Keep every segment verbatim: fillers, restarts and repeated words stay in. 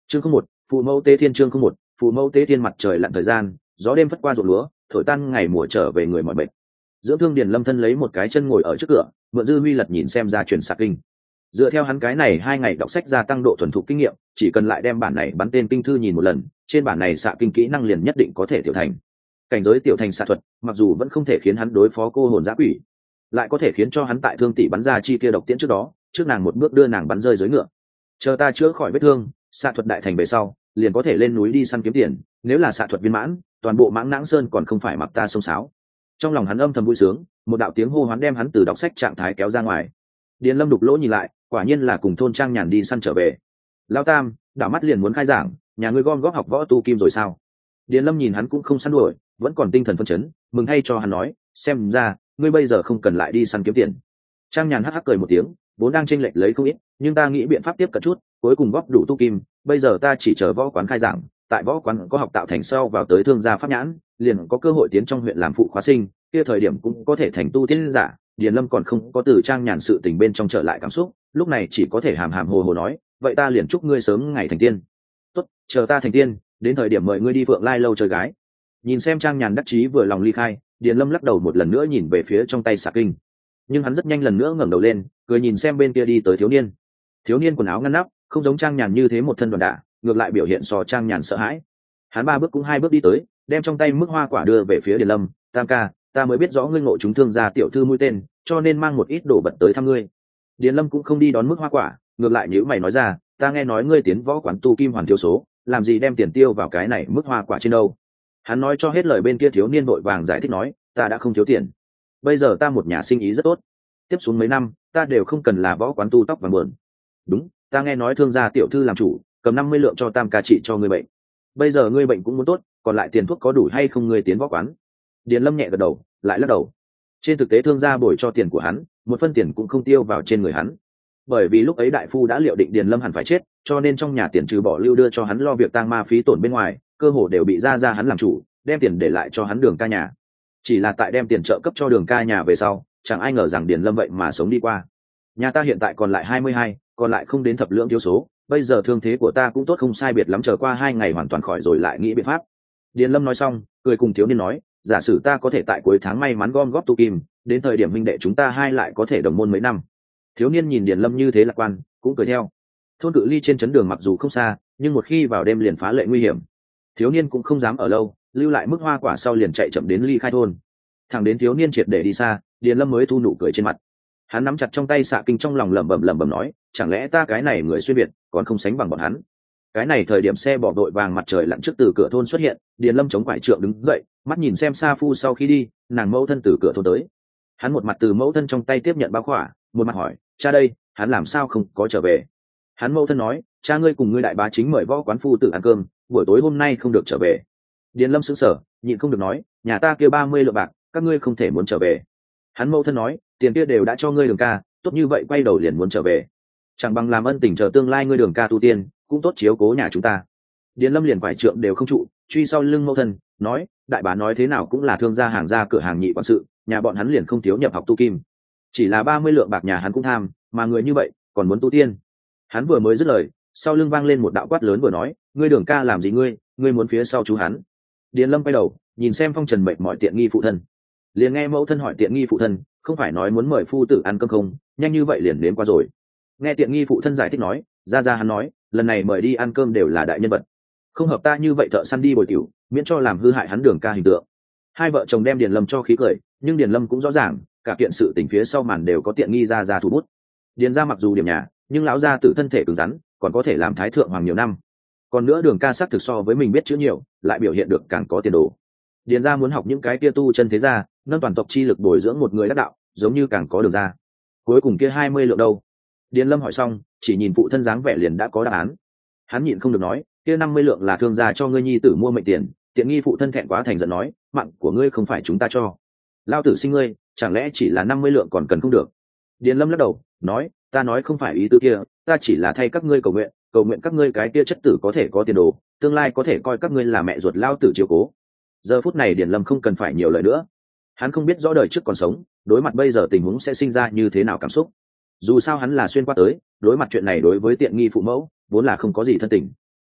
Chương không một, phụ mẫu tế thiên. Chương không một, phụ mẫu tế thiên. Mặt trời lặn thời gian, gió đêm phất qua ruộng lúa, thổi tan ngày mùa trở về người mọi bệnh. Dưỡng thương Điền Lâm thân lấy một cái chân ngồi ở trước cửa, mượn dư huy lật nhìn xem ra truyền xạ kinh. Dựa theo hắn cái này hai ngày đọc sách gia tăng độ thuần thục kinh nghiệm, chỉ cần lại đem bản này bắn tên kinh thư nhìn một lần, trên bản này xạ kinh kỹ năng liền nhất định có thể tiểu thành. Cảnh giới tiểu thành xạ thuật, mặc dù vẫn không thể khiến hắn đối phó cô hồn dã quỷ, lại có thể khiến cho hắn tại thương tỷ bắn ra chi kia độc tiễn trước đó, trước nàng một bước đưa nàng bắn rơi dưới ngựa. Chờ ta chữa khỏi vết thương, xạ thuật đại thành về sau, liền có thể lên núi đi săn kiếm tiền, nếu là xạ thuật viên mãn, toàn bộ Mãng Nãng Sơn còn không phải mặc ta xông xáo. Trong lòng hắn âm thầm vui sướng, một đạo tiếng hô hoán đem hắn từ đọc sách trạng thái kéo ra ngoài. Điền Lâm đục lỗ nhìn lại, quả nhiên là cùng thôn Trang Nhàn đi săn trở về. Lão Tam, đảo mắt liền muốn khai giảng, nhà ngươi gom góp học võ tu kim rồi sao? Điền Lâm nhìn hắn cũng không săn đuổi, vẫn còn tinh thần phấn chấn, mừng hay cho hắn nói, xem ra ngươi bây giờ không cần lại đi săn kiếm tiền. Trang Nhàn hắc hắc cười một tiếng, vốn đang chênh lệch lấy không ít, nhưng ta nghĩ biện pháp tiếp cận chút, cuối cùng góp đủ tu kim, bây giờ ta chỉ chờ võ quán khai giảng, tại võ quán có học tạo thành sau vào tới thương gia pháp nhãn, liền có cơ hội tiến trong huyện làm phụ khóa sinh, kia thời điểm cũng có thể thành tu tiên giả. Điền Lâm còn không có từ Trang Nhàn sự tình bên trong trở lại cảm xúc, lúc này chỉ có thể hàm hàm hồ hồ nói, vậy ta liền chúc ngươi sớm ngày thành tiên. Tốt, chờ ta thành tiên, đến thời điểm mời ngươi đi Phượng Lai lâu chơi gái. Nhìn xem Trang Nhàn đắc chí vừa lòng ly khai, Điền Lâm lắc đầu một lần nữa nhìn về phía trong tay xạ kinh, nhưng hắn rất nhanh lần nữa ngẩng đầu lên, cười nhìn xem bên kia đi tới thiếu niên. Thiếu niên quần áo ngăn nắp, không giống Trang Nhàn như thế một thân đoàn đả, ngược lại biểu hiện so Trang Nhàn sợ hãi. Hắn ba bước cũng hai bước đi tới, đem trong tay mức hoa quả đưa về phía Điền Lâm. Tam ca, ta mới biết rõ ngươi ngộ chúng thương gia tiểu thư mũi tên, cho nên mang một ít đồ vật tới thăm ngươi. Điền Lâm cũng không đi đón mức hoa quả, ngược lại nhíu mày nói ra, ta nghe nói ngươi tiến võ quán tu kim hoàn thiếu số, làm gì đem tiền tiêu vào cái này mức hoa quả trên đâu? Hắn nói cho hết lời, bên kia thiếu niên vội vàng giải thích nói, ta đã không thiếu tiền, bây giờ ta một nhà sinh ý rất tốt, tiếp xuống mấy năm ta đều không cần là võ quán tu tóc và mượn. Đúng, ta nghe nói thương gia tiểu thư làm chủ, cầm năm mươi lượng cho Tam ca trị cho ngươi bệnh, bây giờ ngươi bệnh cũng muốn tốt, còn lại tiền thuốc có đủ hay không ngươi tiến võ quán? Điền Lâm nhẹ gật đầu, lại lắc đầu. Trên thực tế thương gia bồi cho tiền của hắn, một phân tiền cũng không tiêu vào trên người hắn, bởi vì lúc ấy đại phu đã liệu định Điền Lâm hẳn phải chết, cho nên trong nhà tiền trừ bỏ lưu đưa cho hắn lo việc tang ma phí tổn bên ngoài, cơ hồ đều bị gia gia hắn làm chủ, đem tiền để lại cho hắn Đường ca nhà. Chỉ là tại đem tiền trợ cấp cho Đường ca nhà về sau, chẳng ai ngờ rằng Điền Lâm vậy mà sống đi qua. Nhà ta hiện tại còn lại hai mươi hai, còn lại không đến thập lượng thiếu số, bây giờ thương thế của ta cũng tốt không sai biệt lắm, chờ qua hai ngày hoàn toàn khỏi rồi lại nghĩ biện pháp. Điền Lâm nói xong, cười cùng thiếu niên nói, giả sử ta có thể tại cuối tháng may mắn gom góp tu kim, đến thời điểm minh đệ chúng ta hai lại có thể đồng môn mấy năm. Thiếu niên nhìn Điền Lâm như thế lạc quan, cũng cười theo. Thôn cự ly trên chấn đường mặc dù không xa, nhưng một khi vào đêm liền phá lệ nguy hiểm. Thiếu niên cũng không dám ở lâu, lưu lại mức hoa quả sau liền chạy chậm đến ly khai thôn. Thẳng đến thiếu niên triệt để đi xa, Điền Lâm mới thu nụ cười trên mặt. Hắn nắm chặt trong tay xạ kinh, trong lòng lẩm bẩm lẩm bẩm nói, chẳng lẽ ta cái này người xuyên việt còn không sánh bằng bọn hắn? Cái này thời điểm xe bỏ đội vàng mặt trời lặn trước từ cửa thôn xuất hiện, Điền Lâm chống quải trượng đứng dậy, mắt nhìn xem Sa Phu sau khi đi, nàng mẫu thân từ cửa thôn tới. Hắn một mặt từ mẫu thân trong tay tiếp nhận bao khỏa, một mặt hỏi, cha đây, hắn làm sao không có trở về? Hắn mẫu thân nói, cha ngươi cùng ngươi đại bá chính mời võ quán phu tử ăn cơm, buổi tối hôm nay không được trở về. Điền Lâm sững sờ, nhịn không được nói, nhà ta kia ba mươi lượng bạc, các ngươi không thể muốn trở về. Hắn mẫu thân nói, tiền kia đều đã cho ngươi Đường ca, tốt như vậy quay đầu liền muốn trở về, chẳng bằng làm ân tình chờ tương lai ngươi Đường ca tu tiên, cũng tốt chiếu cố nhà chúng ta. Điền Lâm liền quải trượng đều không trụ, truy sau lưng mẫu thân, nói, đại bá nói thế nào cũng là thương gia hàng gia cửa hàng nhị quản sự, nhà bọn hắn liền không thiếu nhập học tu kim, chỉ là ba mươi lượng bạc nhà hắn cũng tham, mà người như vậy còn muốn tu tiên. Hắn vừa mới dứt lời, sau lưng vang lên một đạo quát lớn vừa nói, ngươi Đường ca làm gì ngươi, ngươi muốn phía sau chú hắn. Điền Lâm quay đầu nhìn xem phong trần mệt mỏi tiện nghi phụ thân, liền nghe mẫu thân hỏi, tiện nghi phụ thân không phải nói muốn mời phu tử ăn cơm không, nhanh như vậy liền đến qua rồi. Nghe tiện nghi phụ thân giải thích nói, ra ra hắn nói, lần này mời đi ăn cơm đều là đại nhân vật, không hợp ta như vậy thợ săn đi bồi tiểu, miễn cho làm hư hại hắn Đường ca hình tượng. Hai vợ chồng đem Điền Lâm cho khí cười, nhưng Điền Lâm cũng rõ ràng, cả kiện sự tình phía sau màn đều có tiện nghi ra ra thủ bút. Điền gia mặc dù điểm nhà, nhưng lão gia tự thân thể cứng rắn, còn có thể làm thái thượng hoàng nhiều năm. Còn nữa Đường ca xác thực so với mình biết chữ nhiều, lại biểu hiện được càng có tiền đồ. Điền gia muốn học những cái kia tu chân thế gia, nâng toàn tộc chi lực bồi dưỡng một người đắc đạo, giống như càng có Đường gia. Cuối cùng kia hai mươi lượng đâu? Điền Lâm hỏi xong, chỉ nhìn phụ thân dáng vẻ liền đã có đáp án. Hắn nhịn không được nói, kia năm mươi lượng là thương gia cho ngươi nhi tử mua mệnh tiền. Tiện nghi phụ thân thẹn quá thành giận nói, mạng của ngươi không phải chúng ta cho, lao tử sinh ngươi, chẳng lẽ chỉ là năm mươi lượng còn cần không được? Điền Lâm lắc đầu nói, ta nói không phải ý tứ kia, ta chỉ là thay các ngươi cầu nguyện, cầu nguyện các ngươi cái kia chất tử có thể có tiền đồ, tương lai có thể coi các ngươi là mẹ ruột lao tử chiếu cố. Giờ phút này Điền Lâm không cần phải nhiều lời nữa, hắn không biết rõ đời trước còn sống, đối mặt bây giờ tình huống sẽ sinh ra như thế nào cảm xúc. Dù sao hắn là xuyên qua tới, đối mặt chuyện này đối với tiện nghi phụ mẫu vốn là không có gì thân tình.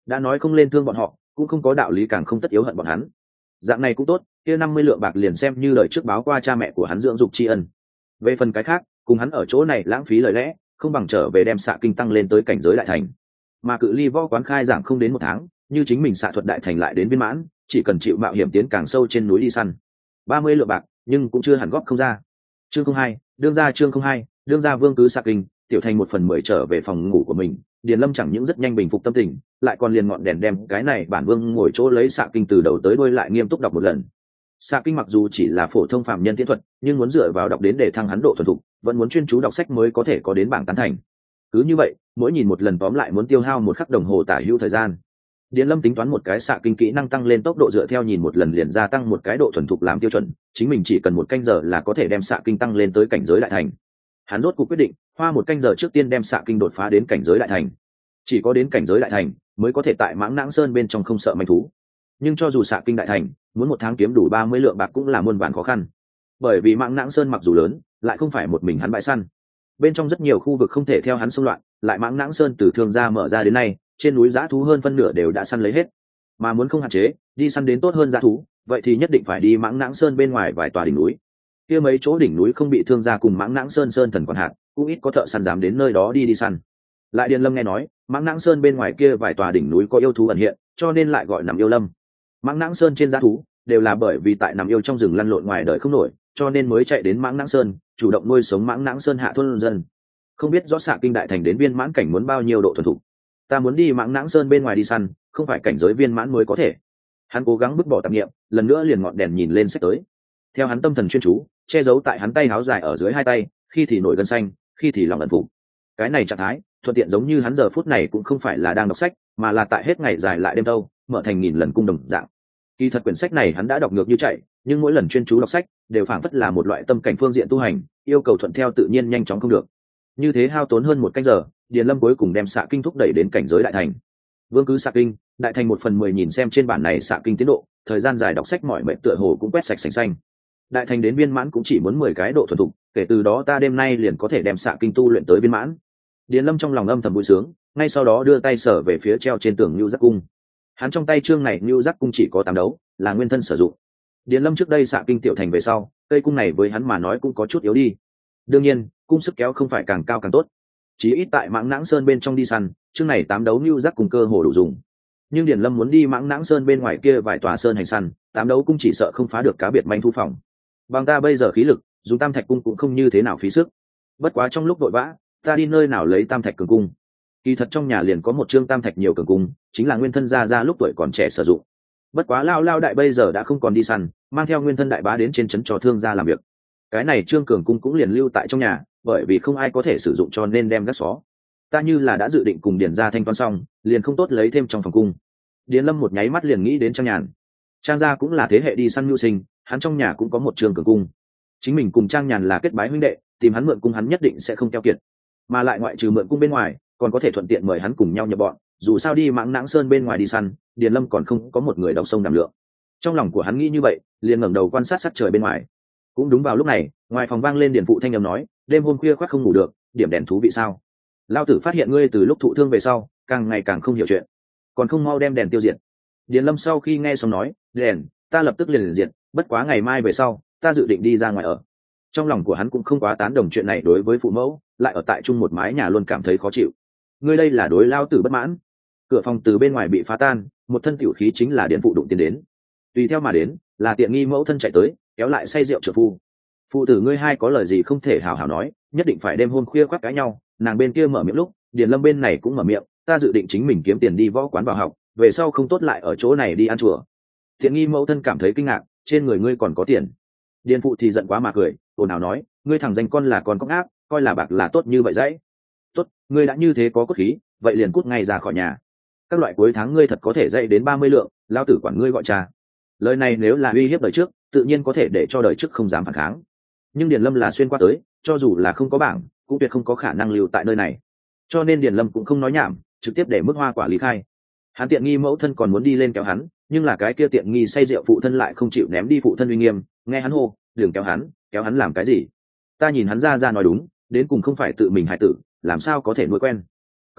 đã nói không lên thương bọn họ, cũng không có đạo lý càng không tất yếu hận bọn hắn. Dạng này cũng tốt, kia năm mươi lượng bạc liền xem như lời trước báo qua cha mẹ của hắn dưỡng dục tri ân. Về phần cái khác, cùng hắn ở chỗ này lãng phí lời lẽ, không bằng trở về đem xạ kinh tăng lên tới cảnh giới đại thành. Mà cự ly võ quán khai giảng không đến một tháng, như chính mình xạ thuật đại thành lại đến viên mãn, chỉ cần chịu mạo hiểm tiến càng sâu trên núi đi săn. ba mươi lượng bạc, nhưng cũng chưa hẳn góp không ra. Chương không hai, đương ra chương không hai, đương ra Vương cứ xạ kinh, tiểu thành một phần mười trở về phòng ngủ của mình. Điền Lâm chẳng những rất nhanh bình phục tâm tình, lại còn liền ngọn đèn đem cái này bản Vương ngồi chỗ lấy xạ kinh từ đầu tới đuôi lại nghiêm túc đọc một lần. Xạ kinh mặc dù chỉ là phổ thông phàm nhân tiến thuật, nhưng muốn dựa vào đọc đến để thăng hắn độ thuần thục, vẫn muốn chuyên chú đọc sách mới có thể có đến bảng tán thành. Cứ như vậy, mỗi nhìn một lần tóm lại muốn tiêu hao một khắc đồng hồ tả hữu thời gian. Điền Lâm tính toán một cái xạ kinh kỹ năng tăng lên tốc độ dựa theo nhìn một lần liền gia tăng một cái độ thuần thục làm tiêu chuẩn, chính mình chỉ cần một canh giờ là có thể đem xạ kinh tăng lên tới cảnh giới đại thành. Hắn rốt cuộc quyết định, hoa một canh giờ trước tiên đem xạ kinh đột phá đến cảnh giới đại thành. Chỉ có đến cảnh giới đại thành mới có thể tại Mãng Nãng Sơn bên trong không sợ manh thú. Nhưng cho dù xạ kinh đại thành, muốn một tháng kiếm đủ ba mươi lượng bạc cũng là muôn vàn khó khăn. Bởi vì Mãng Nãng Sơn mặc dù lớn, lại không phải một mình hắn bãi săn. Bên trong rất nhiều khu vực không thể theo hắn xung loạn, lại Mãng Nãng Sơn từ thương gia mở ra đến nay, trên núi dã thú hơn phân nửa đều đã săn lấy hết. Mà muốn không hạn chế, đi săn đến tốt hơn dã thú, vậy thì nhất định phải đi Mãng Nãng Sơn bên ngoài vài tòa đỉnh núi. Kia mấy chỗ đỉnh núi không bị thương gia cùng Mãng Nãng Sơn sơn thần quản hạt, cũng ít có thợ săn dám đến nơi đó đi đi săn. Lại Điền Lâm nghe nói, Mãng Nãng Sơn bên ngoài kia vài tòa đỉnh núi có yêu thú ẩn hiện, cho nên lại gọi nằm yêu lâm. Mãng Nãng Sơn trên dã thú đều là bởi vì tại nằm yêu trong rừng lăn lộn ngoài đời không nổi, cho nên mới chạy đến Mãng Nãng Sơn, chủ động nuôi sống Mãng Nãng Sơn hạ thôn dân. Không biết rõ xạ kinh đại thành đến viên mãn cảnh muốn bao nhiêu độ thuần thục. Ta muốn đi Mãng Nãng Sơn bên ngoài đi săn, không phải cảnh giới viên mãn mới có thể. Hắn cố gắng bứt bỏ tạp niệm, lần nữa liền ngọn đèn nhìn lên sách tới. Theo hắn tâm thần chuyên chú, che giấu tại hắn tay áo dài ở dưới hai tay, khi thì nổi gân xanh, khi thì lòng ẩn phục. Cái này trạng thái, thuận tiện giống như hắn giờ phút này cũng không phải là đang đọc sách, mà là tại hết ngày dài lại đêm thâu, mở thành nghìn lần cung đồng dạng. Kỳ thật quyển sách này hắn đã đọc ngược như chạy, nhưng mỗi lần chuyên chú đọc sách, đều phảng phất là một loại tâm cảnh phương diện tu hành, yêu cầu thuận theo tự nhiên nhanh chóng không được. Như thế hao tốn hơn một canh giờ, Điền Lâm cuối cùng đem xạ kinh thúc đẩy đến cảnh giới đại thành. Vương cứ xạ kinh, đại thành một phần mười nhìn xem trên bản này xạ kinh tiến độ, thời gian dài đọc sách mỏi mệt tựa hồ cũng quét sạch sành xanh. Đại thành đến viên mãn cũng chỉ muốn mười cái độ thuần thục, kể từ đó ta đêm nay liền có thể đem xạ kinh tu luyện tới viên mãn. Điền Lâm trong lòng âm thầm vui sướng, ngay sau đó đưa tay sở về phía treo trên tường Nưu Giác Cung. Hắn trong tay chương này Nưu Giác Cung chỉ có tám đấu, là nguyên thân sử dụng. Điền Lâm trước đây xạ kinh tiểu thành về sau, cây cung này với hắn mà nói cũng có chút yếu đi. Đương nhiên, cung sức kéo không phải càng cao càng tốt. Chí ít tại Mãng Nãng Sơn bên trong đi săn, chương này tám đấu Nưu Giác Cung cơ hồ đủ dùng. Nhưng Điền Lâm muốn đi Mãng Nãng Sơn bên ngoài kia vài tòa sơn hành săn, tám đấu cung chỉ sợ không phá được cá biệt manh thu phòng. Bằng ta bây giờ khí lực, dùng tam thạch cung cũng không như thế nào phí sức. Bất quá trong lúc vội vã, ta đi nơi nào lấy tam thạch cường cung? Kỳ thật trong nhà liền có một chương tam thạch nhiều cường cung, chính là nguyên thân gia gia lúc tuổi còn trẻ sử dụng. Bất quá lao lao đại bây giờ đã không còn đi săn, mang theo nguyên thân đại bá đến trên trấn cho thương gia làm việc. Cái này trương cường cung cũng liền lưu tại trong nhà, bởi vì không ai có thể sử dụng cho nên đem gác xó. Ta như là đã dự định cùng Điền gia thanh toán xong, liền không tốt lấy thêm trong phòng cung. Điền Lâm một nháy mắt liền nghĩ đến Trang Nhàn. Trang gia cũng là thế hệ đi săn mưu sinh, hắn trong nhà cũng có một trương cường cung. Chính mình cùng Trang Nhàn là kết bái huynh đệ, tìm hắn mượn cung hắn nhất định sẽ không keo kiệt. Mà lại ngoại trừ mượn cung bên ngoài, còn có thể thuận tiện mời hắn cùng nhau nhập bọn, dù sao đi Mãng Nãng Sơn bên ngoài đi săn, Điền Lâm còn không có một người đọc sông đảm lượng. Trong lòng của hắn nghĩ như vậy, liền ngẩng đầu quan sát sắc trời bên ngoài. Cũng đúng vào lúc này, ngoài phòng vang lên Điền phụ thanh âm nói, đêm hôm khuya khoắt không ngủ được, điểm đèn thú vị sao? Lao tử phát hiện ngươi từ lúc thụ thương về sau, càng ngày càng không hiểu chuyện, còn không mau đem đèn tiêu diệt. Điền Lâm sau khi nghe xong nói, đèn, ta lập tức liền liền diệt, bất quá ngày mai về sau, ta dự định đi ra ngoài ở. Trong lòng của hắn cũng không quá tán đồng chuyện này đối với phụ mẫu, lại ở tại chung một mái nhà luôn cảm thấy khó chịu. Ngươi đây là đối lao tử bất mãn. Cửa phòng từ bên ngoài bị phá tan, một thân tiểu khí chính là Điền phụ đụng tiến đến. Tùy theo mà đến, là tiện nghi mẫu thân chạy tới, kéo lại say rượu trợ phu. Phụ tử ngươi hai có lời gì không thể hào hào nói, nhất định phải đêm hôm khuya khoác cãi nhau. Nàng bên kia mở miệng lúc, Điền Lâm bên này cũng mở miệng, ta dự định chính mình kiếm tiền đi võ quán vào học, về sau không tốt lại ở chỗ này đi ăn chùa. Tiện nghi mẫu thân cảm thấy kinh ngạc, trên người ngươi còn có tiền. Điền phụ thì giận quá mà cười, ồn ào nói, ngươi thằng danh con là con cóc ác, coi là bạc là tốt như vậy dãy. Tốt, ngươi đã như thế có cốt khí, vậy liền cút ngay ra khỏi nhà. Các loại cuối tháng ngươi thật có thể dạy đến ba mươi lượng, lao tử quản ngươi gọi cha. Lời này nếu là uy hiếp đời trước, tự nhiên có thể để cho đời trước không dám phản kháng. Nhưng Điền Lâm là xuyên qua tới, cho dù là không có bảng, cũng tuyệt không có khả năng lưu tại nơi này. Cho nên Điền Lâm cũng không nói nhảm, trực tiếp để mức hoa quả lý khai. Hắn tiện nghi mẫu thân còn muốn đi lên kéo hắn, nhưng là cái kia tiện nghi say rượu phụ thân lại không chịu ném đi phụ thân uy nghiêm, nghe hắn hô, đừng kéo hắn, kéo hắn làm cái gì? Ta nhìn hắn ra ra nói đúng, đến cùng không phải tự mình hại tử, làm sao có thể nuôi quen.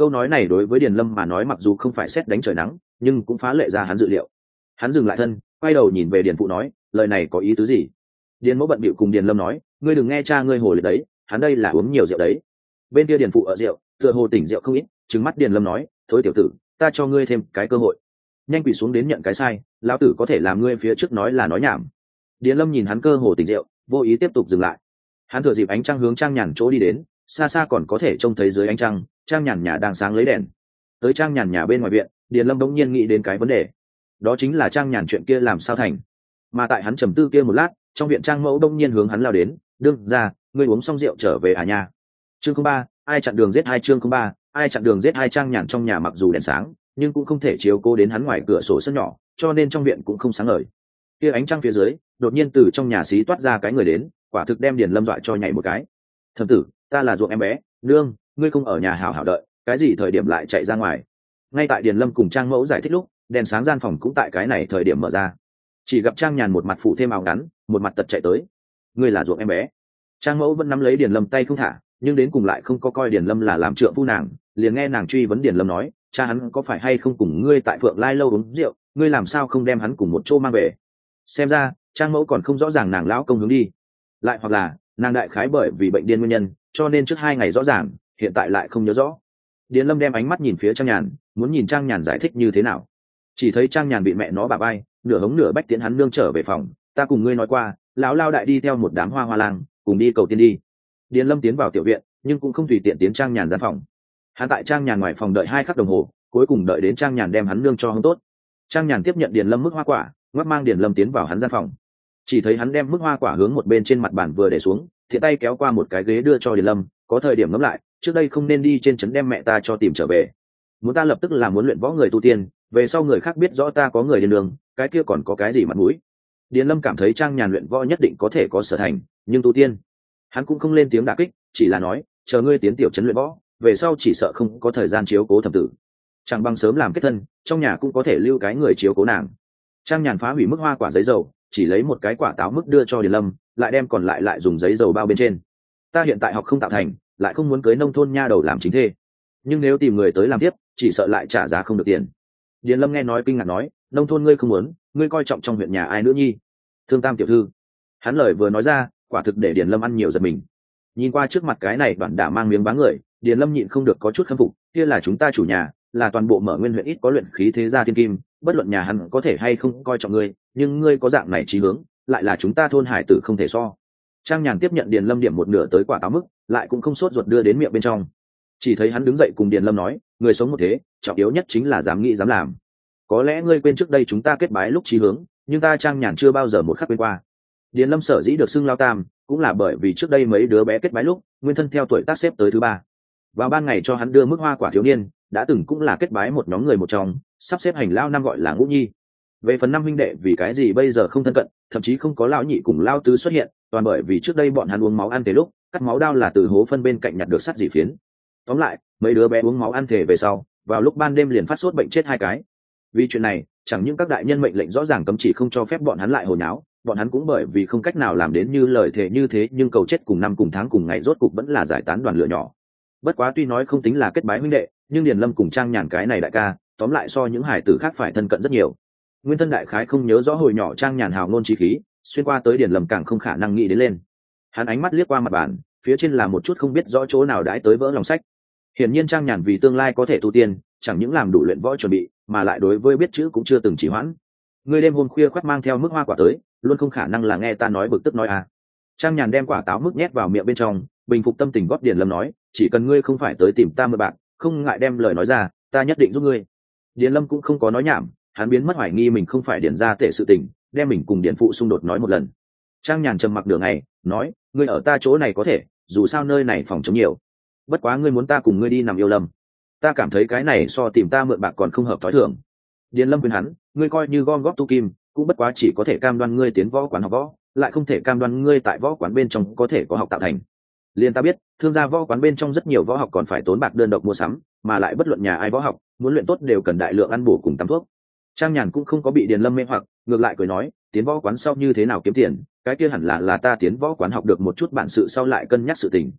câu nói này đối với điền lâm mà nói mặc dù không phải xét đánh trời nắng, nhưng cũng phá lệ ra hắn dự liệu. Hắn dừng lại thân, quay đầu nhìn về điền phụ nói, lời này có ý tứ gì? Điền mẫu bận bịu cùng điền lâm nói, ngươi đừng nghe cha ngươi hồ liệt đấy, hắn đây là uống nhiều rượu đấy. Bên kia điền phụ ở rượu, tựa hồ tỉnh rượu không ít, trừng mắt điền lâm nói, thôi tiểu tử, ta cho ngươi thêm cái cơ hội, nhanh quỳ xuống đến nhận cái sai, lão tử có thể làm ngươi phía trước nói là nói nhảm. Điền lâm nhìn hắn cơ hồ tỉnh rượu, vô ý tiếp tục dừng lại. Hắn thừa dịp ánh trăng hướng trang nhàn chỗ đi đến, xa xa còn có thể trông thấy dưới ánh trăng trang nhàn nhà đang sáng lấy đèn. Tới trang nhàn nhà bên ngoài viện, điền lâm đống nhiên nghĩ đến cái vấn đề, đó chính là trang nhàn chuyện kia làm sao thành. Mà tại hắn trầm tư kia một lát, trong viện trang mẫu đông nhiên hướng hắn lao đến, đương ra, ngươi uống xong rượu trở về à nha. Chương không ba, ai chặn đường giết hai. Chương không ba, ai chặn đường giết hai. Trang nhàn trong nhà mặc dù đèn sáng, nhưng cũng không thể chiếu cố đến hắn ngoài cửa sổ sân nhỏ, cho nên trong viện cũng không sáng ngời. Kia ánh trăng phía dưới, đột nhiên từ trong nhà xí toát ra cái người đến, quả thực đem điền lâm dọa cho nhảy một cái. Thẩm tử, ta là ruộng em bé, nương, ngươi không ở nhà hảo hảo đợi, cái gì thời điểm lại chạy ra ngoài? Ngay tại điền lâm cùng trang mẫu giải thích lúc, đèn sáng gian phòng cũng tại cái này thời điểm mở ra. Chỉ gặp trang nhàn một mặt phủ thêm áo ngắn, một mặt tật chạy tới. Ngươi là ruộng em bé. Trang mẫu vẫn nắm lấy điền lâm tay không thả, nhưng đến cùng lại không có coi điền lâm là làm trượng phu nàng, liền nghe nàng truy vấn điền lâm nói, cha hắn có phải hay không cùng ngươi tại Phượng Lai lâu uống rượu, ngươi làm sao không đem hắn cùng một chỗ mang về? Xem ra trang mẫu còn không rõ ràng nàng lão công hướng đi, lại hoặc là nàng đại khái bởi vì bệnh điên nguyên nhân, cho nên trước hai ngày rõ ràng, hiện tại lại không nhớ rõ. Điền lâm đem ánh mắt nhìn phía trang nhàn, muốn nhìn trang nhàn giải thích như thế nào. Chỉ thấy trang nhàn bị mẹ nó bà bay, nửa hống nửa bách tiến hắn nương trở về phòng. Ta cùng ngươi nói qua, lão lao đại đi theo một đám hoa hoa lang, cùng đi cầu tiên đi. Điền lâm tiến vào tiểu viện, nhưng cũng không tùy tiện tiến trang nhàn gian phòng. Hắn tại trang nhàn ngoài phòng đợi hai khắc đồng hồ, cuối cùng đợi đến trang nhàn đem hắn nương cho hông tốt. Trang nhàn tiếp nhận điền lâm mức hoa quả, ngoắc mang điền lâm tiến vào hắn gian phòng. Chỉ thấy hắn đem mức hoa quả hướng một bên trên mặt bàn vừa để xuống, thiện tay kéo qua một cái ghế đưa cho điền lâm, có thời điểm ngẫm lại, trước đây không nên đi trên trấn đem mẹ ta cho tìm trở về. Muốn ta lập tức là muốn luyện võ người tu tiên, về sau người khác biết rõ ta có người điên đường, cái kia còn có cái gì mặt mũi. Điền lâm cảm thấy trang nhàn luyện võ nhất định có thể có sở thành, nhưng tu tiên hắn cũng không lên tiếng đả kích, chỉ là nói, chờ ngươi tiến tiểu trấn luyện võ, về sau chỉ sợ không có thời gian chiếu cố thẩm tử, chẳng bằng sớm làm kết thân, trong nhà cũng có thể lưu cái người chiếu cố nàng. Trang nhàn phá hủy mức hoa quả giấy dầu, chỉ lấy một cái quả táo mức đưa cho điền lâm, lại đem còn lại lại dùng giấy dầu bao bên trên. Ta hiện tại học không tạo thành, lại không muốn cưới nông thôn nha đầu làm chính thê, nhưng nếu tìm người tới làm tiếp, chỉ sợ lại trả giá không được tiền. Điền lâm nghe nói kinh ngạc nói, nông thôn ngươi không muốn, ngươi coi trọng trong huyện nhà ai nữa nhi? Thương Tam tiểu thư. Hắn lời vừa nói ra, quả thực để điền lâm ăn nhiều giật mình. Nhìn qua trước mặt cái này đoạn đả mang miếng vá người, điền lâm nhịn không được có chút khâm phục. Kia là chúng ta chủ nhà, là toàn bộ Mở Nguyên huyện ít có luyện khí thế gia thiên kim, bất luận nhà hắn có thể hay không coi trọng ngươi, nhưng ngươi có dạng này chí hướng, lại là chúng ta thôn hải tử không thể so. Trang nhàn tiếp nhận điền lâm điểm một nửa tới quả táo mức, lại cũng không sốt ruột đưa đến miệng bên trong. Chỉ thấy hắn đứng dậy cùng điền lâm nói, người sống một thế, trọng yếu nhất chính là dám nghĩ dám làm. Có lẽ ngươi quên trước đây chúng ta kết bái lúc chí hướng, nhưng ta trang nhàn chưa bao giờ một khắc quên qua. Điền lâm sở dĩ được xưng lao tam, cũng là bởi vì trước đây mấy đứa bé kết bái lúc, nguyên thân theo tuổi tác xếp tới thứ ba. Vào ban ngày cho hắn đưa mức hoa quả thiếu niên, đã từng cũng là kết bái một nhóm người một trong, sắp xếp hành lao năm gọi là ngũ nhi. Về phần năm huynh đệ vì cái gì bây giờ không thân cận, thậm chí không có lão nhị cùng lao tứ xuất hiện, toàn bởi vì trước đây bọn hắn uống máu ăn thể lúc, cắt máu đao là từ hố phân bên cạnh nhặt được sắt dị phiến. Tóm lại, mấy đứa bé uống máu ăn thể về sau, vào lúc ban đêm liền phát sốt bệnh chết hai cái. Vì chuyện này, chẳng những các đại nhân mệnh lệnh rõ ràng cấm chỉ không cho phép bọn hắn lại hồ nháo, bọn hắn cũng bởi vì không cách nào làm đến như lời thề như thế, nhưng cầu chết cùng năm cùng tháng cùng ngày rốt cục vẫn là giải tán đoàn lửa nhỏ. Bất quá tuy nói không tính là kết bái huynh đệ, nhưng điền lâm cùng trang nhàn cái này đại ca, tóm lại so những hải tử khác phải thân cận rất nhiều. Nguyên thân đại khái không nhớ rõ hồi nhỏ trang nhàn hào ngôn trí khí, xuyên qua tới điền lâm càng không khả năng nghĩ đến lên. Hắn ánh mắt liếc qua mặt bàn, phía trên là một chút không biết rõ chỗ nào đãi tới vỡ lòng sách. Hiển nhiên trang nhàn vì tương lai có thể tu tiên, chẳng những làm đủ luyện võ chuẩn bị, mà lại đối với biết chữ cũng chưa từng chỉ hoãn. Ngươi đêm hôm khuya khoắt mang theo mức hoa quả tới, luôn không khả năng là nghe ta nói bực tức nói à. Trang nhàn đem quả táo mức nhét vào miệng bên trong, bình phục tâm tình góp điền lâm nói, chỉ cần ngươi không phải tới tìm ta mượn bạc, không ngại đem lời nói ra, ta nhất định giúp ngươi. Điền lâm cũng không có nói nhảm, hắn biến mất hoài nghi mình không phải điền ra tệ sự tình, đem mình cùng điền phụ xung đột nói một lần. Trang nhàn trầm mặc nửa ngày, nói, ngươi ở ta chỗ này có thể, dù sao nơi này phòng chống nhiều. Bất quá ngươi muốn ta cùng ngươi đi nằm yêu lâm, ta cảm thấy cái này so tìm ta mượn bạc còn không hợp thói thường. Điền lâm khuyên hắn, ngươi coi như gom góp tu kim, cũng bất quá chỉ có thể cam đoan ngươi tiến võ quán học võ, lại không thể cam đoan ngươi tại võ quán bên trong có thể có học tạo thành. Liên ta biết, thương gia võ quán bên trong rất nhiều võ học còn phải tốn bạc đơn độc mua sắm, mà lại bất luận nhà ai võ học, muốn luyện tốt đều cần đại lượng ăn bổ cùng tắm thuốc. Trang nhàn cũng không có bị điền lâm mê hoặc, ngược lại cười nói, tiến võ quán sau như thế nào kiếm tiền, cái kia hẳn là là ta tiến võ quán học được một chút bản sự sau lại cân nhắc sự tình.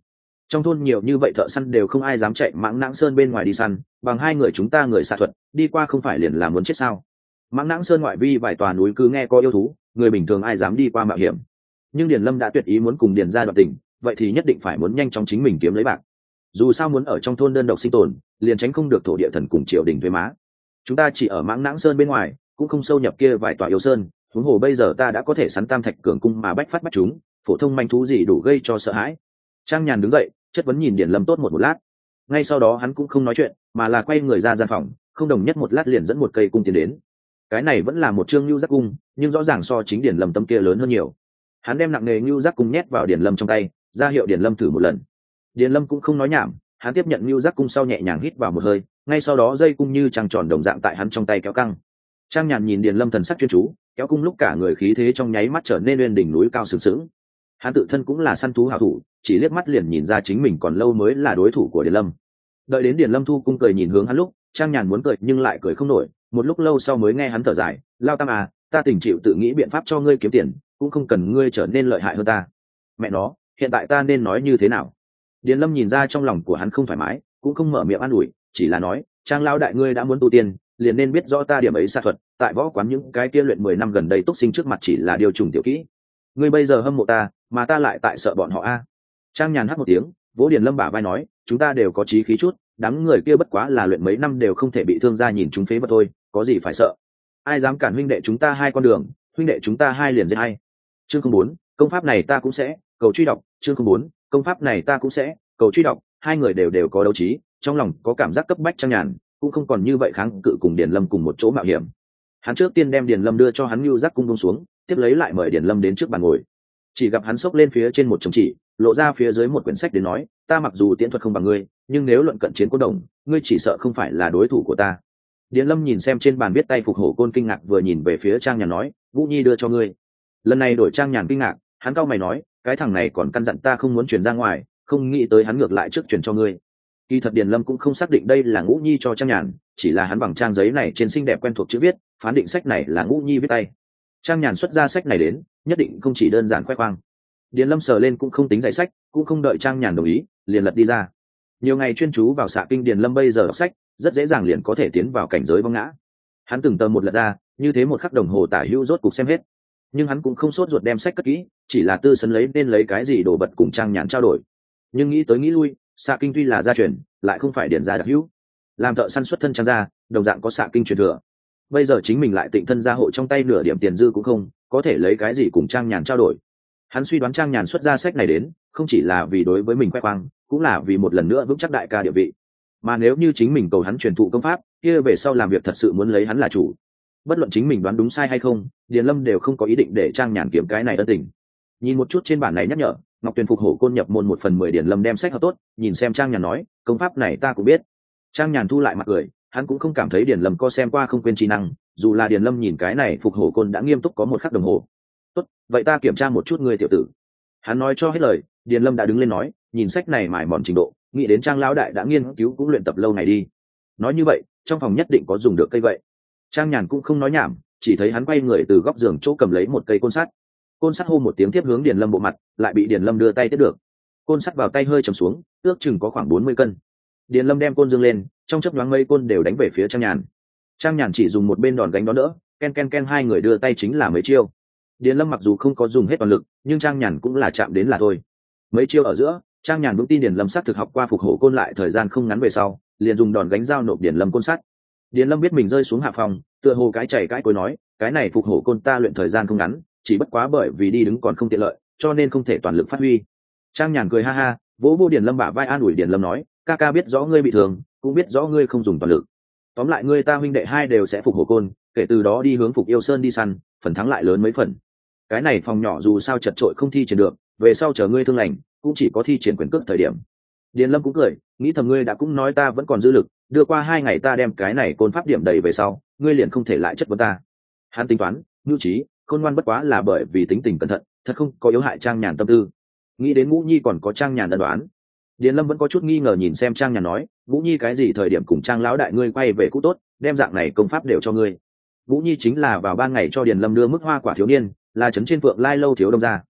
trong thôn nhiều như vậy thợ săn đều không ai dám chạy mãng nãng sơn bên ngoài đi săn, bằng hai người chúng ta người xạ thuật đi qua không phải liền là muốn chết sao? Mãng nãng sơn ngoại vi vài tòa núi cứ nghe có yêu thú, người bình thường ai dám đi qua mạo hiểm. Nhưng Điền Lâm đã tuyệt ý muốn cùng Điền gia đoạt tình, vậy thì nhất định phải muốn nhanh chóng chính mình kiếm lấy bạc. Dù sao muốn ở trong thôn đơn độc sinh tồn, liền tránh không được thổ địa thần cùng triều đình thuế má. Chúng ta chỉ ở mãng nãng sơn bên ngoài, cũng không sâu nhập kia vài tòa yêu sơn. Huống hồ bây giờ ta đã có thể sắn tam thạch cường cung mà bách phát bách chúng, phổ thông manh thú gì đủ gây cho sợ hãi. Trang Nhàn đứng dậy, chất vấn nhìn Điền Lâm tốt một một lát. Ngay sau đó hắn cũng không nói chuyện, mà là quay người ra gian phòng, không đồng nhất một lát liền dẫn một cây cung tiến đến. Cái này vẫn là một trương nhu giác cung, nhưng rõ ràng so chính Điền Lâm tâm kia lớn hơn nhiều. Hắn đem nặng nề nhu giác cung nhét vào Điền Lâm trong tay, ra hiệu Điền Lâm thử một lần. Điền Lâm cũng không nói nhảm, hắn tiếp nhận nhu giác cung sau nhẹ nhàng hít vào một hơi, ngay sau đó dây cung như trăng tròn đồng dạng tại hắn trong tay kéo căng. Trang Nhàn nhìn Điền Lâm thần sắc chuyên chú, kéo cung lúc cả người khí thế trong nháy mắt trở nên lên đỉnh núi cao sừng sững. Hắn tự thân cũng là săn thú hảo thủ, chỉ liếc mắt liền nhìn ra chính mình còn lâu mới là đối thủ của Điền Lâm. Đợi đến Điền Lâm thu cung cười nhìn hướng hắn lúc, Trang Nhàn muốn cười nhưng lại cười không nổi, một lúc lâu sau mới nghe hắn thở dài, lao tam à, ta tình chịu tự nghĩ biện pháp cho ngươi kiếm tiền, cũng không cần ngươi trở nên lợi hại hơn ta. Mẹ nó, hiện tại ta nên nói như thế nào? Điền Lâm nhìn ra trong lòng của hắn không thoải mái, cũng không mở miệng an ủi, chỉ là nói, Trang lão đại ngươi đã muốn tu tiên, liền nên biết rõ ta điểm ấy xạ thuật, tại võ quán những cái kia luyện mười năm gần đây túc sinh trước mặt chỉ là điều trùng tiểu kỹ. Ngươi bây giờ hâm mộ ta, mà ta lại tại sợ bọn họ a. Trang Nhàn hắt một tiếng, vỗ Điền Lâm bả vai nói, chúng ta đều có chí khí chút, đám người kia bất quá là luyện mấy năm đều không thể bị thương ra nhìn chúng phế vật thôi, có gì phải sợ? Ai dám cản huynh đệ chúng ta hai con đường, huynh đệ chúng ta hai liền giết hay. Chương không bốn, công pháp này ta cũng sẽ, cầu truy đọc, chương không bốn, công pháp này ta cũng sẽ, cầu truy đọc, hai người đều đều có đấu trí, trong lòng có cảm giác cấp bách. Trang Nhàn cũng không còn như vậy kháng cự cùng Điền Lâm cùng một chỗ mạo hiểm. Hắn trước tiên đem Điền Lâm đưa cho hắn nhu giác cung buông xuống, tiếp lấy lại mời Điền Lâm đến trước bàn ngồi. Chỉ gặp hắn xốc lên phía trên một chồng chỉ, lộ ra phía dưới một quyển sách đến nói, ta mặc dù tiễn thuật không bằng ngươi, nhưng nếu luận cận chiến côn đồng, ngươi chỉ sợ không phải là đối thủ của ta. Điền Lâm nhìn xem trên bàn viết tay phục hổ côn, kinh ngạc vừa nhìn về phía Trang Nhàn nói, Vũ Nhi đưa cho ngươi. Lần này đổi Trang Nhàn kinh ngạc, hắn cau mày nói, cái thằng này còn căn dặn ta không muốn truyền ra ngoài, không nghĩ tới hắn ngược lại trước truyền cho ngươi. Kỳ thật Điền Lâm cũng không xác định đây là Ngũ Nhi cho Trang Nhàn, chỉ là hắn bằng trang giấy này trên xinh đẹp quen thuộc chữ viết, phán định sách này là Ngũ Nhi viết tay. Trang Nhàn xuất ra sách này đến, nhất định không chỉ đơn giản khoe khoang. Điền Lâm sờ lên cũng không tính giải sách, cũng không đợi Trang Nhàn đồng ý, liền lật đi ra. Nhiều ngày chuyên chú vào xạ kinh, Điền Lâm bây giờ đọc sách, rất dễ dàng liền có thể tiến vào cảnh giới vong ngã. Hắn từng tờ một lật ra, như thế một khắc đồng hồ tả hữu rốt cục xem hết. Nhưng hắn cũng không sốt ruột đem sách cất kỹ, chỉ là tư sấn lấy nên lấy cái gì đồ vật cùng Trang Nhàn trao đổi. Nhưng nghĩ tới nghĩ lui, xạ kinh tuy là gia truyền, lại không phải điển gia đặc hữu. Làm thợ săn xuất thân Trang gia, đồng dạng có xạ kinh truyền thừa. Bây giờ chính mình lại tịnh thân gia hộ trong tay nửa điểm tiền dư cũng không, có thể lấy cái gì cùng Trang Nhàn trao đổi. Hắn suy đoán Trang Nhàn xuất ra sách này đến, không chỉ là vì đối với mình khoe khoang, cũng là vì một lần nữa vững chắc đại ca địa vị. Mà nếu như chính mình cầu hắn truyền thụ công pháp, kia về sau làm việc thật sự muốn lấy hắn là chủ. Bất luận chính mình đoán đúng sai hay không, Điền Lâm đều không có ý định để Trang Nhàn kiếm cái này ân tình. Nhìn một chút trên bản này nhắc nhở, Ngọc Tuyền phục hổ côn nhập môn một phần mười. Điền Lâm đem sách hợp tốt, nhìn xem Trang Nhàn nói, công pháp này ta cũng biết. Trang Nhàn thu lại mặt cười, hắn cũng không cảm thấy Điền Lâm có xem qua không quên trí năng, dù là Điền Lâm nhìn cái này phục hổ côn đã nghiêm túc có một khắc đồng hồ. Tốt, vậy ta kiểm tra một chút ngươi tiểu tử. Hắn nói cho hết lời, Điền Lâm đã đứng lên nói, nhìn sách này mải mòn trình độ, nghĩ đến Trang lão đại đã nghiên cứu cũng luyện tập lâu ngày đi. Nói như vậy, trong phòng nhất định có dùng được cây gậy. Trang Nhàn cũng không nói nhảm, chỉ thấy hắn quay người từ góc giường chỗ cầm lấy một cây côn sắt. Côn sắt hô một tiếng tiếp hướng Điền Lâm bộ mặt, lại bị Điền Lâm đưa tay tiếp được. Côn sắt vào tay hơi trầm xuống, ước chừng có khoảng bốn mươi cân. Điền Lâm đem côn dương lên, trong chớp nhoáng mây côn đều đánh về phía Trang Nhàn. Trang Nhàn chỉ dùng một bên đòn gánh đó đỡ, ken ken ken hai người đưa tay chính là mấy chiêu. Điền Lâm mặc dù không có dùng hết toàn lực, nhưng Trang Nhàn cũng là chạm đến là thôi. Mấy chiêu ở giữa, Trang Nhàn vững tin Điền Lâm sát thực học qua phục hổ côn, lại thời gian không ngắn về sau, liền dùng đòn gánh giao nộp Điền Lâm côn sắt. Điền Lâm biết mình rơi xuống hạ phòng, tựa hồ cái chảy cái cối nói, cái này phục hổ côn ta luyện thời gian không ngắn, chỉ bất quá bởi vì đi đứng còn không tiện lợi, cho nên không thể toàn lực phát huy. Trang Nhàn cười ha ha, vỗ vỗ Điền Lâm bả vai an ủi Điền Lâm nói, ca ca biết rõ ngươi bị thương, cũng biết rõ ngươi không dùng toàn lực. Tóm lại ngươi ta huynh đệ hai đều sẽ phục hổ côn, kể từ đó đi hướng Phục Yêu Sơn đi săn, phần thắng lại lớn mấy phần. Cái này phòng nhỏ dù sao chật trội không thi triển được, về sau chờ ngươi thương lành, cũng chỉ có thi triển quyền cước thời điểm. Điền Lâm cũng cười, nghĩ thầm ngươi đã cũng nói ta vẫn còn dư lực, đưa qua hai ngày ta đem cái này côn pháp điểm đầy về sau, ngươi liền không thể lại chất vấn ta. Hắn tính toán, nhu trí, khôn ngoan bất quá là bởi vì tính tình cẩn thận, thật không có yếu hại Trang Nhàn tâm tư. Nghĩ đến Ngũ Nhi còn có Trang Nhàn ân đoán, Điền Lâm vẫn có chút nghi ngờ nhìn xem Trang Nhàn nói, Ngũ Nhi cái gì thời điểm cùng Trang lão đại ngươi quay về cũ tốt, đem dạng này công pháp đều cho ngươi. Ngũ Nhi chính là vào ban ngày cho Điền Lâm đưa mức hoa quả thiếu niên, là trấn trên Phượng Lai lâu thiếu đông gia.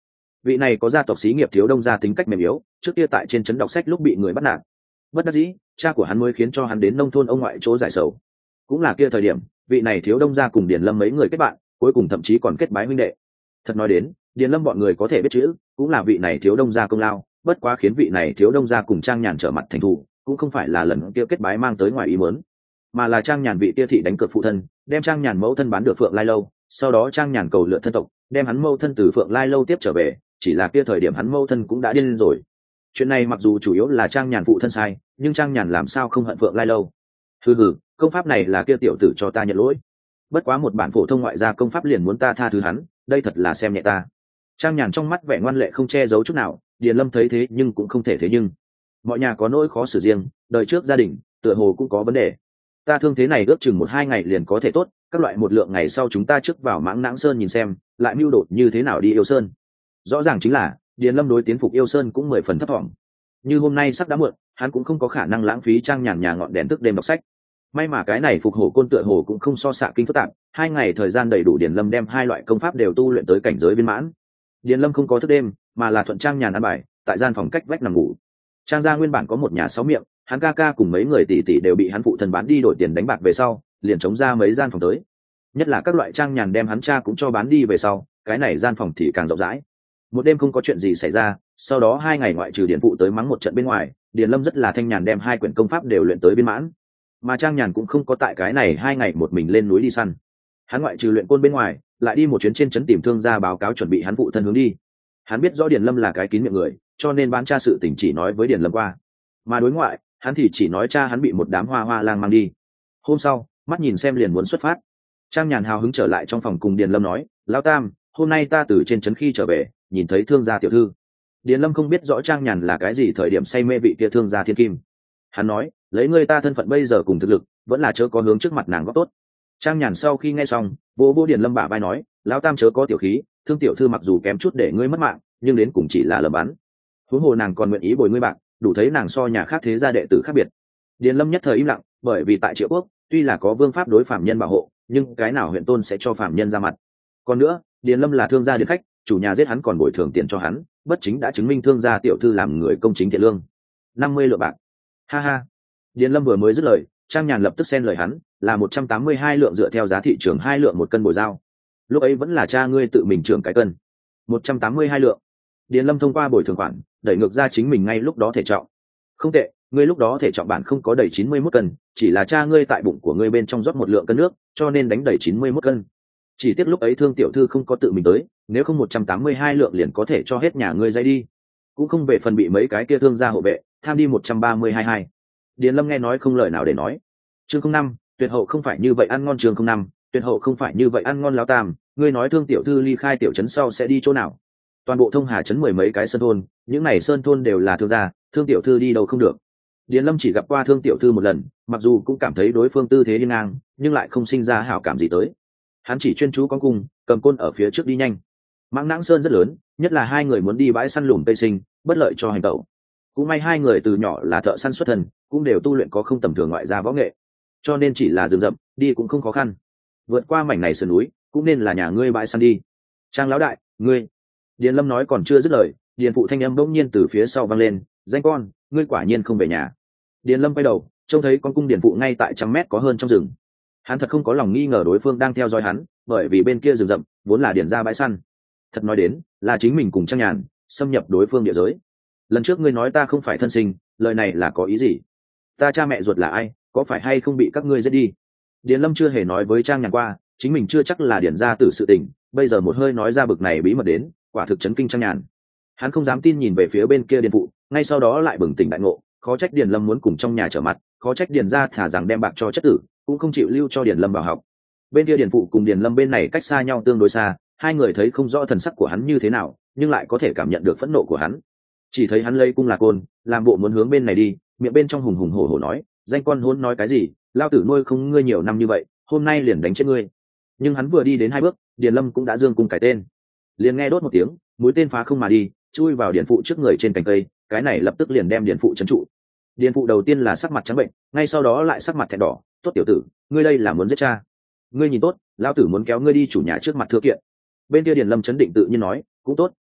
vị này có gia tộc xí nghiệp thiếu đông gia tính cách mềm yếu, trước kia tại trên trấn đọc sách lúc bị người bắt nạt, bất đắc dĩ cha của hắn mới khiến cho hắn đến nông thôn ông ngoại chỗ giải sầu. Cũng là kia thời điểm vị này thiếu đông gia cùng Điền Lâm mấy người kết bạn, cuối cùng thậm chí còn kết bái huynh đệ. Thật nói đến, Điền Lâm bọn người có thể biết chữ cũng là vị này thiếu đông gia công lao, bất quá khiến vị này thiếu đông gia cùng Trang Nhàn trở mặt thành thù cũng không phải là lần kia kết bái mang tới ngoài ý muốn, mà là Trang Nhàn vị kia thị đánh cược phụ thân, đem Trang Nhàn mẫu thân bán được Phượng Lai lâu, sau đó Trang Nhàn cầu lựa thân tộc đem hắn mẫu thân từ Phượng Lai lâu tiếp trở về, chỉ là kia thời điểm hắn mẫu thân cũng đã điên rồi. Chuyện này mặc dù chủ yếu là Trang Nhàn phụ thân sai, nhưng Trang Nhàn làm sao không hận Phượng Lai lâu. Hừ hừ, công pháp này là kia tiểu tử cho ta nhận lỗi, bất quá một bản phổ thông ngoại gia công pháp liền muốn ta tha thứ hắn, đây thật là xem nhẹ ta. Trang Nhàn trong mắt vẻ ngoan lệ không che giấu chút nào. Điền Lâm thấy thế nhưng cũng không thể thế nhưng, mọi nhà có nỗi khó xử riêng, đời trước gia đình tựa hồ cũng có vấn đề. Ta thương thế này ước chừng một hai ngày liền có thể tốt, các loại một lượng ngày sau chúng ta trước vào Mãng Nãng Sơn nhìn xem lại mưu đột như thế nào đi Yêu Sơn. Rõ ràng chính là Điền Lâm đối tiến phục Yêu Sơn cũng mười phần thấp thỏm. Như hôm nay sắp đã muộn, hắn cũng không có khả năng lãng phí Trang Nhàn nhà ngọn đèn thức đêm đọc sách. May mà cái này phục hổ côn tựa hồ cũng không so xạ kinh phức tạp, hai ngày thời gian đầy đủ Điền Lâm đem hai loại công pháp đều tu luyện tới cảnh giới viên mãn. Điền Lâm không có thức đêm, mà là thuận Trang Nhàn ăn bài, tại gian phòng cách vách nằm ngủ. Trang gia nguyên bản có một nhà sáu miệng, hắn ca ca cùng mấy người tỷ tỷ đều bị hắn phụ thân bán đi đổi tiền đánh bạc về sau, liền chống ra mấy gian phòng tới. Nhất là các loại Trang Nhàn đem hắn cha cũng cho bán đi về sau, cái này gian phòng thì càng rộng rãi. Một đêm không có chuyện gì xảy ra, sau đó hai ngày ngoại trừ Điền phụ tới mắng một trận bên ngoài, Điền Lâm rất là thanh nhàn đem hai quyển công pháp đều luyện tới viên mãn. Mà Trang Nhàn cũng không có tại cái này hai ngày một mình lên núi đi săn. Hắn ngoại trừ luyện côn bên ngoài, lại đi một chuyến trên trấn tìm thương gia báo cáo chuẩn bị hắn phụ thân hướng đi. Hắn biết rõ Điền Lâm là cái kín miệng người, cho nên bán cha sự tình chỉ nói với Điền Lâm qua, mà đối ngoại hắn thì chỉ nói cha hắn bị một đám hoa hoa lang mang đi. Hôm sau mắt nhìn xem liền muốn xuất phát, Trang Nhàn hào hứng trở lại trong phòng cùng Điền Lâm nói, lão tam, hôm nay ta từ trên trấn khi trở về nhìn thấy thương gia tiểu thư. Điền Lâm không biết rõ Trang Nhàn là cái gì thời điểm say mê vị kia thương gia thiên kim. Hắn nói, lấy ngươi ta thân phận bây giờ cùng thực lực, vẫn là chớ có hướng trước mặt nàng góp tốt. Trang Nhàn sau khi nghe xong vô vô Điền Lâm bả vai nói, lão tam chớ có tiểu khí, thương tiểu thư mặc dù kém chút để ngươi mất mạng, nhưng đến cùng chỉ là lầm bắn. Huống hồ nàng còn nguyện ý bồi ngươi bạc, đủ thấy nàng so nhà khác thế gia đệ tử khác biệt. Điền Lâm nhất thời im lặng, bởi vì tại Triệu Quốc tuy là có vương pháp đối phạm nhân bảo hộ, nhưng cái nào huyện tôn sẽ cho phạm nhân ra mặt. Còn nữa, Điền Lâm là thương gia điền khách, chủ nhà giết hắn còn bồi thường tiền cho hắn, bất chính đã chứng minh thương gia tiểu thư làm người công chính thiện lương. năm mươi lượng bạc. Ha ha. Điền Lâm vừa mới dứt lời, Trang Nhàn lập tức xen lời hắn, là một trăm tám mươi hai lượng dựa theo giá thị trường hai lượng một cân bồi giao. Lúc ấy vẫn là cha ngươi tự mình trưởng cái cân. một trăm tám mươi hai lượng. Điền Lâm thông qua bồi thường khoản, đẩy ngược ra chính mình ngay lúc đó thể trọng. Không tệ, ngươi lúc đó thể trọng bản không có đầy chín mươi mốt cân, chỉ là cha ngươi tại bụng của ngươi bên trong rót một lượng cân nước, cho nên đánh đầy chín mươi mốt cân. Chỉ tiếc lúc ấy thương tiểu thư không có tự mình tới, nếu không một trăm tám mươi hai lượng liền có thể cho hết nhà ngươi dây đi. Cũng không về phần bị mấy cái kia thương gia hộ vệ tham đi một trăm ba mươi hai hai. Điền Lâm nghe nói không lời nào để nói. Chương không năm, tuyệt hậu không phải như vậy ăn ngon. Chương không năm, tuyệt hậu không phải như vậy ăn ngon. Lão tam, ngươi nói thương tiểu thư ly khai tiểu trấn sau sẽ đi chỗ nào? Toàn bộ Thông Hà trấn mười mấy cái sơn thôn, những này sơn thôn đều là thương gia, thương tiểu thư đi đâu không được. Điền Lâm chỉ gặp qua thương tiểu thư một lần, mặc dù cũng cảm thấy đối phương tư thế hiên ngang, nhưng lại không sinh ra hảo cảm gì tới. Hắn chỉ chuyên chú con cung, cầm côn ở phía trước đi nhanh. Mãng Nãng Sơn rất lớn, nhất là hai người muốn đi bãi săn lùm tây sinh, bất lợi cho hành động. Cũng may hai người từ nhỏ là thợ săn xuất thân, cũng đều tu luyện có không tầm thường ngoại gia võ nghệ, cho nên chỉ là rừng rậm, đi cũng không khó khăn. Vượt qua mảnh này sườn núi, cũng nên là nhà ngươi bãi săn đi. Trang lão đại, ngươi. Điền Lâm nói còn chưa dứt lời, Điền phụ thanh âm bỗng nhiên từ phía sau vang lên, danh con, ngươi quả nhiên không về nhà. Điền Lâm quay đầu, trông thấy con cung Điền phụ ngay tại trăm mét có hơn trong rừng. Hắn thật không có lòng nghi ngờ đối phương đang theo dõi hắn, bởi vì bên kia rừng rậm vốn là Điền gia bãi săn. Thật nói đến, là chính mình cùng Trang Nhàn xâm nhập đối phương địa giới. Lần trước ngươi nói ta không phải thân sinh, lời này là có ý gì? Ta cha mẹ ruột là ai, có phải hay không bị các ngươi giết đi? Điền Lâm chưa hề nói với Trang Nhàn qua, chính mình chưa chắc là Điền gia tử sự tình, bây giờ một hơi nói ra bực này bí mật đến, quả thực chấn kinh Trang Nhàn. Hắn không dám tin nhìn về phía bên kia Điền phụ, ngay sau đó lại bừng tỉnh đại ngộ, khó trách Điền Lâm muốn cùng trong nhà trở mặt, khó trách Điền gia thả rằng đem bạc cho chất tử, cũng không chịu lưu cho Điền Lâm vào học. Bên kia Điền phụ cùng Điền Lâm bên này cách xa nhau tương đối xa, hai người thấy không rõ thần sắc của hắn như thế nào, nhưng lại có thể cảm nhận được phẫn nộ của hắn. Chỉ thấy hắn lấy cung là côn, làm bộ muốn hướng bên này đi, miệng bên trong hùng hùng hổ hổ nói, danh con hôn nói cái gì, lao tử nuôi không ngươi nhiều năm như vậy, hôm nay liền đánh chết ngươi. Nhưng hắn vừa đi đến hai bước, Điền Lâm cũng đã giương cung cái tên, liền nghe đốt một tiếng, mũi tên phá không mà đi, chui vào Điền phụ trước người trên cành cây, cái này lập tức liền đem Điền phụ trấn trụ. Điền phụ đầu tiên là sắc mặt trắng bệnh, ngay sau đó lại sắc mặt thẹn đỏ, tốt tiểu tử, ngươi đây là muốn giết cha? Ngươi nhìn tốt, lao tử muốn kéo ngươi đi chủ nhà trước mặt thưa kiện. Bên kia Điền Lâm chấn định tự nhiên nói, cũng tốt,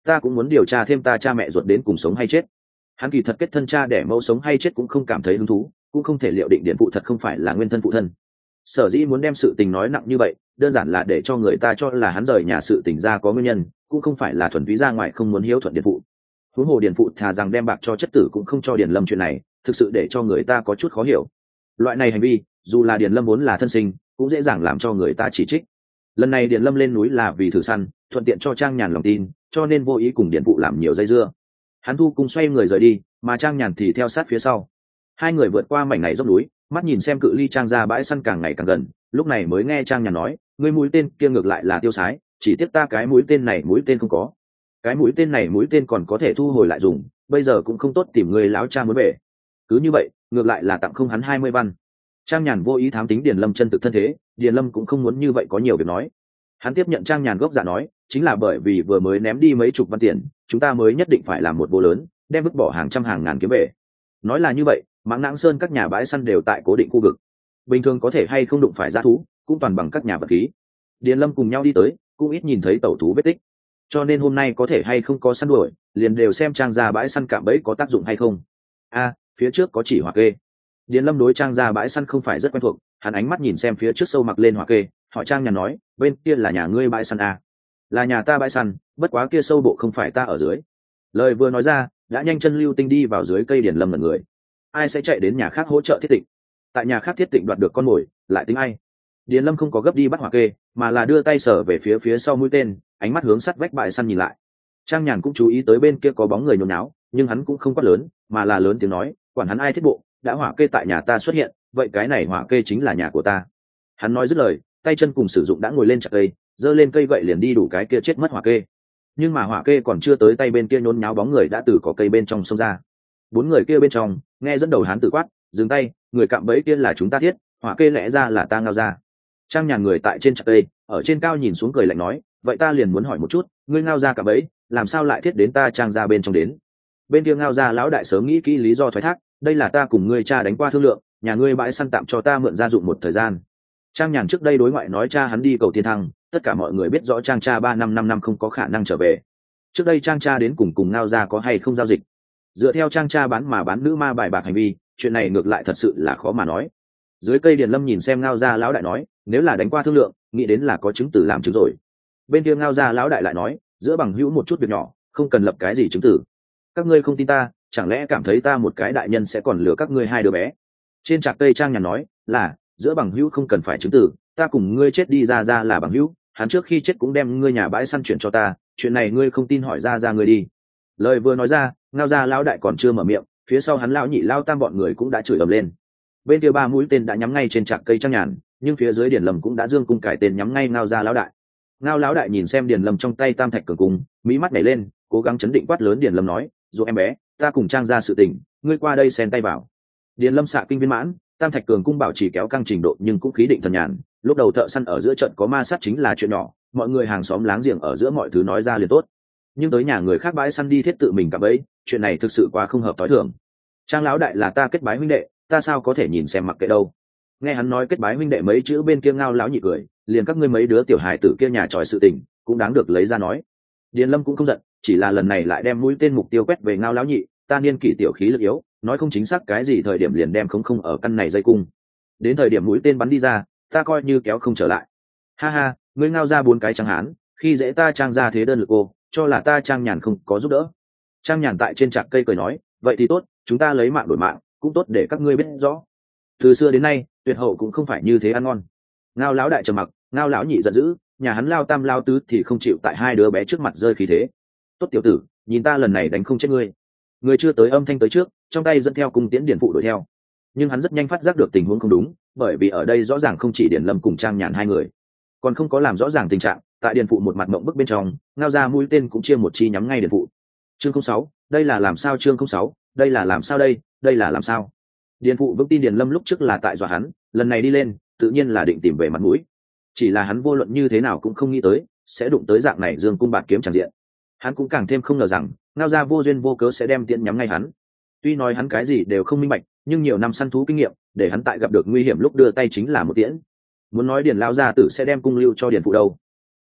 ta cũng muốn điều tra thêm ta cha mẹ ruột đến cùng sống hay chết. Hắn kỳ thật kết thân cha đẻ mẫu sống hay chết cũng không cảm thấy hứng thú, cũng không thể liệu định điền phụ thật không phải là nguyên thân phụ thân. Sở dĩ muốn đem sự tình nói nặng như vậy, đơn giản là để cho người ta cho là hắn rời nhà sự tình ra có nguyên nhân, cũng không phải là thuần túy ra ngoài không muốn hiếu thuận điền phụ. Huống hồ điền phụ thà rằng đem bạc cho chất tử cũng không cho điền lâm chuyện này, thực sự để cho người ta có chút khó hiểu. Loại này hành vi, dù là điền lâm vốn là thân sinh, cũng dễ dàng làm cho người ta chỉ trích. Lần này điền lâm lên núi là vì thử săn, thuận tiện cho Trang Nhàn lòng tin, cho nên vô ý cùng điền phụ làm nhiều dây dưa. Hắn thu cùng xoay người rời đi, mà Trang Nhàn thì theo sát phía sau. Hai người vượt qua mảnh này dốc núi, mắt nhìn xem cự ly Trang ra bãi săn càng ngày càng gần, lúc này mới nghe Trang Nhàn nói, ngươi mũi tên kia ngược lại là tiêu sái, chỉ tiếc ta cái mũi tên này mũi tên không có. Cái mũi tên này mũi tên còn có thể thu hồi lại dùng, bây giờ cũng không tốt tìm người lão cha muốn về. Cứ như vậy, ngược lại là tặng không hắn hai mươi văn. Trang Nhàn vô ý thám tính Điền Lâm chân thực thân thế, Điền Lâm cũng không muốn như vậy có nhiều việc nói. Hắn tiếp nhận Trang Nhàn gốc dạ nói, chính là bởi vì vừa mới ném đi mấy chục văn tiền, chúng ta mới nhất định phải làm một vô lớn, đem vứt bỏ hàng trăm hàng ngàn kiếm về. Nói là như vậy, Mãng Nãng Sơn các nhà bãi săn đều tại cố định khu vực, bình thường có thể hay không đụng phải dã thú, cũng toàn bằng các nhà vật khí. Điền Lâm cùng nhau đi tới, cũng ít nhìn thấy tẩu thú vết tích, cho nên hôm nay có thể hay không có săn đuổi, liền đều xem Trang ra bãi săn cạm bẫy có tác dụng hay không. A, phía trước có chỉ hỏa kê. Điền Lâm đối Trang ra bãi săn không phải rất quen thuộc, hắn ánh mắt nhìn xem phía trước sâu mặc lên hỏa kê, hỏi Trang Nhàn nói, bên kia là nhà ngươi bãi săn à? Là nhà ta bãi săn, bất quá kia sâu bộ không phải ta ở dưới. Lời vừa nói ra, đã nhanh chân lưu tinh đi vào dưới cây. Điền Lâm là người, ai sẽ chạy đến nhà khác hỗ trợ thiết tịnh? Tại nhà khác thiết tịnh đoạt được con mồi, lại tính ai? Điền Lâm không có gấp đi bắt hỏa kê, mà là đưa tay sở về phía phía sau mũi tên, ánh mắt hướng sắt vách bãi săn nhìn lại. Trang Nhàn cũng chú ý tới bên kia có bóng người nhốn náo, nhưng hắn cũng không quát lớn, mà là lớn tiếng nói, quản hắn ai thiết bộ, đã hỏa kê tại nhà ta xuất hiện, vậy cái này hỏa kê chính là nhà của ta. Hắn nói dứt lời, tay chân cùng sử dụng đã ngồi lên chặt cây, giơ lên cây gậy liền đi đủ cái kia chết mất hỏa kê. Nhưng mà hỏa kê còn chưa tới tay bên kia nhốn nháo bóng người đã từ có cây bên trong xông ra. Bốn người kia bên trong, nghe dẫn đầu hắn tự quát, dừng tay, người cạm bẫy kia là chúng ta thiết, hỏa kê lẽ ra là ta ngao ra. Trang Nhàn người tại trên chặt cây, ở trên cao nhìn xuống cười lạnh nói, vậy ta liền muốn hỏi một chút, ngươi ngao ra cạm bẫy, làm sao lại thiết đến ta Trang ra bên trong đến? Bên kia ngao ra lão đại sớm nghĩ kỹ lý do thoái thác, đây là ta cùng ngươi cha đánh qua thương lượng, nhà ngươi bãi săn tạm cho ta mượn gia dụng một thời gian. Trang Nhàn trước đây đối ngoại nói cha hắn đi cầu thiên thăng, tất cả mọi người biết rõ Trang cha ba năm năm năm không có khả năng trở về. Trước đây Trang cha đến cùng cùng ngao ra có hay không giao dịch, dựa theo Trang cha bán mà bán nữ ma bài bạc hành vi, chuyện này ngược lại thật sự là khó mà nói. Dưới cây Điền Lâm nhìn xem ngao ra lão đại nói, nếu là đánh qua thương lượng, nghĩ đến là có chứng tử làm chứng rồi. Bên kia ngao ra lão đại lại nói, giữa bằng hữu một chút việc nhỏ, không cần lập cái gì chứng tử. Các ngươi không tin ta, chẳng lẽ cảm thấy ta một cái đại nhân sẽ còn lừa các ngươi hai đứa bé? Trên trạc cây Trang Nhàn nói, là giữa bằng hữu không cần phải chứng tử, ta cùng ngươi chết đi ra ra là bằng hữu, hắn trước khi chết cũng đem ngươi nhà bãi săn chuyển cho ta, chuyện này ngươi không tin hỏi ra ra ngươi đi. Lời vừa nói ra, ngao ra lão đại còn chưa mở miệng, phía sau hắn lão nhị lao tam bọn người cũng đã chửi ầm lên. Bên kia ba mũi tên đã nhắm ngay trên trạc cây Trang Nhàn, nhưng phía dưới Điền Lâm cũng đã dương cung cải tên nhắm ngay ngao ra lão đại. Ngao lão đại nhìn xem Điền Lâm trong tay tam thạch cường cung, mỹ mắt nhảy lên, cố gắng chấn định quát lớn Điền Lâm nói, dù em bé, ta cùng Trang ra sự tình, ngươi qua đây xen tay vào. Điền Lâm xạ kinh viên mãn, tam thạch cường cung bảo trì kéo căng trình độ nhưng cũng khí định thần nhàn. Lúc đầu thợ săn ở giữa trận có ma sát chính là chuyện nhỏ, mọi người hàng xóm láng giềng ở giữa mọi thứ nói ra liền tốt. Nhưng tới nhà người khác bãi săn đi thiết tự mình cả bấy, chuyện này thực sự quá không hợp tối thường. Trang lão đại là ta kết bái huynh đệ, ta sao có thể nhìn xem mặc kệ đâu. Nghe hắn nói kết bái huynh đệ mấy chữ, bên kia ngao lão nhị cười, liền các ngươi mấy đứa tiểu hài tử kia nhà tròi sự tình cũng đáng được lấy ra nói. Điền Lâm cũng không giận, chỉ là lần này lại đem mũi tên mục tiêu quét về ngao lão nhị, ta niên kỷ tiểu khí lực yếu, nói không chính xác cái gì thời điểm liền đem không không ở căn này dây cung, đến thời điểm mũi tên bắn đi ra, ta coi như kéo không trở lại. Ha ha, ngươi ngao ra bốn cái Trang hán, khi dễ ta Trang ra thế đơn lực cô, cho là ta Trang Nhàn không có giúp đỡ. Trang Nhàn tại trên trạc cây cười nói, vậy thì tốt, chúng ta lấy mạng đổi mạng, cũng tốt để các ngươi biết rõ. Từ xưa đến nay, tuyệt hậu cũng không phải như thế ăn ngon. Ngao lão đại trầm mặc, ngao lão nhị giận dữ, nhà hắn lao tam lao tứ thì không chịu tại hai đứa bé trước mặt rơi khí thế. Tốt tiểu tử, nhìn ta lần này đánh không chết ngươi. Người chưa tới âm thanh tới trước, trong tay dẫn theo cung tiễn Điền phụ đuổi theo. Nhưng hắn rất nhanh phát giác được tình huống không đúng, bởi vì ở đây rõ ràng không chỉ Điền Lâm cùng Trang Nhàn hai người, còn không có làm rõ ràng tình trạng. Tại Điền phụ một mặt mộng bức bên trong, ngao ra mũi tên cũng chia một chi nhắm ngay Điền phụ. Chương không sáu, đây là làm sao? Chương không sáu, đây là làm sao? Đây, đây là làm sao? Điền phụ vững tin Điền Lâm lúc trước là tại dọa hắn, lần này đi lên, tự nhiên là định tìm về mặt mũi. Chỉ là hắn vô luận như thế nào cũng không nghĩ tới sẽ đụng tới dạng này dương cung bạt kiếm tràn diện. Hắn cũng càng thêm không ngờ rằng ngao ra vô duyên vô cớ sẽ đem tiễn nhắm ngay hắn. Tuy nói hắn cái gì đều không minh bạch, nhưng nhiều năm săn thú kinh nghiệm để hắn tại gặp được nguy hiểm lúc đưa tay chính là một tiễn. Muốn nói Điền lao gia tử sẽ đem cung lưu cho Điền phụ đâu?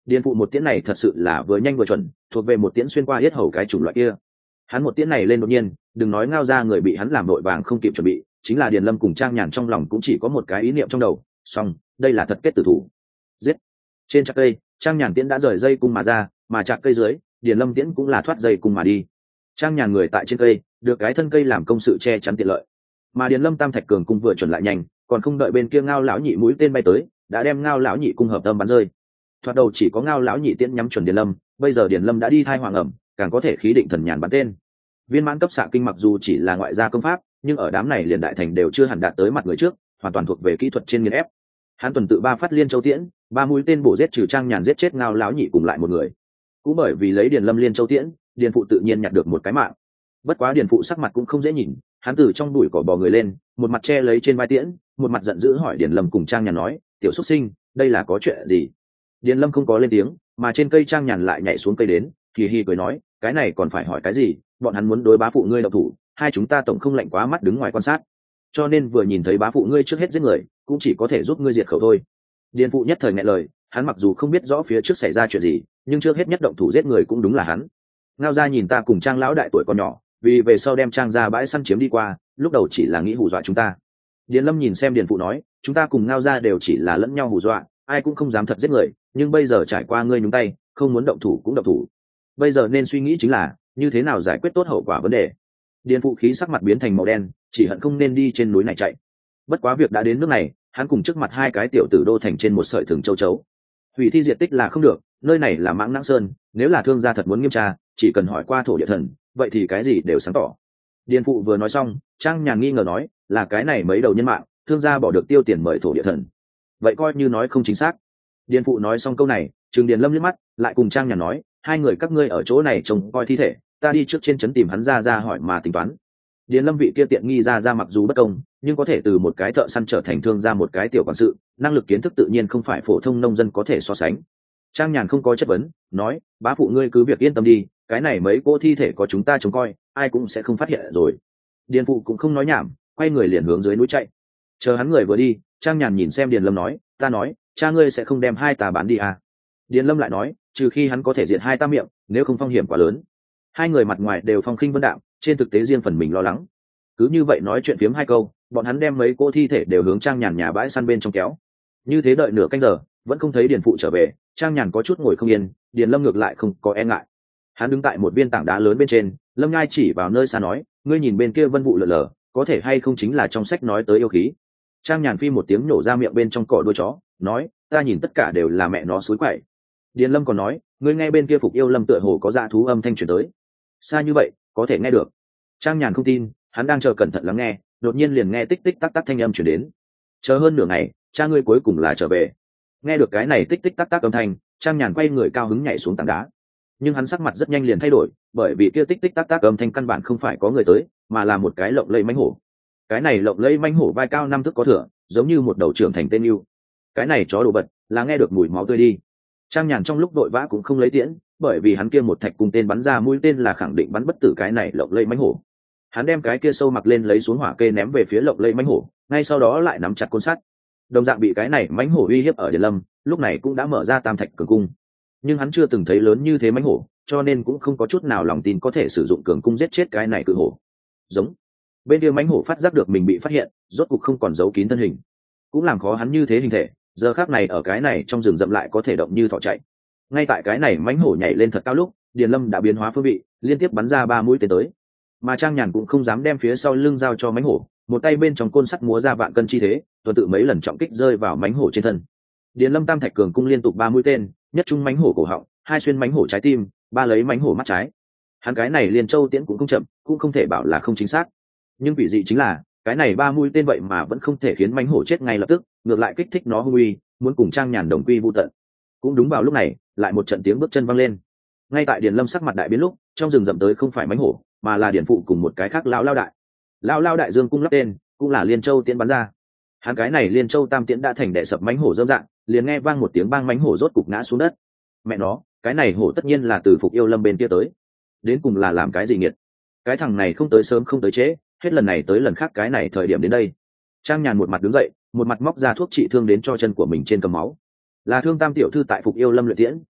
Điền phụ một tiễn này thật sự là vừa nhanh vừa chuẩn, thuộc về một tiễn xuyên qua yết hầu cái chủng loại kia. Hắn một tiễn này lên đột nhiên, đừng nói ngao ra người bị hắn làm đội vàng không kịp chuẩn bị, chính là Điền Lâm cùng Trang Nhàn trong lòng cũng chỉ có một cái ý niệm trong đầu, xong, đây là thật kết tử thủ. Giết. Trên chạc cây, Trang Nhàn tiễn đã rời dây cung mà ra, mà chạc cây dưới, Điền Lâm tiễn cũng là thoát dây cung mà đi. Trang Nhàn người tại trên cây, được cái thân cây làm công sự che chắn tiện lợi. Mà Điền Lâm tam thạch cường cung vừa chuẩn lại nhanh, còn không đợi bên kia ngao lão nhị mũi tên bay tới, đã đem ngao lão nhị cung hợp tâm bắn rơi. Thoạt đầu chỉ có ngao lão nhị tiễn nhắm chuẩn Điền Lâm, bây giờ Điền Lâm đã đi thai hoàng ẩm, càng có thể khí định thần nhàn bắn tên. Viên mãn cấp xạ kinh mặc dù chỉ là ngoại gia công pháp, nhưng ở đám này liền đại thành đều chưa hẳn đạt tới mặt người trước, hoàn toàn thuộc về kỹ thuật trên nghiền ép. Hắn tuần tự ba phát liên châu tiễn, ba mũi tên bổ giết trừ Trang Nhàn giết chết ngao lão nhị cùng lại một người. Cũng bởi vì lấy Điền Lâm liên châu tiễn, Điền phụ tự nhiên nhặt được một cái mạng. Bất quá Điền phụ sắc mặt cũng không dễ nhìn, hắn từ trong bụi cỏ bò người lên, một mặt che lấy trên vai tiễn, một mặt giận dữ hỏi Điền Lâm cùng Trang Nhàn nói, tiểu xuất sinh, đây là có chuyện gì? Điền Lâm không có lên tiếng, mà trên cây Trang Nhàn lại nhảy xuống cây đến, hì hì cười nói, cái này còn phải hỏi cái gì, bọn hắn muốn đối bá phụ ngươi động thủ, hai chúng ta tổng không lạnh quá mắt đứng ngoài quan sát, cho nên vừa nhìn thấy bá phụ ngươi trước hết giết người, cũng chỉ có thể giúp ngươi diệt khẩu thôi. Điền phụ nhất thời nghẹn lời, hắn mặc dù không biết rõ phía trước xảy ra chuyện gì, nhưng trước hết nhất động thủ giết người cũng đúng là hắn. Ngao gia nhìn ta cùng Trang lão đại tuổi còn nhỏ, vì về sau đem Trang ra bãi săn chiếm đi qua, lúc đầu chỉ là nghĩ hù dọa chúng ta. Điền Lâm nhìn xem Điền phụ nói, chúng ta cùng Ngao gia đều chỉ là lẫn nhau hù dọa, ai cũng không dám thật giết người, nhưng bây giờ trải qua ngươi nhúng tay, không muốn động thủ cũng động thủ. Bây giờ nên suy nghĩ chính là như thế nào giải quyết tốt hậu quả vấn đề. Điền phụ khí sắc mặt biến thành màu đen, chỉ hận không nên đi trên núi này chạy. Bất quá việc đã đến nước này, hắn cùng trước mặt hai cái tiểu tử đô thành trên một sợi thừng châu chấu. Hủy thi diệt tích là không được, nơi này là Mãng Nãng Sơn, nếu là thương gia thật muốn nghiêm tra, chỉ cần hỏi qua thổ địa thần, vậy thì cái gì đều sáng tỏ. Điền phụ vừa nói xong, Trang Nhàn nghi ngờ nói, là cái này mấy đầu nhân mạng, thương gia bỏ được tiêu tiền mời thổ địa thần. Vậy coi như nói không chính xác. Điền phụ nói xong câu này, Trừng Điền Lâm liếc mắt, lại cùng Trang Nhàn nói, hai người các ngươi ở chỗ này trông coi thi thể, ta đi trước trên trấn tìm hắn ra ra hỏi mà tính toán. Điền Lâm vị kia tiện nghi ra ra mặc dù bất công, nhưng có thể từ một cái thợ săn trở thành thương gia một cái tiểu quản sự, năng lực kiến thức tự nhiên không phải phổ thông nông dân có thể so sánh. Trang Nhàn không có chất vấn, nói, bá phụ ngươi cứ việc yên tâm đi, cái này mấy cô thi thể có chúng ta trông coi, ai cũng sẽ không phát hiện rồi. Điền phụ cũng không nói nhảm, quay người liền hướng dưới núi chạy. Chờ hắn người vừa đi, Trang Nhàn nhìn xem Điền Lâm nói, ta nói, cha ngươi sẽ không đem hai ta bán đi à? Điền Lâm lại nói, trừ khi hắn có thể diệt hai ta miệng, nếu không phong hiểm quá lớn. Hai người mặt ngoài đều phong khinh vân đạm, trên thực tế riêng phần mình lo lắng. Cứ như vậy nói chuyện phiếm hai câu, bọn hắn đem mấy cô thi thể đều hướng Trang Nhàn nhà bãi săn bên trong kéo. Như thế đợi nửa canh giờ, vẫn không thấy Điền phụ trở về, Trang Nhàn có chút ngồi không yên, Điền Lâm ngược lại không có e ngại. Hắn đứng tại một viên tảng đá lớn bên trên, Lâm Ngai chỉ vào nơi xa nói, ngươi nhìn bên kia vân vụ lờ lờ, có thể hay không chính là trong sách nói tới yêu khí. Trang Nhàn phi một tiếng nổ ra miệng bên trong cỏ đuôi chó, nói, ta nhìn tất cả đều là mẹ nó suối quậy. Điền Lâm còn nói, ngươi nghe bên kia Phục Yêu Lâm tựa hồ có dã thú âm thanh truyền tới, xa như vậy có thể nghe được. Trang Nhàn không tin, hắn đang chờ cẩn thận lắng nghe, đột nhiên liền nghe tích tích tắc tắc thanh âm truyền đến. Chờ hơn nửa ngày, cha ngươi cuối cùng là trở về. Nghe được cái này tích tích tắc tắc âm thanh, Trang Nhàn quay người cao hứng nhảy xuống tảng đá. Nhưng hắn sắc mặt rất nhanh liền thay đổi, bởi vì kia tích tích tắc tắc âm thanh căn bản không phải có người tới, mà là một cái lộng lẫy mãnh hổ. Cái này lộng lẫy mãnh hổ vai cao năm thước có thửa, giống như một đầu trưởng thành tên yêu. Cái này chó đồ vật, là nghe được mùi máu tươi đi. Trang Nhàn trong lúc đội vã cũng không lấy tiễn, bởi vì hắn kia một thạch cung tên bắn ra mũi tên là khẳng định bắn bất tử cái này lộng lẫy mãnh hổ. Hắn đem cái kia sâu mặc lên lấy xuống hỏa kê ném về phía lộng lẫy mãnh hổ, ngay sau đó lại nắm chặt côn sắt. Đồng dạng bị cái này mãnh hổ uy hiếp ở Điền Lâm, lúc này cũng đã mở ra tam thạch cường cung. Nhưng hắn chưa từng thấy lớn như thế mãnh hổ, cho nên cũng không có chút nào lòng tin có thể sử dụng cường cung giết chết cái này cự hổ. Giống. Bên kia mãnh hổ phát giác được mình bị phát hiện, rốt cục không còn giấu kín thân hình, cũng làm khó hắn như thế hình thể, giờ khắc này ở cái này trong rừng rậm lại có thể động như thỏ chạy. Ngay tại cái này mãnh hổ nhảy lên thật cao lúc, Điền Lâm đã biến hóa phương vị, liên tiếp bắn ra ba mũi tên tới. Mà Trang Nhàn cũng không dám đem phía sau lưng giao cho mãnh hổ, một tay bên trong côn sắt múa ra vạn cân chi thế, tuần tự mấy lần trọng kích rơi vào mãnh hổ trên thân. Điền Lâm tam thạch cường cung liên tục ba mũi tên, nhất trung mãnh hổ cổ họng, hai xuyên mãnh hổ trái tim, ba lấy mãnh hổ mắt trái. Hắn cái này liên châu tiễn cũng không chậm, cũng không thể bảo là không chính xác. Nhưng vị dị chính là, cái này ba mũi tên vậy mà vẫn không thể khiến mãnh hổ chết ngay lập tức, ngược lại kích thích nó hung uy, muốn cùng Trang Nhàn đồng quy vu tận. Cũng đúng vào lúc này, lại một trận tiếng bước chân vang lên. Ngay tại Điền Lâm sắc mặt đại biến lúc, trong rừng rậm tới không phải mãnh hổ, mà là Điền phụ cùng một cái khác lão lao đại. Lão lao đại dương cung lắp tên, cũng là liên châu tiễn bắn ra. Hắn cái này liên châu tam tiễn đã thành đè sập mãnh hổ dâm dạng, liền nghe vang một tiếng bang mãnh hổ rốt cục ngã xuống đất. Mẹ nó, cái này hổ tất nhiên là từ Phục Yêu Lâm bên kia tới. Đến cùng là làm cái gì nghiệt? Cái thằng này không tới sớm không tới trễ, hết lần này tới lần khác cái này thời điểm đến đây. Trang Nhàn một mặt đứng dậy, một mặt móc ra thuốc trị thương đến cho chân của mình trên cầm máu. Là Thương Tam tiểu thư tại Phục Yêu Lâm luyện tiễn,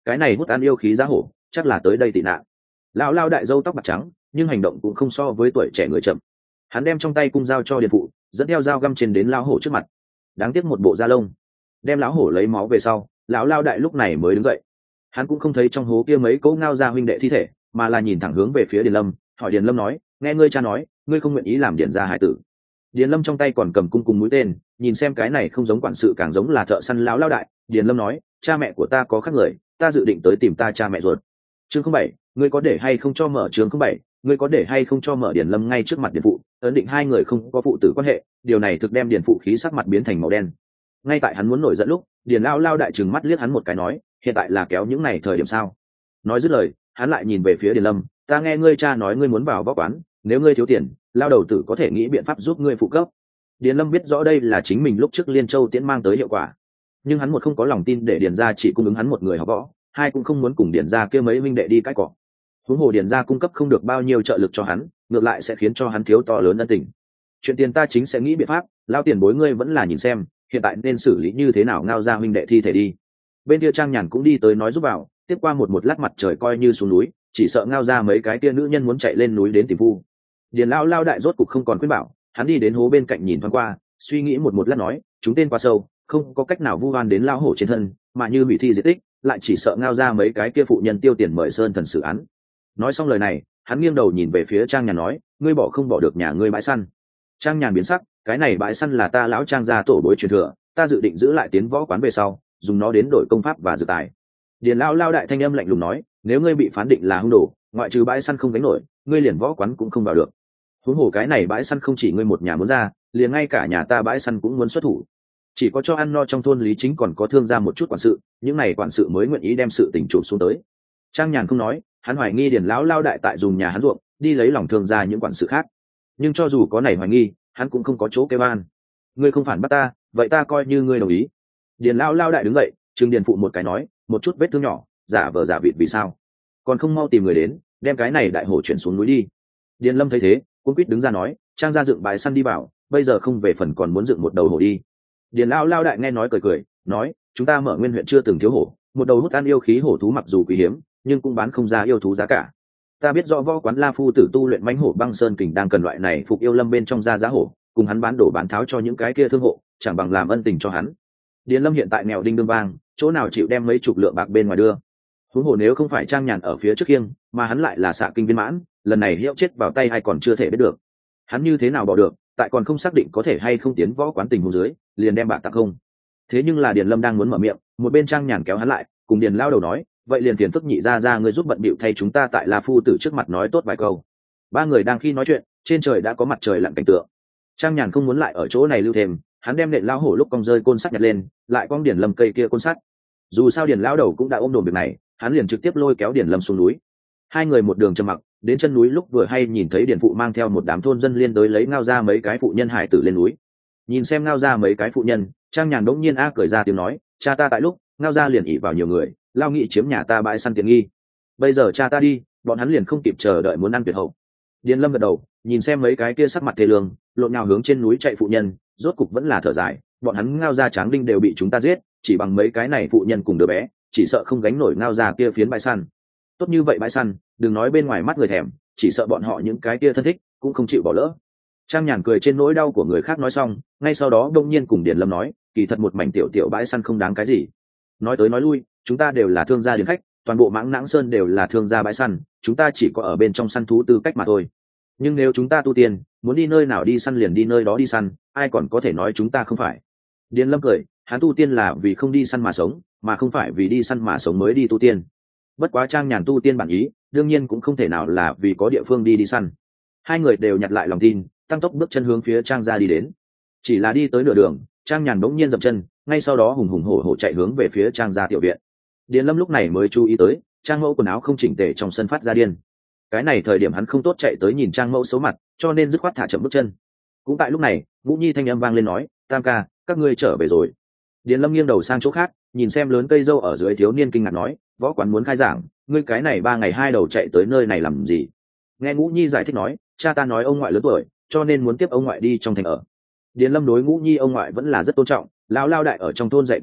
cái này hút ăn yêu khí giá hổ chắc là tới đây tị nạn. Lão lao đại râu tóc bạc trắng nhưng hành động cũng không so với tuổi trẻ người chậm. Hắn đem trong tay cung dao cho điền phụ, dẫn theo dao găm trên đến lão hổ trước mặt. Đáng tiếc một bộ da lông. Đem lão hổ lấy máu về sau, lão lao đại lúc này mới đứng dậy. Hắn cũng không thấy trong hố kia mấy cỗ ngao ra huynh đệ thi thể, mà là nhìn thẳng hướng về phía điền lâm, hỏi điền lâm nói, nghe ngươi cha nói, ngươi không nguyện ý làm điền gia hải tử. Điền lâm trong tay còn cầm cung cùng mũi tên, nhìn xem cái này không giống quản sự càng giống là thợ săn lão lao đại. Điền lâm nói, cha mẹ của ta có khác người, ta dự định tới tìm ta cha mẹ ruột. Chương không bảy, ngươi có để hay không cho mở chương không bảy, ngươi có để hay không cho mở. Điền lâm ngay trước mặt điền phụ, ấn định hai người không có phụ tử quan hệ, điều này thực đem điền phụ khí sắc mặt biến thành màu đen. Ngay tại hắn muốn nổi giận lúc, điền lao lao đại trừng mắt liếc hắn một cái nói, hiện tại là kéo những này thời điểm sao? Nói dứt lời, hắn lại nhìn về phía điền lâm, ta nghe ngươi cha nói ngươi muốn vào võ quán, nếu ngươi thiếu tiền, lao đầu tử có thể nghĩ biện pháp giúp ngươi phụ cấp. Điền lâm biết rõ đây là chính mình lúc trước liên châu tiễn mang tới hiệu quả, nhưng hắn một không có lòng tin để điền gia chỉ cung ứng hắn một người học võ, hai cũng không muốn cùng điền gia kia mấy minh đệ đi cãi cọ. Huống hồ điền gia cung cấp không được bao nhiêu trợ lực cho hắn, ngược lại sẽ khiến cho hắn thiếu to lớn ân tình. Chuyện tiền ta chính sẽ nghĩ biện pháp, lao tiền bối ngươi vẫn là nhìn xem hiện tại nên xử lý như thế nào ngao ra minh đệ thi thể đi. Bên kia Trang Nhàn cũng đi tới nói giúp vào, tiếp qua một một lát mặt trời coi như xuống núi, chỉ sợ ngao ra mấy cái kia nữ nhân muốn chạy lên núi đến tìm phu. Điền lao lao đại rốt cục không còn khuyên bảo, hắn đi đến hố bên cạnh nhìn thoáng qua, suy nghĩ một một lát nói, chúng tên quá sâu, không có cách nào vu oan đến lao hổ trên thân, mà như hủy thi diệt tích, lại chỉ sợ ngao ra mấy cái kia phụ nhân tiêu tiền mời sơn thần xử án. Nói xong lời này, hắn nghiêng đầu nhìn về phía Trang Nhàn nói, ngươi bỏ không bỏ được nhà ngươi bãi săn. Trang Nhàn biến sắc, cái này bãi săn là ta lão Trang gia tổ bối truyền thừa, ta dự định giữ lại tiến võ quán về sau, dùng nó đến đổi công pháp và dự tài. Điền lao lao đại thanh âm lạnh lùng nói, nếu ngươi bị phán định là hung đồ, ngoại trừ bãi săn không gánh nổi, ngươi liền võ quán cũng không vào được. Huống hồ cái này bãi săn không chỉ ngươi một nhà muốn ra, liền ngay cả nhà ta bãi săn cũng muốn xuất thủ. Chỉ có cho ăn no trong thôn lý chính còn có thương ra một chút quản sự, những này quản sự mới nguyện ý đem sự tình chụp xuống tới. Trang Nhàn không nói, hắn hoài nghi Điền lão lao đại tại dùng nhà hắn ruộng đi lấy lòng thương ra những quản sự khác, nhưng cho dù có này hoài nghi, hắn cũng không có chỗ kêu an. Ngươi không phản bắt ta, vậy ta coi như ngươi đồng ý. Điền lao lao đại đứng dậy, trừng Điền phụ một cái nói, một chút vết thương nhỏ, giả vờ giả vịt vì sao? Còn không mau tìm người đến, đem cái này đại hổ chuyển xuống núi đi. Điền lâm thấy thế, cũng quýt đứng ra nói, Trang gia dựng bãi săn đi bảo, bây giờ không về phần còn muốn dựng một đầu hổ đi. Điền lao lao đại nghe nói cười cười, nói, chúng ta mở nguyên huyện chưa từng thiếu hổ, một đầu hút ăn yêu khí hổ thú mặc dù quý hiếm, nhưng cũng bán không ra yêu thú giá cả. Ta biết rõ võ quán La Phu tử tu luyện mãnh hổ băng sơn kình đang cần loại này phục yêu lâm bên trong ra giá hổ, cùng hắn bán đổ bán tháo cho những cái kia thương hộ, chẳng bằng làm ân tình cho hắn. Điền lâm hiện tại nghèo đinh đương vang, chỗ nào chịu đem mấy chục lượng bạc bên ngoài đưa. Huống hồ nếu không phải Trang Nhàn ở phía trước khiêng, mà hắn lại là xạ kinh viên mãn, lần này hiệu chết vào tay hay còn chưa thể biết được. Hắn như thế nào bỏ được, tại còn không xác định có thể hay không tiến võ quán tình huống dưới, liền đem bạc tặng không. Thế nhưng là Điền lâm đang muốn mở miệng, một bên Trang Nhàn kéo hắn lại, cùng Điền lao đầu nói, vậy liền phiền phức nhị ra ra ngươi giúp bận bịu thay chúng ta tại La Phu tử trước mặt nói tốt vài câu. Ba người đang khi nói chuyện, trên trời đã có mặt trời lặn cảnh tượng. Trang Nhàn không muốn lại ở chỗ này lưu thêm, hắn đem nện lao hổ lúc cong rơi côn sắt nhặt lên, lại cong Điền lâm cây kia côn sắt. Dù sao Điền lao đầu cũng đã ôm đồn việc này, hắn liền trực tiếp lôi kéo Điền lâm xuống núi. Hai người một đường trầm mặc, đến chân núi lúc vừa hay nhìn thấy Điền phụ mang theo một đám thôn dân liên đối lấy ngao ra mấy cái phụ nhân hải tử lên núi. Nhìn xem ngao ra mấy cái phụ nhân, Trang Nhàn đỗng nhiên a cười ra tiếng nói, cha ta tại lúc ngao ra liền ỉ vào nhiều người, lao nghị chiếm nhà ta bãi săn tiện nghi. Bây giờ cha ta đi, bọn hắn liền không kịp chờ đợi muốn ăn tuyệt hậu. Điền lâm gật đầu, nhìn xem mấy cái kia sắc mặt thê lương, lộn nhào hướng trên núi chạy phụ nhân, rốt cục vẫn là thở dài, bọn hắn ngao ra tráng đinh đều bị chúng ta giết, chỉ bằng mấy cái này phụ nhân cùng đứa bé, chỉ sợ không gánh nổi ngao ra kia phiến bãi săn. Tốt như vậy bãi săn, đừng nói bên ngoài mắt người thèm, chỉ sợ bọn họ những cái kia thân thích cũng không chịu bỏ lỡ. Trang Nhàn cười trên nỗi đau của người khác nói xong, ngay sau đó đông nhiên cùng Điền lâm nói, kỳ thật một mảnh tiểu tiểu bãi săn không đáng cái gì. Nói tới nói lui, chúng ta đều là thương gia điền khách, toàn bộ Mãng Nãng Sơn đều là thương gia bãi săn, chúng ta chỉ có ở bên trong săn thú tư cách mà thôi. Nhưng nếu chúng ta tu tiên, muốn đi nơi nào đi săn liền đi nơi đó đi săn, ai còn có thể nói chúng ta không phải. Điền lâm cười, hắn tu tiên là vì không đi săn mà sống, mà không phải vì đi săn mà sống mới đi tu tiên. Bất quá Trang Nhàn tu tiên bản ý, đương nhiên cũng không thể nào là vì có địa phương đi đi săn. Hai người đều nhặt lại lòng tin, tăng tốc bước chân hướng phía Trang gia đi đến. Chỉ là đi tới nửa đường, Trang Nhàn bỗng nhiên dậm chân, ngay sau đó hùng hùng hổ hổ chạy hướng về phía Trang gia tiểu viện. Điền lâm lúc này mới chú ý tới, Trang mẫu quần áo không chỉnh tề trong sân phát ra điên. Cái này thời điểm hắn không tốt chạy tới nhìn Trang mẫu xấu mặt, cho nên dứt khoát thả chậm bước chân. Cũng tại lúc này, Ngũ Nhi thanh âm vang lên nói, Tam ca, các ngươi trở về rồi. Điền lâm nghiêng đầu sang chỗ khác, nhìn xem lớn cây dâu ở dưới thiếu niên kinh ngạc nói, võ quán muốn khai giảng, ngươi cái này ba ngày hai đầu chạy tới nơi này làm gì? Nghe Ngũ Nhi giải thích nói, cha ta nói ông ngoại lớn tuổi, cho nên muốn tiếp ông ngoại đi trong thành ở. Điền lâm đối Ngũ Nhi ông ngoại vẫn là rất tôn trọng, lão lao đại ở trong thôn dạy qua sách,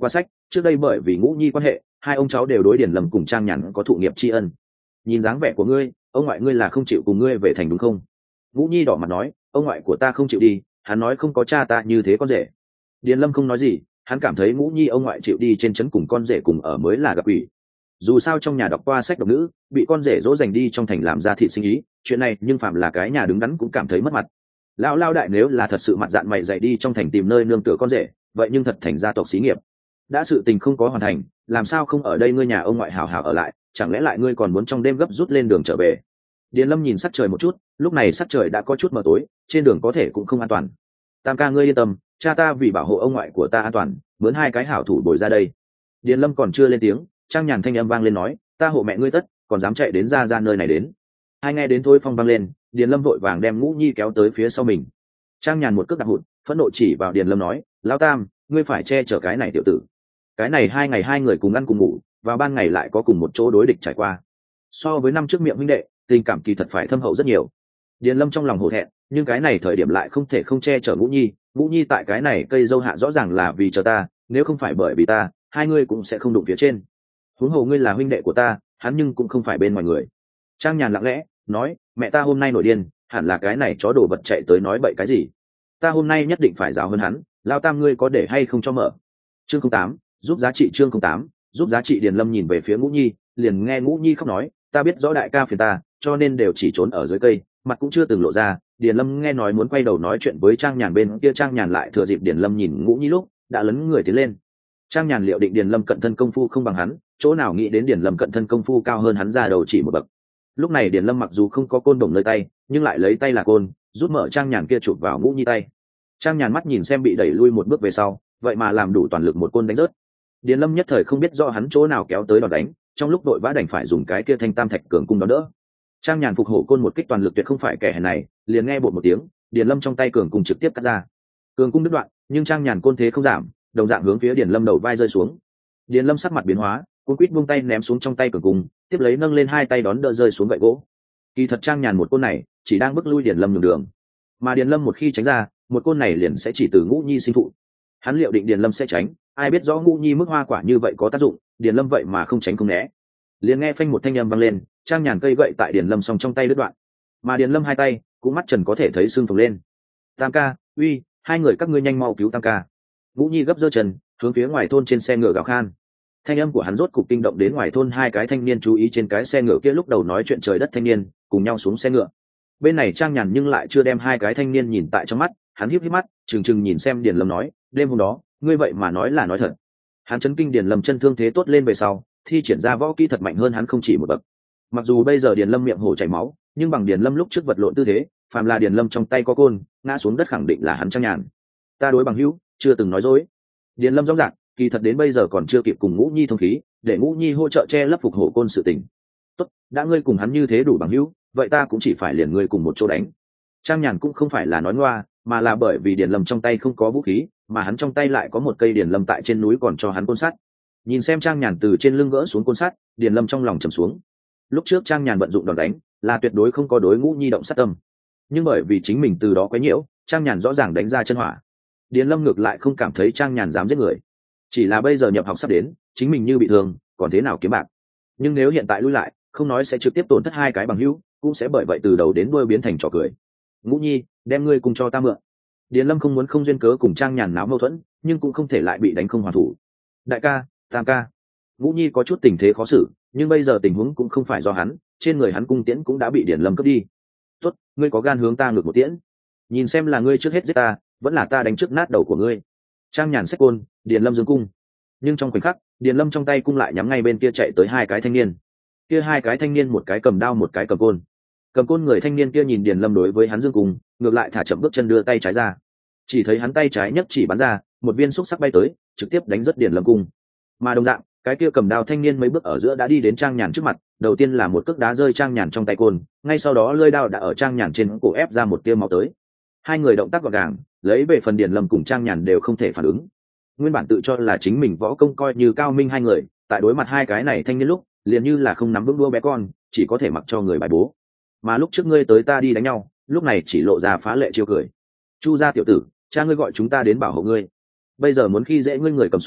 trước đây bởi vì Ngũ Nhi quan hệ, hai ông cháu đều đối Điền Lâm cùng Trang Nhàn có thụ nghiệp tri ân. Nhìn dáng vẻ của ngươi, ông ngoại ngươi là không chịu cùng ngươi về thành đúng không? Ngũ Nhi đỏ mặt nói, ông ngoại của ta không chịu đi, hắn nói không có cha ta như thế con rể. Điền Lâm không nói gì, hắn cảm thấy Ngũ Nhi ông ngoại chịu đi trên trấn cùng con rể cùng ở mới là gặp ủy. Dù sao trong nhà đọc qua sách độc nữ, bị con rể dỗ dành đi trong thành làm ra thị sinh ý, chuyện này nhưng phạm là cái nhà đứng đắn cũng cảm thấy mất mặt. Lão lao đại nếu là thật sự mặt dạn mày dày đi trong thành tìm nơi nương tựa con rể, vậy nhưng thật thành gia tộc xí nghiệp. Đã sự tình không có hoàn thành, làm sao không ở đây ngươi nhà ông ngoại hảo hảo ở lại, chẳng lẽ lại ngươi còn muốn trong đêm gấp rút lên đường trở về? Điền Lâm nhìn sắc trời một chút, lúc này sắc trời đã có chút mờ tối, trên đường có thể cũng không an toàn. Tam ca ngươi yên tâm, cha ta vì bảo hộ ông ngoại của ta an toàn, mướn hai cái hảo thủ bồi ra đây. Điền Lâm còn chưa lên tiếng, Trang Nhàn thanh âm vang lên nói, ta hộ mẹ ngươi tất, còn dám chạy đến ra ra nơi này đến. Hai nghe đến thôi phong vang lên, Điền Lâm vội vàng đem Ngũ Nhi kéo tới phía sau mình. Trang Nhàn một cước đạp hụt, phẫn nộ chỉ vào Điền Lâm nói, lão tam, ngươi phải che chở cái này tiểu tử. Cái này hai ngày hai người cùng ăn cùng ngủ, vào ban ngày lại có cùng một chỗ đối địch trải qua. So với năm trước miệng huynh đệ, tình cảm kỳ thật phải thâm hậu rất nhiều. Điền Lâm trong lòng hổ thẹn, nhưng cái này thời điểm lại không thể không che chở Ngũ Nhi. Ngũ Nhi tại cái này cây dâu hạ rõ ràng là vì chờ ta, nếu không phải bởi vì ta, hai ngươi cũng sẽ không đụng phía trên. Huống hồ ngươi là huynh đệ của ta, hắn nhưng cũng không phải bên ngoài người. Trang Nhàn lặng lẽ nói, mẹ ta hôm nay nổi điên, hẳn là cái này chó đồ vật chạy tới nói bậy cái gì. Ta hôm nay nhất định phải giáo hơn hắn, lao tam ngươi có để hay không cho mở. Chương không tám, giúp giá trị chương không tám, giúp giá trị. Điền Lâm nhìn về phía Ngũ Nhi, liền nghe Ngũ Nhi khóc nói, ta biết rõ đại ca phiền ta, cho nên đều chỉ trốn ở dưới cây, mặt cũng chưa từng lộ ra. Điền Lâm nghe nói muốn quay đầu nói chuyện với Trang Nhàn bên kia, Trang Nhàn lại thừa dịp Điền Lâm nhìn Ngũ Nhi lúc đã lấn người tiến lên. Trang Nhàn liệu định Điền Lâm cận thân công phu không bằng hắn, chỗ nào nghĩ đến Điền Lâm cận thân công phu cao hơn hắn ra đầu chỉ một bậc. Lúc này Điền Lâm mặc dù không có côn đồng nơi tay, nhưng lại lấy tay là côn, rút mở Trang Nhàn kia chụp vào Ngũ Nhi tay. Trang Nhàn mắt nhìn xem bị đẩy lui một bước về sau, vậy mà làm đủ toàn lực một côn đánh rớt. Điền Lâm nhất thời không biết rõ hắn chỗ nào kéo tới đòn đánh, trong lúc đội vã đành phải dùng cái kia thanh tam thạch cường cung đón đỡ. Trang Nhàn phục hổ côn một kích toàn lực tuyệt không phải kẻ hèn này, liền nghe bột một tiếng, Điền Lâm trong tay cường cung trực tiếp cắt ra. Cường cung đứt đoạn, nhưng Trang Nhàn côn thế không giảm, đồng dạng hướng phía Điền Lâm đầu vai rơi xuống. Điền Lâm sắc mặt biến hóa, cuống quýt buông tay ném xuống trong tay cường cung, tiếp lấy nâng lên hai tay đón đỡ rơi xuống gậy gỗ. Kỳ thật Trang Nhàn một côn này chỉ đang bức lui Điền Lâm nhường đường, mà Điền Lâm một khi tránh ra, một côn này liền sẽ chỉ từ Ngũ Nhi sinh thụ. Hắn liệu định Điền Lâm sẽ tránh, ai biết rõ Ngũ Nhi mức hoa quả như vậy có tác dụng, Điền Lâm vậy mà không tránh không né. Liền nghe phanh một thanh âm vang lên, Trang Nhàn cây gậy tại Điền Lâm song trong tay đứt đoạn, mà Điền Lâm hai tay cũng mắt trần có thể thấy xương phồng lên. Tam ca, uy, hai người các ngươi nhanh mau cứu Tam ca. Ngũ Nhi gấp giơ chân hướng phía ngoài thôn trên xe ngựa gào khan. Thanh âm của hắn rốt cục kinh động đến ngoài thôn hai cái thanh niên chú ý trên cái xe ngựa kia lúc đầu nói chuyện trời đất thanh niên, cùng nhau xuống xe ngựa. Bên này Trang Nhàn nhưng lại chưa đem hai cái thanh niên nhìn tại trong mắt, hắn híp híp mắt, trừng trừng nhìn xem Điền Lâm nói, đêm hôm đó, ngươi vậy mà nói là nói thật. Hắn chấn kinh Điền Lâm chân thương thế tốt lên về sau, thi triển ra võ kỹ thật mạnh hơn hắn không chỉ một bậc. Mặc dù bây giờ Điền Lâm miệng hổ chảy máu, nhưng bằng Điền Lâm lúc trước vật lộn tư thế, phàm là Điền Lâm trong tay có côn, ngã xuống đất khẳng định là hắn Trang Nhàn. Ta đối bằng hữu, chưa từng nói dối. Điền Lâm rõ ràng, kỳ thật đến bây giờ còn chưa kịp cùng Ngũ Nhi thông khí, để Ngũ Nhi hỗ trợ che lấp phục hổ côn sự tình. Tốt, đã ngươi cùng hắn như thế đủ bằng hữu, vậy ta cũng chỉ phải liền ngươi cùng một chỗ đánh. Trang Nhàn cũng không phải là nói ngoa, mà là bởi vì Điền Lâm trong tay không có vũ khí, mà hắn trong tay lại có một cây Điền Lâm tại trên núi còn cho hắn côn sắt. Nhìn xem Trang Nhàn từ trên lưng gỡ xuống côn sắt, Điền Lâm trong lòng trầm xuống. Lúc trước Trang Nhàn vận dụng đòn đánh, là tuyệt đối không có đối Ngũ Nhi động sát tâm, nhưng bởi vì chính mình từ đó quấy nhiễu, Trang Nhàn rõ ràng đánh ra chân hỏa. Điền Lâm ngược lại không cảm thấy Trang Nhàn dám giết người, chỉ là bây giờ nhập học sắp đến, chính mình như bị thương, còn thế nào kiếm bạc. Nhưng nếu hiện tại lui lại, không nói sẽ trực tiếp tổn thất hai cái bằng hữu, cũng sẽ bởi vậy từ đầu đến đuôi biến thành trò cười. Ngũ Nhi, đem ngươi cùng cho ta mượn. Điền Lâm không muốn không duyên cớ cùng Trang Nhàn náo mâu thuẫn, nhưng cũng không thể lại bị đánh không hoàn thủ. Đại ca, Tam ca. Ngũ Nhi có chút tình thế khó xử, nhưng bây giờ tình huống cũng không phải do hắn, trên người hắn cung tiễn cũng đã bị Điền Lâm cướp đi. Tốt, ngươi có gan hướng ta ngược một tiễn, nhìn xem là ngươi trước hết giết ta, vẫn là ta đánh trước nát đầu của ngươi. Trang Nhàn xách côn, Điền Lâm giương cung, nhưng trong khoảnh khắc, Điền Lâm trong tay cung lại nhắm ngay bên kia chạy tới hai cái thanh niên. Kia hai cái thanh niên một cái cầm đao một cái cầm côn. Cầm côn người thanh niên kia nhìn Điền Lâm đối với hắn dương cung, ngược lại thả chậm bước chân đưa tay trái ra. Chỉ thấy hắn tay trái nhấc chỉ bắn ra, một viên xúc sắc bay tới, trực tiếp đánh rất Điền Lâm cung. Mà đồng dạng, cái kia cầm đao thanh niên mấy bước ở giữa đã đi đến Trang Nhàn trước mặt, đầu tiên là một cước đá rơi Trang Nhàn trong tay côn, ngay sau đó lưỡi đao đã ở Trang Nhàn trên cổ ép ra một tia máu tới. Hai người động tác gọn gàng, lấy về phần Điền Lâm cùng Trang Nhàn đều không thể phản ứng. Nguyên bản tự cho là chính mình võ công coi như cao minh hai người, tại đối mặt hai cái này thanh niên lúc, liền như là không nắm vững đua bé con, chỉ có thể mặc cho người bài bố. Mà lúc trước ngươi tới ta đi đánh nhau, lúc này chỉ lộ ra phá lệ chiêu cười. Chu gia tiểu tử, cha ngươi gọi chúng ta đến bảo hộ ngươi, bây giờ muốn khi dễ ngươi người cầm xuống,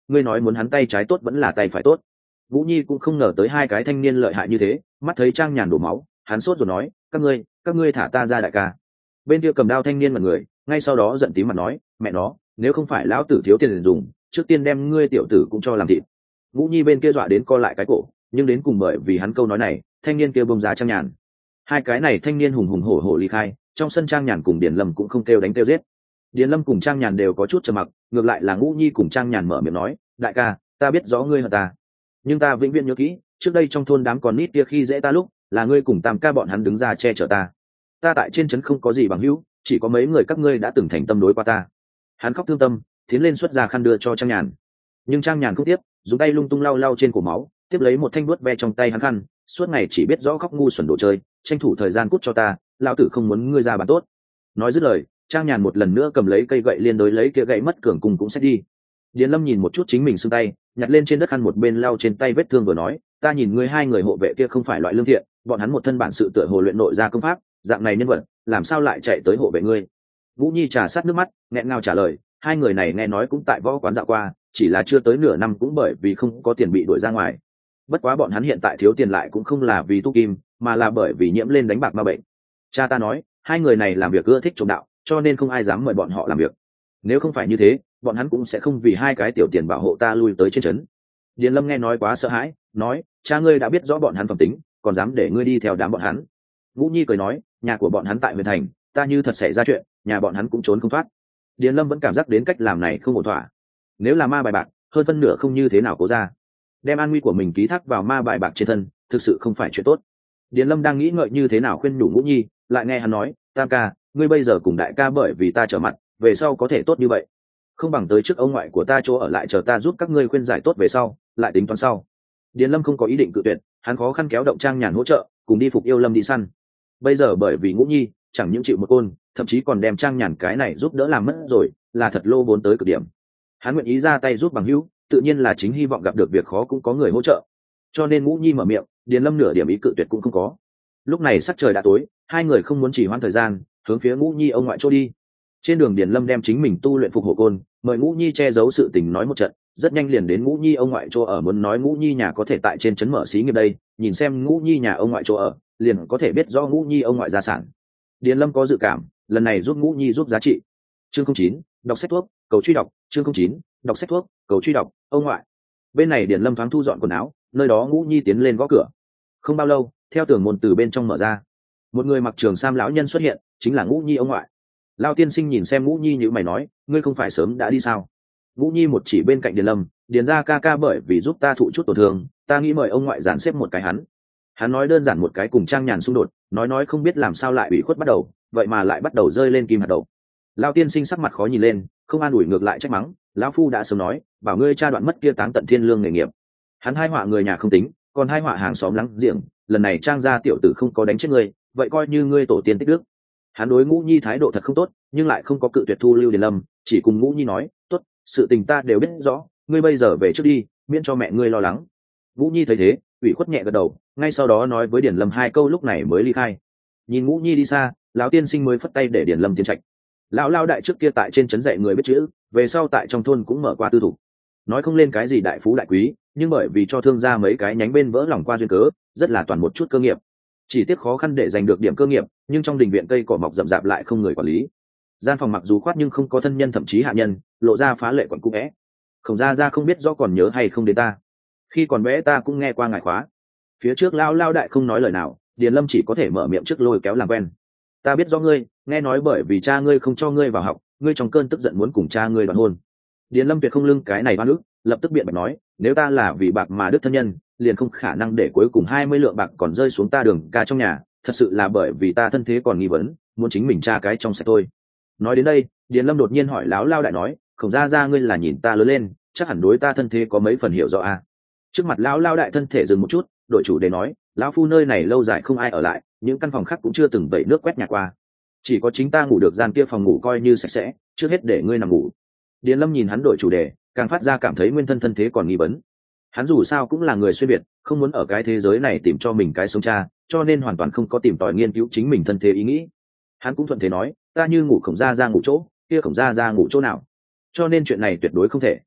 ngươi nói muốn hắn tay trái tốt vẫn là tay phải tốt. Vũ Nhi cũng không ngờ tới hai cái thanh niên lợi hại như thế, mắt thấy Trang Nhàn đổ máu, hắn sốt rồi nói, các ngươi các ngươi thả ta ra đại ca. Bên kia cầm đao thanh niên mặt người, ngay sau đó giận tím mặt nói, mẹ nó, nếu không phải lão tử thiếu tiền dùng, trước tiên đem ngươi tiểu tử cũng cho làm thịt. Vũ Nhi bên kia dọa đến co lại cái cổ, nhưng đến cùng bởi vì hắn câu nói này, thanh niên kia bông ra Trang Nhàn. Hai cái này thanh niên hùng hùng hổ hổ ly khai, trong sân Trang Nhàn cùng Điền Lâm cũng không kêu đánh kêu giết. Điền Lâm cùng Trang Nhàn đều có chút trầm mặc, ngược lại là Vũ Nhi cùng Trang Nhàn mở miệng nói, đại ca, ta biết rõ ngươi hận ta, nhưng ta vĩnh viễn nhớ kỹ, trước đây trong thôn đám con nít kia khi dễ ta lúc, là ngươi cùng Tam ca bọn hắn đứng ra che chở ta. Ta tại trên trấn không có gì bằng hữu, chỉ có mấy người các ngươi đã từng thành tâm đối qua ta. Hắn khóc thương tâm, tiến lên xuất ra khăn đưa cho Trang Nhàn, nhưng Trang Nhàn không tiếp, dùng tay lung tung lau lau trên cổ máu, tiếp lấy một thanh vuốt ve trong tay hắn khăn, suốt ngày chỉ biết rõ khóc ngu xuẩn đồ chơi, tranh thủ thời gian cút cho ta, lão tử không muốn ngươi ra bàn tốt. Nói dứt lời, Trang Nhàn một lần nữa cầm lấy cây gậy liên đối lấy kia gậy mất cường cùng cũng sẽ đi. Điền Lâm nhìn một chút chính mình xương tay, nhặt lên trên đất khăn một bên lau trên tay vết thương vừa nói, ta nhìn ngươi hai người hộ vệ kia không phải loại lương thiện, bọn hắn một thân bản sự tựa hồ luyện nội ra công pháp, dạng này nhân vật, làm sao lại chạy tới hộ vệ ngươi? Vũ Nhi trà sát nước mắt, nghẹn ngào trả lời, hai người này nghe nói cũng tại võ quán dạo qua, chỉ là chưa tới nửa năm cũng bởi vì không có tiền bị đuổi ra ngoài. Bất quá bọn hắn hiện tại thiếu tiền lại cũng không là vì tu kim, mà là bởi vì nhiễm lên đánh bạc ma bệnh. Cha ta nói, hai người này làm việc ưa thích trộm đạo, cho nên không ai dám mời bọn họ làm việc. Nếu không phải như thế, bọn hắn cũng sẽ không vì hai cái tiểu tiền bảo hộ ta lui tới trên trấn. Điền Lâm nghe nói quá sợ hãi, nói, cha ngươi đã biết rõ bọn hắn phẩm tính, còn dám để ngươi đi theo đám bọn hắn. Vũ Nhi cười nói, nhà của bọn hắn tại huyện thành, ta như thật xảy ra chuyện, nhà bọn hắn cũng trốn không thoát. Điền Lâm vẫn cảm giác đến cách làm này không ổn thỏa. Nếu là ma bài bạc, hơn phân nửa không như thế nào cố ra. Đem an nguy của mình ký thác vào ma bài bạc trên thân, thực sự không phải chuyện tốt. Điền Lâm đang nghĩ ngợi như thế nào khuyên nhủ Vũ Nhi, lại nghe hắn nói, Tam ca, ngươi bây giờ cùng đại ca bởi vì ta trở mặt, về sau có thể tốt như vậy, không bằng tới trước ông ngoại của ta chỗ ở lại chờ ta giúp các ngươi khuyên giải tốt về sau, lại tính toán sau. Điền Lâm không có ý định cự tuyệt, hắn khó khăn kéo động Trang Nhàn hỗ trợ, cùng đi phục Yêu Lâm đi săn. Bây giờ bởi vì Ngũ Nhi, chẳng những chịu một côn, thậm chí còn đem Trang Nhàn cái này giúp đỡ làm mất rồi, là thật lô vốn tới cực điểm. Hắn nguyện ý ra tay giúp bằng hữu, tự nhiên là chính hy vọng gặp được việc khó cũng có người hỗ trợ. Cho nên Ngũ Nhi mở miệng, Điền Lâm nửa điểm ý cự tuyệt cũng không có. Lúc này sắc trời đã tối, hai người không muốn chỉ hoãn thời gian, hướng phía Ngũ Nhi ông ngoại chỗ đi. Trên đường Điền Lâm đem chính mình tu luyện phục hộ côn, mời Ngũ Nhi che giấu sự tình nói một trận, rất nhanh liền đến Ngũ Nhi ông ngoại chỗ ở, muốn nói Ngũ Nhi nhà có thể tại trên trấn mở xí nghiệp đây, nhìn xem Ngũ Nhi nhà ông ngoại chỗ ở, liền có thể biết rõ Ngũ Nhi ông ngoại gia sản. Điền Lâm có dự cảm, lần này giúp Ngũ Nhi giúp giá trị. Chương không chín, đọc sách thuốc, cầu truy đọc, chương không chín, đọc sách thuốc, cầu truy đọc, ông ngoại. Bên này Điền Lâm thoáng thu dọn quần áo, nơi đó Ngũ Nhi tiến lên gõ cửa. Không bao lâu, theo tường môn từ bên trong mở ra, một người mặc trường sam lão nhân xuất hiện, chính là Ngũ Nhi ông ngoại. Lão tiên sinh nhìn xem Ngũ Nhi như mày nói, ngươi không phải sớm đã đi sao? Ngũ Nhi một chỉ bên cạnh Điền Lâm, Điền gia ca ca bởi vì giúp ta thụ chút tổn thương, ta nghĩ mời ông ngoại dàn xếp một cái hắn. Hắn nói đơn giản một cái cùng Trang Nhàn xung đột, nói nói không biết làm sao lại bị khuất bắt đầu, vậy mà lại bắt đầu rơi lên kim hạt đậu. Lão tiên sinh sắc mặt khó nhìn lên, không an ủi ngược lại trách mắng, lão phu đã sớm nói, bảo ngươi cha đoạn mất kia táng tận thiên lương nghề nghiệp. Hắn hai họa người nhà không tính, còn hai họa hàng xóm láng giềng, lần này Trang gia tiểu tử không có đánh chết ngươi, vậy coi như ngươi tổ tiên tích đức. Hắn đối Ngũ Nhi thái độ thật không tốt, nhưng lại không có cự tuyệt thu lưu Điền Lâm, chỉ cùng Ngũ Nhi nói, tốt, sự tình ta đều biết rõ, ngươi bây giờ về trước đi, miễn cho mẹ ngươi lo lắng. Ngũ Nhi thấy thế, ủy khuất nhẹ gật đầu, ngay sau đó nói với Điền Lâm hai câu, lúc này mới ly khai. Nhìn Ngũ Nhi đi xa, lão tiên sinh mới phất tay để Điền Lâm tiến trạch. Lão lao đại trước kia tại trên trấn dạy người biết chữ, về sau tại trong thôn cũng mở qua tư thủ, nói không lên cái gì đại phú đại quý, nhưng bởi vì cho thương gia mấy cái nhánh bên vỡ lòng qua duyên cớ, rất là toàn một chút cơ nghiệp. Chỉ tiếc khó khăn để giành được điểm cơ nghiệp, nhưng trong đình viện cây cỏ mọc rậm rạp lại không người quản lý. Gian phòng mặc dù khoát nhưng không có thân nhân thậm chí hạ nhân, lộ ra phá lệ quẩn cũ vẽ. Khổng gia gia không biết rõ còn nhớ hay không đến ta. Khi còn bé ta cũng nghe qua ngài khóa. Phía trước lao lao đại không nói lời nào, Điền Lâm chỉ có thể mở miệng trước lôi kéo làm quen. Ta biết rõ ngươi, nghe nói bởi vì cha ngươi không cho ngươi vào học, ngươi trong cơn tức giận muốn cùng cha ngươi đoạn hôn. Điền Lâm tuyệt không lưng cái này oan ức, lập tức biện bạch nói, nếu ta là vì bạc mà đứt thân nhân, liền không khả năng để cuối cùng hai mươi lượng bạc còn rơi xuống ta Đường ca trong nhà, thật sự là bởi vì ta thân thế còn nghi vấn, muốn chính mình tra cái trong sạch thôi. Nói đến đây, Điền Lâm đột nhiên hỏi láo lao đại nói, Khổng gia gia ngươi là nhìn ta lớn lên, chắc hẳn đối ta thân thế có mấy phần hiểu rõ à? Trước mặt lão lao đại thân thể dừng một chút, đội chủ đề nói, lão phu nơi này lâu dài không ai ở lại, những căn phòng khác cũng chưa từng vẩy nước quét nhà qua, chỉ có chính ta ngủ được gian kia phòng ngủ coi như sạch sẽ, trước hết để ngươi nằm ngủ. Điền Lâm nhìn hắn đổi chủ đề, càng phát ra cảm thấy nguyên thân thân thế còn nghi vấn. Hắn dù sao cũng là người xuyên biệt, không muốn ở cái thế giới này tìm cho mình cái sống cha, cho nên hoàn toàn không có tìm tòi nghiên cứu chính mình thân thế ý nghĩ. Hắn cũng thuận thế nói, ta như ngủ Khổng gia gia ngủ chỗ, kia Khổng gia gia ngủ chỗ nào, cho nên chuyện này tuyệt đối không thể.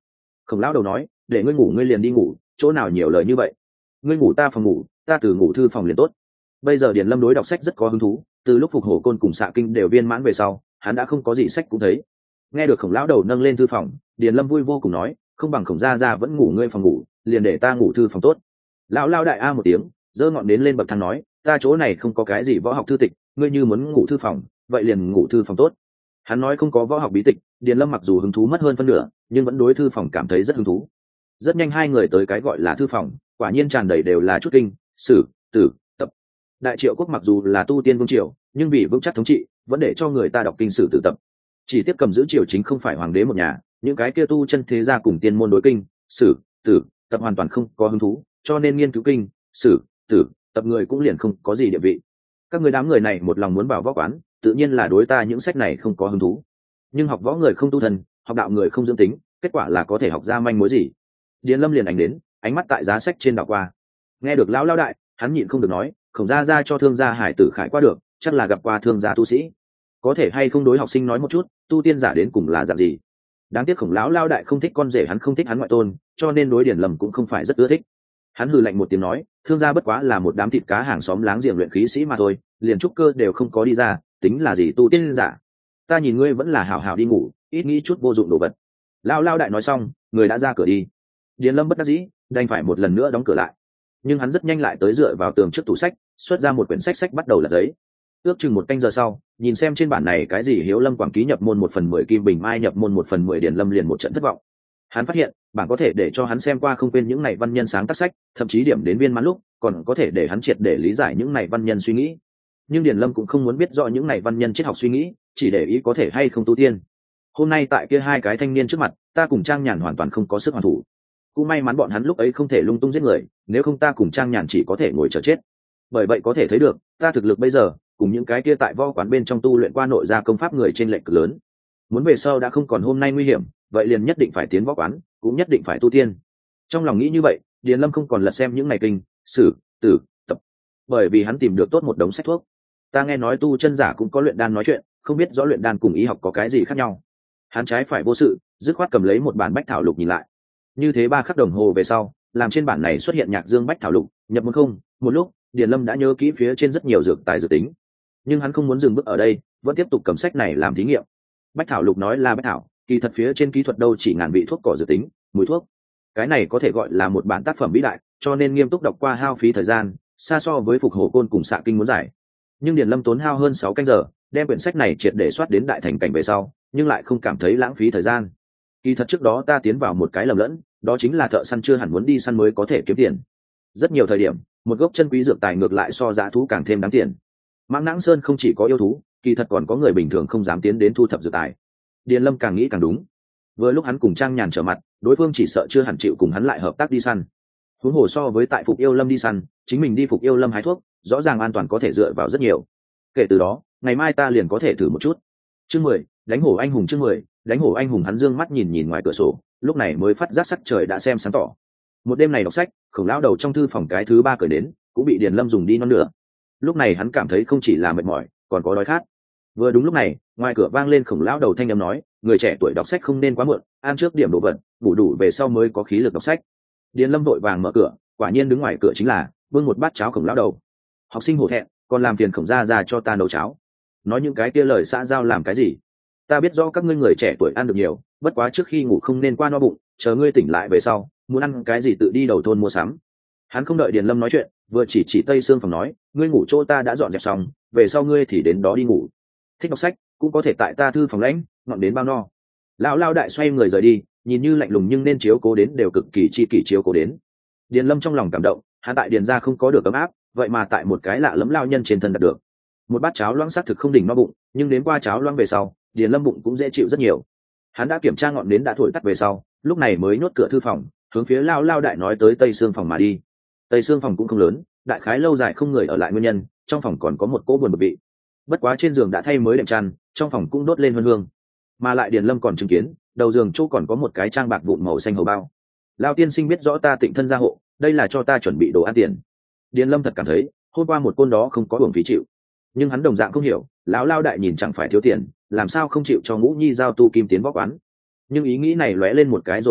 Khổng lão đầu nói, để ngươi ngủ ngươi liền đi ngủ, chỗ nào nhiều lời như vậy. Ngươi ngủ ta phòng ngủ, ta từ ngủ thư phòng liền tốt. Bây giờ Điền Lâm đối đọc sách rất có hứng thú, từ lúc phục hổ côn cùng xạ kinh đều viên mãn về sau, hắn đã không có gì sách cũng thấy. Nghe được Khổng lão đầu nâng lên thư phòng, Điền Lâm vui vô cùng nói, không bằng Khổng gia gia vẫn ngủ ngươi phòng ngủ, liền để ta ngủ thư phòng tốt. Lão lao đại a một tiếng, giơ ngọn đến lên bậc thang nói, ta chỗ này không có cái gì võ học thư tịch, ngươi như muốn ngủ thư phòng, vậy liền ngủ thư phòng tốt. Hắn nói không có võ học bí tịch, Điền Lâm mặc dù hứng thú mất hơn phân nửa, nhưng vẫn đối thư phòng cảm thấy rất hứng thú. Rất nhanh hai người tới cái gọi là thư phòng, quả nhiên tràn đầy đều là chút kinh, sử, tử, tập. Đại Triệu quốc mặc dù là tu tiên vương triều, nhưng vì vững chắc thống trị, vẫn để cho người ta đọc kinh sử tử tập. Chỉ tiếp cầm giữ triều chính không phải hoàng đế một nhà, những cái kia tu chân thế gia cùng tiên môn đối kinh, sử, tử, tập hoàn toàn không có hứng thú, cho nên nghiên cứu kinh, sử, tử, tập người cũng liền không có gì địa vị. Các người đám người này một lòng muốn vào võ quán, tự nhiên là đối ta những sách này không có hứng thú. Nhưng học võ người không tu thần, học đạo người không dưỡng tính, kết quả là có thể học ra manh mối gì. Điền Lâm liền ảnh đến, ánh mắt tại giá sách trên đảo qua. Nghe được lão lao đại, hắn nhịn không được nói, Khổng gia gia cho thương gia hải tử khải qua được, chắc là gặp qua thương gia tu sĩ. Có thể hay không đối học sinh nói một chút, tu tiên giả đến cùng là dạng gì. Đáng tiếc Khổng lão lao đại không thích con rể hắn, không thích hắn ngoại tôn, cho nên đối Điền Lâm cũng không phải rất ưa thích. Hắn hừ lạnh một tiếng nói, thương gia bất quá là một đám thịt cá hàng xóm láng giềng luyện khí sĩ mà thôi, liền trúc cơ đều không có đi ra, tính là gì tu tiên giả. Ta nhìn ngươi vẫn là hảo hảo đi ngủ, ít nghĩ chút vô dụng đồ vật. Lao lao đại nói xong, người đã ra cửa đi. Điền Lâm bất đắc dĩ, đành phải một lần nữa đóng cửa lại. Nhưng hắn rất nhanh lại tới dựa vào tường trước tủ sách, xuất ra một quyển sách sách bắt đầu lật giấy. Ước chừng một canh giờ sau, nhìn xem trên bản này cái gì Hiếu Lâm Quảng Ký nhập môn một phần mười, Kim Bình Mai nhập môn một phần mười, Điền Lâm liền một trận thất vọng. Hắn phát hiện, bản có thể để cho hắn xem qua không quên những này văn nhân sáng tác sách, thậm chí điểm đến viên mãn lúc, còn có thể để hắn triệt để lý giải những này văn nhân suy nghĩ. Nhưng Điền Lâm cũng không muốn biết rõ những này văn nhân triết học suy nghĩ, chỉ để ý có thể hay không tu tiên. Hôm nay tại kia hai cái thanh niên trước mặt, ta cùng Trang Nhàn hoàn toàn không có sức hoàn thủ. Cũng may mắn bọn hắn lúc ấy không thể lung tung giết người, nếu không ta cùng Trang Nhàn chỉ có thể ngồi chờ chết. Bởi vậy có thể thấy được, ta thực lực bây giờ, cùng những cái kia tại võ quán bên trong tu luyện qua nội gia công pháp người trên lệch cực lớn. Muốn về sau đã không còn hôm nay nguy hiểm, vậy liền nhất định phải tiến võ quán, cũng nhất định phải tu tiên. Trong lòng nghĩ như vậy, Điền Lâm không còn lật xem những ngày kinh, sử, tử, tập, bởi vì hắn tìm được tốt một đống sách thuốc. Ta nghe nói tu chân giả cũng có luyện đan nói chuyện, không biết rõ luyện đan cùng y học có cái gì khác nhau. Hắn trái phải vô sự, dứt khoát cầm lấy một bản bách thảo lục nhìn lại. Như thế ba khắc đồng hồ về sau, làm trên bản này xuất hiện nhạc dương bách thảo lục, nhập môn không, một lúc, Điền Lâm đã nhớ kỹ phía trên rất nhiều dược tài dược tính. Nhưng hắn không muốn dừng bước ở đây, vẫn tiếp tục cầm sách này làm thí nghiệm. Bách thảo lục nói là bách thảo, kỳ thật phía trên kỹ thuật đâu chỉ ngàn vị thuốc cỏ dược tính, mùi thuốc. Cái này có thể gọi là một bản tác phẩm vĩ đại, cho nên nghiêm túc đọc qua hao phí thời gian, xa so với phục hổ côn cùng xạ kinh muốn giải. Nhưng Điền Lâm tốn hao hơn sáu canh giờ, đem quyển sách này triệt để soát đến đại thành cảnh về sau, nhưng lại không cảm thấy lãng phí thời gian. Kỳ thật trước đó ta tiến vào một cái lầm lẫn, đó chính là thợ săn chưa hẳn muốn đi săn mới có thể kiếm tiền. Rất nhiều thời điểm, một gốc chân quý dược tài ngược lại so giá thú càng thêm đáng tiền. Mãng Nãng Sơn không chỉ có yêu thú, kỳ thật còn có người bình thường không dám tiến đến thu thập dược tài. Điền Lâm càng nghĩ càng đúng. Vừa lúc hắn cùng Trang Nhàn trở mặt, đối phương chỉ sợ chưa hẳn chịu cùng hắn lại hợp tác đi săn. Huống hồ so với tại Phục Yêu Lâm đi săn, chính mình đi Phục Yêu Lâm hái thuốc, rõ ràng an toàn có thể dựa vào rất nhiều. Kể từ đó, ngày mai ta liền có thể thử một chút. Chương mười, đánh hổ anh hùng. Chương mười, đánh hổ anh hùng. Hắn dương mắt nhìn nhìn ngoài cửa sổ, lúc này mới phát giác sắc trời đã xem sáng tỏ. Một đêm này đọc sách, Khổng lão đầu trong thư phòng cái thứ ba cởi đến, cũng bị Điền Lâm dùng đi non nửa. Lúc này hắn cảm thấy không chỉ là mệt mỏi, còn có đói khát. Vừa đúng lúc này, ngoài cửa vang lên Khổng lão đầu thanh âm nói, người trẻ tuổi đọc sách không nên quá muộn, ăn trước điểm đồ vật, ngủ đủ về sau mới có khí lực đọc sách. Điền Lâm vội vàng mở cửa, quả nhiên đứng ngoài cửa chính là bưng một bát cháo Khổng lão đầu. Học sinh hổ thẹn, còn làm phiền Khổng gia gia cho ta nấu cháo. Nói những cái kia lời xã giao làm cái gì? Ta biết rõ các ngươi người trẻ tuổi ăn được nhiều, bất quá trước khi ngủ không nên qua no bụng, chờ ngươi tỉnh lại về sau, muốn ăn cái gì tự đi đầu thôn mua sắm. Hắn không đợi Điền Lâm nói chuyện, vừa chỉ chỉ tây xương phòng nói, ngươi ngủ chỗ ta đã dọn dẹp xong, về sau ngươi thì đến đó đi ngủ. Thích đọc sách cũng có thể tại ta thư phòng lãnh, ngọn đến bao no. Lão lao đại xoay người rời đi, nhìn như lạnh lùng nhưng nên chiếu cố đến đều cực kỳ chi kỷ chiếu cố đến. Điền Lâm trong lòng cảm động, hắn tại Điền gia không có được ấm áp, vậy mà tại một cái lạ lẫm lao nhân trên thân đạt được. Một bát cháo loãng xác thực không đỉnh no bụng, nhưng đến qua cháo loãng về sau, Điền Lâm bụng cũng dễ chịu rất nhiều. Hắn đã kiểm tra ngọn nến đã thổi tắt về sau, lúc này mới nhốt cửa thư phòng, hướng phía lao lao đại nói tới tây xương phòng mà đi. Tây xương phòng cũng không lớn, đại khái lâu dài không người ở lại nguyên nhân, trong phòng còn có một cỗ buồn bực vị. Bất quá trên giường đã thay mới đệm chăn, trong phòng cũng đốt lên hương hương. Mà lại Điền Lâm còn chứng kiến, đầu giường chỗ còn có một cái trang bạc vụn màu xanh hầu bao. Lao tiên sinh biết rõ ta tịnh thân gia hộ, đây là cho ta chuẩn bị đồ ăn tiền. Điền Lâm thật cảm thấy, hôm qua một côn đó không có uổng phí chịu. Nhưng hắn đồng dạng không hiểu, lão lao đại nhìn chẳng phải thiếu tiền, làm sao không chịu cho Ngũ Nhi giao tu kim tiến võ quán. Nhưng ý nghĩ này lóe lên một cái rồi biến mất,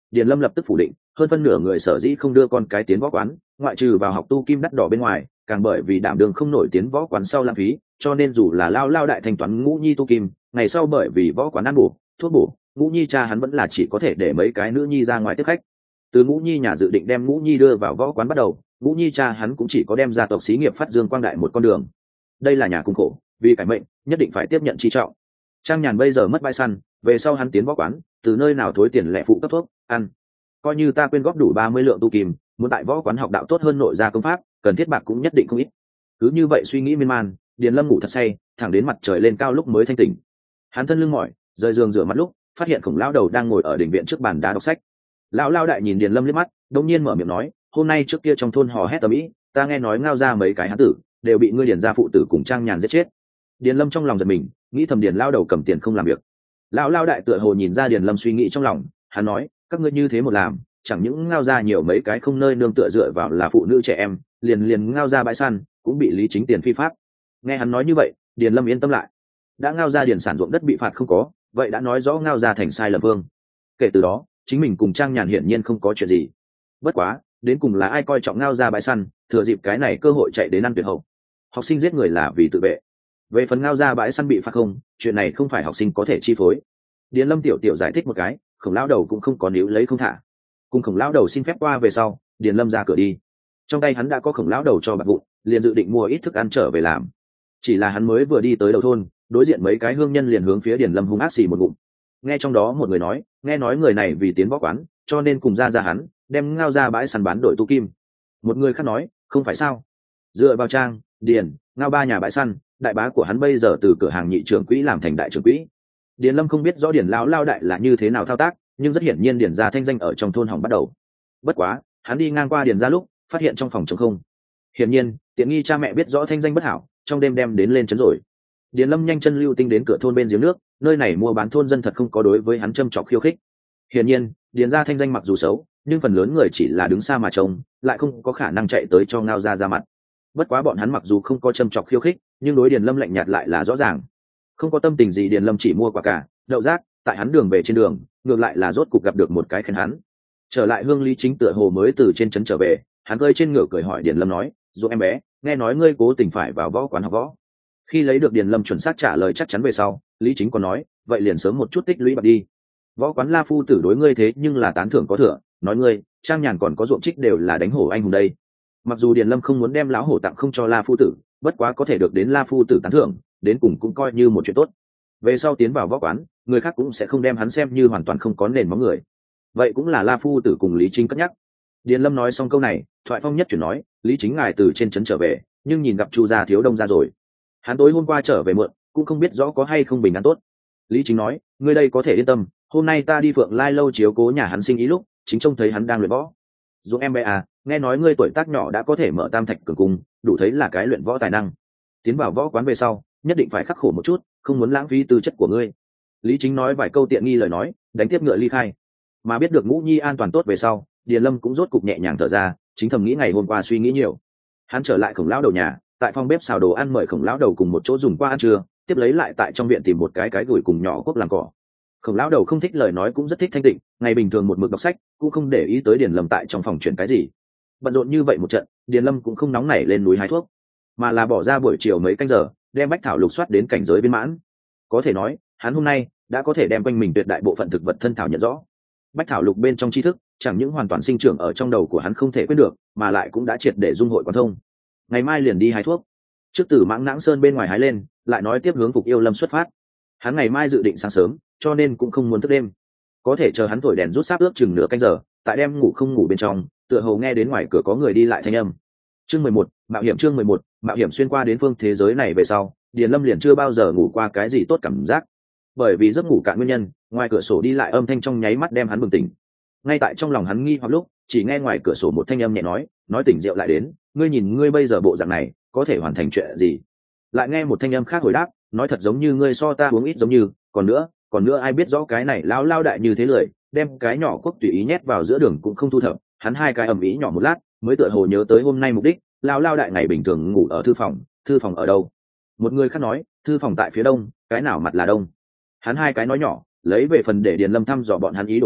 Điền Lâm lập tức phủ định, hơn phân nửa người sở dĩ không đưa con cái tiến võ quán, ngoại trừ vào học tu kim đắt đỏ bên ngoài, càng bởi vì đảm đường không nổi tiến võ quán sau lãng phí, cho nên dù là lao lao đại thanh toán ngũ nhi tu kim, ngày sau bởi vì võ quán ăn bổ, thuốc bổ, ngũ nhi cha hắn vẫn là chỉ có thể để mấy cái nữ nhi ra ngoài tiếp khách. Từ ngũ nhi nhà dự định đem ngũ nhi đưa vào võ quán bắt đầu, ngũ nhi cha hắn cũng chỉ có đem gia tộc xí nghiệp phát dương quang đại một con đường. Đây là nhà cung khổ, vì cải mệnh nhất định phải tiếp nhận chi trọng. Trang Nhàn bây giờ mất bãi săn, về sau hắn tiến võ quán, từ nơi nào thối tiền lẻ phụ cấp thuốc ăn, coi như ta quyên góp đủ ba mươi lượng tu kim, muốn tại võ quán học đạo tốt hơn nội gia công pháp, cần thiết bạc cũng nhất định không ít. Cứ như vậy suy nghĩ miên man, Điền Lâm ngủ thật say, thẳng đến mặt trời lên cao lúc mới thanh tỉnh. Hắn thân lưng mỏi, rời giường rửa mặt lúc, phát hiện Khổng lão đầu đang ngồi ở đình viện trước bàn đá đọc sách. Lão lao đại nhìn Điền Lâm liếc mắt, đột nhiên mở miệng nói, hôm nay trước kia trong thôn hò hét tầm ĩ, ta nghe nói ngao ra mấy cái hán tử đều bị ngươi Điền gia phụ tử cùng Trang Nhàn giết chết. Điền Lâm trong lòng giật mình, nghĩ thầm Điền lao đầu cầm tiền không làm việc. Lão lao đại tựa hồ nhìn ra Điền Lâm suy nghĩ trong lòng, hắn nói, các ngươi như thế một làm, chẳng những ngao ra nhiều mấy cái không nơi nương tựa dựa vào là phụ nữ trẻ em, liền liền ngao ra bãi săn cũng bị lý chính tiền phi pháp. Nghe hắn nói như vậy, Điền Lâm yên tâm lại. Đã ngao ra điền sản ruộng đất bị phạt không có, vậy đã nói rõ ngao ra thành sai lầm vương. Kể từ đó, chính mình cùng Trang Nhàn hiển nhiên không có chuyện gì. Bất quá, đến cùng là ai coi trọng ngao ra bãi săn, thừa dịp cái này cơ hội chạy đến ăn tuyệt hậu. Học sinh giết người là vì tự vệ. Về phần ngao ra bãi săn bị phạt không, chuyện này không phải học sinh có thể chi phối. Điền Lâm tiểu tiểu giải thích một cái, Khổng lão đầu cũng không có níu lấy không thả. Cùng Khổng lão đầu xin phép qua về sau, Điền Lâm ra cửa đi. Trong tay hắn đã có Khổng lão đầu cho bạc vụn, liền dự định mua ít thức ăn trở về làm. Chỉ là hắn mới vừa đi tới đầu thôn, đối diện mấy cái hương nhân liền hướng phía Điền Lâm hung ác xì một ngụm. Nghe trong đó một người nói, nghe nói người này vì tiến võ quán, cho nên cùng ra ra hắn, đem ngao ra bãi săn bán đổi tu kim. Một người khác nói, không phải sao? Dựa vào Trang, Điền, ngao ba nhà bãi săn, đại bá của hắn bây giờ từ cửa hàng nhị trưởng quỹ làm thành đại trưởng quỹ. Điền Lâm không biết rõ Điền lão lao đại là như thế nào thao tác, nhưng rất hiển nhiên Điền gia thanh danh ở trong thôn hỏng bắt đầu. Bất quá, hắn đi ngang qua Điền gia lúc, phát hiện trong phòng trống không. Hiển nhiên, tiện nghi cha mẹ biết rõ thanh danh bất hảo, trong đêm đem đến lên chấn rồi. Điền Lâm nhanh chân lưu tinh đến cửa thôn bên giếng nước, nơi này mua bán thôn dân thật không có đối với hắn châm chọc khiêu khích. Hiển nhiên, Điền gia thanh danh mặc dù xấu, nhưng phần lớn người chỉ là đứng xa mà trông, lại không có khả năng chạy tới cho ngao ra ra mặt. Bất quá bọn hắn mặc dù không có châm chọc khiêu khích, nhưng đối Điền Lâm lạnh nhạt lại là rõ ràng. Không có tâm tình gì, Điền Lâm chỉ mua quả cả đậu rác, tại hắn đường về trên đường, ngược lại là rốt cục gặp được một cái khen hắn. Trở lại hương lý chính tựa hồ mới từ trên trấn trở về, hắn cơi trên ngựa cười hỏi Điền Lâm nói, "Dù em bé, nghe nói ngươi cố tình phải vào võ quán học võ." Khi lấy được Điền Lâm chuẩn xác trả lời chắc chắn về sau, lý chính còn nói, "Vậy liền sớm một chút tích lũy bạc đi. Võ quán La phu tử đối ngươi thế nhưng là tán thưởng có thừa, nói ngươi, Trang Nhàn còn có ruộng trích đều là đánh hổ anh hùng đây." Mặc dù Điền Lâm không muốn đem lão hổ tặng không cho La phu tử, bất quá có thể được đến La phu tử tán thưởng, đến cùng cũng coi như một chuyện tốt. Về sau tiến vào võ quán, người khác cũng sẽ không đem hắn xem như hoàn toàn không có nền móng người. Vậy cũng là La phu tử cùng Lý Chính cất nhắc. Điền Lâm nói xong câu này, thoại phong nhất chuyển nói, Lý Chính ngài từ trên trấn trở về, nhưng nhìn gặp Chu gia thiếu đông ra rồi. Hắn tối hôm qua trở về muộn, cũng không biết rõ có hay không bình an tốt. Lý Chính nói, ngươi đây có thể yên tâm, hôm nay ta đi Phượng Lai lâu chiếu cố nhà hắn sinh ý lúc, chính trông thấy hắn đang luyện võ. Dũng em bé à, nghe nói ngươi tuổi tác nhỏ đã có thể mở tam thạch cường cung, đủ thấy là cái luyện võ tài năng. Tiến vào võ quán về sau, nhất định phải khắc khổ một chút, không muốn lãng phí tư chất của ngươi. Lý Chính nói vài câu tiện nghi lời nói, đánh tiếp ngựa ly khai. Mà biết được Ngũ Nhi an toàn tốt về sau, Điền Lâm cũng rốt cục nhẹ nhàng thở ra, chính thầm nghĩ ngày hôm qua suy nghĩ nhiều. Hắn trở lại Khổng lão đầu nhà, tại phòng bếp xào đồ ăn mời Khổng lão đầu cùng một chỗ dùng qua ăn trưa, tiếp lấy lại tại trong viện tìm một cái cái gửi cùng nhỏ quốc làm cỏ. Khổng lão đầu không thích lời nói cũng rất thích thanh tịnh, ngày bình thường một mực đọc sách, cũng không để ý tới Điền Lâm tại trong phòng chuyện cái gì. Bận rộn như vậy một trận, Điền Lâm cũng không nóng nảy lên núi hái thuốc, mà là bỏ ra buổi chiều mấy canh giờ, đem bách thảo lục soát đến cảnh giới viên mãn. Có thể nói, hắn hôm nay đã có thể đem quanh mình tuyệt đại bộ phận thực vật thân thảo nhận rõ. Bách thảo lục bên trong tri thức, chẳng những hoàn toàn sinh trưởng ở trong đầu của hắn không thể quên được, mà lại cũng đã triệt để dung hội quán thông. Ngày mai liền đi hái thuốc. Trước từ Mãng Nãng Sơn bên ngoài hái lên, lại nói tiếp hướng Phục Yêu Lâm xuất phát. Hắn ngày mai dự định sáng sớm, cho nên cũng không muốn thức đêm. Có thể chờ hắn thổi đèn rút sáp ước chừng nửa canh giờ, tại đêm ngủ không ngủ bên trong, tựa hồ nghe đến ngoài cửa có người đi lại thanh âm. Chương mười một, mạo hiểm chương mười một, mạo hiểm xuyên qua đến phương thế giới này về sau, Điền Lâm liền chưa bao giờ ngủ qua cái gì tốt cảm giác. Bởi vì giấc ngủ cạn nguyên nhân, ngoài cửa sổ đi lại âm thanh trong nháy mắt đem hắn bừng tỉnh. Ngay tại trong lòng hắn nghi hoặc lúc, chỉ nghe ngoài cửa sổ một thanh âm nhẹ nói, nói tỉnh rượu lại đến, ngươi nhìn ngươi bây giờ bộ dạng này, có thể hoàn thành chuyện gì? Lại nghe một thanh âm khác hồi đáp, nói thật giống như ngươi so ta uống ít giống như, còn nữa, còn nữa ai biết rõ cái này lao lao đại như thế lười, đem cái nhỏ quốc tùy ý nhét vào giữa đường cũng không thu thập. Hắn hai cái ầm ĩ nhỏ một lát, mới tựa hồ nhớ tới hôm nay mục đích, lao lao đại ngày bình thường ngủ ở thư phòng, thư phòng ở đâu? Một người khác nói, thư phòng tại phía đông, cái nào mặt là đông? Hắn hai cái nói nhỏ, lấy về phần để Điền Lâm thăm dò bọn hắn ý đồ đến,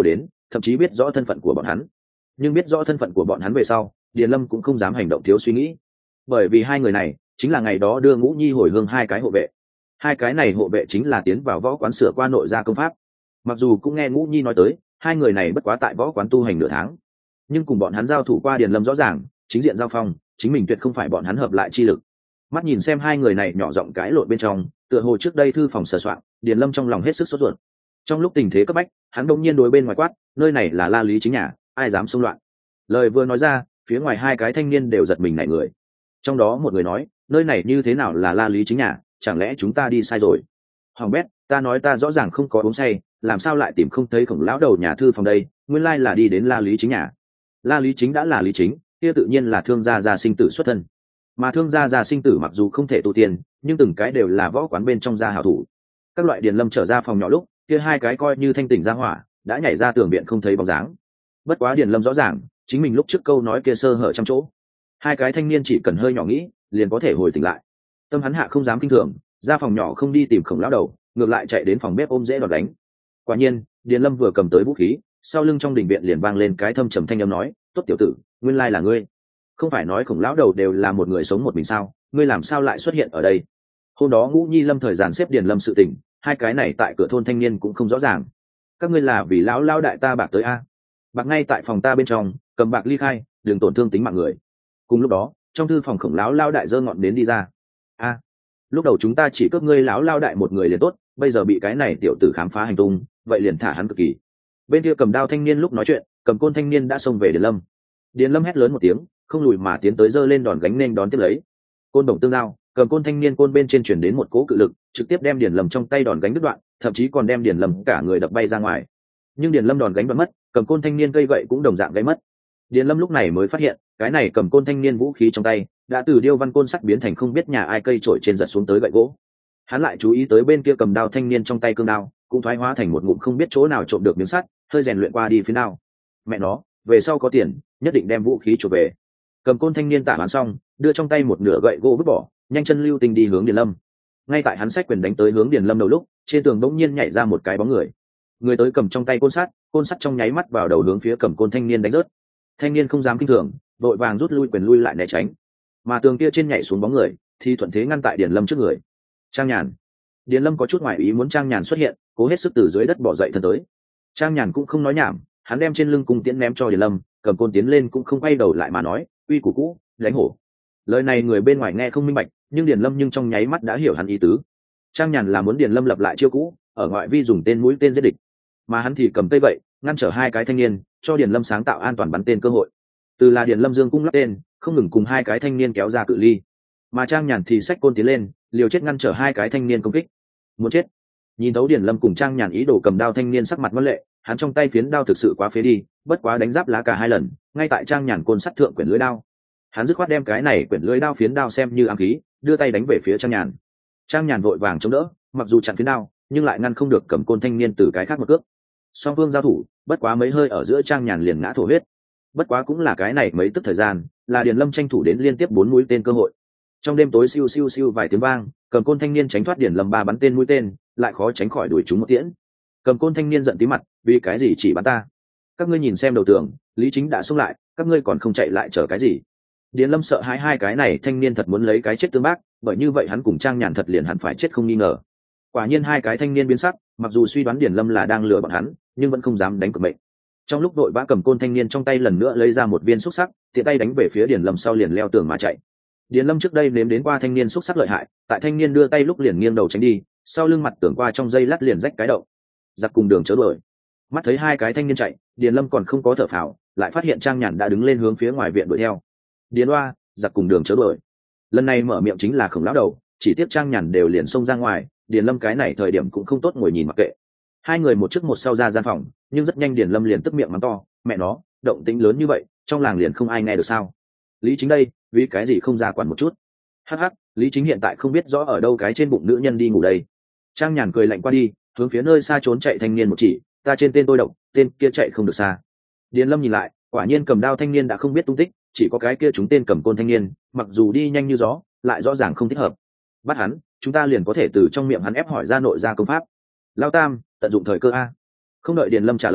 thậm chí biết rõ thân phận của bọn hắn. Nhưng biết rõ thân phận của bọn hắn về sau, Điền Lâm cũng không dám hành động thiếu suy nghĩ, bởi vì hai người này chính là ngày đó đưa Ngũ Nhi hồi hương hai cái hộ vệ. Hai cái này hộ vệ chính là tiến vào võ quán sửa qua nội gia công pháp. Mặc dù cũng nghe Ngũ Nhi nói tới hai người này bất quá tại võ quán tu hành nửa tháng, nhưng cùng bọn hắn giao thủ qua, Điền Lâm rõ ràng chính diện giao phong chính mình tuyệt không phải bọn hắn hợp lại chi lực. Mắt nhìn xem hai người này nhỏ giọng cãi lộn bên trong, tựa hồ trước đây thư phòng sờ soạn, Điền Lâm trong lòng hết sức sốt ruột. Trong lúc tình thế cấp bách, hắn đông nhiên đối bên ngoài quát, nơi này là La Lý chính nhà, ai dám xông loạn. Lời vừa nói ra, phía ngoài hai cái thanh niên đều giật mình nảy người. Trong đó một người nói, nơi này như thế nào là La Lý chính nhà, chẳng lẽ chúng ta đi sai rồi? Hoàng bét, ta nói ta rõ ràng không có uống say, làm sao lại tìm không thấy Khổng lão đầu nhà thư phòng đây? Nguyên lai là đi đến La Lý chính nhà. La Lý chính đã là Lý chính, kia tự nhiên là thương gia gia sinh tử xuất thân. Mà thương gia gia sinh tử mặc dù không thể tu tiên, nhưng từng cái đều là võ quán bên trong gia hảo thủ. Các loại Điền Lâm trở ra phòng nhỏ lúc, kia hai cái coi như thanh tỉnh ra hỏa, đã nhảy ra tường viện không thấy bóng dáng. Bất quá Điền Lâm rõ ràng, chính mình lúc trước câu nói kia sơ hở trăm chỗ. Hai cái thanh niên chỉ cần hơi nhỏ nghĩ, liền có thể hồi tỉnh lại. Tâm hắn hạ không dám kinh thường, ra phòng nhỏ không đi tìm Khổng lão đầu, ngược lại chạy đến phòng bếp ôm dễ đòn đánh. Quả nhiên, Điền Lâm vừa cầm tới vũ khí, sau lưng trong đình viện liền vang lên cái thâm trầm thanh âm nói, tốt tiểu tử, nguyên lai là ngươi. Không phải nói Khổng lão đầu đều là một người sống một mình sao, ngươi làm sao lại xuất hiện ở đây? Hôm đó Ngũ Nhi Lâm thời gian xếp Điền Lâm sự tình, hai cái này tại cửa thôn thanh niên cũng không rõ ràng. Các ngươi là vì lão lao đại ta bạc tới a? Bạc ngay tại phòng ta bên trong, cầm bạc ly khai, đừng tổn thương tính mạng người. Cùng lúc đó, trong thư phòng Khổng lão lao đại giơ ngọn đến đi ra. A, lúc đầu chúng ta chỉ cướp ngươi lão lao đại một người liền tốt, bây giờ bị cái này tiểu tử khám phá hành tung, vậy liền thả hắn cực kỳ. Bên kia cầm đao thanh niên lúc nói chuyện, cầm côn thanh niên đã xông về Điền Lâm. Điền Lâm hét lớn một tiếng, không lùi mà tiến tới giơ lên đòn gánh nên đón tiếp lấy. Côn đồng tương giao, cầm côn thanh niên côn bên trên chuyển đến một cỗ cự lực, trực tiếp đem Điền Lâm trong tay đòn gánh đứt đoạn, thậm chí còn đem Điền Lâm cả người đập bay ra ngoài. Nhưng Điền Lâm đòn gánh đoạn mất, cầm côn thanh niên cây gậy cũng đồng dạng gãy mất. Điền Lâm lúc này mới phát hiện, cái này cầm côn thanh niên vũ khí trong tay đã từ điêu văn côn sắt biến thành không biết nhà ai cây trổi trên giật xuống tới gậy gỗ. Hắn lại chú ý tới bên kia cầm đao thanh niên trong tay cương đao cũng thoái hóa thành một ngụm không biết chỗ nào trộm được miếng sắt, hơi rèn luyện qua đi phía nào. Mẹ nó, về sau có tiền nhất định đem vũ khí chuột về. Cầm côn thanh niên tạ bán xong, đưa trong tay một nửa gậy gỗ vứt bỏ, nhanh chân lưu tình đi hướng Điền Lâm. Ngay tại hắn xách quyền đánh tới hướng Điền Lâm đầu lúc, trên tường bỗng nhiên nhảy ra một cái bóng người. Người tới cầm trong tay côn sắt, côn sắt trong nháy mắt vào đầu hướng phía cầm côn thanh niên đánh rớt. Thanh niên không dám kinh thường, vội vàng rút lui quyền lui lại né tránh. Mà tường kia trên nhảy xuống bóng người, thì thuận thế ngăn tại Điền Lâm trước người. Trang Nhàn. Điền Lâm có chút ngoài ý muốn Trang Nhàn xuất hiện, cố hết sức từ dưới đất bỏ dậy thân tới. Trang Nhàn cũng không nói nhảm, hắn đem trên lưng cung tiễn ném cho Điền Lâm, cầm côn tiến lên cũng không quay đầu lại mà nói, uy củ cũ, đánh hổ. Lời này người bên ngoài nghe không minh bạch, nhưng Điền Lâm nhưng trong nháy mắt đã hiểu hắn ý tứ. Trang Nhàn là muốn Điền Lâm lập lại chiêu cũ, ở ngoại vi dùng tên mũi tên giết địch, mà hắn thì cầm cây vậy ngăn trở hai cái thanh niên, cho Điền Lâm sáng tạo an toàn bắn tên cơ hội. Từ là Điền Lâm dương cung lắp tên, không ngừng cùng hai cái thanh niên kéo ra cự ly, mà Trang Nhàn thì xách côn tiến lên, liều chết ngăn trở hai cái thanh niên công kích. Muốn chết. Nhìn thấu Điền Lâm cùng Trang Nhàn ý đồ cầm đao thanh niên sắc mặt ngoan lệ, hắn trong tay phiến đao thực sự quá phế đi, bất quá đánh giáp lá cả hai lần, ngay tại Trang Nhàn côn sắt thượng quyển lưới đao. Hắn dứt khoát đem cái này quyển lưới đao phiến đao xem như ám khí, đưa tay đánh về phía Trang Nhàn. Trang Nhàn vội vàng chống đỡ, mặc dù chặn phiến đao, nhưng lại ngăn không được cầm côn thanh niên từ cái khác một cước. Song phương giao thủ, bất quá mấy hơi ở giữa Trang Nhàn liền ngã thổ huyết. Bất quá cũng là cái này mấy tức thời gian, là Điền Lâm tranh thủ đến liên tiếp bốn mũi tên cơ hội. Trong đêm tối siêu siêu siêu vài tiếng vang, cầm côn thanh niên tránh thoát Điền Lâm ba bắn tên mũi tên, lại khó tránh khỏi đuổi trúng một tiễn. Cầm côn thanh niên giận tí mặt, vì cái gì chỉ bắn ta? Các ngươi nhìn xem đầu tường, Lý Chính đã xông lại, các ngươi còn không chạy lại chờ cái gì? Điền Lâm sợ hãi hai cái này thanh niên thật muốn lấy cái chết tương bác, bởi như vậy hắn cùng Trang Nhàn thật liền hẳn phải chết không nghi ngờ. Quả nhiên hai cái thanh niên biến sắc, mặc dù suy đoán Điền Lâm là đang lừa bọn hắn, nhưng vẫn không dám đánh cược mệnh. Trong lúc đội vã cầm côn thanh niên trong tay lần nữa lấy ra một viên xúc sắc, tiện tay đánh về phía Điền Lâm sau liền leo tường mà chạy. Điền Lâm trước đây nếm đến qua thanh niên xúc sắc lợi hại, tại thanh niên đưa tay lúc liền nghiêng đầu tránh đi, sau lưng mặt tường qua trong dây lát liền rách cái đậu. Giặc cùng đường chớ đuổi. Mắt thấy hai cái thanh niên chạy, Điền Lâm còn không có thở phào, lại phát hiện Trang Nhàn đã đứng lên hướng phía ngoài viện đuổi theo. Điền Oa, giặc cùng đường chớ đuổi. Lần này mở miệng chính là Khổng lão đầu, chỉ tiếc Trang Nhàn đều liền xông ra ngoài, Điền Lâm cái này thời điểm cũng không tốt ngồi nhìn mặc kệ. Hai người một trước một sau ra gian phòng, nhưng rất nhanh Điền Lâm liền tức miệng mắng to, mẹ nó, động tĩnh lớn như vậy, trong làng liền không ai nghe được sao? Lý Chính đây, vì cái gì không ra quản một chút? Hắc hắc, Lý Chính hiện tại không biết rõ ở đâu cái trên bụng nữ nhân đi ngủ đây. Trang Nhàn cười lạnh qua đi, hướng phía nơi xa trốn chạy thanh niên một chỉ, ta trên tên tôi độc, tên kia chạy không được xa. Điền Lâm nhìn lại, quả nhiên cầm đao thanh niên đã không biết tung tích, chỉ có cái kia chúng tên cầm côn thanh niên, mặc dù đi nhanh như gió, lại rõ ràng không thích hợp. Bắt hắn, chúng ta liền có thể từ trong miệng hắn ép hỏi ra nội gia công pháp. Lao Tam, tận dụng thời cơ a. Không đợi Điền Lâm trả lời,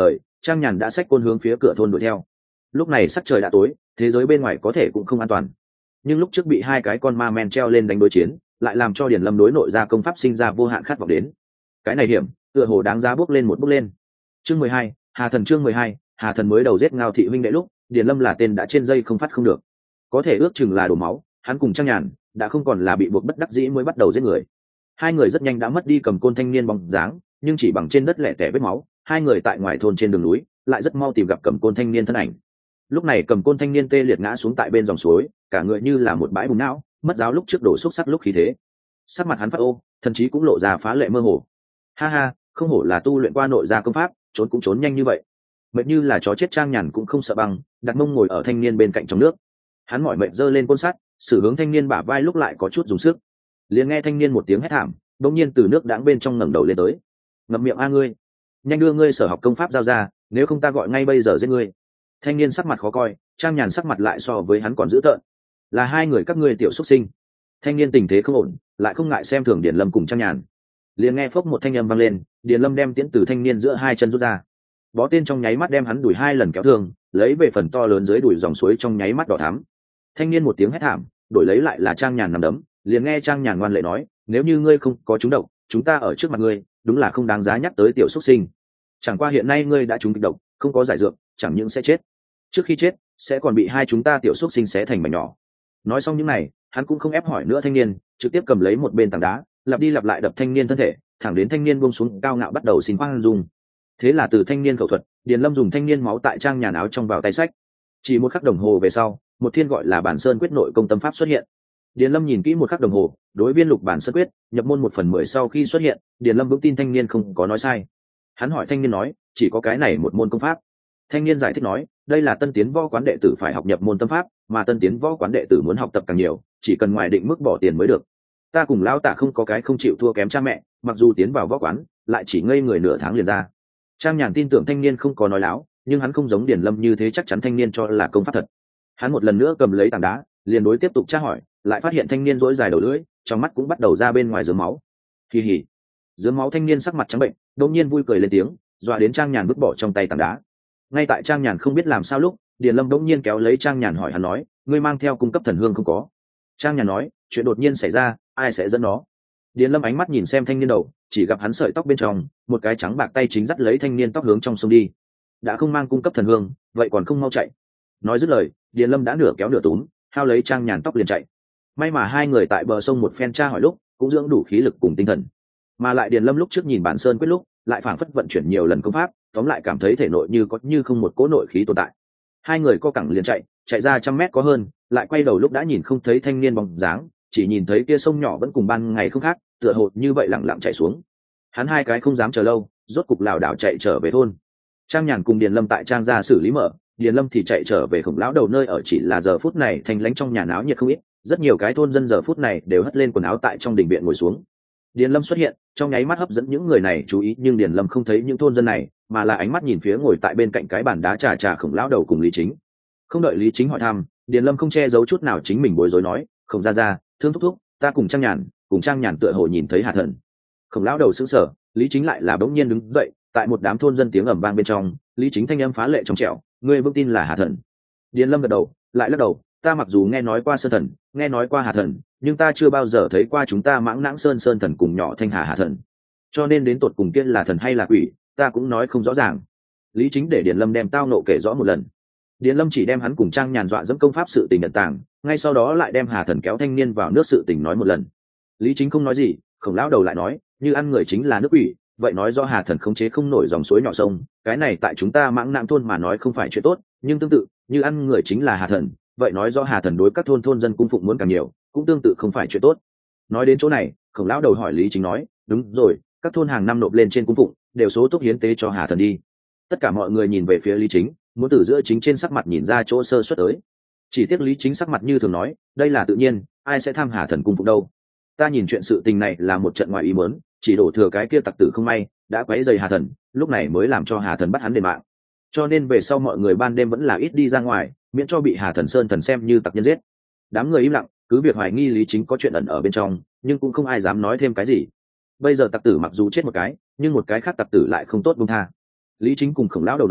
Trang Nhàn đã xách côn hướng phía cửa thôn đuổi theo. Lúc này sắc trời đã tối, thế giới bên ngoài có thể cũng không an toàn, nhưng lúc trước bị hai cái con ma men treo lên đánh đối chiến, lại làm cho Điền Lâm đối nội ra công pháp sinh ra vô hạn khát vọng đến. Cái này hiểm, tựa hồ đáng giá bước lên một bước lên. Chương mười hai, Hà Thần. Chương mười hai, Hà Thần mới đầu giết Ngao thị huynh đệ lúc, Điền Lâm là tên đã trên dây không phát không được, có thể ước chừng là đổ máu. Hắn cùng Trang Nhàn đã không còn là bị buộc bất đắc dĩ mới bắt đầu giết người. Hai người rất nhanh đã mất đi cầm côn thanh niên bóng dáng, nhưng chỉ bằng trên đất lẻ tẻ vết máu, hai người tại ngoài thôn trên đường núi lại rất mau tìm gặp cầm côn thanh niên thân ảnh. Lúc này cầm côn thanh niên tê liệt ngã xuống tại bên dòng suối, cả người như là một bãi bùn não, mất giáo lúc trước đổ xúc sắc lúc khí thế. Sắc mặt hắn phát ô, thậm chí cũng lộ ra phá lệ mơ hồ. Ha ha, không hổ là tu luyện qua nội gia công pháp, trốn cũng trốn nhanh như vậy. Mệt như là chó chết. Trang Nhàn cũng không sợ băng, đặt mông ngồi ở thanh niên bên cạnh trong nước. Hắn mỏi mệt giơ lên côn sắt, sử hướng thanh niên bả vai lúc lại có chút dùng sức. Liền nghe thanh niên một tiếng hét thảm, đột nhiên từ nước đãng bên trong ngẩng đầu lên tới. Ngậm miệng a ngươi, nhanh đưa ngươi sở học công pháp giao ra, nếu không ta gọi ngay bây giờ giết ngươi. Thanh niên sắc mặt khó coi, Trang Nhàn sắc mặt lại so với hắn còn dữ tợn. Là hai người các ngươi tiểu xuất sinh. Thanh niên tình thế không ổn, lại không ngại xem thường Điền Lâm cùng Trang Nhàn. Liền nghe phốc một thanh âm vang lên, Điền Lâm đem tiễn từ thanh niên giữa hai chân rút ra, bó tên trong nháy mắt đem hắn đuổi hai lần kéo thương, lấy về phần to lớn dưới đuổi dòng suối trong nháy mắt đỏ thắm. Thanh niên một tiếng hét thảm, đổi lấy lại là Trang Nhàn nằm đấm. Liền nghe Trang Nhàn ngoan lệ nói, nếu như ngươi không có trúng độc, chúng ta ở trước mặt ngươi, đúng là không đáng giá nhắc tới tiểu xuất sinh. Chẳng qua hiện nay ngươi đã trúng kịch độc, không có giải dược, chẳng những sẽ chết, trước khi chết sẽ còn bị hai chúng ta tiểu xuất sinh xé thành mảnh nhỏ. Nói xong những này, hắn cũng không ép hỏi nữa thanh niên, trực tiếp cầm lấy một bên tảng đá, lặp đi lặp lại đập thanh niên thân thể, thẳng đến thanh niên buông xuống cao ngạo bắt đầu xin khoan dung. Thế là từ thanh niên khẩu thuật, Điền Lâm dùng thanh niên máu tại Trang Nhàn áo trong vào tay sách. Chỉ một khắc đồng hồ về sau, một thiên gọi là bản sơn quyết nội công tâm pháp xuất hiện. Điền Lâm nhìn kỹ một khắc đồng hồ, đối viên lục bản sơn quyết nhập môn một phần mười sau khi xuất hiện, Điền Lâm vững tin thanh niên không có nói sai. Hắn hỏi thanh niên nói, chỉ có cái này một môn công pháp. Thanh niên giải thích nói, đây là tân tiến võ quán đệ tử phải học nhập môn tâm pháp, mà tân tiến võ quán đệ tử muốn học tập càng nhiều, chỉ cần ngoài định mức bỏ tiền mới được. Ta cùng lão tạ không có cái không chịu thua kém cha mẹ, mặc dù tiến vào võ quán, lại chỉ ngây người nửa tháng liền ra. Trang Nhàn tin tưởng thanh niên không có nói láo, nhưng hắn không giống Điền Lâm như thế chắc chắn thanh niên cho là công pháp thật. Hắn một lần nữa cầm lấy tảng đá, liền đối tiếp tục tra hỏi, lại phát hiện thanh niên rỗi dài đầu lưỡi, trong mắt cũng bắt đầu ra bên ngoài dớm máu. Kỳ hỉ. Dớm máu thanh niên sắc mặt trắng bệnh, đột nhiên vui cười lên tiếng, dọa đến Trang Nhàn vứt bỏ trong tay tảng đá. Ngay tại Trang Nhàn không biết làm sao lúc, Điền Lâm đột nhiên kéo lấy Trang Nhàn hỏi hắn nói, ngươi mang theo cung cấp thần hương không có? Trang Nhàn nói, chuyện đột nhiên xảy ra, ai sẽ dẫn nó? Điền Lâm ánh mắt nhìn xem thanh niên đầu, chỉ gặp hắn sợi tóc bên trong, một cái trắng bạc tay chính dắt lấy thanh niên tóc hướng trong sông đi. Đã không mang cung cấp thần hương, vậy còn không mau chạy? Nói dứt lời, Điền Lâm đã nửa kéo nửa túm, hao lấy Trang Nhàn tóc liền chạy. May mà hai người tại bờ sông một phen tra hỏi lúc, cũng dưỡng đủ khí lực cùng tinh thần. Mà lại Điền Lâm lúc trước nhìn bản sơn quyết lúc, lại phảng phất vận chuyển nhiều lần công pháp, tóm lại cảm thấy thể nội như có như không một cỗ nội khí tồn tại. Hai người co cẳng liền chạy, chạy ra trăm mét có hơn, lại quay đầu lúc đã nhìn không thấy thanh niên bóng dáng, chỉ nhìn thấy kia sông nhỏ vẫn cùng ban ngày không khác, tựa hồ như vậy lặng lặng chạy xuống. Hắn hai cái không dám chờ lâu, rốt cục lảo đảo chạy trở về thôn. Trang Nhàn cùng Điền Lâm tại Trang gia xử lý mở, Điền Lâm thì chạy trở về Khổng lão đầu nơi ở. Chỉ là giờ phút này thành lãnh trong nhà náo nhiệt không ít, rất nhiều cái thôn dân giờ phút này đều hất lên quần áo tại trong đình viện ngồi xuống. Điền Lâm xuất hiện, trong nháy mắt hấp dẫn những người này chú ý, nhưng Điền Lâm không thấy những thôn dân này, mà là ánh mắt nhìn phía ngồi tại bên cạnh cái bàn đá trà trà Khổng lão đầu cùng Lý Chính. Không đợi Lý Chính hỏi thăm, Điền Lâm không che giấu chút nào chính mình bối rối nói, Khổng gia gia, thương thúc thúc, ta cùng Trang Nhàn, cùng Trang Nhàn tựa hồ nhìn thấy Hà Thần. Khổng lão đầu sững sờ, Lý Chính lại là bỗng nhiên đứng dậy, tại một đám thôn dân tiếng ầm vang bên trong, Lý Chính thanh âm phá lệ trong trẻo, ngươi vững tin là Hà Thần? Điền Lâm gật đầu, lại lắc đầu, ta mặc dù nghe nói qua Sơn Thần, nghe nói qua Hà Thần, nhưng ta chưa bao giờ thấy qua chúng ta Mãng Nãng Sơn Sơn Thần cùng nhỏ Thanh Hà Hà Thần, cho nên đến tột cùng kia là thần hay là quỷ, ta cũng nói không rõ ràng. Lý Chính để Điền Lâm đem tao nộ kể rõ một lần. Điền Lâm chỉ đem hắn cùng Trang Nhàn dọa dẫm công pháp sự tình nhận tàng, ngay sau đó lại đem Hà Thần kéo thanh niên vào nước sự tình nói một lần. Lý Chính không nói gì, Khổng lão đầu lại nói, như ăn người chính là nước quỷ, vậy nói do Hà Thần khống chế không nổi dòng suối nhỏ sông, cái này tại chúng ta Mãng Nãng thôn mà nói không phải chuyện tốt, nhưng tương tự, như ăn người chính là Hà Thần, vậy nói do Hà Thần đối các thôn thôn dân cung phụng muốn càng nhiều, cũng tương tự không phải chuyện tốt. Nói đến chỗ này, Khổng lão đầu hỏi Lý Chính nói, đúng rồi, các thôn hàng năm nộp lên trên cung phụng, đều số túc hiến tế cho Hà Thần đi. Tất cả mọi người nhìn về phía Lý Chính, muốn từ giữa chính trên sắc mặt nhìn ra chỗ sơ suất tới. Chỉ tiếc Lý Chính sắc mặt như thường nói, đây là tự nhiên, ai sẽ tham Hà Thần cung phụng đâu. Ta nhìn chuyện sự tình này là một trận ngoài ý muốn, chỉ đổ thừa cái kia tặc tử không may đã quấy rầy Hà Thần, lúc này mới làm cho Hà Thần bắt hắn đền mạng. Cho nên về sau mọi người ban đêm vẫn là ít đi ra ngoài, miễn cho bị Hà Thần Sơn Thần xem như tặc nhân giết. Đám người im lặng, cứ việc hoài nghi Lý Chính có chuyện ẩn ở bên trong, nhưng cũng không ai dám nói thêm cái gì. Bây giờ tặc tử mặc dù chết một cái, nhưng một cái khác tặc tử lại không tốt buông tha. Lý Chính cùng Khổng lão đầu nói,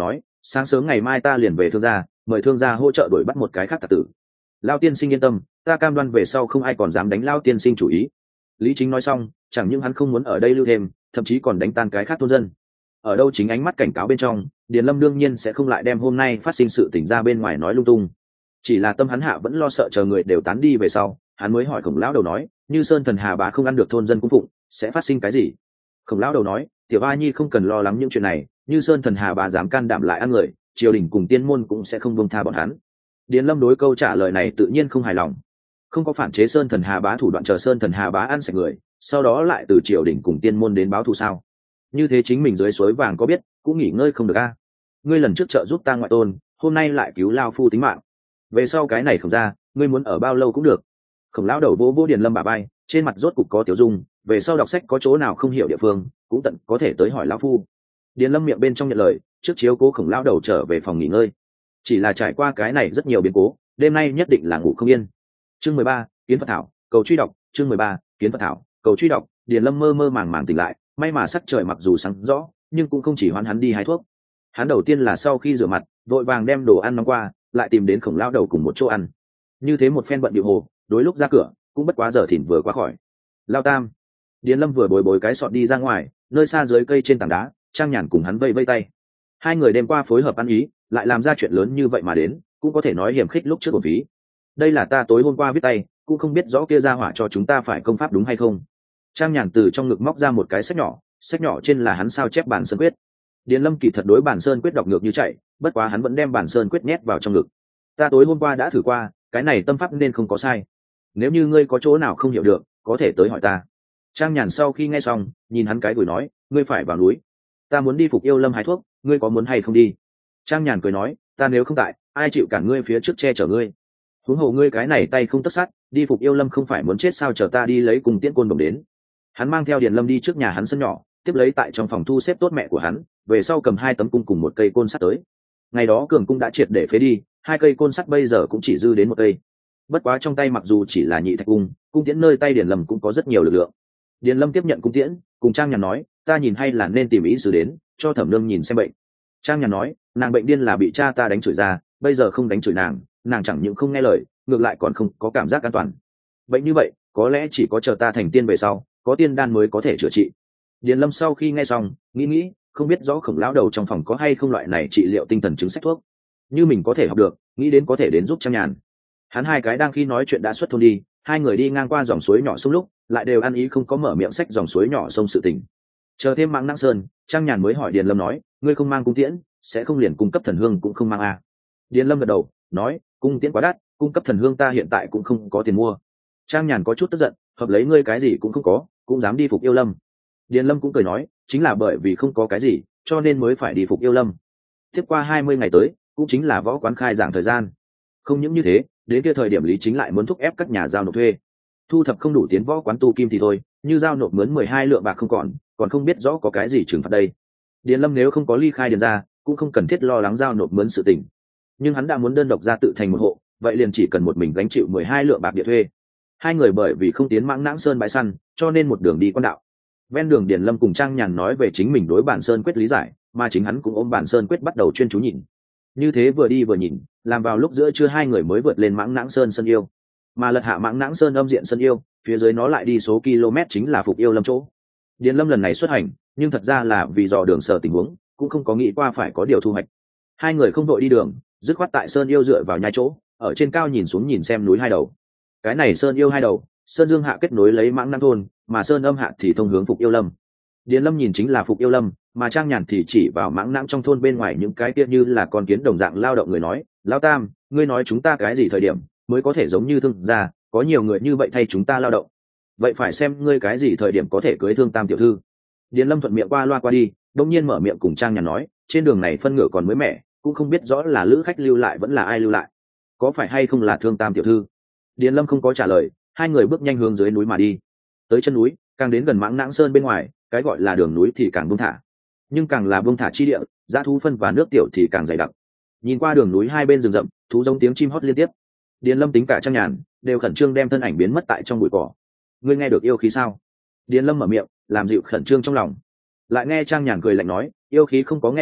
sáng sớm ngày mai ta liền về thương gia, mời thương gia hỗ trợ đuổi bắt một cái khác tặc tử. Lao tiên sinh yên tâm, ta cam đoan về sau không ai còn dám đánh Lao tiên sinh chủ ý. Lý Chính nói xong, chẳng những hắn không muốn ở đây lưu thêm, thậm chí còn đánh tan cái khác thôn dân. Ở đâu chính ánh mắt cảnh cáo bên trong, Điền Lâm đương nhiên sẽ không lại đem hôm nay phát sinh sự tình ra bên ngoài nói lung tung. Chỉ là tâm hắn hạ vẫn lo sợ chờ người đều tán đi về sau, hắn mới hỏi Khổng lão đầu nói, như Sơn Thần Hà Bá không ăn được thôn dân cung phụng, sẽ phát sinh cái gì? Khổng lão đầu nói, tiểu A Nhi không cần lo lắng những chuyện này, như Sơn Thần Hà Bá dám can đảm lại ăn người, triều đình cùng tiên môn cũng sẽ không buông tha bọn hắn. Điền Lâm đối câu trả lời này tự nhiên không hài lòng. Không có phản chế Sơn Thần Hà Bá thủ đoạn chờ Sơn Thần Hà Bá ăn sạch người, sau đó lại từ triều đình cùng tiên môn đến báo thù sao? Như thế chính mình dưới suối vàng có biết, cũng nghỉ ngơi không được a. Ngươi lần trước trợ giúp ta ngoại tôn, hôm nay lại cứu lao phu tính mạng. Về sau cái này không ra, ngươi muốn ở bao lâu cũng được. Khổng lão đầu vỗ vỗ Điền Lâm bả vai, trên mặt rốt cục có tiểu dung, về sau đọc sách có chỗ nào không hiểu địa phương, cũng tận có thể tới hỏi lão phu. Điền Lâm miệng bên trong nhận lời, trước chiếu cố Khổng lão đầu trở về phòng nghỉ ngơi. Chỉ là trải qua cái này rất nhiều biến cố, đêm nay nhất định là ngủ không yên. Chương mười ba, Kiến Phật Thảo, cầu truy đọc, chương mười ba, Kiến Phật Thảo, cầu truy đọc. Điền Lâm mơ mơ màng màng tỉnh lại, may mà sắc trời mặc dù sáng rõ, nhưng cũng không chỉ hoán hắn đi hái thuốc. Hắn đầu tiên là sau khi rửa mặt, vội vàng đem đồ ăn nóng qua, lại tìm đến Khổng lão đầu cùng một chỗ ăn. Như thế một phen bận điệu hồ, đối lúc ra cửa, cũng bất quá giờ thìn vừa qua khỏi. Lao Tam, Điền Lâm vừa bồi bồi cái sọt đi ra ngoài, nơi xa dưới cây trên tảng đá, Trang Nhàn cùng hắn vây vây tay. Hai người đêm qua phối hợp ăn ý, lại làm ra chuyện lớn như vậy mà đến, cũng có thể nói hiểm khích lúc trước của phí. Đây là ta tối hôm qua viết tay, cũng không biết rõ kia ra hỏa cho chúng ta phải công pháp đúng hay không. Trang Nhàn từ trong ngực móc ra một cái sách nhỏ, sách nhỏ trên là hắn sao chép bản sơn quyết. Điền Lâm kỳ thật đối bản sơn quyết đọc ngược như chạy, bất quá hắn vẫn đem bản sơn quyết nhét vào trong ngực. Ta tối hôm qua đã thử qua, cái này tâm pháp nên không có sai. Nếu như ngươi có chỗ nào không hiểu được, có thể tới hỏi ta. Trang Nhàn sau khi nghe xong, nhìn hắn cái gửi nói, ngươi phải vào núi. Ta muốn đi Phục Yêu Lâm hái thuốc, ngươi có muốn hay không đi? Trang Nhàn cười nói, ta nếu không tại, ai chịu cản ngươi phía trước che chở ngươi? Huống hồ ngươi cái này tay không tất sắt, đi Phục Yêu Lâm không phải muốn chết sao, chờ ta đi lấy cùng tiễn côn đồng đến. Hắn mang theo Điền Lâm đi trước nhà hắn sân nhỏ, tiếp lấy tại trong phòng thu xếp tốt mẹ của hắn, về sau cầm hai tấm cung cùng một cây côn sắt tới. Ngày đó cường cung đã triệt để phế đi, hai cây côn sắt bây giờ cũng chỉ dư đến một cây. Bất quá trong tay mặc dù chỉ là nhị thạch cung, cung tiễn nơi tay Điền Lâm cũng có rất nhiều lực lượng. Điền Lâm tiếp nhận cung tiễn, cùng Trang Nhàn nói, ta nhìn hay là nên tìm ý xử đến, cho Thẩm Nương nhìn xem bệnh. Trang Nhàn nói, nàng bệnh điên là bị cha ta đánh chửi ra, bây giờ không đánh chửi nàng, nàng chẳng những không nghe lời, ngược lại còn không có cảm giác an toàn. Bệnh như vậy, có lẽ chỉ có chờ ta thành tiên về sau, có tiên đan mới có thể chữa trị. Điền Lâm sau khi nghe xong, nghĩ nghĩ, không biết rõ Khổng lão đầu trong phòng có hay không loại này trị liệu tinh thần chứng sách thuốc. Như mình có thể học được, nghĩ đến có thể đến giúp Trang Nhàn. Hắn hai cái đang khi nói chuyện đã xuất thôn đi, hai người đi ngang qua dòng suối nhỏ sông lúc, lại đều ăn ý không có mở miệng sách dòng suối nhỏ sông sự tình. Chờ thêm Mãng Năng Sơn, Trang Nhàn mới hỏi Điền Lâm nói, ngươi không mang cung tiễn, sẽ không liền cung cấp thần hương cũng không mang à? Điền Lâm gật đầu, nói, cung tiễn quá đắt, cung cấp thần hương ta hiện tại cũng không có tiền mua. Trang Nhàn có chút tức giận, hợp lấy ngươi cái gì cũng không có, cũng dám đi Phục Yêu Lâm. Điền Lâm cũng cười nói, chính là bởi vì không có cái gì, cho nên mới phải đi Phục Yêu Lâm. Tiếp qua hai mươi ngày tới, cũng chính là võ quán khai giảng thời gian. Không những như thế, đến kia thời điểm Lý Chính lại muốn thúc ép các nhà giao nộp thuê. Thu thập không đủ tiền võ quán tu kim thì thôi, như giao nộp mướn mười hai lượng bạc không còn, còn không biết rõ có cái gì trừng phạt đây. Điền Lâm nếu không có ly khai điền ra, cũng không cần thiết lo lắng giao nộp mướn sự tình. Nhưng hắn đã muốn đơn độc ra tự thành một hộ, vậy liền chỉ cần một mình gánh chịu mười hai lượng bạc địa thuê. Hai người bởi vì không tiến Mãng Nãng Sơn bãi săn, cho nên một đường đi quan đạo. Ven đường Điền Lâm cùng Trang Nhàn nói về chính mình đối bản sơn quyết lý giải, mà chính hắn cũng ôm bản sơn quyết bắt đầu chuyên chú nhìn. Như thế vừa đi vừa nhìn, làm vào lúc giữa trưa hai người mới vượt lên Mãng Nãng Sơn sân yêu. Mà lật hạ Mãng Nãng Sơn âm diện sân yêu, phía dưới nó lại đi số km chính là Phục Yêu Lâm chỗ. Điền Lâm lần này xuất hành, nhưng thật ra là vì dò đường sở tình huống, cũng không có nghĩ qua phải có điều thu hoạch. Hai người không vội đi đường, dứt khoát tại sơn yêu dựa vào nhai chỗ, ở trên cao nhìn xuống nhìn xem núi hai đầu. Cái này sơn yêu hai đầu, sơn dương hạ kết nối lấy Mãng Nam thôn, mà sơn âm hạ thì thông hướng Phục Yêu Lâm. Điền Lâm nhìn chính là Phục Yêu Lâm, mà Trang Nhàn thì chỉ vào Mãng Nam trong thôn bên ngoài những cái kia như là con kiến đồng dạng lao động người nói, Lão Tam, ngươi nói chúng ta cái gì thời điểm mới có thể giống như Thương gia, có nhiều người như vậy thay chúng ta lao động. Vậy phải xem ngươi cái gì thời điểm có thể cưới Thương Tam tiểu thư. Điền Lâm thuận miệng qua loa qua đi, đột nhiên mở miệng cùng Trang Nhàn nói, trên đường này phân ngựa còn mới mẻ, cũng không biết rõ là lữ khách lưu lại vẫn là ai lưu lại, có phải hay không là Thương Tam tiểu thư. Điền Lâm không có trả lời, hai người bước nhanh hướng dưới núi mà đi. Tới chân núi, càng đến gần Mãng Nãng Sơn bên ngoài, cái gọi là đường núi thì càng buông thả, nhưng càng là buông thả chi địa, dã thú phân và nước tiểu thì càng dày đặc. Nhìn qua đường núi hai bên rừng rậm, thú giống tiếng chim hót liên tiếp. Điền Lâm tính cả Trang Nhàn đều khẩn trương đem thân ảnh biến mất tại trong bụi cỏ. Ngươi nghe được yêu khí sao? Điền Lâm mở miệng làm dịu khẩn trương trong lòng. Lại nghe Trang Nhàn cười lạnh nói, yêu khí không có nghe được,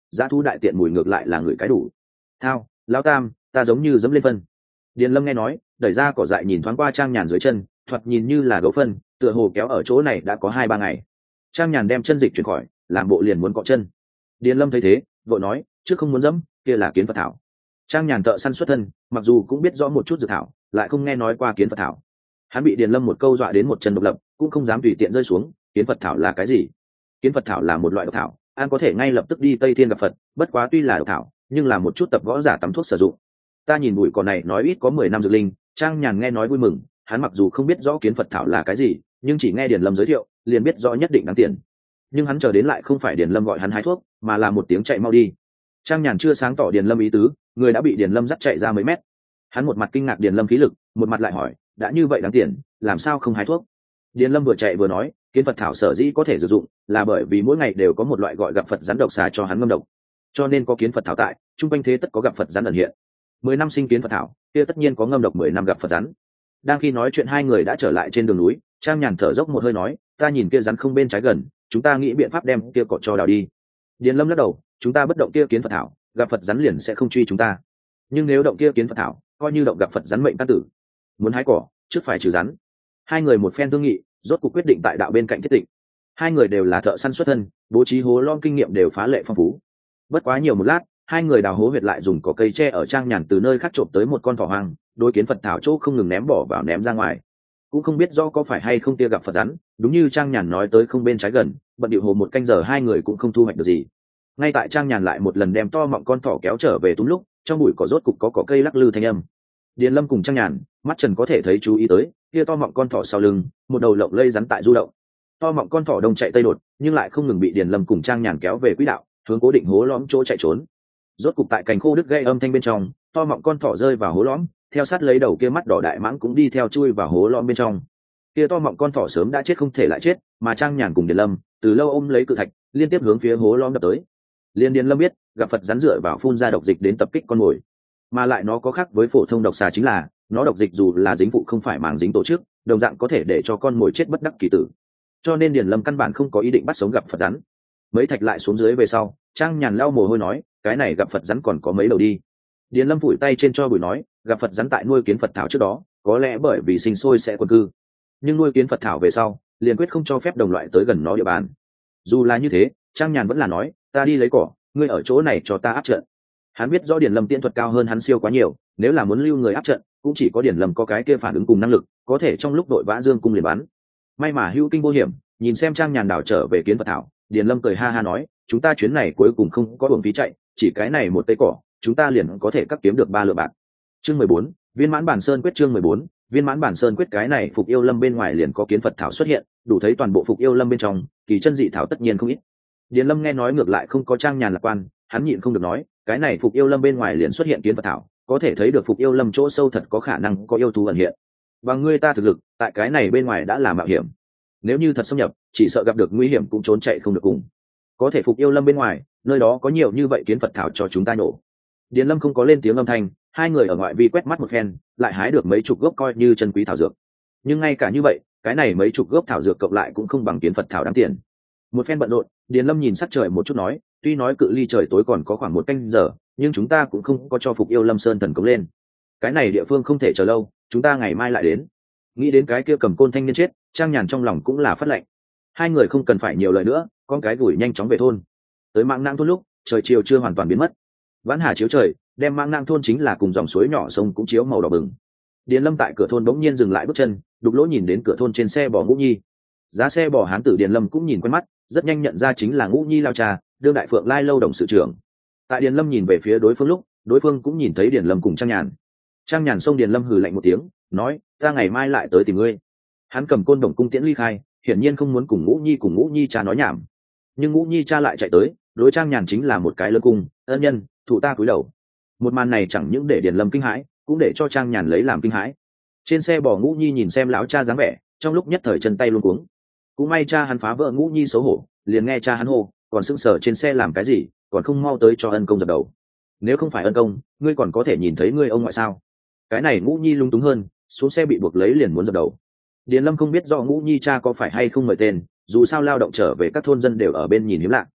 giá thú đại tiện mùi ngược lại là người cái đủ. Thao, lão tam, ta giống như dẫm lên phân. Điền Lâm nghe nói, đẩy ra cỏ dại nhìn thoáng qua Trang Nhàn dưới chân, thoạt nhìn như là gấu phân, tựa hồ kéo ở chỗ này đã có hai ba ngày. Trang Nhàn đem chân dịch chuyển khỏi, làm bộ liền muốn cọ chân. Điền Lâm thấy thế, vội nói, trước không muốn dẫm, kia là kiến Phật thảo. Trang Nhàn thợ săn xuất thân, mặc dù cũng biết rõ một chút dược thảo, lại không nghe nói qua kiến Phật thảo. Hắn bị Điền Lâm một câu dọa đến một chân độc lập, cũng không dám tùy tiện rơi xuống. Kiến Phật thảo là cái gì? Kiến Phật thảo là một loại độc thảo, an có thể ngay lập tức đi Tây Thiên gặp Phật, bất quá tuy là độc thảo, nhưng là một chút tập võ giả tắm thuốc sử dụng. Ta nhìn bụi cỏ này nói ít có mười năm dược linh. Trang Nhàn nghe nói vui mừng, hắn mặc dù không biết rõ kiến Phật thảo là cái gì, nhưng chỉ nghe Điền Lâm giới thiệu, liền biết rõ nhất định đáng tiền. Nhưng hắn chờ đến lại không phải Điền Lâm gọi hắn hái thuốc, mà là một tiếng chạy mau đi. Trang Nhàn chưa sáng tỏ Điền Lâm ý tứ, người đã bị Điền Lâm dắt chạy ra mấy mét. Hắn một mặt kinh ngạc Điền Lâm khí lực, một mặt lại hỏi, đã như vậy đáng tiền, làm sao không hái thuốc? Điền Lâm vừa chạy vừa nói, kiến Phật thảo sở dĩ có thể sử dụng, là bởi vì mỗi ngày đều có một loại gọi gặp Phật rắn độc xà cho hắn ngâm độc, cho nên có kiến Phật thảo tại, trung quanh thế tất có gặp Phật rắn ẩn hiện. Mười năm sinh kiến Phật thảo, kia tất nhiên có ngâm độc mười năm gặp Phật rắn. Đang khi nói chuyện hai người đã trở lại trên đường núi. Trang Nhàn thở dốc một hơi nói, ta nhìn kia rắn không bên trái gần, chúng ta nghĩ biện pháp đem kia cỏ cho đào đi. Điền Lâm lắc đầu, chúng ta bất động kia kiến Phật thảo, gặp Phật rắn liền sẽ không truy chúng ta. Nhưng nếu động kia kiến Phật thảo, coi như động gặp Phật rắn mệnh căn tử. Muốn hái cỏ, trước phải trừ rắn. Hai người một phen thương nghị, rốt cuộc quyết định tại đạo bên cạnh thiết định. Hai người đều là thợ săn xuất thân, bố trí hố lom kinh nghiệm đều phá lệ phong phú. Bất quá nhiều một lát, hai người đào hố huyệt lại dùng cỏ cây tre ở Trang Nhàn từ nơi khác trộm tới một con thỏ hoang, đôi kiến Phật thảo chỗ không ngừng ném bỏ vào ném ra ngoài. Cũng không biết do có phải hay không tia gặp Phật rắn, đúng như Trang Nhàn nói tới không bên trái gần, bận điệu hồ một canh giờ hai người cũng không thu hoạch được gì. Ngay tại Trang Nhàn lại một lần đem to mọng con thỏ kéo trở về túm lúc, trong bụi cỏ rốt cục có cỏ cây lắc lư thanh âm. Điền Lâm cùng Trang Nhàn, mắt trần có thể thấy chú ý tới, kia to mọng con thỏ sau lưng, một đầu lộng lây rắn tại du động. To mọng con thỏ đông chạy tây đột, nhưng lại không ngừng bị Điền Lâm cùng Trang Nhàn kéo về quỹ đạo, hướng cố định hố lõm chỗ chạy trốn. Rốt cục tại cành khô đứt gây âm thanh bên trong, to mọng con thỏ rơi vào hố lõm, theo sát lấy đầu kia mắt đỏ đại mãng cũng đi theo chui vào hố lõm bên trong. Kia to mọng con thỏ sớm đã chết không thể lại chết, mà Trang Nhàn cùng Điền Lâm từ lâu ôm lấy cự thạch, liên tiếp hướng phía hố lõm đập tới. Liên Điền Lâm biết, gặp Phật rắn dựa vào phun ra độc dịch đến tập kích con mồi, mà lại nó có khác với phổ thông độc xà chính là, nó độc dịch dù là dính vụ không phải màng dính tổ chức, đồng dạng có thể để cho con mồi chết bất đắc kỳ tử. Cho nên Điền Lâm căn bản không có ý định bắt sống gặp Phật rắn. Mấy thạch lại xuống dưới về sau, Trang Nhàn lau mồ hôi nói, cái này gặp Phật rắn còn có mấy đầu đi. Điền Lâm phủi tay trên cho bụi nói, gặp Phật rắn tại nuôi kiến Phật thảo trước đó, có lẽ bởi vì sinh sôi sẽ quần cư, nhưng nuôi kiến Phật thảo về sau, liền quyết không cho phép đồng loại tới gần nó địa bàn. Dù là như thế, Trang Nhàn vẫn là nói, ta đi lấy cỏ, ngươi ở chỗ này cho ta áp trận. Hắn biết rõ Điền Lâm tiễn thuật cao hơn hắn siêu quá nhiều, nếu là muốn lưu người áp trận, cũng chỉ có Điền Lâm có cái kia phản ứng cùng năng lực, có thể trong lúc đội vã dương cung liền bắn. May mà hữu kinh vô hiểm, nhìn xem Trang Nhàn đảo trở về kiến Phật thảo, Điền Lâm cười ha ha nói, chúng ta chuyến này cuối cùng không có uổng phí chạy, chỉ cái này một cây cỏ, chúng ta liền có thể cắt kiếm được ba lượng bạc. Chương mười bốn, Viên mãn bản sơn quyết. Chương mười bốn, Viên mãn bản sơn quyết. Cái này Phục Yêu Lâm bên ngoài liền có kiến Phật thảo xuất hiện, đủ thấy toàn bộ Phục Yêu Lâm bên trong, kỳ chân dị thảo tất nhiên không ít. Điền Lâm nghe nói ngược lại không có Trang Nhàn lạc quan, hắn nhịn không được nói, cái này Phục Yêu Lâm bên ngoài liền xuất hiện kiến Phật thảo, có thể thấy được Phục Yêu Lâm chỗ sâu thật có khả năng có yêu thú ẩn hiện. Và ngươi ta thực lực, tại cái này bên ngoài đã là mạo hiểm. Nếu như thật xâm nhập, chỉ sợ gặp được nguy hiểm cũng trốn chạy không được cùng. Có thể Phục Yêu Lâm bên ngoài, nơi đó có nhiều như vậy kiến Phật thảo cho chúng ta nổ. Điền Lâm không có lên tiếng âm thanh, hai người ở ngoại vi quét mắt một phen, lại hái được mấy chục gốc coi như chân quý thảo dược. Nhưng ngay cả như vậy, cái này mấy chục gốc thảo dược cộng lại cũng không bằng kiến Phật thảo đáng tiền. Một phen bận rộn, Điền Lâm nhìn sắc trời một chút nói, tuy nói cự ly trời tối còn có khoảng một canh giờ, nhưng chúng ta cũng không có cho Phục Yêu Lâm Sơn thần cống lên. Cái này địa phương không thể chờ lâu, chúng ta ngày mai lại đến. Nghĩ đến cái kia cầm côn thanh niên chết, Trang Nhàn trong lòng cũng là phát lệnh. Hai người không cần phải nhiều lời nữa, con cái gửi nhanh chóng về thôn. Tới Mãng Nang thôn lúc, trời chiều chưa hoàn toàn biến mất. Vãn hà chiếu trời, đem Mãng Nang thôn chính là cùng dòng suối nhỏ sông cũng chiếu màu đỏ bừng. Điền Lâm tại cửa thôn bỗng nhiên dừng lại bước chân, đục lỗ nhìn đến cửa thôn trên xe bò Ngũ Nhi. Giá xe bò hán tử Điền Lâm cũng nhìn quen mắt, rất nhanh nhận ra chính là Ngũ Nhi lao cha, đương đại phượng lai lâu đồng sự trưởng. Tại Điền Lâm nhìn về phía đối phương lúc, đối phương cũng nhìn thấy Điền Lâm cùng Trang Nhàn. Trang Nhàn xông Điền Lâm hừ lạnh một tiếng, nói, ta ngày mai lại tới tìm ngươi. Hắn cầm côn đồng cung tiễn ly khai, hiển nhiên không muốn cùng Ngũ Nhi cùng Ngũ Nhi cha nói nhảm. Nhưng Ngũ Nhi cha lại chạy tới, đối Trang Nhàn chính là một cái lớn cung, ân nhân, thụ ta cúi đầu. Một màn này chẳng những để Điền Lâm kinh hãi, cũng để cho Trang Nhàn lấy làm kinh hãi. Trên xe bò Ngũ Nhi nhìn xem lão cha dáng vẻ, trong lúc nhất thời chân tay luống cuống. Cũng may cha hắn phá vỡ Ngũ Nhi xấu hổ, liền nghe cha hắn hô, còn sững sờ trên xe làm cái gì, còn không mau tới cho ân công dập đầu. Nếu không phải ân công, ngươi còn có thể nhìn thấy ngươi ông ngoại sao? Cái này Ngũ Nhi lung túng hơn, xuống xe bị buộc lấy liền muốn dập đầu. Điền Lâm không biết do Ngũ Nhi cha có phải hay không mời tên, dù sao lao động trở về các thôn dân đều ở bên nhìn hiếm lạ.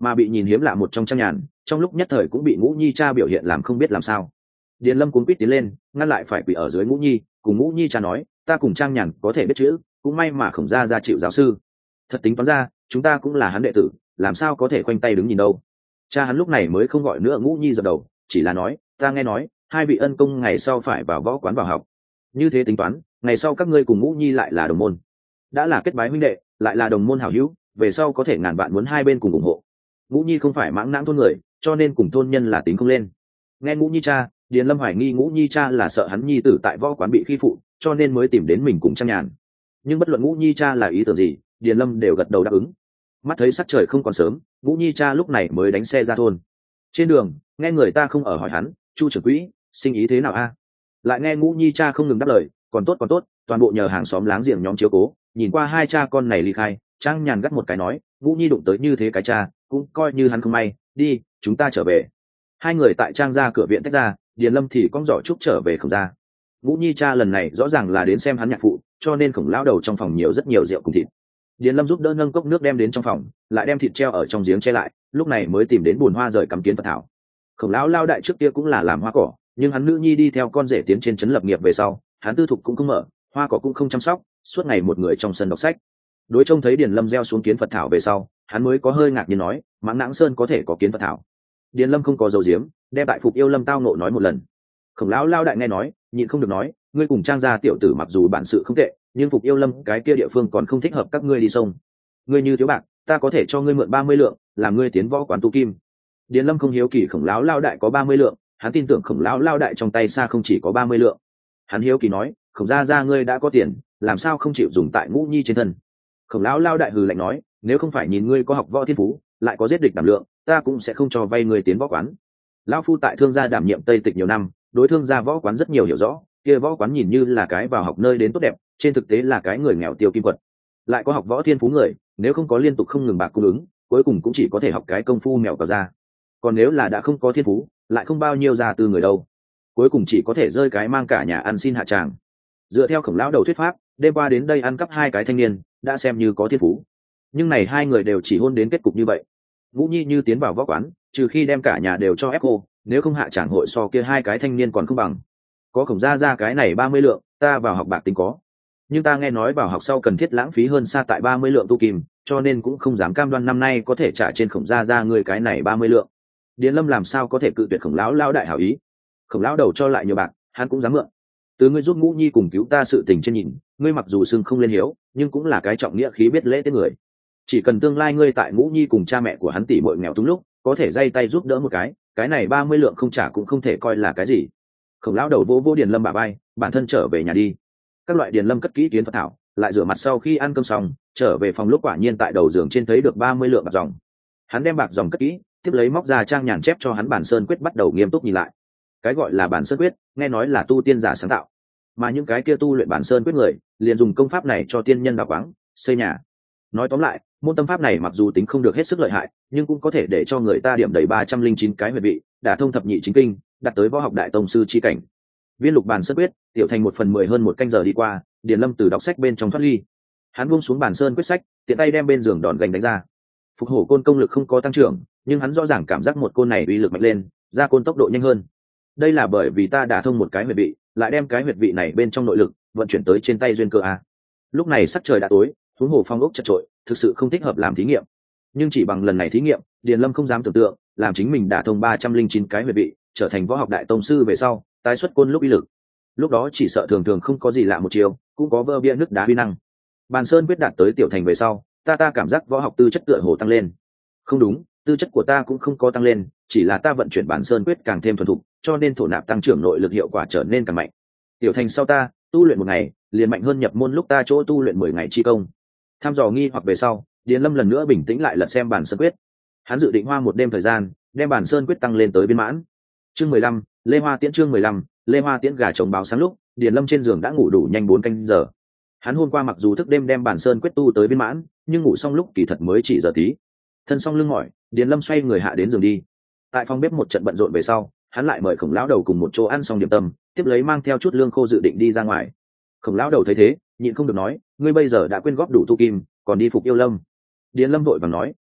mà bị nhìn hiếm lạ một trong trang nhàn trong lúc nhất thời cũng bị ngũ nhi cha biểu hiện làm không biết làm sao. Điền lâm cuống quýt tiến lên ngăn lại phải quỳ ở dưới ngũ nhi, cùng ngũ nhi cha nói ta cùng trang nhàn có thể biết chữ, cũng may mà Khổng gia gia chịu giáo sư, thật tính toán ra chúng ta cũng là hắn đệ tử, làm sao có thể khoanh tay đứng nhìn đâu. Cha hắn lúc này mới không gọi nữa ngũ nhi dập đầu, chỉ là nói ta nghe nói hai vị ân công ngày sau phải vào võ quán vào học, như thế tính toán ngày sau các ngươi cùng ngũ nhi lại là đồng môn, đã là kết bái huynh đệ lại là đồng môn hảo hữu, về sau có thể ngàn vạn muốn hai bên cùng ủng hộ. Ngũ nhi không phải mãng nãng thôn người, cho nên cùng thôn nhân là tính không lên. Nghe ngũ nhi cha, Điền lâm hoài nghi ngũ nhi cha là sợ hắn nhi tử tại võ quán bị khi phụ, cho nên mới tìm đến mình cùng Trang Nhàn. Nhưng bất luận ngũ nhi cha là ý tưởng gì, Điền lâm đều gật đầu đáp ứng. Mắt thấy sắc trời không còn sớm, ngũ nhi cha lúc này mới đánh xe ra thôn. Trên đường nghe người ta không ở hỏi hắn Chu trưởng quỹ sinh ý thế nào a, lại nghe ngũ nhi cha không ngừng đáp lời còn tốt còn tốt, toàn bộ nhờ hàng xóm láng giềng nhóm chiếu cố. Nhìn qua hai cha con này ly khai, Trang Nhàn gắt một cái nói ngũ nhi đụng tới như thế cái cha cũng coi như hắn không may, đi chúng ta trở về. Hai người tại Trang ra cửa viện tách ra, Điền lâm thì con giỏ trúc trở về Khổng gia. Ngũ nhi cha lần này rõ ràng là đến xem hắn nhạc phụ, cho nên Khổng lão đầu trong phòng nhiều rất nhiều rượu cùng thịt. Điền lâm giúp đỡ nâng cốc nước đem đến trong phòng, lại đem thịt treo ở trong giếng che lại, lúc này mới tìm đến bùn hoa rời cắm kiến Phật thảo. Khổng lão lao đại trước kia cũng là làm hoa cỏ, nhưng hắn nữ nhi đi theo con rể tiến trên trấn lập nghiệp về sau, hắn tư thục cũng không mở, hoa cỏ cũng không chăm sóc, suốt ngày một người trong sân đọc sách. Đối trông thấy Điền lâm gieo xuống kiến Phật thảo về sau, hắn mới có hơi ngạc nhiên nói mãng nãng sơn có thể có kiến Phật thảo. Điền lâm không có dấu diếm, đem tại Phục Yêu Lâm tao nộ nói một lần. Khổng lão lao đại nghe nói nhịn không được nói ngươi cùng Trang gia tiểu tử mặc dù bản sự không tệ, nhưng Phục Yêu Lâm cái kia địa phương còn không thích hợp các ngươi đi sông. Ngươi như thiếu bạc, ta có thể cho ngươi mượn ba mươi lượng, làm ngươi tiến võ quán tu kim. Điền lâm không hiếu kỳ Khổng lão lao đại có ba mươi lượng, hắn tin tưởng Khổng lão lao đại trong tay xa không chỉ có ba mươi lượng. Hắn hiếu kỳ nói Khổng gia gia ngươi đã có tiền, làm sao không chịu dùng tại ngũ nhi trên thân. Khổng lão lao đại hừ lạnh nói nếu không phải nhìn ngươi có học võ thiên phú, lại có giết địch đảm lượng, ta cũng sẽ không cho vay ngươi tiến võ quán. Lão phu tại thương gia đảm nhiệm tây tịch nhiều năm, đối thương gia võ quán rất nhiều hiểu rõ, kia võ quán nhìn như là cái vào học nơi đến tốt đẹp, trên thực tế là cái người nghèo tiêu kim quật. Lại có học võ thiên phú người, nếu không có liên tục không ngừng bạc cung ứng, cuối cùng cũng chỉ có thể học cái công phu mèo cào ra. Còn nếu là đã không có thiên phú, lại không bao nhiêu già từ người đâu, cuối cùng chỉ có thể rơi cái mang cả nhà ăn xin hạ tràng. Dựa theo Khổng lão đầu thuyết pháp, đêm qua đến đây ăn cắp hai cái thanh niên đã xem như có thiên phú, nhưng này hai người đều chỉ hôn đến kết cục như vậy. Ngũ nhi như tiến vào võ quán, trừ khi đem cả nhà đều cho ép cô, nếu không hạ tràng hội so kia hai cái thanh niên còn không bằng. Có Khổng gia ra cái này ba mươi lượng, ta vào học bạc tính có, nhưng ta nghe nói vào học sau cần thiết lãng phí hơn xa tại ba mươi lượng tu kim, cho nên cũng không dám cam đoan năm nay có thể trả trên Khổng gia ra người cái này ba mươi lượng. Điền lâm làm sao có thể cự tuyệt Khổng lão lao đại hảo ý. Khổng lão đầu cho lại nhiều bạc, hắn cũng dám mượn. Từ ngươi giúp ngũ nhi cùng cứu ta sự tình trên nhìn, ngươi mặc dù xưng không lên hiếu, nhưng cũng là cái trọng nghĩa khí biết lễ tiết người. Chỉ cần tương lai ngươi tại ngũ nhi cùng cha mẹ của hắn tỷ muội nghèo túng lúc, có thể dây tay giúp đỡ một cái, cái này ba mươi lượng không trả cũng không thể coi là cái gì. Khổng lão đầu vô vô Điền lâm bả vai, bản thân trở về nhà đi. Các loại Điền lâm cất kỹ kiến Phật thảo, lại rửa mặt sau khi ăn cơm xong, trở về phòng lúc quả nhiên tại đầu giường trên thấy được ba mươi lượng bạc dòng. Hắn đem bạc dòng cất kỹ, tiếp lấy móc ra Trang Nhàn chép cho hắn bản sơn quyết, bắt đầu nghiêm túc nhìn lại. Cái gọi là bản sơn quyết, nghe nói là tu tiên giả sáng tạo, mà những cái kia tu luyện bản sơn quyết người, liền dùng công pháp này cho tiên nhân đào quáng, xây nhà. Nói tóm lại, môn tâm pháp này mặc dù tính không được hết sức lợi hại, nhưng cũng có thể để cho người ta điểm đầy ba trăm linh chín cái huyệt vị, đả thông thập nhị chính kinh, đạt tới võ học đại tông sư chi cảnh. Viên lục bản sơn quyết, tiểu thành một phần mười hơn một canh giờ đi qua, Điền lâm từ đọc sách bên trong thoát ly. Hắn buông xuống bản sơn quyết sách, tiện tay đem bên giường đòn gánh đánh ra. Phục hổ côn công lực không có tăng trưởng, nhưng hắn rõ ràng cảm giác một côn này uy lực mạnh lên, ra côn tốc độ nhanh hơn. Đây là bởi vì ta đả thông một cái huyệt vị, lại đem cái huyệt vị này bên trong nội lực vận chuyển tới trên tay duyên cơ a. Lúc này sắc trời đã tối, huống hồ phong ốc chật trội, thực sự không thích hợp làm thí nghiệm. Nhưng chỉ bằng lần này thí nghiệm, Điền lâm không dám tưởng tượng, làm chính mình đả thông ba trăm linh chín cái huyệt vị, trở thành võ học đại tông sư về sau, tái xuất côn lúc uy lực. Lúc đó chỉ sợ thường thường không có gì lạ một chiều, cũng có vơ bia nước đá uy năng. Bàn sơn quyết đạt tới tiểu thành về sau, ta ta cảm giác võ học tư chất tựa hồ tăng lên. Không đúng, tư chất của ta cũng không có tăng lên, chỉ là ta vận chuyển bản sơn quyết càng thêm thuần thục, cho nên thổ nạp tăng trưởng nội lực hiệu quả trở nên càng mạnh. Tiểu thành sau ta tu luyện một ngày, liền mạnh hơn nhập môn lúc ta chỗ tu luyện mười ngày chi công. Tham dò nghi hoặc về sau, Điền lâm lần nữa bình tĩnh lại lật xem bản sơn quyết. Hắn dự định hoa một đêm thời gian, đem bản sơn quyết tăng lên tới viên mãn. Chương mười lăm, Lê Hoa Tiễn. Chương mười lăm, Lê Hoa Tiễn. Gà trống báo sáng lúc, Điền lâm trên giường đã ngủ đủ nhanh bốn canh giờ. Hắn hôm qua mặc dù thức đêm đem bản sơn quyết tu tới viên mãn, nhưng ngủ xong lúc kỳ thật mới chỉ giờ tí. Thân xong lưng mỏi, Điền lâm xoay người hạ đến giường đi. Tại phòng bếp một trận bận rộn về sau, hắn lại mời Khổng lão đầu cùng một chỗ ăn xong điểm tâm, tiếp lấy mang theo chút lương khô dự định đi ra ngoài. Khổng lão đầu thấy thế, nhịn không được nói, ngươi bây giờ đã quyên góp đủ tu kim, còn đi Phục Yêu Lâm. Điền lâm vội vàng nói,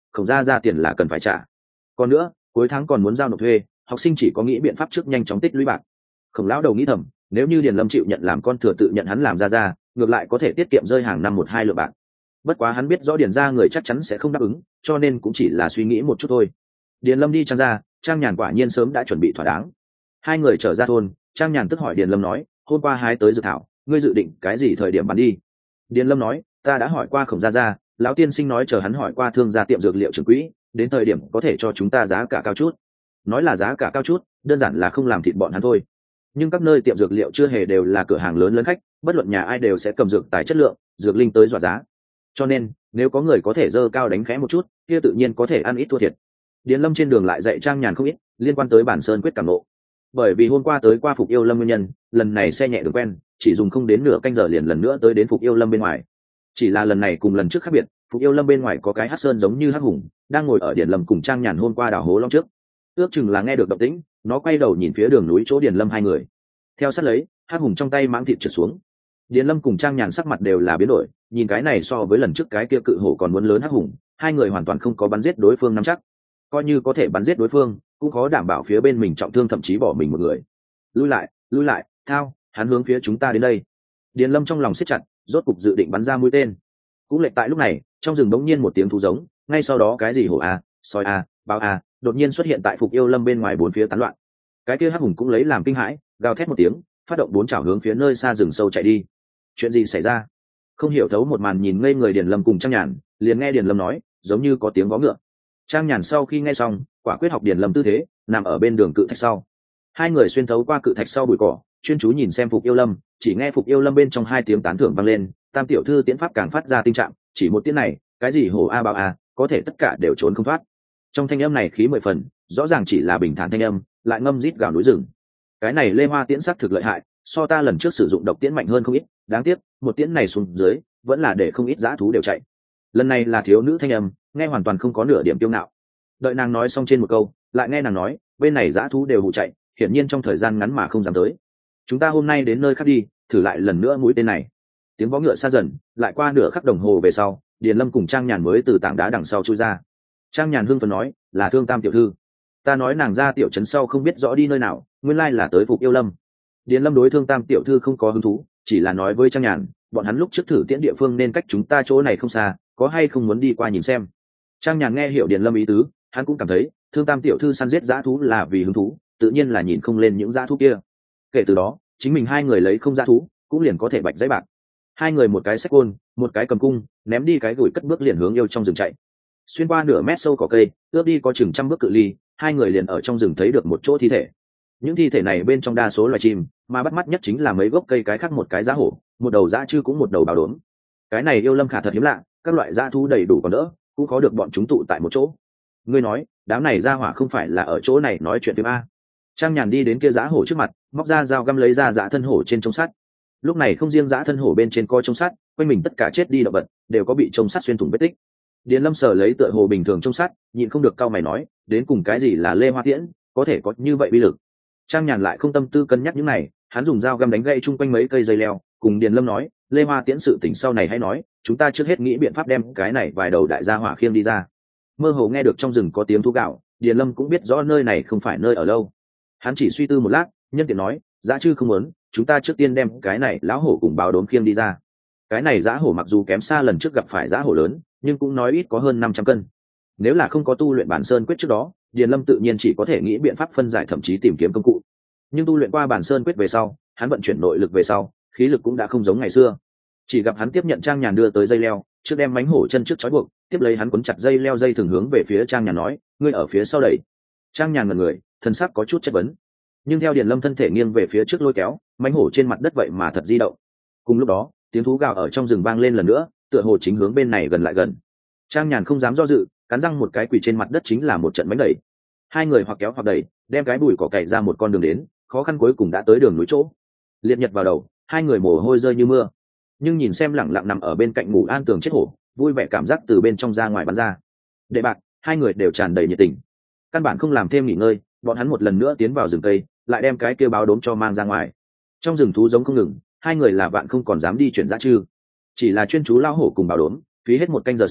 Khổng gia ra tiền là cần phải trả. Còn nữa, cuối tháng còn muốn giao nộp thuê, học sinh chỉ có nghĩ biện pháp trước nhanh chóng tích lũy bạc. Khổng lão đầu nghĩ thầm, nếu như Điền Lâm chịu nhận làm con thừa tự nhận hắn làm ra ra, ngược lại có thể tiết kiệm rơi hàng năm một hai lượng bạc. Bất quá hắn biết rõ Điền gia người chắc chắn sẽ không đáp ứng, cho nên cũng chỉ là suy nghĩ một chút thôi. Điền Lâm đi Trang gia, Trang Nhàn quả nhiên sớm đã chuẩn bị thỏa đáng. Hai người trở ra thôn, Trang Nhàn tức hỏi Điền Lâm nói, hôm qua hái tới dược thảo, ngươi dự định cái gì thời điểm bán đi? Điền Lâm nói, ta đã hỏi qua Khổng gia gia, lão tiên sinh nói chờ hắn hỏi qua thương gia tiệm dược liệu trưởng quỹ, đến thời điểm có thể cho chúng ta giá cả cao chút. Nói là giá cả cao chút, đơn giản là không làm thịt bọn hắn thôi. Nhưng các nơi tiệm dược liệu chưa hề đều là cửa hàng lớn lớn khách, bất luận nhà ai đều sẽ cầm dược tài chất lượng, dược linh tới dọa giá. Cho nên, nếu có người có thể dơ cao đánh khẽ một chút, kia tự nhiên có thể ăn ít thua thiệt. Điền Lâm trên đường lại dạy Trang Nhàn không ít liên quan tới bản sơn quyết cảm nộ. Bởi vì hôm qua tới qua Phục Yêu Lâm nguyên nhân, lần này xe nhẹ đường quen, chỉ dùng không đến nửa canh giờ liền lần nữa tới đến Phục Yêu Lâm bên ngoài. Chỉ là lần này cùng lần trước khác biệt, Phục Yêu Lâm bên ngoài có cái hắc sơn giống như hắc hùng, đang ngồi ở Điền Lâm cùng Trang Nhàn hôm qua đào hố long trước. Ước chừng là nghe được động tĩnh, nó quay đầu nhìn phía đường núi chỗ Điền Lâm hai người. Theo sát lấy, hắc hùng trong tay mãng thịt trượt xuống. Điền Lâm cùng Trang Nhàn sắc mặt đều là biến đổi, nhìn cái này so với lần trước cái kia cự hổ còn muốn lớn hắc hùng, hai người hoàn toàn không có bắn giết đối phương nắm chắc. Coi như có thể bắn giết đối phương, cũng khó đảm bảo phía bên mình trọng thương, thậm chí bỏ mình một người. Lui lại, lui lại, thao, hắn hướng phía chúng ta đến đây. Điền Lâm trong lòng siết chặt, rốt cục dự định bắn ra mũi tên. Cũng lệch tại lúc này, trong rừng bỗng nhiên một tiếng thú giống, ngay sau đó cái gì hổ a, sói a, báo a, đột nhiên xuất hiện tại Phục Yêu Lâm bên ngoài bốn phía tán loạn. Cái kia hắc hùng cũng lấy làm kinh hãi, gào thét một tiếng, phát động bốn chảo hướng phía nơi xa rừng sâu chạy đi. Chuyện gì xảy ra? Không hiểu thấu một màn nhìn ngây người Điền Lâm cùng Trang Nhàn, liền nghe Điền Lâm nói, giống như có tiếng vó ngựa. Trang Nhàn sau khi nghe xong, quả quyết học Điền Lâm tư thế, nằm ở bên đường cự thạch sau. Hai người xuyên thấu qua cự thạch sau bụi cỏ, chuyên chú nhìn xem Phục Yêu Lâm, chỉ nghe Phục Yêu Lâm bên trong hai tiếng tán thưởng vang lên, Tam tiểu thư tiễn pháp càng phát ra tinh trạng, chỉ một tiếng này, cái gì hổ a bao a, có thể tất cả đều trốn không thoát. Trong thanh âm này khí mười phần, rõ ràng chỉ là bình thản thanh âm, lại ngâm rít gào núi rừng. Cái này Lê Hoa tiễn sắc thực lợi hại, so ta lần trước sử dụng độc tiễn mạnh hơn không ít, đáng tiếc, một tiễn này xuống dưới, vẫn là để không ít dã thú đều chạy. Lần này là thiếu nữ thanh âm, nghe hoàn toàn không có nửa điểm kiêu ngạo. Đợi nàng nói xong trên một câu, lại nghe nàng nói, bên này dã thú đều hù chạy, hiển nhiên trong thời gian ngắn mà không dám tới. Chúng ta hôm nay đến nơi khác đi, thử lại lần nữa mũi tên này. Tiếng vó ngựa xa dần, lại qua nửa khắc đồng hồ về sau, Điền Lâm cùng Trang Nhàn mới từ tảng đá đằng sau chui ra. Trang Nhàn hưng phấn nói, là Thương Tam tiểu thư. Ta nói nàng ra tiểu trấn sau không biết rõ đi nơi nào, nguyên lai là tới Phục Yêu Lâm. Điền Lâm đối Thương Tam tiểu thư không có hứng thú, chỉ là nói với Trang Nhàn, bọn hắn lúc trước thử tiễn địa phương nên cách chúng ta chỗ này không xa, có hay không muốn đi qua nhìn xem. Trang Nhàn nghe hiểu Điền Lâm ý tứ, hắn cũng cảm thấy Thương Tam tiểu thư săn giết dã thú là vì hứng thú, tự nhiên là nhìn không lên những dã thú kia. Kể từ đó, chính mình hai người lấy không dã thú, cũng liền có thể bạch giấy bạc. Hai người một cái xách côn, một cái cầm cung, ném đi cái gùi cất bước liền hướng yêu trong rừng chạy. Xuyên qua nửa mét sâu cỏ cây, ước đi có chừng trăm bước cự ly, hai người liền ở trong rừng thấy được một chỗ thi thể. Những thi thể này bên trong đa số loài chim, mà bắt mắt nhất chính là mấy gốc cây cái khác một cái dã hổ, một đầu dã chư cũng một đầu báo đốm. Cái này yêu lâm khả thật hiếm lạ, các loại dã thú đầy đủ còn đỡ, cũng có được bọn chúng tụ tại một chỗ. Ngươi nói, đám này ra hỏa không phải là ở chỗ này nói chuyện phim a? Trang Nhàn đi đến kia dã hổ trước mặt, móc ra dao găm lấy ra dã thân hổ trên trông sắt. Lúc này không riêng dã thân hổ bên trên coi trông sắt, quanh mình tất cả chết đi động vật đều có bị trông sắt xuyên thủng vết tích. Điền Lâm sờ lấy tựa hồ bình thường trông sắt, nhịn không được cau mày nói, đến cùng cái gì là Lê Hoa tiễn, có thể có như vậy uy lực. Trang Nhàn lại không tâm tư cân nhắc những này, hắn dùng dao găm đánh gãy chung quanh mấy cây dây leo, cùng Điền Lâm nói, Lê Hoa tiễn sự tình sau này hãy nói, chúng ta trước hết nghĩ biện pháp đem cái này vài đầu đại gia hỏa khiêng đi ra. Mơ hồ nghe được trong rừng có tiếng thú gạo, Điền Lâm cũng biết rõ nơi này không phải nơi ở lâu. Hắn chỉ suy tư một lát, nhân tiện nói, dã chư không muốn, chúng ta trước tiên đem cái này lão hổ cùng báo đốm khiêng đi ra. Cái này dã hổ mặc dù kém xa lần trước gặp phải dã hổ lớn, nhưng cũng nói ít có hơn năm trăm cân. Nếu là không có tu luyện bản sơn quyết trước đó, Điền Lâm tự nhiên chỉ có thể nghĩ biện pháp phân giải, thậm chí tìm kiếm công cụ. Nhưng tu luyện qua bản sơn quyết về sau, hắn vận chuyển nội lực về sau, khí lực cũng đã không giống ngày xưa. Chỉ gặp hắn tiếp nhận Trang Nhàn đưa tới dây leo, trước đem mánh hổ chân trước trói buộc, tiếp lấy hắn cuốn chặt dây leo dây thường hướng về phía Trang Nhàn nói, ngươi ở phía sau đẩy. Trang Nhàn ngẩn người, thân xác có chút chất vấn. Nhưng theo Điền Lâm thân thể nghiêng về phía trước lôi kéo, mánh hổ trên mặt đất vậy mà thật di động. Cùng lúc đó, tiếng thú gào ở trong rừng vang lên lần nữa, tựa hồ chính hướng bên này gần lại gần. Trang Nhàn không dám do dự, cắn răng một cái quỳ trên mặt đất chính là một trận bánh đẩy. Hai người hoặc kéo hoặc đẩy, đem cái bụi cỏ cày ra một con đường đến, khó khăn cuối cùng đã tới đường núi chỗ. Liệt nhật vào đầu, hai người mồ hôi rơi như mưa. Nhưng nhìn xem lẳng lặng nằm ở bên cạnh ngủ an tường chết hổ, vui vẻ cảm giác từ bên trong ra ngoài bắn ra. Đệ bạc, hai người đều tràn đầy nhiệt tình. Căn bản không làm thêm nghỉ ngơi, bọn hắn một lần nữa tiến vào rừng cây, lại đem cái kêu báo đốm cho mang ra ngoài. Trong rừng thú giống không ngừng, hai người là vạn không còn dám đi chuyển dã chư, chỉ là chuyên chú lao hổ cùng báo đốm. Phí hết một canh giờ sau,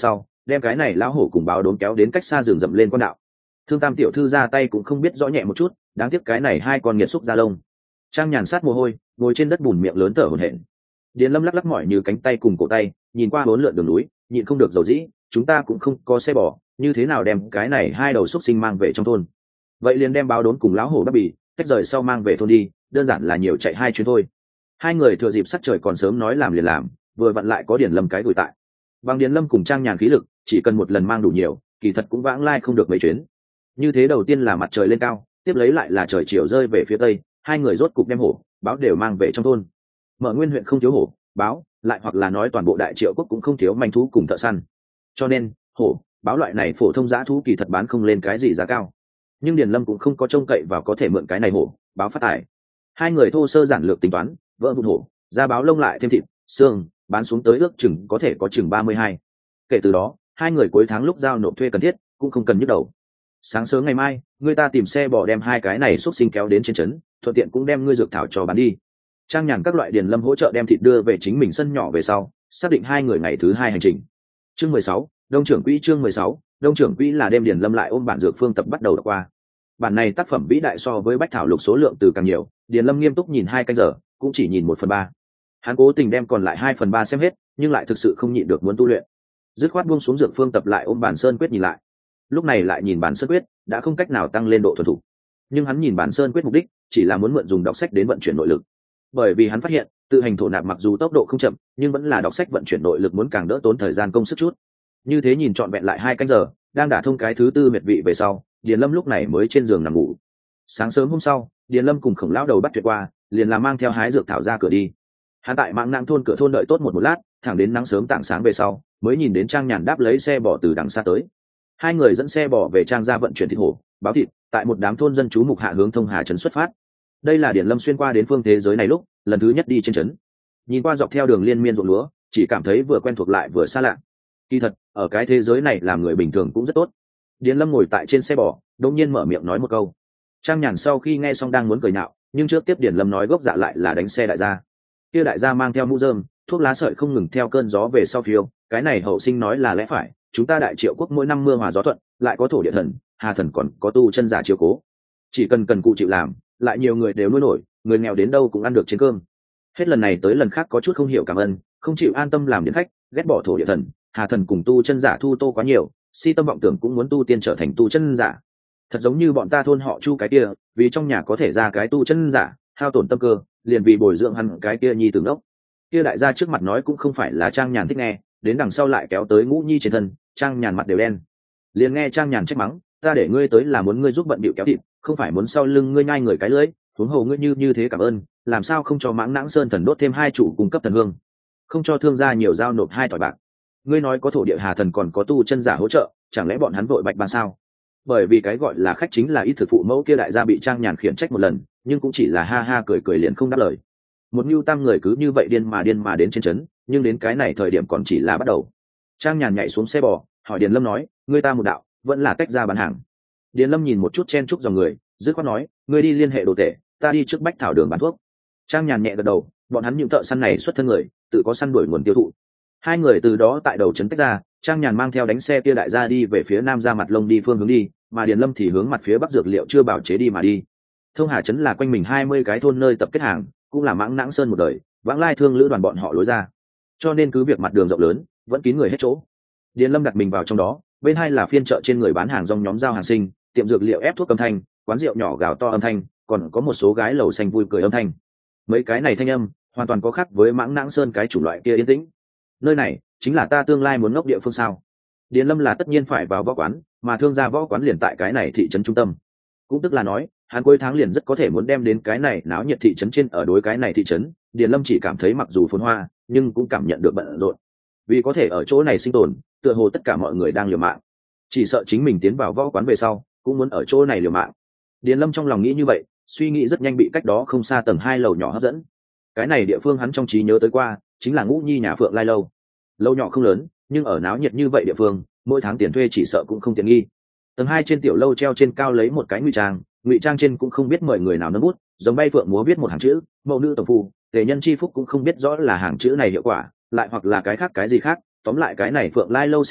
đem cái này lão hổ cùng báo đốn kéo đến cách xa rừng rậm lên quan đạo. Thương Tam tiểu thư ra tay cũng không biết rõ nhẹ một chút, đáng tiếc cái này hai con nghiệt xúc ra lông. Trang Nhàn sát mồ hôi, ngồi trên đất bùn miệng lớn thở hổn hển. Điền Lâm lắc lắc mỏi như cánh tay cùng cổ tay, nhìn qua bốn lượn đường núi, nhịn không được dầu dĩ, chúng ta cũng không có xe bò, như thế nào đem cái này hai đầu xúc sinh mang về trong thôn? Vậy liền đem báo đốn cùng lão hổ bắt bì, tách rời sau mang về thôn đi, đơn giản là nhiều chạy hai chuyến thôi. Hai người thừa dịp sắc trời còn sớm nói làm liền làm, vừa vặn lại có Điền Lâm cái gửi tại. Bằng Điền Lâm cùng Trang Nhàn khí lực, chỉ cần một lần mang đủ nhiều, kỳ thật cũng vãng lai không được mấy chuyến. Như thế đầu tiên là mặt trời lên cao, tiếp lấy lại là trời chiều rơi về phía tây, hai người rốt cục đem hổ, báo đều mang về trong thôn. Mở Nguyên huyện không thiếu hổ, báo, lại hoặc là nói toàn bộ Đại Triệu quốc cũng không thiếu manh thú cùng thợ săn. Cho nên, hổ, báo loại này phổ thông dã thú kỳ thật bán không lên cái gì giá cao. Nhưng Điền Lâm cũng không có trông cậy vào có thể mượn cái này hổ, báo phát tài. Hai người thô sơ giản lược tính toán, vỡ vụn hổ, da báo lông lại thêm thịt, xương, bán xuống tới ước chừng có thể có chừng ba mươi hai. Kể từ đó, hai người cuối tháng lúc giao nộp thuê cần thiết, cũng không cần nhức đầu. Sáng sớm ngày mai, người ta tìm xe bò đem hai cái này xúc sinh kéo đến trên trấn, thuận tiện cũng đem ngươi dược thảo cho bán đi. Trang Nhàn các loại Điền Lâm hỗ trợ đem thịt đưa về chính mình sân nhỏ về sau, xác định hai người ngày thứ hai hành trình. Chương mười sáu, Đông trưởng quỹ chương mười sáu, Đông trưởng quỹ là đêm Điền Lâm lại ôm bản dược phương tập bắt đầu đọc qua. Bản này tác phẩm vĩ đại so với bách thảo lục số lượng từ càng nhiều, Điền Lâm nghiêm túc nhìn hai canh giờ, cũng chỉ nhìn một phần ba. Hắn cố tình đem còn lại hai phần ba xem hết, nhưng lại thực sự không nhịn được muốn tu luyện. Dứt khoát buông xuống dược phương tập lại ôm bản sơn quyết nhìn lại. Lúc này lại nhìn bản sơn quyết, đã không cách nào tăng lên độ thuần thục. Nhưng hắn nhìn bản sơn quyết mục đích, chỉ là muốn mượn dùng đọc sách đến vận chuyển nội lực. Bởi vì hắn phát hiện, tự hành thổ nạp mặc dù tốc độ không chậm, nhưng vẫn là đọc sách vận chuyển nội lực muốn càng đỡ tốn thời gian công sức chút. Như thế nhìn trọn vẹn lại hai canh giờ, đang đả thông cái thứ tư miệt vị về sau, Điền Lâm lúc này mới trên giường nằm ngủ. Sáng sớm hôm sau, Điền Lâm cùng Khổng lão đầu bắt chuyện qua, liền là mang theo hái dược thảo ra cửa đi. Hắn tại Mãng Nang thôn cửa thôn đợi tốt một một lát, thẳng đến nắng sớm tảng sáng về sau, mới nhìn đến Trang Nhàn đáp lấy xe bò từ đằng xa tới. Hai người dẫn xe bò về Trang gia vận chuyển thịt hổ, báo thịt, tại một đám thôn dân chú mục hạ hướng Thông Hà trấn xuất phát. Đây là Điền Lâm xuyên qua đến phương thế giới này lúc lần thứ nhất đi trên trấn. Nhìn qua dọc theo đường liên miên ruộng lúa, chỉ cảm thấy vừa quen thuộc lại vừa xa lạ. Kỳ thật, ở cái thế giới này làm người bình thường cũng rất tốt. Điền Lâm ngồi tại trên xe bò, đột nhiên mở miệng nói một câu. Trang Nhàn sau khi nghe xong đang muốn cười nhạo, nhưng trước tiếp Điền Lâm nói gốc dạ lại là đánh xe đại gia. Kia đại gia mang theo mũ rơm, thuốc lá sợi không ngừng theo cơn gió về sau phiêu, cái này hậu sinh nói là lẽ phải, chúng ta Đại Triệu quốc mỗi năm mưa hòa gió thuận, lại có thổ địa thần, hà thần còn có tu chân giả chiếu cố. Chỉ cần cần cụ chịu làm, lại nhiều người đều nuôi nổi, người nghèo đến đâu cũng ăn được trên cơm. Hết lần này tới lần khác có chút không hiểu cảm ơn, không chịu an tâm làm điện khách, ghét bỏ thổ địa thần, hà thần cùng tu chân giả thu tô quá nhiều, si tâm vọng tưởng cũng muốn tu tiên trở thành tu chân giả. Thật giống như bọn ta thôn họ Chu cái kia, vì trong nhà có thể ra cái tu chân giả, hao tổn tâm cơ, liền vì bồi dưỡng hắn cái kia nhi tưởng đốc. Kia đại gia trước mặt nói cũng không phải là Trang Nhàn thích nghe, đến đằng sau lại kéo tới Ngũ Nhi trên thân, Trang Nhàn mặt đều đen. Liền nghe Trang Nhàn trách mắng, ta để ngươi tới là muốn ngươi giúp bận bịu kéo thịt, không phải muốn sau lưng ngươi nhai người cái lưỡi, huống hồ ngươi như như thế cảm ơn, làm sao không cho Mãng Nãng Sơn thần đốt thêm hai chủ cung cấp thần hương, không cho thương gia nhiều giao nộp hai tỏi bạc. Ngươi nói có thổ địa hà thần còn có tu chân giả hỗ trợ, chẳng lẽ bọn hắn vội bạch ban sao? Bởi vì cái gọi là khách chính là ít thực phụ mẫu kia đại gia bị Trang Nhàn khiển trách một lần, nhưng cũng chỉ là ha ha cười cười liền không đáp lời. Một mưu tam người cứ như vậy điên mà điên mà đến trên trấn, nhưng đến cái này thời điểm còn chỉ là bắt đầu. Trang Nhàn nhảy xuống xe bò, hỏi Điền Lâm nói, ngươi ta một đạo, vẫn là tách ra bán hàng. Điền Lâm nhìn một chút chen chúc dòng người, dứt khoát nói, ngươi đi liên hệ đồ tể, ta đi trước bách thảo đường bán thuốc. Trang Nhàn nhẹ gật đầu, bọn hắn những thợ săn này xuất thân người, tự có săn đuổi nguồn tiêu thụ. Hai người từ đó tại đầu trấn tách ra, Trang Nhàn mang theo đánh xe kia đại gia đi về phía nam ra mặt lông đi phương hướng đi, mà Điền Lâm thì hướng mặt phía bắc dược liệu chưa bảo chế đi mà đi. Thông Hà trấn là quanh mình hai mươi cái thôn nơi tập kết hàng, cũng là Mãng Nãng Sơn một đời, vãng lai thương lữ đoàn bọn họ lối ra. Cho nên cứ việc mặt đường rộng lớn, vẫn kín người hết chỗ. Điền Lâm đặt mình vào trong đó, bên hai là phiên chợ trên người bán hàng rong nhóm giao hàng sinh, tiệm dược liệu ép thuốc âm thanh, quán rượu nhỏ gào to âm thanh, còn có một số gái lầu xanh vui cười âm thanh. Mấy cái này thanh âm, hoàn toàn có khác với Mãng Nãng Sơn cái chủng loại kia yên tĩnh. Nơi này chính là ta tương lai muốn ngốc địa phương sao? Điền Lâm là tất nhiên phải vào võ quán, mà thương gia võ quán liền tại cái này thị trấn trung tâm. Cũng tức là nói, hắn cuối tháng liền rất có thể muốn đem đến cái này náo nhiệt thị trấn trên ở đối cái này thị trấn. Điền Lâm chỉ cảm thấy mặc dù phồn hoa, nhưng cũng cảm nhận được bận rộn. Vì có thể ở chỗ này sinh tồn, tựa hồ tất cả mọi người đang liều mạng. Chỉ sợ chính mình tiến vào võ quán về sau, cũng muốn ở chỗ này liều mạng. Điền Lâm trong lòng nghĩ như vậy, suy nghĩ rất nhanh bị cách đó không xa tầng hai lầu nhỏ hấp dẫn. Cái này địa phương hắn trong trí nhớ tới qua, chính là Ngũ Nhi nhà Phượng Lai lâu. Lâu nhỏ không lớn, nhưng ở náo nhiệt như vậy địa phương, mỗi tháng tiền thuê chỉ sợ cũng không tiện nghi. Tầng hai trên tiểu lâu treo trên cao lấy một cái ngụy trang, ngụy trang trên cũng không biết mời người nào nâng bút, giống bay phượng múa viết một hàng chữ, mẫu nữ tổng phu, tề nhân chi phúc cũng không biết rõ là hàng chữ này hiệu quả, lại hoặc là cái khác cái gì khác, tóm lại cái này Phượng Lai lâu sinh ý,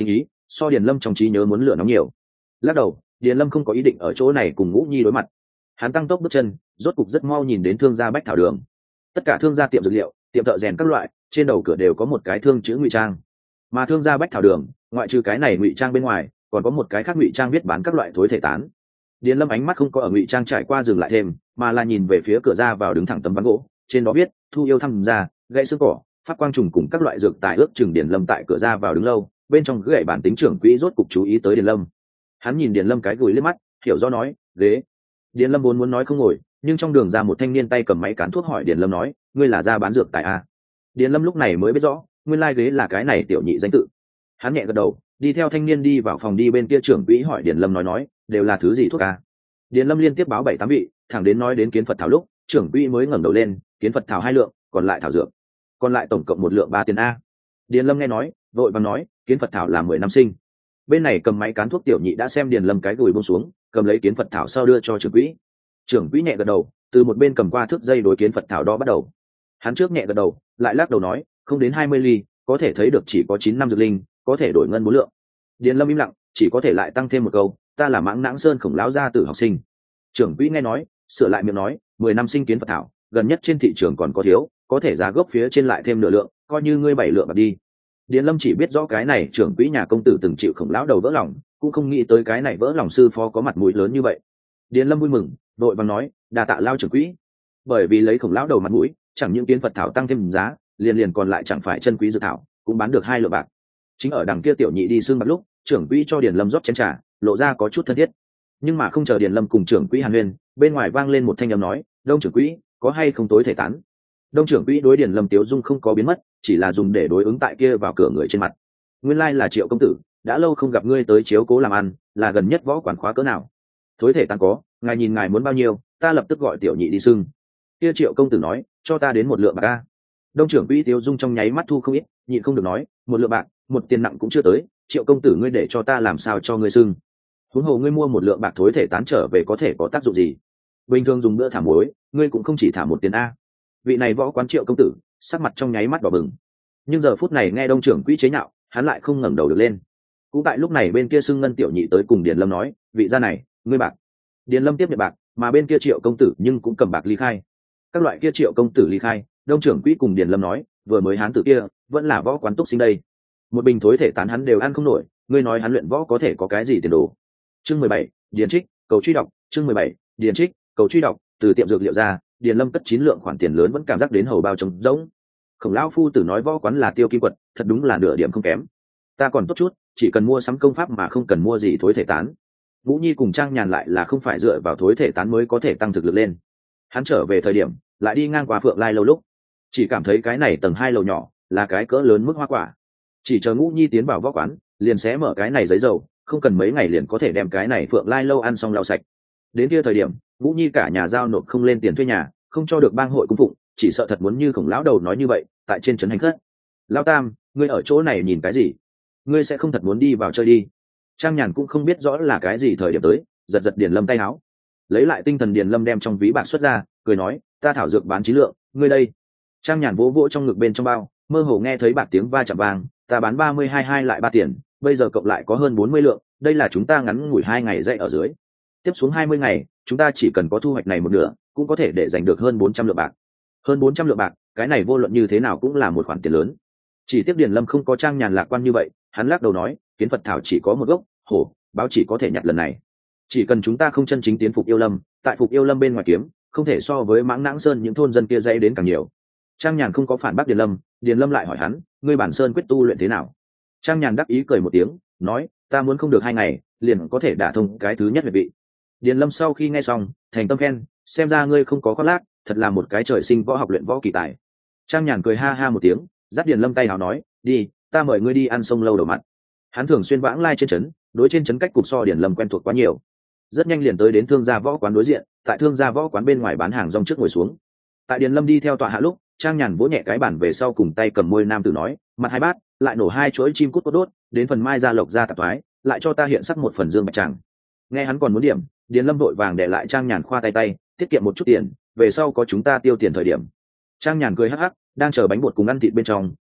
so điền lâm trong trí nhớ muốn lửa nóng nhiều. Lắc đầu, điền lâm không có ý định ở chỗ này cùng Ngũ Nhi đối mặt. Hắn tăng tốc bước chân, rốt cục rất mau nhìn đến thương gia Bách Thảo Đường. Tất cả thương gia tiệm dược liệu, tiệm thợ rèn các loại, trên đầu cửa đều có một cái thương chữ ngụy trang. Mà thương gia Bách Thảo Đường, ngoại trừ cái này ngụy trang bên ngoài, còn có một cái khác ngụy trang viết bán các loại thối thể tán. Điền lâm ánh mắt không có ở ngụy trang trải qua dừng lại thêm, mà là nhìn về phía cửa ra vào đứng thẳng tấm ván gỗ, trên đó viết thu yêu thăm gia, gãy xương cỏ, phát quang trùng cùng các loại dược tài. Ước chừng Điền lâm tại cửa ra vào đứng lâu, bên trong gãy bản tính trưởng quỹ rốt cục chú ý tới Điền lâm. Hắn nhìn Điền lâm cái gùi liếc mắt, hiểu rõ nói ghế. Điền lâm vốn muốn nói không ngồi, nhưng trong đường ra một thanh niên tay cầm máy cán thuốc hỏi Điền lâm nói, ngươi là gia bán dược tài à? Điền lâm lúc này mới biết rõ, nguyên lai ghế là cái này tiểu nhị danh tự. Hắn nhẹ gật đầu, đi theo thanh niên đi vào phòng đi bên kia. Trưởng quỹ hỏi Điền lâm nói nói đều là thứ gì thuốc à? Điền lâm liên tiếp báo bảy tám vị, thẳng đến nói đến kiến Phật thảo lúc, trưởng quỹ mới ngẩng đầu lên, kiến Phật thảo hai lượng, còn lại thảo dược, còn lại tổng cộng một lượng ba tiền a. Điền lâm nghe nói, vội vàng nói, kiến Phật thảo là mười năm sinh. Bên này cầm máy cán thuốc tiểu nhị đã xem Điền lâm cái gùi buông xuống, cầm lấy kiến Phật thảo sau đưa cho trưởng quỹ. Trưởng quỹ nhẹ gật đầu, từ một bên cầm qua thước dây đối kiến Phật thảo đó bắt đầu. Hắn trước nhẹ gật đầu, lại lắc đầu nói, không đến hai mươi ly, có thể thấy được chỉ có chín năm dược linh, có thể đổi ngân bốn lượng. Điền lâm im lặng, chỉ có thể lại tăng thêm một câu, ta là Mãng Nãng Sơn Khổng lão gia tử học sinh. Trưởng quỹ nghe nói, sửa lại miệng nói, mười năm sinh kiến Phật thảo, gần nhất trên thị trường còn có thiếu, có thể giá gốc phía trên lại thêm nửa lượng, coi như ngươi bảy lượng bạc đi. Điền lâm chỉ biết rõ cái này trưởng quỹ nhà công tử từng chịu Khổng lão đầu vỡ lòng, cũng không nghĩ tới cái này vỡ lòng sư phó có mặt mũi lớn như vậy. Điền lâm vui mừng, đội vàng nói, đa tạ lao trưởng quỹ. Bởi vì lấy Khổng lão đầu mặt mũi, chẳng những kiến Phật thảo tăng thêm giá, liền liền còn lại chẳng phải chân quý dược thảo, cũng bán được hai lượng bạc. Chính ở đằng kia tiểu nhị đi xương bạc lúc, trưởng quỹ cho Điền lâm rót chén trà, lộ ra có chút thân thiết. Nhưng mà không chờ Điền lâm cùng trưởng quỹ hàn huyên, bên ngoài vang lên một thanh âm nói, đông trưởng quỹ có hay không tối thể tán? Đông trưởng quỹ đối Điền lâm tiếu dung không có biến mất, chỉ là dùng để đối ứng tại kia vào cửa người trên mặt. Nguyên lai là Triệu công tử, đã lâu không gặp ngươi tới chiếu cố làm ăn, là gần nhất võ quán khóa cỡ nào? Thối thể tán có, ngài nhìn ngài muốn bao nhiêu, ta lập tức gọi tiểu nhị đi xưng. Kia Triệu công tử nói, cho ta đến một lượng bạc a. Đông trưởng quỹ tiếu dung trong nháy mắt thu không ít, nhịn không được nói, một lượng bạc, một tiền nặng cũng chưa tới, Triệu công tử ngươi để cho ta làm sao cho ngươi xưng? Huống hồ ngươi mua một lượng bạc thối thể tán trở về có thể có tác dụng gì? Bình thường dùng bữa thả muối, ngươi cũng không chỉ thả một tiền a. Vị này võ quán Triệu công tử sắc mặt trong nháy mắt đỏ bừng, nhưng giờ phút này nghe đông trưởng quỹ chế nhạo, hắn lại không ngẩng đầu được lên. Cũng tại lúc này bên kia xưng ngân tiểu nhị tới cùng Điền lâm nói, vị gia này ngươi bạc. Điền lâm tiếp nhận bạc, mà bên kia Triệu công tử nhưng cũng cầm bạc ly khai. Các loại kia Triệu công tử ly khai, đông trưởng quỹ cùng Điền lâm nói, vừa mới hán tử kia vẫn là võ quán túc sinh đây, một bình thối thể tán hắn đều ăn không nổi, ngươi nói hắn luyện võ có thể có cái gì tiền đồ? Chương mười bảy, điền trích cầu truy đọc. Chương mười bảy, điền trích cầu truy đọc. Từ tiệm dược liệu ra, Điền lâm cất chín lượng khoản tiền lớn vẫn cảm giác đến hầu bao trống rỗng. Khổng lão phu tử nói võ quán là tiêu kim quật, thật đúng là nửa điểm không kém. Ta còn tốt chút, chỉ cần mua sắm công pháp mà không cần mua gì thối thể tán. Vũ Nhi cùng Trang Nhàn lại là không phải dựa vào thối thể tán mới có thể tăng thực lực lên. Hắn trở về thời điểm lại đi ngang qua Phượng Lai lâu lúc, chỉ cảm thấy cái này tầng hai lầu nhỏ là cái cỡ lớn mức hoa quả. Chỉ chờ Ngũ Nhi tiến vào võ quán, liền sẽ mở cái này giấy dầu, không cần mấy ngày liền có thể đem cái này Phượng Lai lâu ăn xong lau sạch. Đến kia thời điểm, Ngũ Nhi cả nhà giao nộp không lên tiền thuê nhà, không cho được bang hội cung phụng, chỉ sợ thật muốn như Khổng lão đầu nói như vậy, tại trên trấn hành khất. Lão Tam, ngươi ở chỗ này nhìn cái gì? Ngươi sẽ không thật muốn đi vào chơi đi? Trang Nhàn cũng không biết rõ là cái gì thời điểm tới, giật giật Điền lâm tay áo, lấy lại tinh thần. Điền lâm đem trong ví bạc xuất ra, cười nói, ta thảo dược bán chín lượng, ngươi đây. Trang Nhàn vỗ vỗ trong ngực bên trong bao, mơ hồ nghe thấy bạc tiếng va chạm vang, ta bán ba mươi hai hai lại ba tiền, bây giờ cộng lại có hơn bốn mươi lượng, đây là chúng ta ngắn ngủi hai ngày dậy ở dưới. Tiếp xuống hai mươi ngày, chúng ta chỉ cần có thu hoạch này một nửa, cũng có thể để giành được hơn bốn trăm lượng bạc. Hơn bốn trăm lượng bạc, cái này vô luận như thế nào cũng là một khoản tiền lớn. Chỉ tiếc Điền lâm không có Trang Nhàn lạc quan như vậy, hắn lắc đầu nói, kiến Phật thảo chỉ có một gốc, hổ báo chỉ có thể nhặt lần này. Chỉ cần chúng ta không chân chính tiến phục yêu lâm, tại phục yêu lâm bên ngoài kiếm, không thể so với Mãng Nãng Sơn những thôn dân kia dãy đến càng nhiều. Trang Nhàn không có phản bác Điền lâm. Điền lâm lại hỏi hắn, ngươi bản sơn quyết tu luyện thế nào? Trang Nhàn đắc ý cười một tiếng, nói, ta muốn không được hai ngày liền có thể đả thông cái thứ nhất huyệt vị. Điền lâm sau khi nghe xong, thành tâm khen, xem ra ngươi không có khoác lác, thật là một cái trời sinh võ học luyện võ kỳ tài. Trang Nhàn cười ha ha một tiếng, dắt Điền lâm tay nào nói, đi, ta mời ngươi đi ăn sông lâu đầu mặt. Hắn thường xuyên vãng lai trên trấn, đối trên trấn cách cục so Điền lâm quen thuộc quá nhiều. Rất nhanh liền tới đến thương gia võ quán đối diện, tại thương gia võ quán bên ngoài bán hàng rong trước ngồi xuống. Tại Điền lâm đi theo tọa hạ lúc, Trang Nhàn vỗ nhẹ cái bàn về sau cùng tay cầm môi nam tử nói, mặt hai bát, lại nổ hai chuỗi chim cút cốt đốt, đến phần mai ra lộc ra tạp thoái, lại cho ta hiện sắc một phần dương bạch tràng. Nghe hắn còn muốn điểm, Điền lâm vội vàng để lại Trang Nhàn khoa tay tay, tiết kiệm một chút tiền, về sau có chúng ta tiêu tiền thời điểm. Trang Nhàn cười hắc hắc, đang chờ bánh bột cùng ăn thịt bên trong,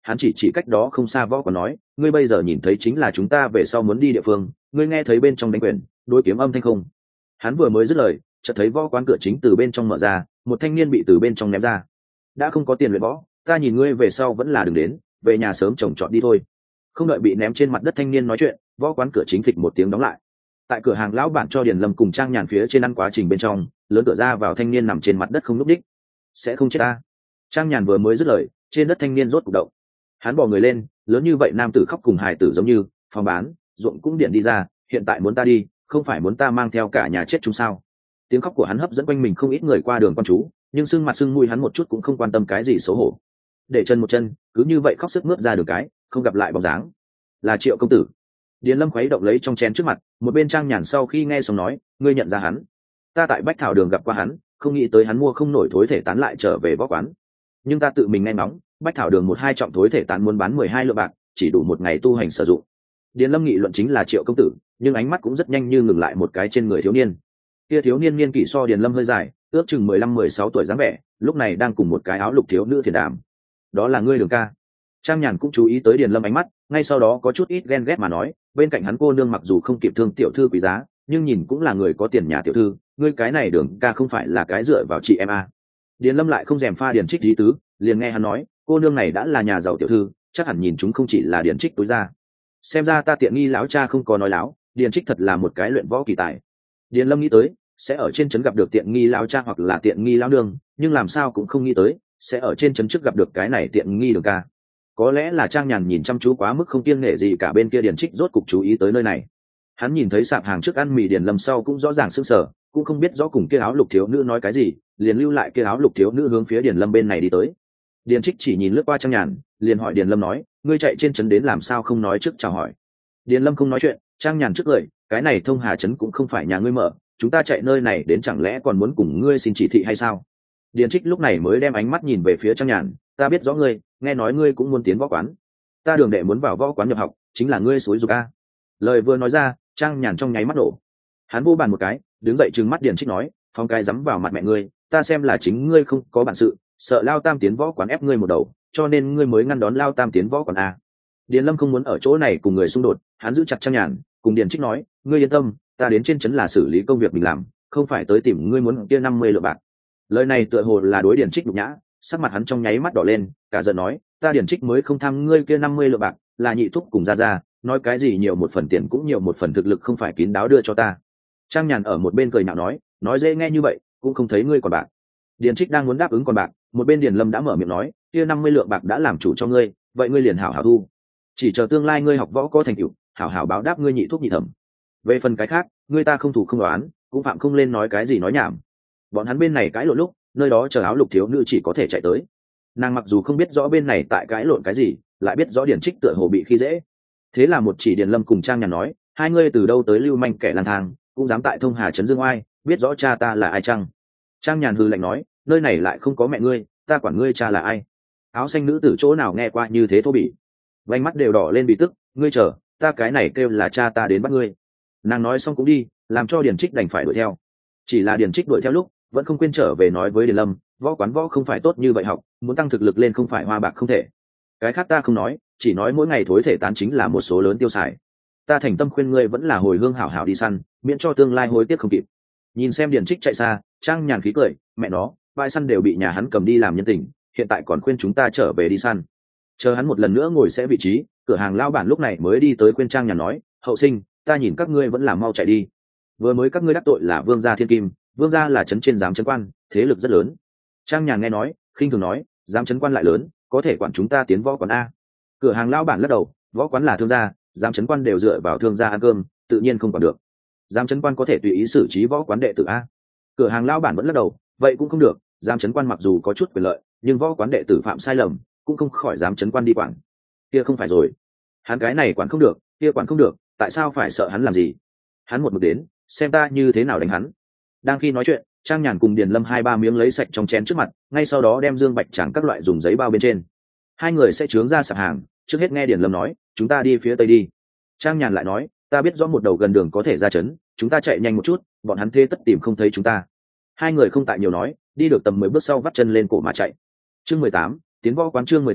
hắn chỉ chỉ cách đó không xa võ quán nói, ngươi bây giờ nhìn thấy chính là chúng ta về sau muốn đi địa phương, ngươi nghe thấy bên trong đánh quyền đối kiếm âm thanh không? Hắn vừa mới dứt lời, chợt thấy võ quán cửa chính từ bên trong mở ra, một thanh niên bị từ bên trong ném ra. Đã không có tiền luyện võ, ta nhìn ngươi về sau vẫn là đừng đến, về nhà sớm trồng trọt đi thôi. Không đợi bị ném trên mặt đất thanh niên nói chuyện, võ quán cửa chính phịch một tiếng đóng lại. Tại cửa hàng lão bản cho Điền Lâm cùng Trang Nhàn phía trên ăn quá trình bên trong, lớn cửa ra vào thanh niên nằm trên mặt đất không nhúc đích. Sẽ không chết ta. Trang Nhàn vừa mới dứt lời, trên đất thanh niên rốt cục động. Hắn bò người lên, lớn như vậy nam tử khóc cùng hài tử giống như, phòng bán, ruộng cũng điện đi ra, hiện tại muốn ta đi, không phải muốn ta mang theo cả nhà chết chúng sao? Tiếng khóc của hắn hấp dẫn quanh mình không ít người qua đường quan chú, nhưng sưng mặt sưng mũi hắn một chút cũng không quan tâm cái gì xấu hổ. Để chân một chân, cứ như vậy khóc sức mướt ra đường cái, không gặp lại bóng dáng. Là Triệu công tử. Điền Lâm khuấy động lấy trong chén trước mặt, một bên Trang Nhàn sau khi nghe xong nói, ngươi nhận ra hắn? Ta tại Bách Thảo đường gặp qua hắn, không nghĩ tới hắn mua không nổi thối thể tán lại trở về võ quán. Nhưng ta tự mình nghe ngóng, Bách Thảo đường một hai trọng thối thể tán muốn bán mười hai lượng bạc, chỉ đủ một ngày tu hành sử dụng. Điền Lâm nghị luận chính là Triệu công tử, nhưng ánh mắt cũng rất nhanh như ngừng lại một cái trên người thiếu niên. Kia thiếu niên niên kỷ so Điền Lâm hơi dài, ước chừng mười lăm mười sáu tuổi dáng vẻ, lúc này đang cùng một cái áo lục thiếu nữ thiền đàm. Đó là ngươi Đường ca. Trang Nhàn cũng chú ý tới Điền Lâm ánh mắt, ngay sau đó có chút ít ghen ghét mà nói, bên cạnh hắn cô nương mặc dù không kịp thương tiểu thư quý giá, nhưng nhìn cũng là người có tiền nhà tiểu thư, ngươi cái này Đường ca không phải là cái dựa vào chị em à. Điền Lâm lại không rèm pha Điền Trích lý tứ, liền nghe hắn nói, cô nương này đã là nhà giàu tiểu thư, chắc hẳn nhìn chúng không chỉ là Điền Trích túi ra. Xem ra ta tiện nghi lão cha không có nói láo, Điền Trích thật là một cái luyện võ kỳ tài. Điền Lâm nghĩ tới, sẽ ở trên trấn gặp được tiện nghi lão cha hoặc là tiện nghi lão nương, nhưng làm sao cũng không nghĩ tới, sẽ ở trên trấn trước gặp được cái này tiện nghi Đường ca. Có lẽ là Trang Nhàn nhìn chăm chú quá mức không kiêng nể gì cả bên kia Điền Trích rốt cục chú ý tới nơi này. Hắn nhìn thấy sạp hàng trước ăn mì Điền Lâm sau cũng rõ ràng sững sờ, cũng không biết rõ cùng kia áo lục thiếu nữ nói cái gì, liền lưu lại kia áo lục thiếu nữ hướng phía Điền Lâm bên này đi tới. Điền Trích chỉ nhìn lướt qua Trang Nhàn, liền hỏi Điền Lâm nói, ngươi chạy trên trấn đến làm sao không nói trước chào hỏi? Điền Lâm không nói chuyện, Trang Nhàn trước lời, cái này Thông Hà trấn cũng không phải nhà ngươi mở, chúng ta chạy nơi này đến chẳng lẽ còn muốn cùng ngươi xin chỉ thị hay sao? Điền Trích lúc này mới đem ánh mắt nhìn về phía Trang Nhàn, ta biết rõ ngươi, nghe nói ngươi cũng muốn tiến võ quán, ta Đường đệ muốn vào võ quán nhập học, chính là ngươi xúi giục a. Lời vừa nói ra, Trang Nhàn trong nháy mắt nổ. Hắn vô bàn một cái, đứng dậy trừng mắt Điền Trích nói, phong cái dám vào mặt mẹ ngươi, ta xem là chính ngươi không có bản sự, sợ Lao Tam tiến võ quán ép ngươi một đầu, cho nên ngươi mới ngăn đón Lao Tam tiến võ quán a. Điền Lâm không muốn ở chỗ này cùng người xung đột, hắn giữ chặt Trang Nhàn, cùng Điền Trích nói, ngươi yên tâm, ta đến trên trấn là xử lý công việc mình làm, không phải tới tìm ngươi muốn kia năm mươi lượng bạc. Lời này tựa hồ là đối Điền Trích nhục nhã, sắc mặt hắn trong nháy mắt đỏ lên, cả giận nói, ta Điền Trích mới không tham ngươi kia năm mươi lượng bạc, là nhị thúc cùng ra ra, nói cái gì nhiều một phần tiền cũng nhiều một phần thực lực không phải kín đáo đưa cho ta. Trang Nhàn ở một bên cười nhạo nói, nói dễ nghe như vậy, cũng không thấy ngươi còn bạc. Điền Trích đang muốn đáp ứng còn bạc, một bên Điền Lâm đã mở miệng nói, kia năm mươi lượng bạc đã làm chủ cho ngươi, vậy ngươi liền hảo hảo thu, chỉ chờ tương lai ngươi học võ có thành tựu, hảo hảo báo đáp ngươi nhị thúc nhị thẩm. Về phần cái khác, ngươi ta không thủ không đoán, cũng phạm không lên nói cái gì nói nhảm. Bọn hắn bên này cãi lộn lúc, nơi đó chờ áo lục thiếu nữ chỉ có thể chạy tới. Nàng mặc dù không biết rõ bên này tại cãi lộn cái gì, lại biết rõ Điền Trích tựa hồ bị khi dễ. Thế là một chỉ Điền Lâm cùng Trang Nhàn nói, hai ngươi từ đâu tới lưu manh kẻ lang thang, cũng dám tại Thông Hà trấn dương oai, biết rõ cha ta là ai chăng? Trang Nhàn hừ lạnh nói, nơi này lại không có mẹ ngươi, ta quản ngươi cha là ai? Áo xanh nữ tử chỗ nào nghe qua như thế thô bỉ. Vành mắt đều đỏ lên bị tức, ngươi chờ, ta cái này kêu là cha ta đến bắt ngươi. Nàng nói xong cũng đi, làm cho Điền Trích đành phải đuổi theo. Chỉ là Điền Trích đuổi theo lúc vẫn không quên trở về nói với Điền Lâm, võ quán võ không phải tốt như vậy học, muốn tăng thực lực lên không phải hoa bạc không thể. Cái khác ta không nói, chỉ nói mỗi ngày thối thể tán chính là một số lớn tiêu xài. Ta thành tâm khuyên ngươi vẫn là hồi hương hảo hảo đi săn, miễn cho tương lai hối tiếc không kịp. Nhìn xem Điền Trích chạy xa, Trang Nhàn khí cười, mẹ nó, bãi săn đều bị nhà hắn cầm đi làm nhân tình, hiện tại còn khuyên chúng ta trở về đi săn. Chờ hắn một lần nữa ngồi sẽ vị trí, cửa hàng lao bản lúc này mới đi tới khuyên Trang Nhàn nói, hậu sinh, ta nhìn các ngươi vẫn làm mau chạy đi. Vừa mới các ngươi đắc tội là Vương gia Thiên Kim, Vương gia là trấn trên giám trấn quan, thế lực rất lớn. Trang Nhàn nghe nói, khinh thường nói, giám trấn quan lại lớn, có thể quản chúng ta tiến võ quán a? Cửa hàng lao bản lắc đầu, võ quán là thương gia, giám trấn quan đều dựa vào thương gia ăn cơm, tự nhiên không quản được. Giám trấn quan có thể tùy ý xử trí võ quán đệ tử a? Cửa hàng lao bản vẫn lắc đầu, vậy cũng không được, giám trấn quan mặc dù có chút quyền lợi, nhưng võ quán đệ tử phạm sai lầm, cũng không khỏi giám trấn quan đi quản. Kia không phải rồi, hắn cái này quản không được, kia quản không được, tại sao phải sợ hắn làm gì? Hắn một mực đến, xem ta như thế nào đánh hắn. Đang khi nói chuyện, Trang Nhàn cùng Điền Lâm hai ba miếng lấy sạch trong chén trước mặt, ngay sau đó đem dương bạch trắng các loại dùng giấy bao bên trên. Hai người sẽ chướng ra sạp hàng, trước hết nghe Điền Lâm nói, chúng ta đi phía tây đi. Trang Nhàn lại nói, ta biết rõ một đầu gần đường có thể ra trấn, chúng ta chạy nhanh một chút, bọn hắn thế tất tìm không thấy chúng ta. Hai người không tại nhiều nói, đi được tầm mười bước sau vắt chân lên cổ mà chạy. Chương mười tám, tiến võ quán chương mười tám,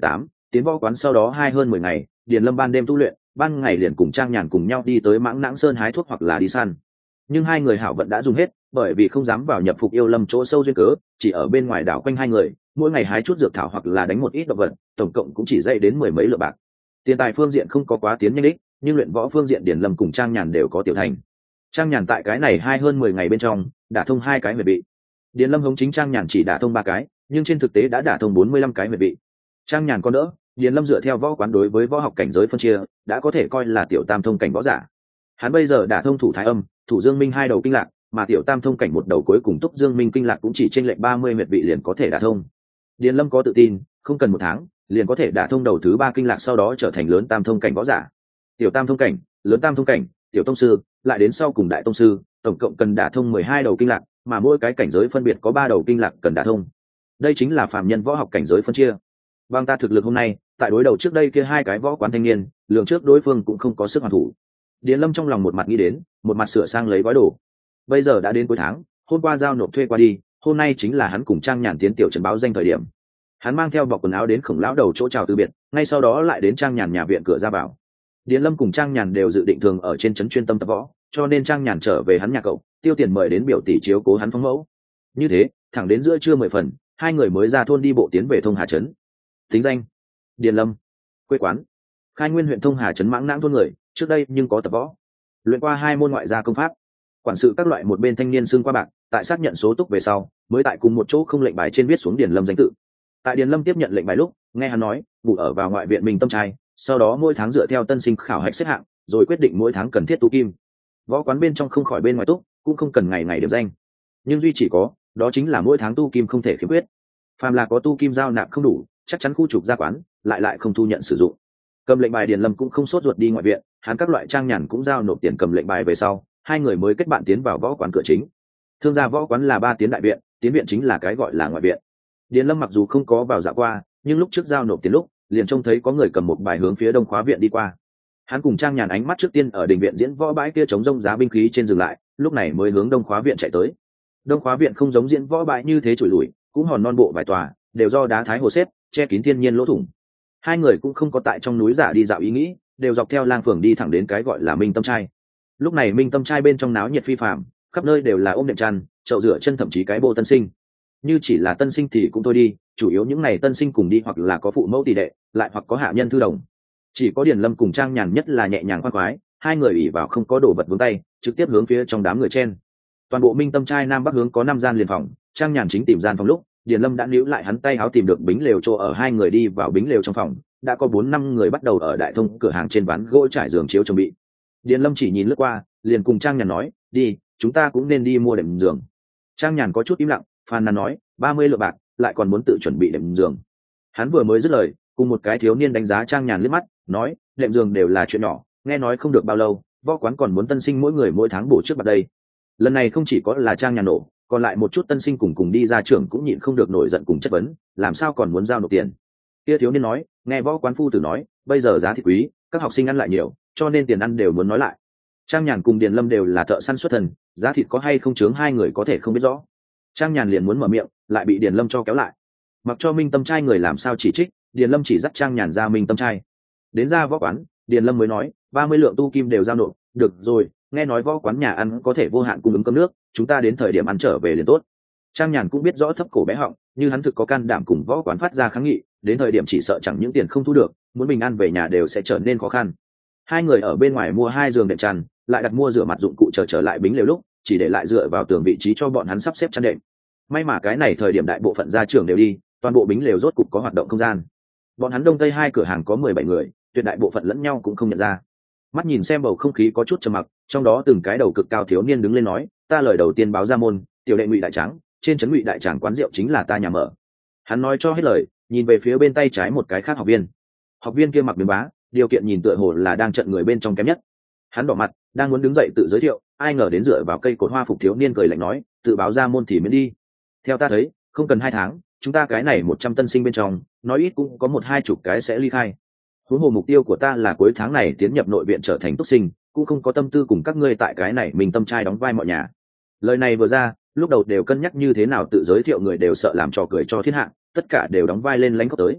tiến võ quán sau đó hai hơn mười ngày, Điền Lâm ban đêm tu luyện, ban ngày liền cùng Trang Nhàn cùng nhau đi tới Mãng Nãng Sơn hái thuốc hoặc là đi săn. Nhưng hai người hảo vận đã dùng hết, bởi vì không dám vào nhập phục yêu lâm chỗ sâu duyên cớ, chỉ ở bên ngoài đảo quanh hai người, mỗi ngày hái chút dược thảo hoặc là đánh một ít động vật, tổng cộng cũng chỉ dậy đến mười mấy lượng bạc. Tiền tài phương diện không có quá tiến nhanh đích, nhưng luyện võ phương diện Điền Lâm cùng Trang Nhàn đều có tiểu thành. Trang Nhàn tại cái này hai hơn mười ngày bên trong, đả thông hai cái huyệt vị. Điền Lâm hống chính Trang Nhàn chỉ đả thông ba cái, nhưng trên thực tế đã đả thông bốn mươi lăm cái huyệt vị. Trang Nhàn có đỡ, Điền Lâm dựa theo võ quán đối với võ học cảnh giới phân chia, đã có thể coi là tiểu tam thông cảnh võ giả. Hắn bây giờ đả thông thủ thái âm, thủ dương minh hai đầu kinh lạc, mà tiểu tam thông cảnh một đầu cuối cùng túc dương minh kinh lạc cũng chỉ chênh lệch ba mươi huyệt vị liền có thể đả thông. Điền Lâm có tự tin, không cần một tháng, liền có thể đả thông đầu thứ ba kinh lạc, sau đó trở thành lớn tam thông cảnh võ giả. Tiểu tam thông cảnh, lớn tam thông cảnh, tiểu tông sư, lại đến sau cùng đại tông sư, tổng cộng cần đả thông mười hai đầu kinh lạc, mà mỗi cái cảnh giới phân biệt có ba đầu kinh lạc cần đả thông. Đây chính là phàm nhân võ học cảnh giới phân chia. Bằng ta thực lực hôm nay, tại đối đầu trước đây kia hai cái võ quán thanh niên, lường trước đối phương cũng không có sức hoàn thủ. Điền Lâm trong lòng một mặt nghĩ đến, một mặt sửa sang lấy gói đồ. Bây giờ đã đến cuối tháng, hôm qua giao nộp thuê qua đi, hôm nay chính là hắn cùng Trang Nhàn tiến tiểu trấn báo danh thời điểm. Hắn mang theo bọc quần áo đến Khổng lão đầu chỗ chào từ biệt, ngay sau đó lại đến Trang Nhàn nhà viện cửa ra vào. Điền Lâm cùng Trang Nhàn đều dự định thường ở trên trấn chuyên tâm tập võ, cho nên Trang Nhàn trở về hắn nhà cậu, tiêu tiền mời đến biểu tỷ chiếu cố hắn phong mẫu. Như thế, thẳng đến giữa trưa mười phần, hai người mới ra thôn đi bộ tiến về Thông Hà trấn. Tính danh: Điền Lâm. Quê quán: Khai Nguyên huyện Thông Hà trấn Mãng Nãng thôn người, trước đây nhưng có tập võ, luyện qua hai môn ngoại gia công pháp. Quản sự các loại một bên thanh niên xưng qua bạc, tại xác nhận số túc về sau, mới tại cùng một chỗ không lệnh bài trên viết xuống Điền Lâm danh tự. Tại Điền Lâm tiếp nhận lệnh bài lúc, nghe hắn nói, ngủ ở vào ngoại viện Minh Tâm trai, sau đó mỗi tháng dựa theo tân sinh khảo hạch xếp hạng, rồi quyết định mỗi tháng cần thiết tu kim. Võ quán bên trong không khỏi bên ngoài túc, cũng không cần ngày ngày điểm danh, nhưng duy chỉ có, đó chính là mỗi tháng tu kim không thể khiếm khuyết. Phàm là có tu kim giao nạp không đủ, chắc chắn khu trục ra quán, lại lại không thu nhận sử dụng. Cầm lệnh bài Điền Lâm cũng không sốt ruột đi ngoại viện, hắn các loại Trang Nhàn cũng giao nộp tiền cầm lệnh bài về sau, hai người mới kết bạn tiến vào võ quán cửa chính. Thương gia võ quán là ba tiến đại viện, tiến viện chính là cái gọi là ngoại viện. Điền Lâm mặc dù không có vào dạo qua, nhưng lúc trước giao nộp tiền lúc, liền trông thấy có người cầm một bài hướng phía đông khóa viện đi qua. Hắn cùng Trang Nhàn ánh mắt trước tiên ở đình viện diễn võ bãi kia chống rông giá binh khí trên dừng lại, lúc này mới hướng đông khóa viện chạy tới. Đông khóa viện không giống diễn võ bãi như thế trụi lủi, cũng hòn non bộ vài tòa, đều do đá thái hồ xếp, che kín thiên nhiên lỗ thủng. Hai người cũng không có tại trong núi giả đi dạo ý nghĩ, đều dọc theo lang phường đi thẳng đến cái gọi là Minh Tâm trai. Lúc này Minh Tâm trai bên trong náo nhiệt phi phàm, khắp nơi đều là ôm đệm chăn, chậu rửa chân, thậm chí cái bộ tân sinh. Như chỉ là tân sinh thì cũng thôi đi, chủ yếu những ngày tân sinh cùng đi hoặc là có phụ mẫu tỷ đệ, lại hoặc có hạ nhân thư đồng. Chỉ có Điền Lâm cùng Trang Nhàn nhất là nhẹ nhàng khoan khoái, hai người ủy vào không có đồ vật vướng tay, trực tiếp hướng phía trong đám người chen. Toàn bộ Minh Tâm trai nam bắc hướng có năm gian liền phòng, Trang Nhàn chính tìm gian phòng lúc, Điền Lâm đã níu lại hắn tay áo tìm được bính lều chỗ ở, hai người đi vào bính lều trong phòng, đã có bốn năm người bắt đầu ở đại thông cửa hàng trên ván gỗ trải giường chiếu chuẩn bị. Điền Lâm chỉ nhìn lướt qua, liền cùng Trang Nhàn nói, đi, chúng ta cũng nên đi mua đệm giường. Trang Nhàn có chút im lặng, phàn nàn nói, ba mươi lượng bạc, lại còn muốn tự chuẩn bị đệm giường. Hắn vừa mới dứt lời, cùng một cái thiếu niên đánh giá Trang Nhàn liếc mắt, nói, đệm giường đều là chuyện nhỏ, nghe nói không được bao lâu, võ quán còn muốn tân sinh mỗi người mỗi tháng bổ trước bạc đây. Lần này không chỉ có là Trang Nhàn nổ, còn lại một chút tân sinh cùng cùng đi ra trường cũng nhịn không được nổi giận cùng chất vấn, làm sao còn muốn giao nộp tiền. Kia thiếu niên nói, nghe võ quán phu tử nói, bây giờ giá thịt quý, các học sinh ăn lại nhiều, cho nên tiền ăn đều muốn nói lại. Trang Nhàn cùng Điền Lâm đều là thợ săn xuất thần, giá thịt có hay không chướng hai người có thể không biết rõ. Trang Nhàn liền muốn mở miệng, lại bị Điền Lâm cho kéo lại. Mặc cho Minh Tâm trai người làm sao chỉ trích, Điền Lâm chỉ dắt Trang Nhàn ra Minh Tâm trai. Đến ra võ quán, Điền Lâm mới nói, ba mươi lượng tu kim đều giao nộp, được rồi, nghe nói võ quán nhà ăn có thể vô hạn cung ứng cơm nước, chúng ta đến thời điểm ăn trở về liền tốt. Trang Nhàn cũng biết rõ thấp cổ bé họng, như hắn thực có can đảm cùng võ quán phát ra kháng nghị, đến thời điểm chỉ sợ chẳng những tiền không thu được, muốn bình ăn về nhà đều sẽ trở nên khó khăn. Hai người ở bên ngoài mua hai giường đệm chăn, lại đặt mua rửa mặt dụng cụ chờ trở, trở lại bính lều lúc, chỉ để lại dựa vào tường vị trí cho bọn hắn sắp xếp chăn đệm. May mà cái này thời điểm đại bộ phận gia trưởng đều đi, toàn bộ bính lều rốt cục có hoạt động không gian. Bọn hắn đông tây hai cửa hàng có mười bảy người, tuyệt đại bộ phận lẫn nhau cũng không nhận ra. Mắt nhìn xem bầu không khí có chút trầm mặc, trong đó từng cái đầu cực cao thiếu niên đứng lên nói, ta lời đầu tiên báo ra môn, tiểu đệ Ngụy Đại Tráng, trên trấn Ngụy Đại Tráng quán rượu chính là ta nhà mở. Hắn nói cho hết lời, nhìn về phía bên tay trái một cái khác học viên. Học viên kia mặc miếng bá, điều kiện nhìn tựa hồ là đang trận người bên trong kém nhất. Hắn đỏ mặt, đang muốn đứng dậy tự giới thiệu, ai ngờ đến dựa vào cây cột hoa phục thiếu niên cười lạnh nói, tự báo ra môn thì miễn đi. Theo ta thấy, không cần hai tháng, chúng ta cái này một trăm tân sinh bên trong, nói ít cũng có một hai chục cái sẽ ly khai. Huống hồ mục tiêu của ta là cuối tháng này tiến nhập nội viện trở thành túc sinh, cũng không có tâm tư cùng các ngươi tại cái này mình tâm trai đóng vai mọi nhà. Lời này vừa ra, lúc đầu đều cân nhắc như thế nào tự giới thiệu người đều sợ làm trò cười cho thiên hạ, tất cả đều đóng vai lên lãnh khóc tới.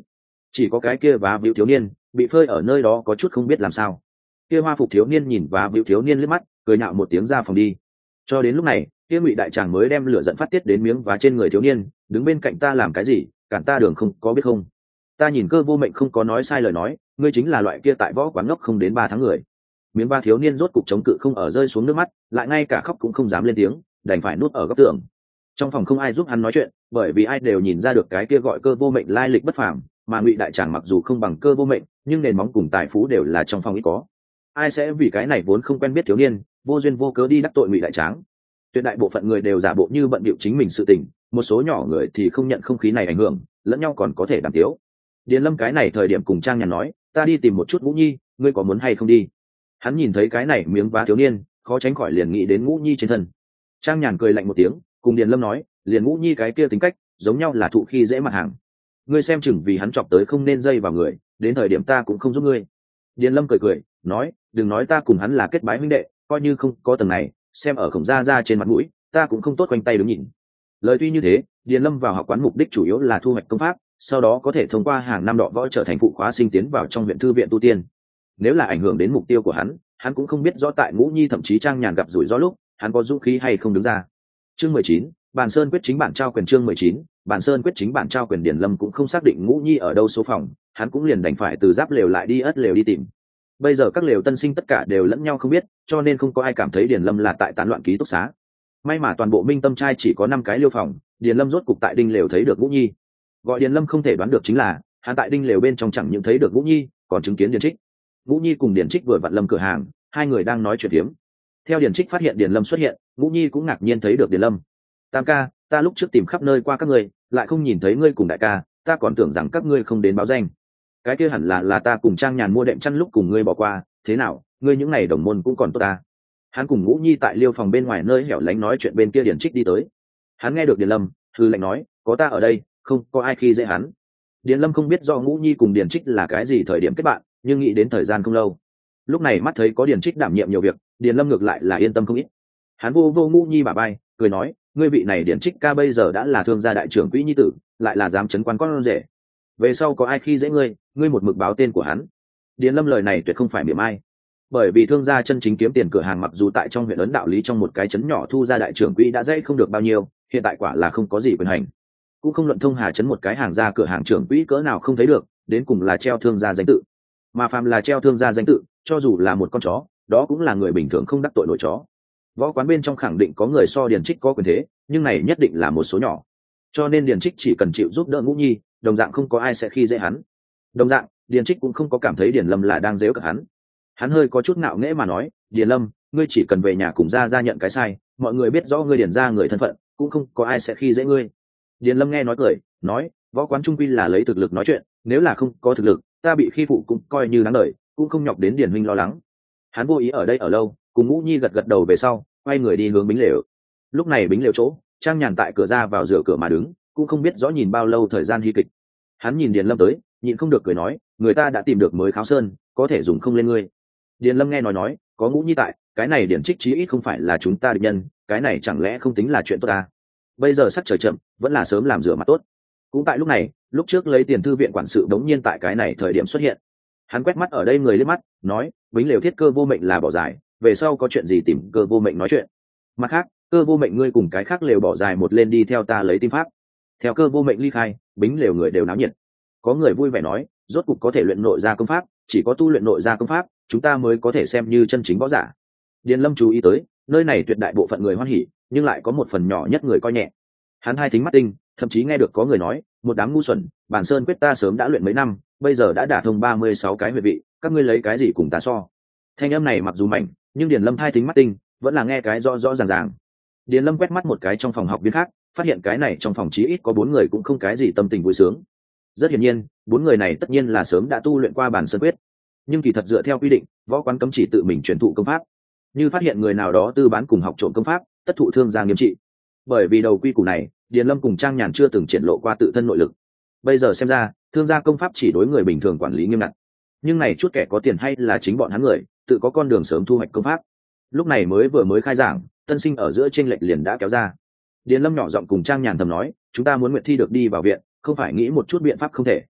chỉ có cái kia vá víu thiếu niên bị phơi ở nơi đó có chút không biết làm sao. Kia hoa phục thiếu niên nhìn vá víu thiếu niên liếc mắt, cười nhạo một tiếng ra phòng đi. Cho đến lúc này, kia ngụy đại tràng mới đem lửa giận phát tiết đến miếng vá trên người thiếu niên, đứng bên cạnh ta làm cái gì, cản ta đường không có biết không? Ta nhìn Cơ Vô Mệnh không có nói sai lời nói, ngươi chính là loại kia tại võ quán ngốc không đến ba tháng người. Miếng vá thiếu niên rốt cục chống cự không ở rơi xuống nước mắt, lại ngay cả khóc cũng không dám lên tiếng, đành phải nuốt ở góc tường. Trong phòng không ai giúp hắn nói chuyện, bởi vì ai đều nhìn ra được cái kia gọi Cơ Vô Mệnh lai lịch bất phàm, mà ngụy đại tràng mặc dù không bằng Cơ Vô Mệnh, nhưng nền móng cùng tài phú đều là trong phòng ít có. Ai sẽ vì cái này vốn không quen biết thiếu niên, vô duyên vô cớ đi đắc tội ngụy đại tráng? Tuyệt đại bộ phận người đều giả bộ như bận bịu chính mình sự tình, một số nhỏ người thì không nhận không khí này ảnh hưởng, lẫn nhau còn có thể đàm tiếu. Điền Lâm cái này thời điểm cùng Trang Nhàn nói, ta đi tìm một chút Ngũ Nhi, ngươi có muốn hay không đi? Hắn nhìn thấy cái này miếng vá thiếu niên, khó tránh khỏi liền nghĩ đến Ngũ Nhi trên thân. Trang Nhàn cười lạnh một tiếng, cùng Điền Lâm nói, liền Ngũ Nhi cái kia tính cách, giống nhau là thụ khi dễ mặt hàng. Ngươi xem chừng vì hắn chọc tới không nên dây vào người, đến thời điểm ta cũng không giúp ngươi. Điền Lâm cười cười, nói, đừng nói ta cùng hắn là kết bái huynh đệ, coi như không có tầng này, xem ở Khổng gia gia trên mặt mũi, ta cũng không tốt quanh tay đứng nhìn. Lời tuy như thế, Điền Lâm vào học quán mục đích chủ yếu là thu hoạch công pháp, sau đó có thể thông qua hàng năm đọ võ trở thành phụ khóa sinh tiến vào trong viện thư viện tu tiên. Nếu là ảnh hưởng đến mục tiêu của hắn, hắn cũng không biết rõ tại Ngũ Nhi thậm chí Trang Nhàn gặp rủi ro lúc, hắn có dũng khí hay không đứng ra. Chương mười chín, Bàn Sơn quyết chính bản trao quyền. Chương mười chín, Bàn Sơn quyết chính bản trao quyền. Điền Lâm cũng không xác định Ngũ Nhi ở đâu số phòng, hắn cũng liền đành phải từ giáp lều lại đi ất lều đi tìm. Bây giờ các lều tân sinh tất cả đều lẫn nhau không biết, cho nên không có ai cảm thấy Điền Lâm là tại tán loạn ký túc xá. May mà toàn bộ Minh Tâm trai chỉ có năm cái liêu phòng, Điền Lâm rốt cục tại đinh lều thấy được Ngũ Nhi. Gọi Điền Lâm không thể đoán được chính là, hắn tại đinh lều bên trong chẳng những thấy được Ngũ Nhi, còn chứng kiến Điền Trích. Ngũ Nhi cùng Điền Trích vừa vặn Lâm cửa hàng, hai người đang nói chuyện phiếm. Theo Điền Trích phát hiện Điền Lâm xuất hiện, Ngũ Nhi cũng ngạc nhiên thấy được Điền Lâm. Tam ca, ta lúc trước tìm khắp nơi qua các ngươi, lại không nhìn thấy ngươi cùng đại ca, ta còn tưởng rằng các ngươi không đến báo danh. Cái kia hẳn là là ta cùng Trang Nhàn mua đệm chăn lúc cùng ngươi bỏ qua, thế nào, ngươi những ngày đồng môn cũng còn tốt ta. Hắn cùng Ngũ Nhi tại liêu phòng bên ngoài nơi hẻo lánh nói chuyện, bên kia Điền Trích đi tới. Hắn nghe được Điền Lâm, hư lệnh nói, có ta ở đây, không có ai khi dễ hắn. Điền Lâm không biết do Ngũ Nhi cùng Điền Trích là cái gì thời điểm kết bạn, nhưng nghĩ đến thời gian không lâu. Lúc này mắt thấy có Điền Trích đảm nhiệm nhiều việc, Điền Lâm ngược lại là yên tâm không ít. Hắn vô vô Ngũ Nhi bả vai, cười nói, ngươi vị này Điền Trích ca bây giờ đã là thương gia đại trưởng quỹ nhi tử, lại là dám chấn quan con rể. Về sau có ai khi dễ ngươi, ngươi một mực báo tên của hắn. Điền Lâm lời này tuyệt không phải mỉa mai, bởi vì thương gia chân chính kiếm tiền cửa hàng mặc dù tại trong huyện ấn đạo lý trong một cái trấn nhỏ thu ra đại trưởng quỹ đã dễ không được bao nhiêu, hiện tại quả là không có gì quyền hành, cũng không luận thông hà trấn một cái hàng gia cửa hàng trưởng quỹ cỡ nào không thấy được, đến cùng là treo thương gia danh tự. Mà phàm là treo thương gia danh tự, cho dù là một con chó, đó cũng là người bình thường không đắc tội nổi chó. Võ quán bên trong khẳng định có người so Điền Trích có quyền thế, nhưng này nhất định là một số nhỏ, cho nên Điền Trích chỉ cần chịu giúp đỡ Ngũ Nhi, đồng dạng không có ai sẽ khi dễ hắn. Đồng dạng, Điền Trích cũng không có cảm thấy Điền Lâm là đang giễu cợt hắn. Hắn hơi có chút ngạo nghễ mà nói, Điền Lâm, ngươi chỉ cần về nhà cùng gia gia nhận cái sai, mọi người biết rõ ngươi Điền gia người thân phận, cũng không có ai sẽ khi dễ ngươi. Điền Lâm nghe nói cười, nói, võ quán trung quy là lấy thực lực nói chuyện, nếu là không có thực lực, ta bị khi phụ cũng coi như đáng đời, cũng không nhọc đến Điền huynh lo lắng. Hắn vô ý ở đây ở lâu, cùng Ngũ Nhi gật gật đầu về sau, quay người đi hướng bính lều. Lúc này bính lều chỗ, Trang Nhàn tại cửa ra vào rửa cửa mà đứng, cũng không biết rõ nhìn bao lâu thời gian hy kịch. Hắn nhìn Điền Lâm tới, nhịn không được cười nói, người ta đã tìm được mới Kháo Sơn, có thể dùng không lên ngươi. Điền Lâm nghe nói nói, có Ngũ Nhi tại, cái này Điền Trích chí ít không phải là chúng ta địch nhân, cái này chẳng lẽ không tính là chuyện tốt ta. Bây giờ sắc trời chậm, vẫn là sớm làm rửa mặt tốt. Cũng tại lúc này, lúc trước lấy tiền thư viện quản sự đống nhiên tại cái này thời điểm xuất hiện. Hắn quét mắt ở đây người liếc mắt, nói, Bính lều thiết Cơ Vô Mệnh là bỏ dài, về sau có chuyện gì tìm Cơ Vô Mệnh nói chuyện. Mặt khác, Cơ Vô Mệnh ngươi cùng cái khác lều bỏ dài một lên đi theo ta lấy tim pháp. Theo Cơ Vô Mệnh ly khai, bính lều người đều náo nhiệt. Có người vui vẻ nói, rốt cục có thể luyện nội gia công pháp, chỉ có tu luyện nội gia công pháp, chúng ta mới có thể xem như chân chính võ giả. Điền Lâm chú ý tới, nơi này tuyệt đại bộ phận người hoan hỉ, nhưng lại có một phần nhỏ nhất người coi nhẹ. Hắn hai thính mắt tinh, thậm chí nghe được có người nói, một đám ngu xuẩn, Bản Sơn quyết ta sớm đã luyện mấy năm, bây giờ đã đả thông ba mươi sáu cái huyệt vị, các ngươi lấy cái gì cùng ta so. Thanh âm này mặc dù mạnh, nhưng Điền Lâm hai thính mắt tinh, vẫn là nghe cái rõ rõ ràng ràng. Điền Lâm quét mắt một cái trong phòng học viên khác, phát hiện cái này trong phòng chí ít có bốn người cũng không cái gì tâm tình vui sướng. Rất hiển nhiên, bốn người này tất nhiên là sớm đã tu luyện qua Bản Sơn quyết, nhưng kỳ thật dựa theo quy định, võ quán cấm chỉ tự mình truyền thụ công pháp. Như phát hiện người nào đó tư bán cùng học trộm công pháp, tất thụ thương gia nghiêm trị. Bởi vì đầu quy củ này, Điền Lâm cùng Trang Nhàn chưa từng triển lộ qua tự thân nội lực. Bây giờ xem ra, thương gia công pháp chỉ đối người bình thường quản lý nghiêm ngặt. Nhưng này chút kẻ có tiền hay là chính bọn hắn người, tự có con đường sớm thu hoạch công pháp. Lúc này mới vừa mới khai giảng, tân sinh ở giữa chênh lệch liền đã kéo ra. Điền Lâm nhỏ giọng cùng Trang Nhàn thầm nói, chúng ta muốn nguyện thi được đi vào viện, không phải nghĩ một chút biện pháp không thể.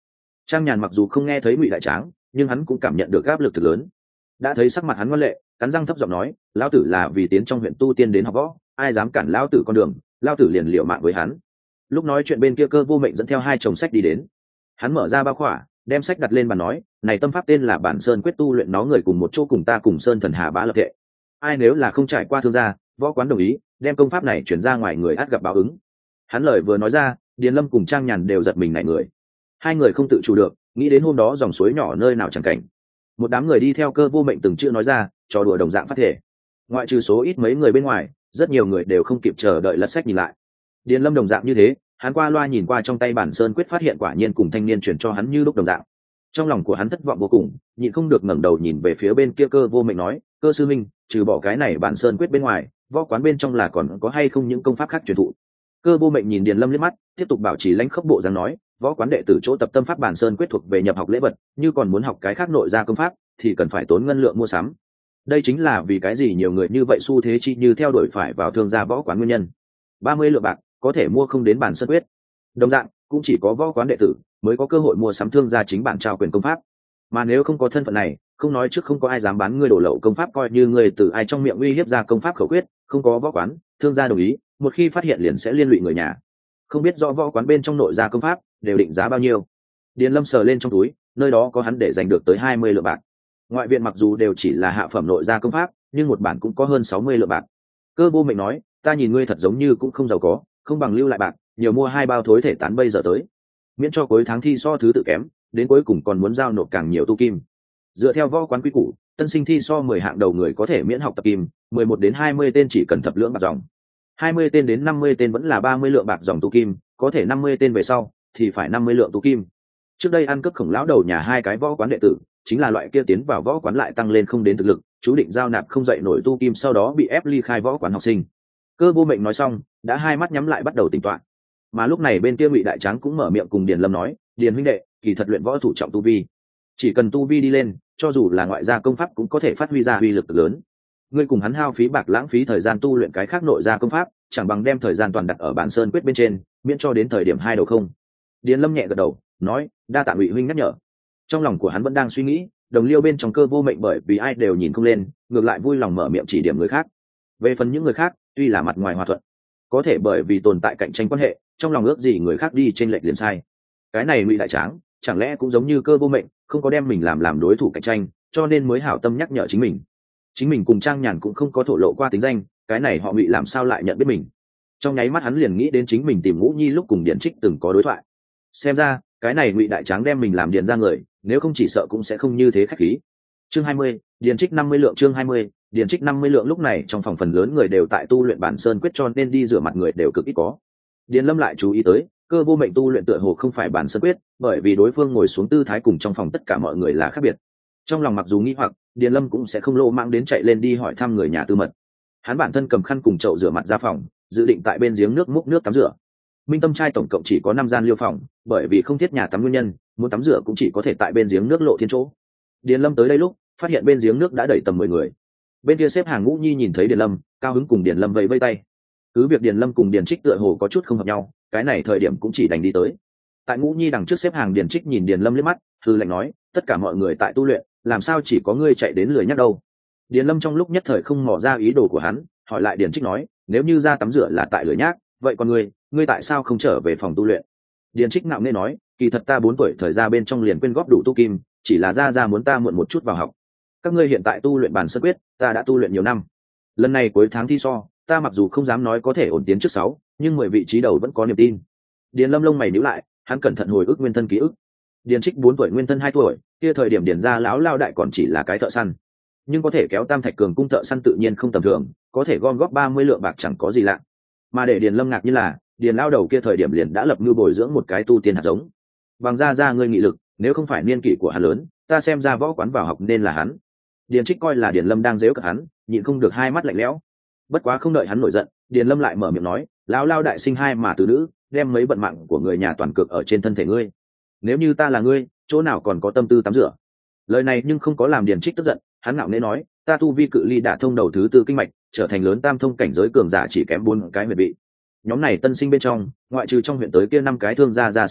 Trang Nhàn mặc dù không nghe thấy Ngụy Đại Tráng, nhưng hắn cũng cảm nhận được áp lực thực lớn. Đã thấy sắc mặt hắn ngoan lệ, cắn răng thấp giọng nói, lão tử là vì tiến trong huyện tu tiên đến học võ, ai dám cản lão tử con đường, lão tử liền liều mạng với hắn. Lúc nói chuyện bên kia Cơ Vô Mệnh dẫn theo hai chồng sách đi đến. Hắn mở ra bao khỏa, đem sách đặt lên bàn nói, này tâm pháp tên là Bản Sơn Quyết, tu luyện nó người cùng một chỗ cùng ta cùng Sơn Thần Hà Bá lập thể. Ai nếu là không trải qua thương gia, võ quán đồng ý, đem công pháp này chuyển ra ngoài người ắt gặp báo ứng. Hắn lời vừa nói ra, Điền Lâm cùng Trang Nhàn đều giật mình nảy người. Hai người không tự chủ được, nghĩ đến hôm đó dòng suối nhỏ nơi nào chẳng cảnh. Một đám người đi theo Cơ Vô Mệnh từng chữ nói ra, trò đùa đồng dạng phát thể. Ngoại trừ số ít mấy người bên ngoài, rất nhiều người đều không kịp chờ đợi lật sách nhìn lại. Điền Lâm đồng dạng như thế, hắn qua loa nhìn qua trong tay Bản Sơn Quyết, phát hiện quả nhiên cùng thanh niên chuyển cho hắn như lúc đồng dạng. Trong lòng của hắn thất vọng vô cùng, nhịn không được ngẩng đầu nhìn về phía bên kia Cơ Vô Mệnh nói, Cơ sư minh, trừ bỏ cái này Bản Sơn Quyết bên ngoài, võ quán bên trong là còn có hay không những công pháp khác truyền thụ? Cơ Vô Mệnh nhìn Điền Lâm liếc mắt, tiếp tục bảo trì lãnh khốc bộ dáng nói, võ quán đệ tử chỗ tập tâm pháp Bản Sơn Quyết thuộc về nhập học lễ vật, như còn muốn học cái khác nội gia công pháp thì cần phải tốn ngân lượng mua sắm. Đây chính là vì cái gì nhiều người như vậy xu thế chi như theo đuổi phải vào thương gia võ quán nguyên nhân. ba mươi lượng bạc có thể mua không đến Bản Sơn Quyết. Đồng dạng, cũng chỉ có võ quán đệ tử mới có cơ hội mua sắm thương gia chính bản trao quyền công pháp. Mà nếu không có thân phận này, không nói trước không có ai dám bán ngươi đổ lậu công pháp, coi như ngươi từ ai trong miệng uy hiếp ra công pháp khẩu quyết, không có võ quán, thương gia đồng ý, một khi phát hiện liền sẽ liên lụy người nhà. Không biết rõ võ quán bên trong nội gia công pháp đều định giá bao nhiêu. Điền Lâm sờ lên trong túi, nơi đó có hắn để dành được tới hai mươi lượng bạc. Ngoại viện mặc dù đều chỉ là hạ phẩm nội gia công pháp, nhưng một bản cũng có hơn sáu mươi lượng bạc. Cơ Vô Mệnh nói, ta nhìn ngươi thật giống như cũng không giàu có, không bằng lưu lại bạc, nhiều mua hai bao thối thể tán bây giờ tới, miễn cho cuối tháng thi so thứ tự kém, đến cuối cùng còn muốn giao nộp càng nhiều tu kim. Dựa theo võ quán quy củ, tân sinh thi so mười hạng đầu người có thể miễn học tập kim, mười một đến hai mươi tên chỉ cần thập lượng bạc dòng, hai mươi tên đến năm mươi tên vẫn là ba mươi lượng bạc dòng tu kim, có thể năm mươi tên về sau thì phải năm mươi lượng tu kim. Trước đây ăn cướp Khổng lão đầu nhà hai cái võ quán đệ tử, chính là loại kia tiến vào võ quán lại tăng lên không đến thực lực, chú định giao nạp không dậy nổi tu kim, sau đó bị ép ly khai võ quán học sinh. Cơ Vô Mệnh nói xong, đã hai mắt nhắm lại bắt đầu tính toán. Mà lúc này bên kia Ngụy Đại Tráng cũng mở miệng cùng Điền Lâm nói, Điền huynh đệ, kỳ thật luyện võ thủ trọng tu vi, chỉ cần tu vi đi lên, cho dù là ngoại gia công pháp cũng có thể phát huy ra uy lực lớn. Ngươi cùng hắn hao phí bạc lãng phí thời gian tu luyện cái khác nội gia công pháp, chẳng bằng đem thời gian toàn đặt ở Bản Sơn Quyết bên trên, miễn cho đến thời điểm hai đầu không. Điền Lâm nhẹ gật đầu, nói, đa tạ Ngụy huynh nhắc nhở. Trong lòng của hắn vẫn đang suy nghĩ, đồng liêu bên trong Cơ Vô Mệnh bởi vì ai đều nhìn không lên, ngược lại vui lòng mở miệng chỉ điểm người khác. Về phần những người khác, tuy là mặt ngoài hòa thuận, có thể bởi vì tồn tại cạnh tranh quan hệ, trong lòng ước gì người khác đi trên lệch liền sai. Cái này Ngụy Đại Tráng chẳng lẽ cũng giống như Cơ Vô Mệnh, không có đem mình làm làm đối thủ cạnh tranh, cho nên mới hảo tâm nhắc nhở chính mình. Chính mình cùng Trang Nhàn cũng không có thổ lộ qua tính danh, cái này họ Ngụy làm sao lại nhận biết mình. Trong nháy mắt hắn liền nghĩ đến chính mình tìm Ngũ Nhi lúc cùng Điền Trích từng có đối thoại. Xem ra cái này Ngụy Đại Tráng đem mình làm Điền ra người, nếu không chỉ sợ cũng sẽ không như thế khách khí. Chương hai mươi, Điền Trích năm mươi lượng. Chương hai mươi, Điền Trích năm mươi lượng. Lúc này trong phòng phần lớn người đều tại tu luyện Bản Sơn Quyết, cho nên đi rửa mặt người đều cực ít có. Điền Lâm lại chú ý tới, Cơ Vô Mệnh tu luyện tựa hồ không phải Bản Sơn Quyết, bởi vì đối phương ngồi xuống tư thái cùng trong phòng tất cả mọi người là khác biệt. Trong lòng mặc dù nghi hoặc, Điền Lâm cũng sẽ không lô mang đến chạy lên đi hỏi thăm người nhà tư mật. Hắn bản thân cầm khăn cùng chậu rửa mặt ra phòng, dự định tại bên giếng nước múc nước tắm rửa. Minh Tâm trai tổng cộng chỉ có năm gian liêu phòng, bởi vì không thiết nhà tắm nguyên nhân, muốn tắm rửa cũng chỉ có thể tại bên giếng nước lộ thiên chỗ. Điền Lâm tới đây lúc, phát hiện bên giếng nước đã đầy tầm mười người. Bên kia xếp hàng Ngũ Nhi nhìn thấy Điền Lâm, cao hứng cùng Điền Lâm vẫy vẫy tay. Cứ việc Điền Lâm cùng Điền Trích tựa hồ có chút không hợp nhau, cái này thời điểm cũng chỉ đành đi tới. Tại Ngũ Nhi đằng trước xếp hàng, Điền Trích nhìn Điền Lâm liếc mắt, hừ lạnh nói, tất cả mọi người tại tu luyện, làm sao chỉ có ngươi chạy đến lười nhắc đâu. Điền Lâm trong lúc nhất thời không mò ra ý đồ của hắn, hỏi lại Điền Trích nói, nếu như ra tắm rửa là tại lười nhác, vậy còn ngươi, ngươi tại sao không trở về phòng tu luyện? Điền Trích ngạo nghễ nói, kỳ thật ta bốn tuổi thời ra bên trong liền quyên góp đủ tu kim, chỉ là ra ra muốn ta muộn một chút vào học. Các ngươi hiện tại tu luyện Bản Sơn Quyết, ta đã tu luyện nhiều năm. Lần này cuối tháng thi so, ta mặc dù không dám nói có thể ổn tiến trước sáu, nhưng mười vị trí đầu vẫn có niềm tin. Điền Lâm lông mày nhíu lại, hắn cẩn thận hồi ức nguyên thân ký ức. Điền Trích bốn tuổi, nguyên thân hai tuổi, kia thời điểm Điền gia lão lao đại còn chỉ là cái thợ săn, nhưng có thể kéo Tam Thạch Cường cung thợ săn tự nhiên không tầm thường, có thể gom góp ba mươi lượng bạc chẳng có gì lạ. Mà để Điền Lâm ngạc như là, Điền lao đầu kia thời điểm liền đã lập mưu bồi dưỡng một cái tu tiên hạt giống. Bằng ra ra ngươi nghị lực, nếu không phải niên kỷ của hắn lớn, ta xem ra võ quán vào học nên là hắn. Điền Trích coi là Điền Lâm đang giễu cợt hắn, nhịn không được hai mắt lạnh lẽo. Bất quá không đợi hắn nổi giận, Điền Lâm lại mở miệng nói, lão lao đại sinh hai mà tứ nữ, đem mấy vận mạng của người nhà toàn cực ở trên thân thể ngươi. Nếu như ta là ngươi, chỗ nào còn có tâm tư tắm rửa? Lời này nhưng không có làm Điền Trích tức giận, hắn ngạo nghễ nói, ta tu vi cự ly đả thông đầu thứ tư kinh mạch, trở thành lớn tam thông cảnh giới cường giả chỉ kém bốn cái huyệt vị. Nhóm này tân sinh bên trong, ngoại trừ trong huyện tới kia năm cái thương gia gia sinh tử,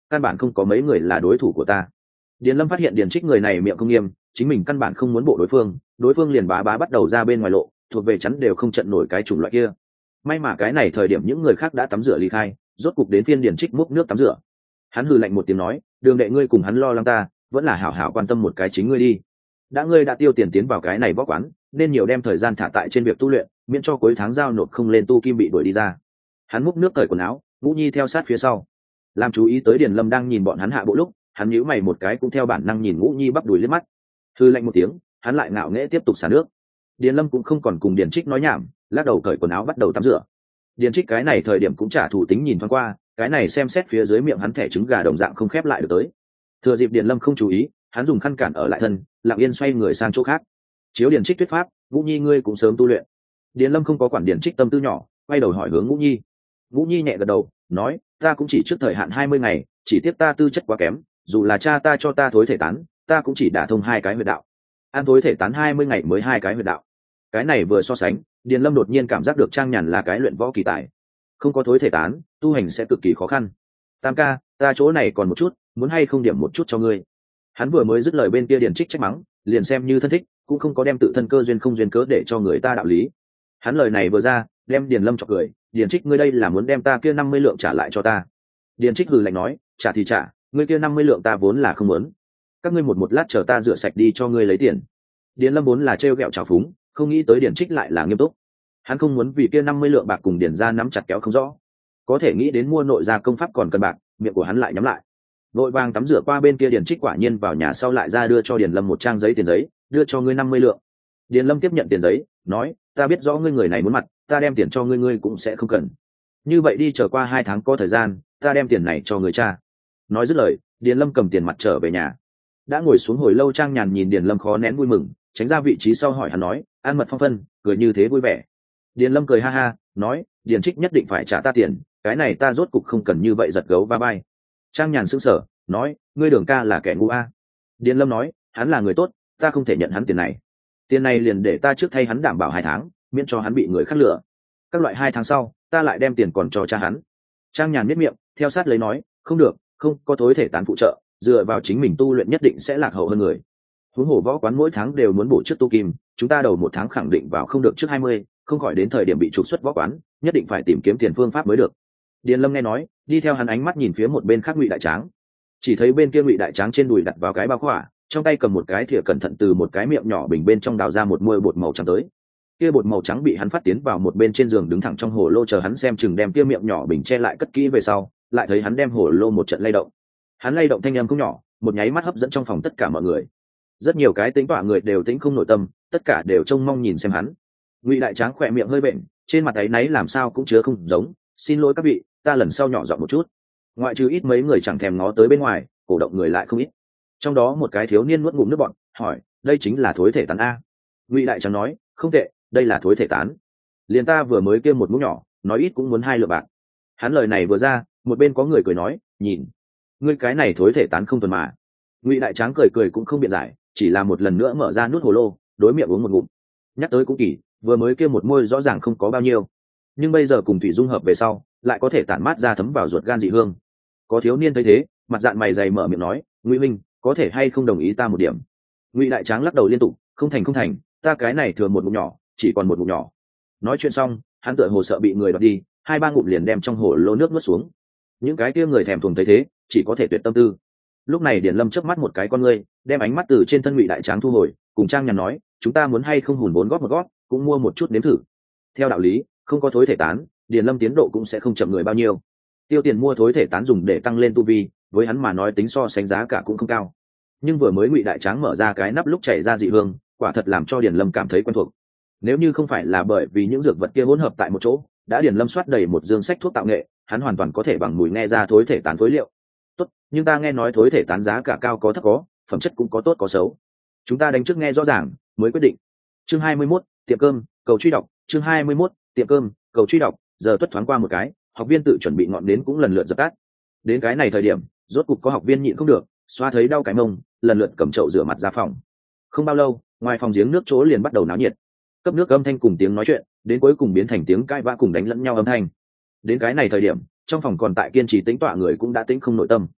căn bản không có mấy người là đối thủ của ta. Điền Lâm phát hiện Điền Trích người này miệng không nghiêm, chính mình căn bản không muốn bộ đối phương, đối phương liền bá bá bắt đầu ra bên ngoài lộ, thuộc về chắn đều không trận nổi cái chủng loại kia. May mà cái này thời điểm những người khác đã tắm rửa ly khai, rốt cục đến phiên Điền Trích múc nước tắm rửa. Hắn hừ lạnh một tiếng nói, đường đệ ngươi cùng hắn lo lắng ta, vẫn là hảo hảo quan tâm một cái chính ngươi đi. Đã ngươi đã tiêu tiền tiến vào cái này võ quán, nên nhiều đem thời gian thả tại trên việc tu luyện, miễn cho cuối tháng giao nộp không lên tu kim bị đuổi đi ra. Hắn múc nước cởi quần áo, Ngũ Nhi theo sát phía sau. Làm chú ý tới Điền Lâm đang nhìn bọn hắn hạ bộ lúc, hắn nhíu mày một cái cũng theo bản năng nhìn Ngũ Nhi bắp đùi liếc mắt. Hừ lạnh một tiếng, hắn lại ngạo nghễ tiếp tục xả nước. Điền Lâm cũng không còn cùng Điền Trích nói nhảm, lắc đầu cởi quần áo bắt đầu tắm rửa. Điền Trích cái này thời điểm cũng trả thủ tính nhìn thoáng qua, cái này xem xét phía dưới miệng hắn thẻ trứng gà đồng dạng không khép lại được tới. Thừa dịp Điền Lâm không chú ý, hắn dùng khăn cản ở lại thân, lặng yên xoay người sang chỗ khác. Chiếu Điền Trích thuyết pháp, Ngũ Nhi ngươi cũng sớm tu luyện. Điền Lâm không có quản Điền Trích tâm tư nhỏ, quay đầu hỏi hướng Ngũ Nhi. Ngũ Nhi nhẹ gật đầu, nói, ta cũng chỉ trước thời hạn hai mươi ngày, chỉ tiếp ta tư chất quá kém, dù là cha ta cho ta thối thể tán, ta cũng chỉ đả thông hai cái huyệt đạo. An thối thể tán hai mươi ngày mới hai cái huyệt đạo. Cái này vừa so sánh, Điền Lâm đột nhiên cảm giác được Trang Nhàn là cái luyện võ kỳ tài. Không có thối thể tán, tu hành sẽ cực kỳ khó khăn. Tam ca, ta chỗ này còn một chút, muốn hay không điểm một chút cho ngươi. Hắn vừa mới dứt lời bên kia Điền Trích trách mắng, liền xem như thân thích, cũng không có đem tự thân cơ duyên không duyên cớ để cho người ta đạo lý. Hắn lời này vừa ra, đem Điền Lâm chọc cười, Điền Trích ngươi đây là muốn đem ta kia năm mươi lượng trả lại cho ta. Điền Trích hừ lạnh nói, trả thì trả, ngươi kia năm mươi lượng ta vốn là không muốn. Các ngươi một một lát chờ ta rửa sạch đi cho ngươi lấy tiền. Điền Lâm vốn là trêu ghẹo trào phúng, không nghĩ tới Điền Trích lại là nghiêm túc. Hắn không muốn vì kia năm mươi lượng bạc cùng Điền gia nắm chặt kéo không rõ. Có thể nghĩ đến mua nội gia công pháp còn cần bạc, miệng của hắn lại nhắm lại. Vội vàng tắm rửa qua bên kia Điền Trích quả nhiên vào nhà sau lại ra đưa cho Điền Lâm một trang giấy tiền giấy, đưa cho ngươi năm mươi lượng. Điền Lâm tiếp nhận tiền giấy, nói, ta biết rõ ngươi người này muốn mặt, ta đem tiền cho ngươi ngươi cũng sẽ không cần. Như vậy đi chờ qua hai tháng có thời gian, ta đem tiền này cho người cha. Nói dứt lời, Điền Lâm cầm tiền mặt trở về nhà. Đã ngồi xuống hồi lâu Trang Nhàn nhìn Điền Lâm khó nén vui mừng, tránh ra vị trí sau hỏi hắn nói, ăn mật phong phân, cười như thế vui vẻ. Điền Lâm cười ha ha, nói, Điền Trích nhất định phải trả ta tiền, cái này ta rốt cục không cần như vậy giật gấu va vai. Trang Nhàn sững sờ, nói, ngươi Đường ca là kẻ ngu a. Điền Lâm nói, hắn là người tốt, ta không thể nhận hắn tiền này. Tiền này liền để ta trước thay hắn đảm bảo hai tháng, miễn cho hắn bị người khác lừa. Các loại hai tháng sau, ta lại đem tiền còn cho cha hắn. Trang Nhàn miết miệng, theo sát lấy nói, không được, không có thối thể tán phụ trợ, dựa vào chính mình tu luyện nhất định sẽ lạc hậu hơn người. Huống hồ võ quán mỗi tháng đều muốn bổ trước tu kim, chúng ta đầu một tháng khẳng định vào không được trước hai mươi, không khỏi đến thời điểm bị trục xuất võ quán, nhất định phải tìm kiếm tiền phương pháp mới được. Điền Lâm nghe nói, đi theo hắn ánh mắt nhìn phía một bên khác Ngụy Đại Tráng. Chỉ thấy bên kia Ngụy Đại Tráng trên đùi đặt vào cái bao khỏa, trong tay cầm một cái thìa cẩn thận từ một cái miệng nhỏ bình bên trong đào ra một muôi bột màu trắng tới. Kia bột màu trắng bị hắn phát tiến vào một bên trên giường đứng thẳng trong hồ lô chờ hắn xem chừng đem kia miệng nhỏ bình che lại cất kỹ về sau, lại thấy hắn đem hồ lô một trận lay động. Hắn lay động thanh âm cũng nhỏ, một nháy mắt hấp dẫn trong phòng tất cả mọi người. Rất nhiều cái tính tọa người đều tính không nội tâm, tất cả đều trông mong nhìn xem hắn. Ngụy Đại Tráng khỏe miệng hơi bệnh, trên mặt ấy náy làm sao cũng chứa không giống, xin lỗi các vị, ta lần sau nhỏ giọng một chút. Ngoại trừ ít mấy người chẳng thèm ngó tới bên ngoài, cổ động người lại không ít. Trong đó một cái thiếu niên nuốt ngụm nước bọt, hỏi, đây chính là thối thể tán a? Ngụy Đại Tráng nói, không tệ, đây là thối thể tán. Liền ta vừa mới kêu một muỗng nhỏ, nói ít cũng muốn hai lượng bạc. Hắn lời này vừa ra, một bên có người cười nói, nhìn, ngươi cái này thối thể tán không tuần mà. Ngụy Đại Tráng cười cười cũng không biện giải, chỉ là một lần nữa mở ra nút hồ lô, đối miệng uống một ngụm. Nhắc tới cũng kỳ, vừa mới kêu một môi rõ ràng không có bao nhiêu, nhưng bây giờ cùng thủy dung hợp về sau, lại có thể tản mát ra thấm vào ruột gan dị hương. Có thiếu niên thấy thế, mặt dạn mày dày mở miệng nói, Ngụy Minh, có thể hay không đồng ý ta một điểm? Ngụy Đại Tráng lắc đầu liên tục, không thành không thành, ta cái này thừa một ngụm nhỏ, chỉ còn một ngụm nhỏ. Nói chuyện xong, hắn tựa hồ sợ bị người đoạt đi, hai ba ngụm liền đem trong hồ lô nước nuốt xuống. Những cái kia người thèm thuồng thấy thế, chỉ có thể tuyệt tâm tư. Lúc này Điền Lâm chớp mắt một cái con ngươi, đem ánh mắt từ trên thân Ngụy Đại Tráng thu hồi, cùng Trang Nhàn nói, chúng ta muốn hay không hùn vốn góp một góp, cũng mua một chút nếm thử. Theo đạo lý, không có thối thể tán, Điền Lâm tiến độ cũng sẽ không chậm người bao nhiêu. Tiêu tiền mua thối thể tán dùng để tăng lên tu vi, với hắn mà nói tính so sánh giá cả cũng không cao. Nhưng vừa mới Ngụy Đại Tráng mở ra cái nắp lúc chảy ra dị hương, quả thật làm cho Điền Lâm cảm thấy quen thuộc. Nếu như không phải là bởi vì những dược vật kia hỗn hợp tại một chỗ, đã Điền Lâm soát đầy một dương sách thuốc tạo nghệ, hắn hoàn toàn có thể bằng mùi nghe ra thối thể tán phối liệu. Tốt, nhưng ta nghe nói thối thể tán giá cả cao có thấp có, phẩm chất cũng có tốt có xấu. Chúng ta đánh trước nghe rõ ràng, mới quyết định. Chương hai mươi mốt, tiệm cơm, cầu truy đọc, chương hai mươi mốt, tiệm cơm, cầu truy đọc, giờ tuất thoáng qua một cái, học viên tự chuẩn bị ngọn nến cũng lần lượt dập tắt. Đến cái này thời điểm, rốt cục có học viên nhịn không được, xoa thấy đau cái mông, lần lượt cầm chậu rửa mặt ra phòng. Không bao lâu, ngoài phòng giếng nước chỗ liền bắt đầu náo nhiệt. Cấp nước âm thanh cùng tiếng nói chuyện, đến cuối cùng biến thành tiếng cãi vã cùng đánh lẫn nhau âm thanh. Đến cái này thời điểm, trong phòng còn tại kiên trì tĩnh tọa người cũng đã tĩnh không nội tâm.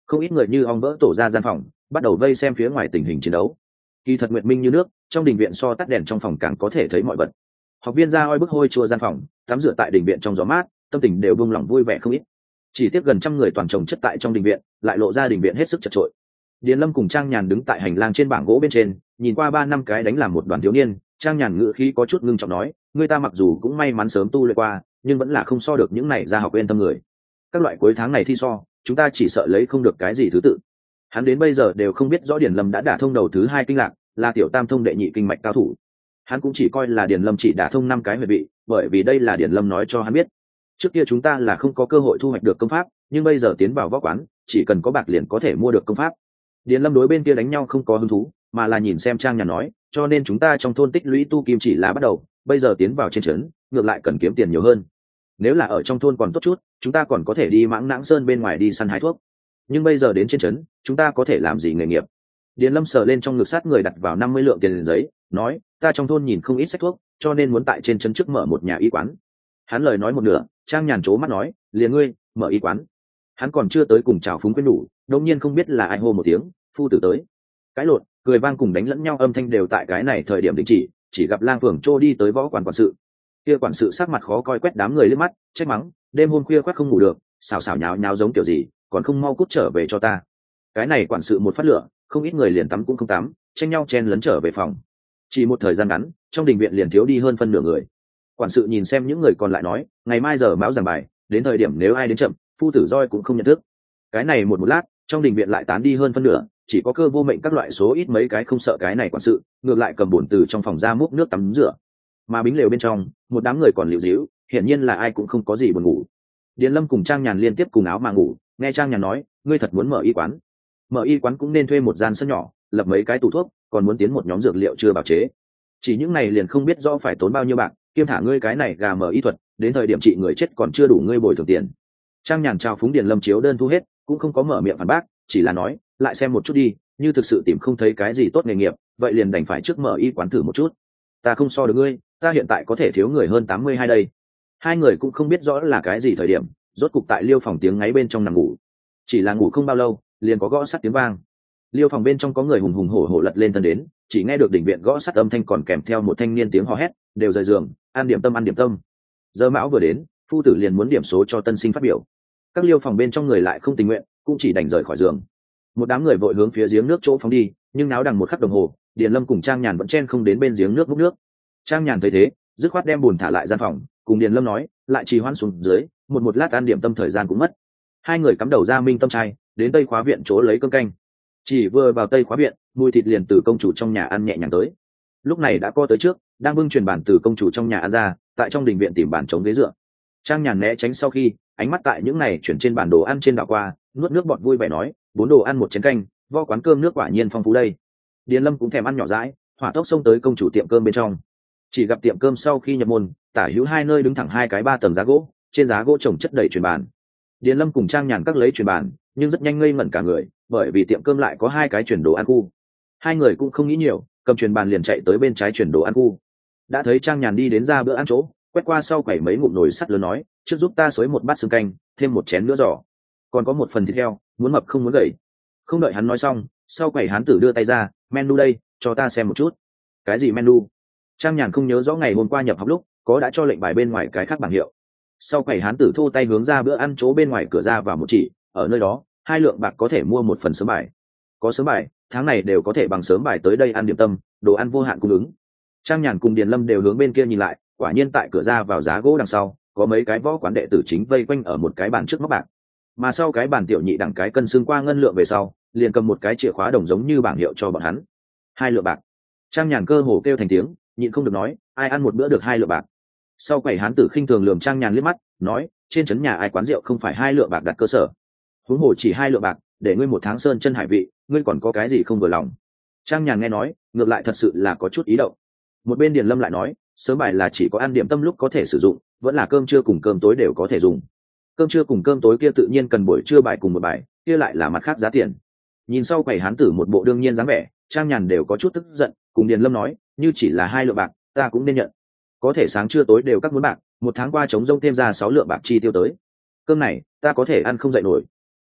không ít người như ong vỡ tổ ra gian phòng, bắt đầu vây xem phía ngoài tình hình chiến đấu. Kỳ thật nguyệt minh như nước, trong đình viện so tắt đèn trong phòng càng có thể thấy mọi vật. Học viên ra oi bức hôi chua gian phòng, tắm rửa tại đình viện trong gió mát, tâm tình đều buông lỏng vui vẻ không ít. Chỉ tiếc gần trăm người toàn chồng chất tại trong đình viện, lại lộ ra đình viện hết sức chật chội. Điền Lâm cùng Trang Nhàn đứng tại hành lang trên bảng gỗ bên trên, nhìn qua ba năm cái đánh làm một đoàn thiếu niên. Trang Nhàn ngữ khí có chút ngưng trọng nói, người ta mặc dù cũng may mắn sớm tu luyện qua, nhưng vẫn là không so được những này ra học bên tâm người. Các loại cuối tháng này thi so, chúng ta chỉ sợ lấy không được cái gì thứ tự. Hắn đến bây giờ đều không biết rõ Điền Lâm đã đả thông đầu thứ hai kinh lạc, là tiểu tam thông đệ nhị kinh mạch cao thủ. Hắn cũng chỉ coi là Điền Lâm chỉ đả thông năm cái huyệt vị, bởi vì đây là Điền Lâm nói cho hắn biết. Trước kia chúng ta là không có cơ hội thu hoạch được công pháp, nhưng bây giờ tiến vào võ quán, chỉ cần có bạc liền có thể mua được công pháp. Điền Lâm đối bên kia đánh nhau không có hứng thú, mà là nhìn xem Trang Nhàn nói, cho nên chúng ta trong thôn tích lũy tu kim chỉ là bắt đầu, bây giờ tiến vào trên trấn, ngược lại cần kiếm tiền nhiều hơn. Nếu là ở trong thôn còn tốt chút, chúng ta còn có thể đi Mãng Nãng Sơn bên ngoài đi săn hái thuốc. Nhưng bây giờ đến trên trấn, chúng ta có thể làm gì nghề nghiệp? Điền Lâm sờ lên trong ngực sát người đặt vào năm mươi lượng tiền giấy, nói, ta trong thôn nhìn không ít sách thuốc, cho nên muốn tại trên trấn trước mở một nhà y quán. Hắn lời nói một nửa, Trang Nhàn trố mắt nói, liền ngươi, mở y quán. Hắn còn chưa tới cùng chào phúng quên đủ, đột nhiên không biết là ai hô một tiếng, phu tử tới. Cái lộn, cười vang cùng đánh lẫn nhau âm thanh đều tại cái này thời điểm đình chỉ, chỉ gặp Lang Phượng Trô đi tới võ quản quản sự. Kia quản sự sắc mặt khó coi quét đám người liếc mắt, trách mắng, đêm hôm khuya quát không ngủ được, xào xào nháo nháo giống kiểu gì, còn không mau cút trở về cho ta. Cái này quản sự một phát lửa, không ít người liền tắm cũng không tắm, tranh nhau chen lấn trở về phòng. Chỉ một thời gian ngắn, trong đình viện liền thiếu đi hơn phân nửa người. Quản sự nhìn xem những người còn lại nói, ngày mai giờ mão giảng bài, đến thời điểm nếu ai đến chậm, phu tử roi cũng không nhận thức. Cái này một một lát, trong đình viện lại tán đi hơn phân nửa, chỉ có Cơ Vô Mệnh các loại số ít mấy cái không sợ cái này quản sự, ngược lại cầm bồn từ trong phòng ra múc nước tắm rửa. Mà bính lều bên trong, một đám người còn liễu díu, hiển nhiên là ai cũng không có gì buồn ngủ. Điền Lâm cùng Trang Nhàn liên tiếp cùng áo mà ngủ, nghe Trang Nhàn nói, ngươi thật muốn mở y quán? Mở y quán cũng nên thuê một gian sân nhỏ, lập mấy cái tủ thuốc, còn muốn tiến một nhóm dược liệu chưa bảo chế. Chỉ những này liền không biết rõ phải tốn bao nhiêu bạc, kiêm thả ngươi cái này gà mở y thuật, đến thời điểm trị người chết còn chưa đủ ngươi bồi thường tiền. Trang Nhàn trao phúng Điền Lâm chiếu đơn thu hết, cũng không có mở miệng phản bác, chỉ là nói, lại xem một chút đi, như thực sự tìm không thấy cái gì tốt nghề nghiệp, vậy liền đành phải trước mở y quán thử một chút. Ta không so được ngươi, ta hiện tại có thể thiếu người hơn tám mươi hai đây. Hai người cũng không biết rõ là cái gì thời điểm, rốt cục tại liêu phòng tiếng ngáy bên trong nằm ngủ. Chỉ là ngủ không bao lâu, liền có gõ sắt tiếng vang. Liêu phòng bên trong có người hùng hùng hổ hổ lật lên thân đến, chỉ nghe được đỉnh viện gõ sắt âm thanh còn kèm theo một thanh niên tiếng hò hét, đều rời giường, ăn điểm tâm ăn điểm tâm. Giờ mão vừa đến, phu tử liền muốn điểm số cho tân sinh phát biểu. Các liêu phòng bên trong người lại không tình nguyện, cũng chỉ đành rời khỏi giường. Một đám người vội hướng phía giếng nước chỗ phóng đi, nhưng náo đằng một khắc đồng hồ, Điền Lâm cùng Trang Nhàn vẫn chen không đến bên giếng nước múc nước. Trang Nhàn thấy thế, dứt khoát đem bùn thả lại gian phòng, cùng Điền Lâm nói, lại trì hoãn xuống dưới, một một lát ăn điểm tâm thời gian cũng mất. Hai người cắm đầu ra minh tâm trai, đến tây khóa viện chỗ lấy cơm canh. Chỉ vừa vào tây khóa viện, mùi thịt liền từ công chủ trong nhà ăn nhẹ nhàng tới. Lúc này đã co tới trước, đang bưng truyền bàn từ công chủ trong nhà ăn ra, tại trong đình viện tìm bàn chống ghế dựa. Trang Nhàn né tránh sau khi, ánh mắt tại những này chuyển trên bản đồ ăn trên đảo qua, nuốt nước bọt vui vẻ nói, bốn đồ ăn một chén canh, vo quán cơm nước quả nhiên phong phú đây. Điền Lâm cũng thèm ăn nhỏ dãi, hỏa tốc xông tới công chủ tiệm cơm bên trong. Chỉ gặp tiệm cơm sau khi nhập môn, tả hữu hai nơi đứng thẳng hai cái ba tầng giá gỗ, trên giá gỗ trồng chất đầy truyền bàn. Điền Lâm cùng Trang Nhàn các lấy truyền bàn, nhưng rất nhanh ngây ngẩn cả người, bởi vì tiệm cơm lại có hai cái chuyển đồ ăn khu. Hai người cũng không nghĩ nhiều, cầm truyền bàn liền chạy tới bên trái chuyển đồ ăn khu. Đã thấy Trang Nhàn đi đến ra bữa ăn chỗ, quét qua sau quẩy mấy ngụm nồi sắt lớn nói, trước giúp ta xới một bát xương canh, thêm một chén nữa giò, còn có một phần thịt heo, muốn mập không muốn gầy. Không đợi hắn nói xong, sau quẩy hán tử đưa tay ra, menu đây, cho ta xem một chút. Cái gì menu? Trang Nhàn không nhớ rõ ngày hôm qua nhập học lúc có đã cho lệnh bài bên ngoài cái khác bảng hiệu. Sau quẩy hán tử thô tay hướng ra bữa ăn chỗ bên ngoài cửa ra vào một chỉ, ở nơi đó hai lượng bạc có thể mua một phần sớm bài. Có sớm bài, tháng này đều có thể bằng sớm bài tới đây ăn điểm tâm, đồ ăn vô hạn cung ứng. Trang Nhàn cùng Điền Lâm đều hướng bên kia nhìn lại, quả nhiên tại cửa ra vào giá gỗ đằng sau có mấy cái võ quán đệ tử chính vây quanh ở một cái bàn trước móc bạc, mà sau cái bàn tiểu nhị đẳng cái cân xương qua ngân lượng về sau liền cầm một cái chìa khóa đồng giống như bảng hiệu cho bọn hắn. Hai lượng bạc. Trang Nhàn cơ hồ kêu thành tiếng, nhịn không được nói, ai ăn một bữa được hai lượng bạc. Sau quầy hán tử khinh thường lườm Trang Nhàn liếc mắt, nói, trên trấn nhà ai quán rượu không phải hai lượng bạc đặt cơ sở, huống hồ chỉ hai lượng bạc để ngươi một tháng sơn chân hải vị, ngươi còn có cái gì không vừa lòng? Trang Nhàn nghe nói, ngược lại thật sự là có chút ý động. Một bên Điền Lâm lại nói, sớm bài là chỉ có ăn điểm tâm lúc có thể sử dụng, vẫn là cơm trưa cùng cơm tối đều có thể dùng. Cơm trưa cùng cơm tối kia tự nhiên cần buổi trưa bài cùng một bài, kia lại là mặt khác giá tiền. Nhìn sau quầy hán tử một bộ đương nhiên dáng vẻ, Trang Nhàn đều có chút tức giận, cùng Điền Lâm nói, như chỉ là hai lượng bạc, ta cũng nên nhận. Có thể sáng trưa tối đều các muốn bạc, một tháng qua chống rông thêm ra sáu lượng bạc chi tiêu tới. Cơm này, ta có thể ăn không dậy nổi.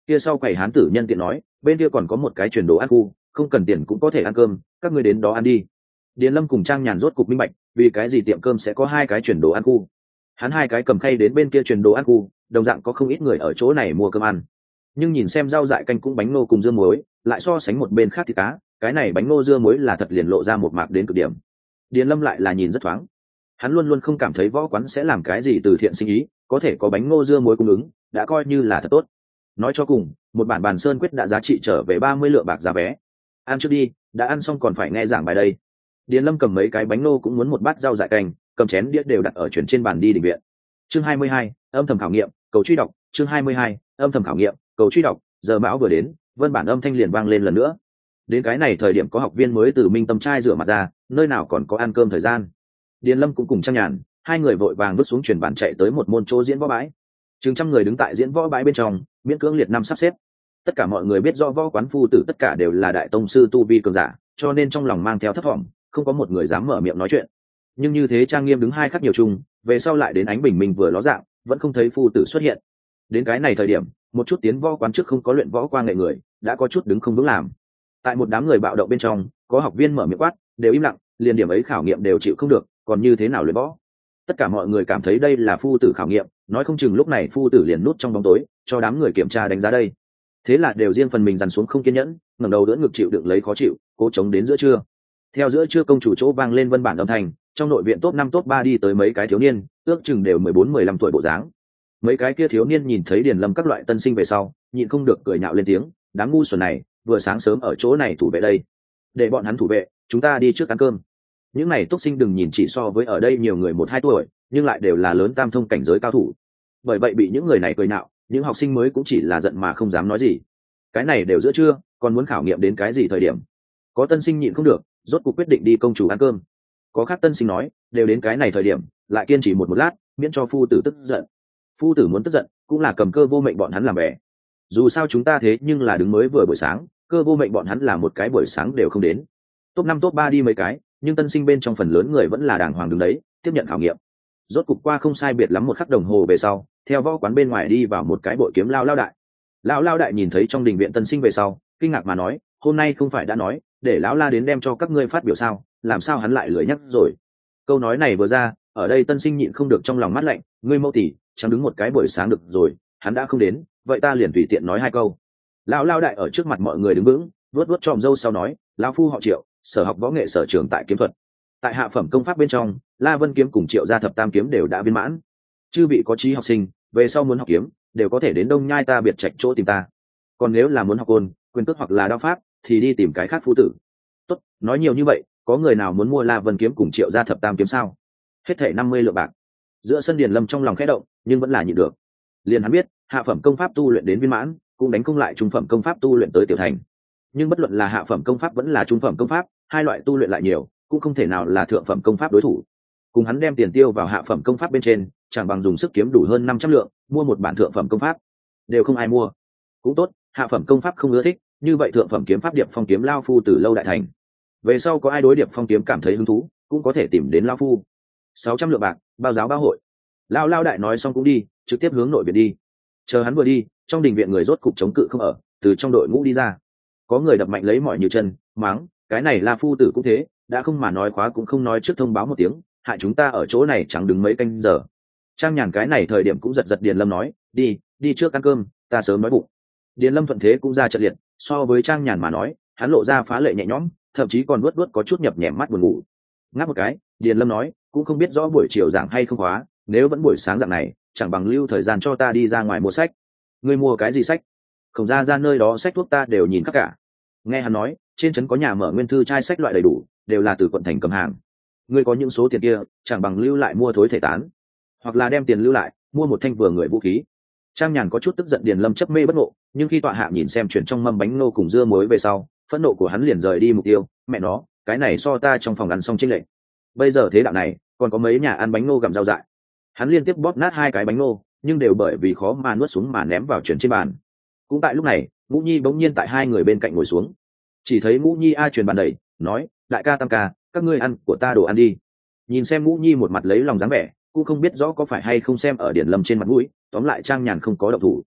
kia sau quầy hán tử nhân tiện nói, bên kia còn có một cái chuyển đồ ăn khu, không cần tiền cũng có thể ăn cơm, các ngươi đến đó ăn đi. Điền Lâm cùng Trang Nhàn rốt cục minh bạch, vì cái gì tiệm cơm sẽ có hai cái chuyển đồ ăn khu. Hắn hai cái cầm khay đến bên kia chuyển đồ ăn khu, đồng dạng có không ít người ở chỗ này mua cơm ăn. Nhưng nhìn xem rau dại canh cũng bánh nô cùng dưa muối, lại so sánh một bên khác thì cá, cái này bánh nô dưa muối là thật liền lộ ra một mạc đến cực điểm. Điền Lâm lại là nhìn rất thoáng. Hắn luôn luôn không cảm thấy võ quán sẽ làm cái gì từ thiện sinh ý, có thể có bánh nô dưa muối cung ứng, đã coi như là thật tốt. Nói cho cùng, một bản bàn sơn quyết đã giá trị trở về ba mươi lượng bạc giá vé. Ăn trước đi, đã ăn xong còn phải nghe giảng bài đây. Điền Lâm cầm mấy cái bánh nô cũng muốn một bát rau dại canh, cầm chén đĩa đều đặt ở chuyển trên bàn đi định viện. Chương hai mươi hai, âm thầm khảo nghiệm, cầu truy đọc, chương hai mươi hai, âm thầm khảo nghiệm, cầu truy đọc, giờ mão vừa đến, vân bản âm thanh liền vang lên lần nữa. Đến cái này thời điểm có học viên mới từ Minh Tâm trai rửa mặt ra, nơi nào còn có ăn cơm thời gian. Điền Lâm cũng cùng Trang Nhàn, hai người vội vàng vứt xuống chuyển bàn chạy tới một môn chỗ diễn võ bãi. Chừng trăm người đứng tại diễn võ bãi bên trong, miễn cưỡng liệt năm sắp xếp. Tất cả mọi người biết rõ võ quán phu tử tất cả đều là đại tông sư tu vi cường giả, cho nên trong lòng mang theo thất vọng, không có một người dám mở miệng nói chuyện. Nhưng như thế trang nghiêm đứng hai khắc nhiều chung, về sau lại đến ánh bình minh vừa ló dạng, vẫn không thấy phu tử xuất hiện. Đến cái này thời điểm, một chút tiến võ quán trước không có luyện võ qua nghệ người, đã có chút đứng không vững làm. Tại một đám người bạo động bên trong, có học viên mở miệng quát, đều im lặng, liền điểm ấy khảo nghiệm đều chịu không được, còn như thế nào luyện võ? Tất cả mọi người cảm thấy đây là phu tử khảo nghiệm, nói không chừng lúc này phu tử liền nút trong bóng tối, cho đám người kiểm tra đánh giá đây. Thế là đều riêng phần mình dằn xuống không kiên nhẫn, ngẩng đầu đỡ ngực chịu đựng lấy khó chịu, cố chống đến giữa trưa. Theo giữa trưa công chủ chỗ vang lên vân bản âm thanh, trong nội viện top năm top ba đi tới mấy cái thiếu niên, ước chừng đều mười bốn mười lăm tuổi bộ dáng. Mấy cái kia thiếu niên nhìn thấy Điền Lâm các loại tân sinh về sau, nhịn không được cười nhạo lên tiếng, đám ngu xuẩn này, vừa sáng sớm ở chỗ này thủ vệ đây. Để bọn hắn thủ vệ, chúng ta đi trước ăn cơm. Những này túc sinh đừng nhìn chỉ so với ở đây nhiều người một hai tuổi, nhưng lại đều là lớn tam thông cảnh giới cao thủ. Bởi vậy bị những người này cười nhạo, những học sinh mới cũng chỉ là giận mà không dám nói gì. Cái này đều giữa trưa, còn muốn khảo nghiệm đến cái gì thời điểm? Có tân sinh nhịn không được, rốt cuộc quyết định đi công chủ ăn cơm. Có khác tân sinh nói, đều đến cái này thời điểm, lại kiên trì một một lát, miễn cho phu tử tức giận. Phu tử muốn tức giận, cũng là cầm cơ vô mệnh bọn hắn làm bè. Dù sao chúng ta thế nhưng là đứng mới vừa buổi sáng, cơ vô mệnh bọn hắn là một cái buổi sáng đều không đến. Top năm top ba đi mấy cái, nhưng tân sinh bên trong phần lớn người vẫn là đàng hoàng đứng đấy, tiếp nhận khảo nghiệm. Rốt cục qua không sai biệt lắm một khắc đồng hồ về sau, theo võ quán bên ngoài đi vào một cái bội kiếm lao lao đại. Lão lao đại nhìn thấy trong đình viện tân sinh về sau, kinh ngạc mà nói, hôm nay không phải đã nói, để lão la đến đem cho các ngươi phát biểu sao, làm sao hắn lại lười nhắc rồi. Câu nói này vừa ra, ở đây tân sinh nhịn không được trong lòng mát lạnh, ngươi mâu tỷ, chẳng đứng một cái buổi sáng được rồi, hắn đã không đến, vậy ta liền tùy tiện nói hai câu. Lão lao đại ở trước mặt mọi người đứng vững, vuốt vuốt tròm râu sau nói, lão phu họ Triệu, sở học võ nghệ sở trường tại kiếm thuật. Tại hạ phẩm công pháp bên trong, La Vân kiếm cùng Triệu gia thập tam kiếm đều đã viên mãn. Chư vị có trí học sinh, về sau muốn học kiếm, đều có thể đến Đông Nhai ta biệt trạch chỗ tìm ta. Còn nếu là muốn học côn, quyền cước hoặc là đao pháp, thì đi tìm cái khác phu tử. Tốt, nói nhiều như vậy, có người nào muốn mua La Vân kiếm cùng Triệu gia thập tam kiếm sao? Hết thảy năm mươi lượng bạc. Giữa sân Điền Lâm trong lòng khẽ động, nhưng vẫn là nhịn được. Liền hắn biết, hạ phẩm công pháp tu luyện đến viên mãn, cũng đánh không lại trung phẩm công pháp tu luyện tới tiểu thành. Nhưng bất luận là hạ phẩm công pháp vẫn là trung phẩm công pháp, hai loại tu luyện lại nhiều, cũng không thể nào là thượng phẩm công pháp đối thủ. Cùng hắn đem tiền tiêu vào hạ phẩm công pháp bên trên, chẳng bằng dùng sức kiếm đủ hơn năm trăm lượng, mua một bản thượng phẩm công pháp. Đều không ai mua. Cũng tốt, hạ phẩm công pháp không ưa thích, như vậy thượng phẩm kiếm pháp Điệp Phong kiếm lao phu từ lâu đại thành. Về sau có ai đối Điệp Phong kiếm cảm thấy hứng thú, cũng có thể tìm đến lao phu. sáu trăm lượng bạc, bao giáo bao hội. Lao lao đại nói xong cũng đi, trực tiếp hướng nội viện đi. Chờ hắn vừa đi, trong đình viện người rốt cục chống cự không ở, từ trong đội ngũ đi ra. Có người đập mạnh lấy mọi như chân, mắng, cái này là phu tử cũng thế, đã không mà nói khóa cũng không nói trước thông báo một tiếng, hại chúng ta ở chỗ này chẳng đứng mấy canh giờ. Trang Nhàn cái này thời điểm cũng giật giật Điền Lâm nói, đi, đi trước ăn cơm, ta sớm nói bụng. Điền Lâm thuận thế cũng ra trận liệt, so với Trang Nhàn mà nói, hắn lộ ra phá lệ nhẹ nhõm, thậm chí còn vuốt vuốt có chút nhập nhèm mắt buồn ngủ. Ngáp một cái, Điền Lâm nói, cũng không biết rõ buổi chiều giảng hay không khóa, nếu vẫn buổi sáng dạng này, chẳng bằng lưu thời gian cho ta đi ra ngoài mua sách. Ngươi mua cái gì sách? Không ra ra nơi đó sách thuốc ta đều nhìn khắp cả. Nghe hắn nói, trên trấn có nhà mở nguyên thư trai sách loại đầy đủ, đều là từ quận thành cầm hàng. Ngươi có những số tiền kia, chẳng bằng lưu lại mua thối thể tán, hoặc là đem tiền lưu lại, mua một thanh vừa người vũ khí. Trang Nhàn có chút tức giận Điền Lâm chấp mê bất ngộ, nhưng khi tọa hạ nhìn xem chuyển trong mâm bánh nô cùng dưa muối về sau, phẫn nộ của hắn liền rời đi mục tiêu, mẹ nó, cái này so ta trong phòng ăn xong chênh lệch. Bây giờ thế đạo này, còn có mấy nhà ăn bánh nô gặm rau dại. Hắn liên tiếp bóp nát hai cái bánh nô, nhưng đều bởi vì khó mà nuốt xuống mà ném vào chuyển trên bàn. Cũng tại lúc này, Ngũ Nhi bỗng nhiên tại hai người bên cạnh ngồi xuống. Chỉ thấy Ngũ Nhi a truyền bàn đẩy, nói, đại ca tam ca, các ngươi ăn của ta đồ ăn đi. Nhìn xem Ngũ Nhi một mặt lấy lòng dáng vẻ, cũng không biết rõ có phải hay không xem ở Điền Lâm trên mặt mũi, tóm lại Trang Nhàn không có động thủ.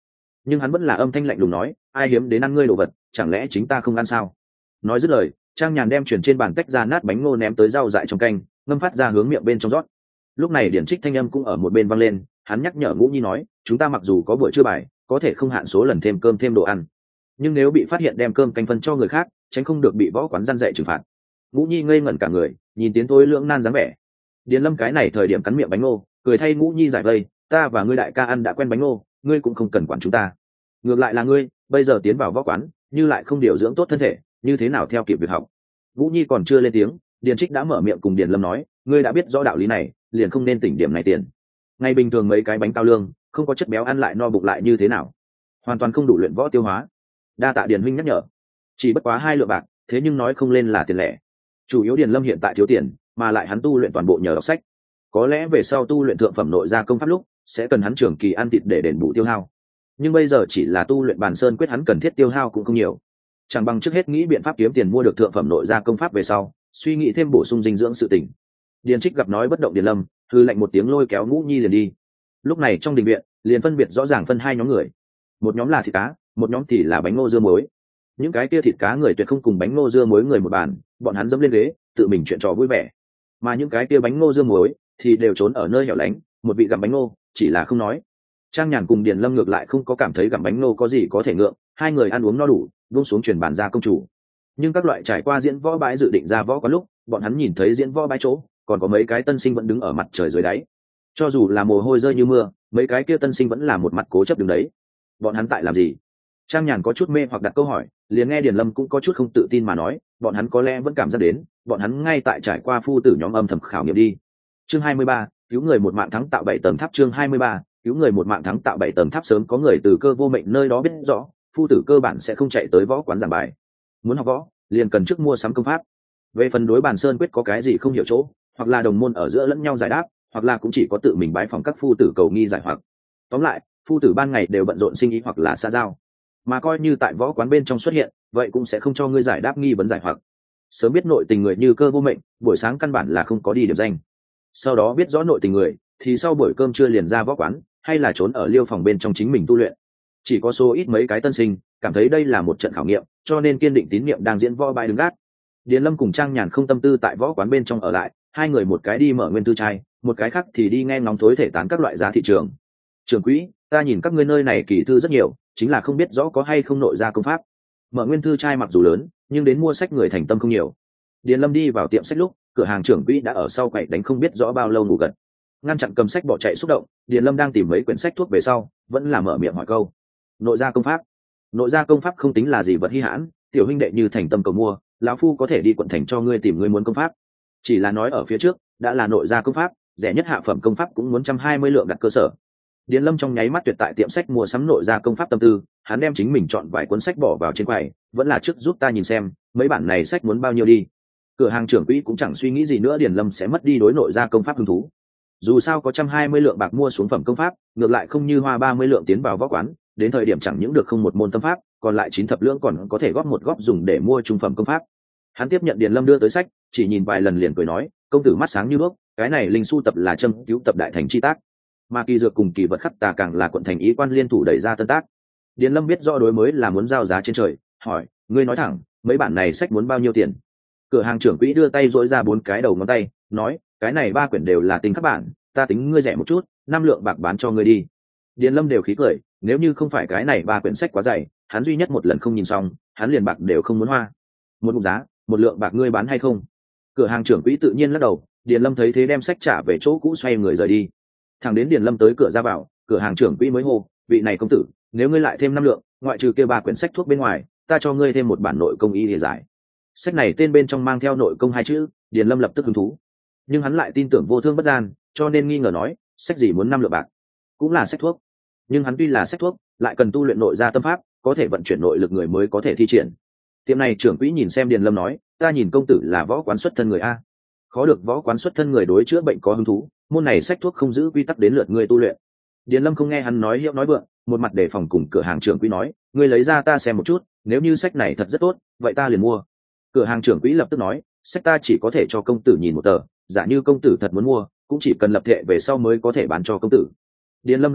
nhưng hắn vẫn là âm thanh lạnh lùng nói, ai hiếm đến ăn ngươi đồ vật, chẳng lẽ chính ta không ăn sao? Nói dứt lời, Trang Nhàn đem chuyển trên bàn tách ra nát bánh ngô ném tới rau dại trong canh, ngâm phát ra hướng miệng bên trong rót. Lúc này Điển Trích thanh âm cũng ở một bên vang lên, hắn nhắc nhở Ngũ Nhi nói, chúng ta mặc dù có buổi trưa bài, có thể không hạn số lần thêm cơm thêm đồ ăn, nhưng nếu bị phát hiện đem cơm canh phân cho người khác, tránh không được bị võ quán răn dạy trừng phạt. Ngũ Nhi ngây ngẩn cả người, nhìn Tiến Thối lưỡng nan dáng vẻ. Điền Lâm cái này thời điểm cắn miệng bánh ngô, cười thay Ngũ Nhi giải vây, ta và ngươi đại ca ăn đã quen bánh ngô, ngươi cũng không cần quản chúng ta. Ngược lại là ngươi, bây giờ tiến vào võ quán, như lại không điều dưỡng tốt thân thể, như thế nào theo kịp việc học? Ngũ Nhi còn chưa lên tiếng, Điền Trích đã mở miệng cùng Điền Lâm nói, ngươi đã biết rõ đạo lý này, liền không nên tỉnh điểm này tiền. Ngày bình thường mấy cái bánh cao lương, không có chất béo ăn lại no bụng lại như thế nào? Hoàn toàn không đủ luyện võ tiêu hóa. Đa tạ Điền huynh nhắc nhở. Chỉ bất quá hai lượng bạc, thế nhưng nói không lên là tiền lẻ. Chủ yếu Điền Lâm hiện tại thiếu tiền, mà lại hắn tu luyện toàn bộ nhờ đọc sách. Có lẽ về sau tu luyện thượng phẩm nội gia công pháp lúc, sẽ cần hắn trường kỳ ăn thịt để đền bù tiêu hao. Nhưng bây giờ chỉ là tu luyện bàn sơn quyết, hắn cần thiết tiêu hao cũng không nhiều. Chẳng bằng trước hết nghĩ biện pháp kiếm tiền mua được thượng phẩm nội gia công pháp về sau, suy nghĩ thêm bổ sung dinh dưỡng sự tỉnh. Điền Trích gặp nói bất động Điền Lâm, hư lạnh một tiếng lôi kéo Ngũ Nhi liền đi. Lúc này trong đình viện, liền phân biệt rõ ràng phân hai nhóm người. Một nhóm là thịt cá, một nhóm thì là bánh ngô dưa muối. Những cái kia thịt cá người tuyệt không cùng bánh ngô dưa muối người một bàn, bọn hắn dẫm lên ghế, tự mình chuyện trò vui vẻ. Mà những cái kia bánh ngô dưa muối thì đều trốn ở nơi hẻo lánh, một vị gặm bánh ngô, chỉ là không nói. Trang Nhàn cùng Điền Lâm ngược lại không có cảm thấy gặm bánh ngô có gì có thể ngượng, hai người ăn uống no đủ, buông xuống truyền bàn ra công chủ. Nhưng các loại trải qua diễn võ bãi dự định ra võ có lúc, bọn hắn nhìn thấy diễn võ bãi chỗ, còn có mấy cái tân sinh vẫn đứng ở mặt trời dưới đáy. Cho dù là mồ hôi rơi như mưa, mấy cái kia tân sinh vẫn là một mặt cố chấp đứng đấy. Bọn hắn tại làm gì? Trang Nhàn có chút mê hoặc đặt câu hỏi, liền nghe Điền Lâm cũng có chút không tự tin mà nói, bọn hắn có lẽ vẫn cảm giác đến, bọn hắn ngay tại trải qua phu tử nhóm âm thầm khảo nghiệm đi. Chương hai mươi ba, cứu người một mạng thắng tạo bảy tầng tháp. Chương hai mươi ba, cứu người một mạng thắng tạo bảy tầng tháp. Sớm có người từ Cơ Vô Mệnh nơi đó biết rõ, phu tử cơ bản sẽ không chạy tới võ quán giảng bài. Muốn học võ, liền cần trước mua sắm công pháp. Về phần đối bàn sơn quyết có cái gì không hiểu chỗ, hoặc là đồng môn ở giữa lẫn nhau giải đáp, hoặc là cũng chỉ có tự mình bái phỏng các phu tử cầu nghi giải hoặc. Tóm lại, phu tử ban ngày đều bận rộn sinh ý hoặc là xã giao, mà coi như tại võ quán bên trong xuất hiện, vậy cũng sẽ không cho ngươi giải đáp nghi vấn giải hoặc. Sớm biết nội tình người như Cơ Vô Mệnh, buổi sáng căn bản là không có đi điểm danh. Sau đó biết rõ nội tình người, thì sau buổi cơm trưa liền ra võ quán, hay là trốn ở liêu phòng bên trong chính mình tu luyện. Chỉ có số ít mấy cái tân sinh cảm thấy đây là một trận khảo nghiệm, cho nên kiên định tín nhiệm đang diễn võ bãi đứng gác. Điền Lâm cùng Trang Nhàn không tâm tư tại võ quán bên trong ở lại, hai người một cái đi mở nguyên tư trai, một cái khác thì đi nghe ngóng thối thể tán các loại giá thị trường. Trường quỹ, ta nhìn các ngươi nơi này kỳ thư rất nhiều, chính là không biết rõ có hay không nội gia công pháp. Mở nguyên thư trai mặc dù lớn, nhưng đến mua sách người thành tâm không nhiều. Điền Lâm đi vào tiệm sách lúc, cửa hàng trưởng quỹ đã ở sau quầy đánh không biết rõ bao lâu ngủ gật. Ngăn chặn cầm sách bỏ chạy xúc động, Điền Lâm đang tìm mấy quyển sách thuốc về sau, vẫn là mở miệng hỏi câu. Nội gia công pháp? Nội gia công pháp không tính là gì vật hi hãn, tiểu huynh đệ như thành tâm cầu mua, lão phu có thể đi quận thành cho ngươi tìm ngươi muốn công pháp. Chỉ là nói ở phía trước, đã là nội gia công pháp, rẻ nhất hạ phẩm công pháp cũng muốn một trăm hai mươi lượng đặt cơ sở. Điền Lâm trong nháy mắt tuyệt tại tiệm sách mua sắm nội gia công pháp tâm tư, hắn đem chính mình chọn vài cuốn sách bỏ vào trên quầy, vẫn là trước giúp ta nhìn xem, mấy bản này sách muốn bao nhiêu đi. Cửa hàng trưởng quỹ cũng chẳng suy nghĩ gì nữa, Điền Lâm sẽ mất đi đối nội gia công pháp hứng thú. Dù sao có một trăm hai mươi lượng bạc mua xuống phẩm công pháp, ngược lại không như hoa ba mươi lượng tiến vào võ quán, đến thời điểm chẳng những được không một môn tâm pháp, còn lại chín thập lượng còn có thể góp một góp dùng để mua trung phẩm công pháp. Hắn tiếp nhận Điền Lâm đưa tới sách, chỉ nhìn vài lần liền cười nói, công tử mắt sáng như đuốc, cái này linh su tập là châm cứu tập đại thành chi tác, mà kỳ dược cùng kỳ vật khắc tà càng là quận thành ý quan liên thủ đẩy ra tân tác. Điền Lâm biết rõ đối mới là muốn giao giá trên trời, hỏi, ngươi nói thẳng, mấy bản này sách muốn bao nhiêu tiền? Cửa hàng trưởng quỹ đưa tay dỗi ra bốn cái đầu ngón tay, nói, cái này ba quyển đều là tính các bản, ta tính ngươi rẻ một chút, năm lượng bạc bán cho ngươi đi. Điền Lâm đều khí cười, nếu như không phải cái này ba quyển sách quá dày, hắn duy nhất một lần không nhìn xong, hắn liền bạc đều không muốn hoa. Một mục giá, một lượng bạc ngươi bán hay không? Cửa hàng trưởng quỹ tự nhiên lắc đầu. Điền Lâm thấy thế đem sách trả về chỗ cũ, xoay người rời đi. Thằng đến Điền Lâm tới cửa ra vào, cửa hàng trưởng quỹ mới hô, vị này công tử, nếu ngươi lại thêm năm lượng, ngoại trừ kia ba quyển sách thuốc bên ngoài, ta cho ngươi thêm một bản nội công y để giải. Sách này tên bên trong mang theo nội công hai chữ, Điền Lâm lập tức hứng thú. Nhưng hắn lại tin tưởng vô thương bất gian, cho nên nghi ngờ nói, sách gì muốn năm lượng bạc? Cũng là sách thuốc. Nhưng hắn tuy là sách thuốc, lại cần tu luyện nội gia tâm pháp, có thể vận chuyển nội lực người mới có thể thi triển. Tiệm này trưởng quỹ nhìn xem Điền Lâm nói, ta nhìn công tử là võ quán xuất thân người a, khó được võ quán xuất thân người đối chữa bệnh có hứng thú, môn này sách thuốc không giữ quy tắc đến lượt người tu luyện. Điền Lâm không nghe hắn nói hiệu nói vượng, một mặt đề phòng cùng cửa hàng trưởng quỹ nói, ngươi lấy ra ta xem một chút, nếu như sách này thật rất tốt, vậy ta liền mua. Cửa hàng trưởng quỹ lập tức nói, sách ta chỉ có thể cho công tử nhìn một tờ, giả như công tử thật muốn mua, cũng chỉ cần lập thệ về sau mới có thể bán cho công tử. Điền Lâm gật đầu,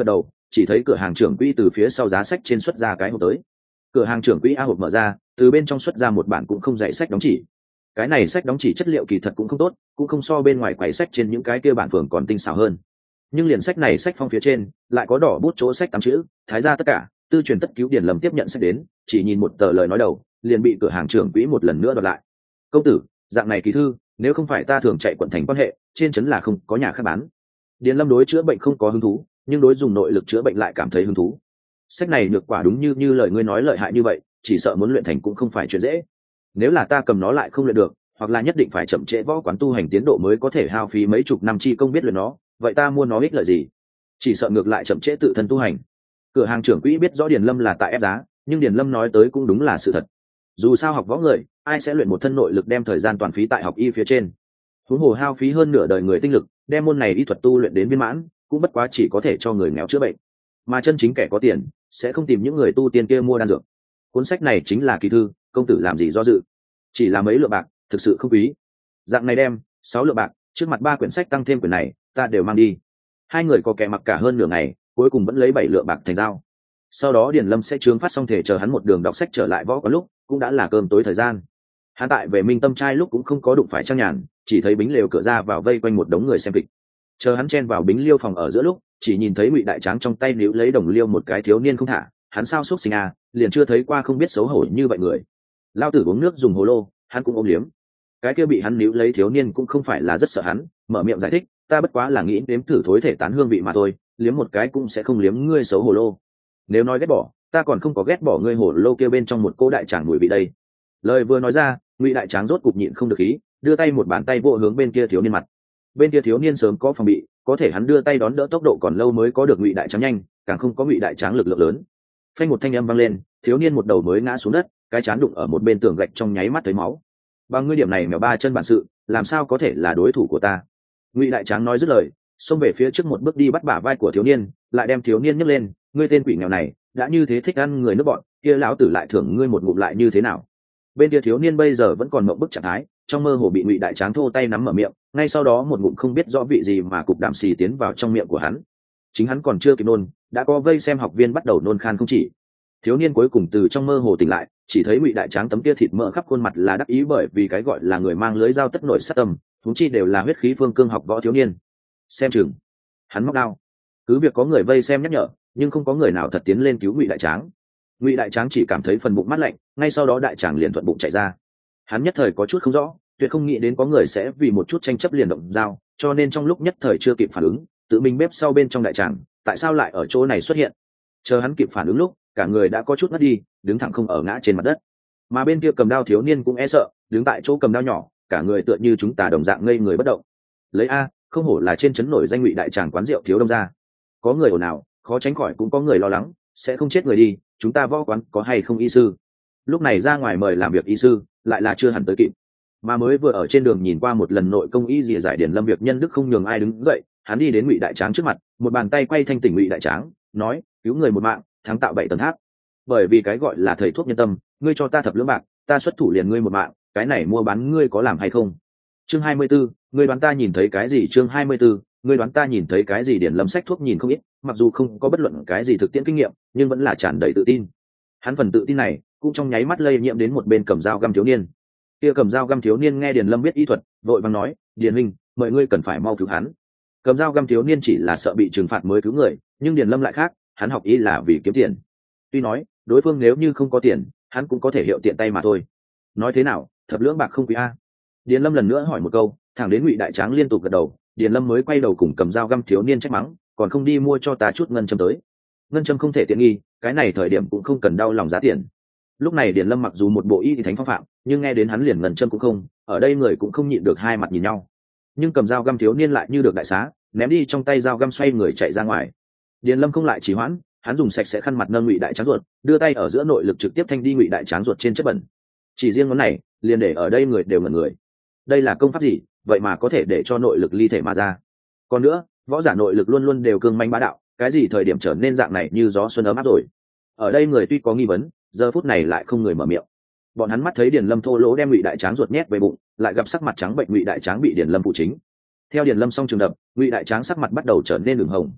chỉ thấy cửa hàng trưởng quỹ từ phía sau giá sách trên xuất ra cái hộp tới. Cửa hàng trưởng quỹ a hộp mở ra, từ bên trong xuất ra một bản cũng không dạy sách đóng chỉ. Cái này sách đóng chỉ chất liệu kỳ thật cũng không tốt, cũng không so bên ngoài quầy sách trên những cái kia bản phường còn tinh xảo hơn. Nhưng liền sách này sách phong phía trên lại có đỏ bút chỗ sách tám chữ thái ra tất cả tư truyền tất cứu. Điền Lâm tiếp nhận sách đến, chỉ nhìn một tờ lời nói đầu liền bị cửa hàng trưởng quỹ một lần nữa đoạt lại. Công tử, dạng này kỳ thư nếu không phải ta thường chạy quận thành quan hệ, trên trấn là không có nhà khác bán. Điền Lâm đối chữa bệnh không có hứng thú, nhưng đối dùng nội lực chữa bệnh lại cảm thấy hứng thú. Sách này được quả đúng như như lời ngươi nói lợi hại như vậy, chỉ sợ muốn luyện thành cũng không phải chuyện dễ. Nếu là ta cầm nó lại không luyện được, hoặc là nhất định phải chậm trễ võ quán tu hành tiến độ mới có thể hao phí mấy chục năm chi công biết luyện nó, vậy ta mua nó ích lợi gì? Chỉ sợ ngược lại chậm trễ tự thân tu hành. Cửa hàng trưởng quỹ biết rõ Điền Lâm là tại ép giá, nhưng Điền Lâm nói tới cũng đúng là sự thật. Dù sao học võ người, ai sẽ luyện một thân nội lực đem thời gian toàn phí tại học y phía trên. Huống hồ hao phí hơn nửa đời người tinh lực, đem môn này y thuật tu luyện đến viên mãn, cũng bất quá chỉ có thể cho người nghèo chữa bệnh. Mà chân chính kẻ có tiền, sẽ không tìm những người tu tiên kia mua đan dược. Cuốn sách này chính là kỳ thư, công tử làm gì do dự? Chỉ là mấy lượng bạc, thực sự không quý. Dạng này đem sáu lượng bạc, trước mặt ba quyển sách tăng thêm quyển này, ta đều mang đi. Hai người có kẻ mặc cả hơn nửa ngày, cuối cùng vẫn lấy bảy lượng bạc thành giao. Sau đó Điền Lâm sẽ trướng phát xong thể chờ hắn một đường đọc sách trở lại võ có lúc cũng đã là cơm tối thời gian. Hắn tại về Minh Tâm trai lúc cũng không có đụng phải Trang Nhàn, chỉ thấy bính lều cửa ra vào vây quanh một đống người xem kịch. Chờ hắn chen vào bính liêu phòng ở giữa lúc, chỉ nhìn thấy Ngụy Đại Tráng trong tay níu lấy đồng liêu một cái thiếu niên không thả. Hắn sao xúc sinh à, liền chưa thấy qua không biết xấu hổ như vậy người. Lao tử uống nước dùng hồ lô, hắn cũng ôm liếm. Cái kia bị hắn níu lấy thiếu niên cũng không phải là rất sợ hắn, mở miệng giải thích, ta bất quá là nghĩ đếm thử thối thể tán hương vị mà thôi, liếm một cái cũng sẽ không liếm ngươi xấu hồ lô. Nếu nói ghét bỏ, ta còn không có ghét bỏ ngươi hồ lô kia bên trong một cô đại tràng mùi vị đây. Lời vừa nói ra, Ngụy Đại Tráng rốt cục nhịn không được ý, đưa tay một bàn tay vô hướng bên kia thiếu niên mặt. Bên kia thiếu niên sớm có phòng bị, có thể hắn đưa tay đón đỡ tốc độ còn lâu mới có được Ngụy Đại Tráng nhanh, càng không có Ngụy Đại Tráng lực lượng lớn. Phanh một thanh âm vang lên, thiếu niên một đầu mới ngã xuống đất, cái chán đụng ở một bên tường gạch trong nháy mắt thấy máu. Bằng ngươi điểm này mèo ba chân bản sự, làm sao có thể là đối thủ của ta? Ngụy Đại Tráng nói dứt lời, xông về phía trước một bước đi bắt bả vai của thiếu niên, lại đem thiếu niên nhấc lên, ngươi tên quỷ nghèo này, đã như thế thích ăn người nước bọn, kia lão tử lại thưởng ngươi một ngụm lại như thế nào? Bên kia thiếu niên bây giờ vẫn còn mộng bức trạng thái, trong mơ hồ bị Ngụy Đại Tráng thô tay nắm mở miệng, ngay sau đó một ngụm không biết rõ vị gì mà cục đạm xì tiến vào trong miệng của hắn. Chính hắn còn chưa kịp nôn, đã có vây xem học viên bắt đầu nôn khan không chỉ. Thiếu niên cuối cùng từ trong mơ hồ tỉnh lại, chỉ thấy Ngụy Đại Tráng tấm kia thịt mỡ khắp khuôn mặt là đắc ý bởi vì cái gọi là người mang lưới dao tất nổi sát tâm, chúng chi đều là huyết khí phương cương học võ thiếu niên. Xem chừng, hắn móc đao. Cứ việc có người vây xem nhắc nhở, nhưng không có người nào thật tiến lên cứu Ngụy Đại Tráng. Ngụy Đại Tráng chỉ cảm thấy phần bụng mát lạnh, ngay sau đó đại tràng liền thuận bụng chạy ra. Hắn nhất thời có chút không rõ, tuyệt không nghĩ đến có người sẽ vì một chút tranh chấp liền động dao, cho nên trong lúc nhất thời chưa kịp phản ứng, tự mình bếp sau bên trong đại tràng, tại sao lại ở chỗ này xuất hiện? Chờ hắn kịp phản ứng lúc, cả người đã có chút ngất đi, đứng thẳng không ở ngã trên mặt đất. Mà bên kia cầm đao thiếu niên cũng e sợ, đứng tại chỗ cầm đao nhỏ, cả người tựa như chúng ta đồng dạng ngây người bất động. Lấy a, không hổ là trên trấn nổi danh Ngụy Đại tràng quán rượu thiếu đông gia. Có người ồn ào, khó tránh khỏi cũng có người lo lắng, sẽ không chết người đi, chúng ta võ quán có hay không y sư? Lúc này ra ngoài mời làm việc y sư, lại là chưa hẳn tới kịp. Mà mới vừa ở trên đường nhìn qua một lần nội công y dìa giải Điền Lâm việc nhân đức không nhường ai đứng dậy, hắn đi đến Ngụy Đại Tráng trước mặt, một bàn tay quay thanh tỉnh Ngụy Đại Tráng, nói, cứu người một mạng, thắng tạo bảy tầng tháp. Bởi vì cái gọi là thầy thuốc nhân tâm, ngươi cho ta thập lưỡng bạc, ta xuất thủ liền ngươi một mạng, cái này mua bán ngươi có làm hay không? Chương hai mươi 24, ngươi đoán ta nhìn thấy cái gì? Chương hai mươi 24, ngươi đoán ta nhìn thấy cái gì? Điền Lâm sách thuốc nhìn không ít, mặc dù không có bất luận cái gì thực tiễn kinh nghiệm, nhưng vẫn là tràn đầy tự tin. Hắn phần tự tin này cũng trong nháy mắt lây nhiễm đến một bên cầm dao găm thiếu niên. Kia cầm dao găm thiếu niên nghe Điền Lâm biết y thuật, vội vàng nói, Điền huynh, mời ngươi cần phải mau cứu hắn. Cầm dao găm thiếu niên chỉ là sợ bị trừng phạt mới cứu người, nhưng Điền Lâm lại khác, hắn học y là vì kiếm tiền. Tuy nói đối phương nếu như không có tiền, hắn cũng có thể hiệu tiện tay mà thôi. Nói thế nào, thập lưỡng bạc không quý a? Điền Lâm lần nữa hỏi một câu, thẳng đến Ngụy Đại Tráng liên tục gật đầu, Điền Lâm mới quay đầu cùng cầm dao găm thiếu niên trách mắng, còn không đi mua cho ta chút ngân châm tới. Ngân châm không thể tiện nghi, cái này thời điểm cũng không cần đau lòng giá tiền. Lúc này Điền Lâm mặc dù một bộ y thì thánh phong phạm, nhưng nghe đến hắn liền ngân châm cũng không, ở đây người cũng không nhịn được hai mặt nhìn nhau. Nhưng cầm dao găm thiếu niên lại như được đại xá, ném đi trong tay dao găm xoay người chạy ra ngoài. Điền Lâm không lại trì hoãn, hắn dùng sạch sẽ khăn mặt nâng Ngụy Đại Tráng ruột, đưa tay ở giữa nội lực trực tiếp thanh đi Ngụy Đại Tráng ruột trên chất bẩn. Chỉ riêng ngón này, liền để ở đây người đều ngẩn người. Đây là công pháp gì, vậy mà có thể để cho nội lực ly thể mà ra? Còn nữa, võ giả nội lực luôn luôn đều cương manh bá đạo, cái gì thời điểm trở nên dạng này như gió xuân ấm áp rồi? Ở đây người tuy có nghi vấn, giờ phút này lại không người mở miệng. Bọn hắn mắt thấy Điền Lâm thô lỗ đem Ngụy Đại Tráng ruột nhét về bụng, lại gặp sắc mặt trắng bệnh Ngụy Đại Tráng bị Điền Lâm phụ chính. Theo Điền Lâm xong trường đập, Ngụy Đại Tráng sắc mặt bắt đầu trở nên ửng hồng.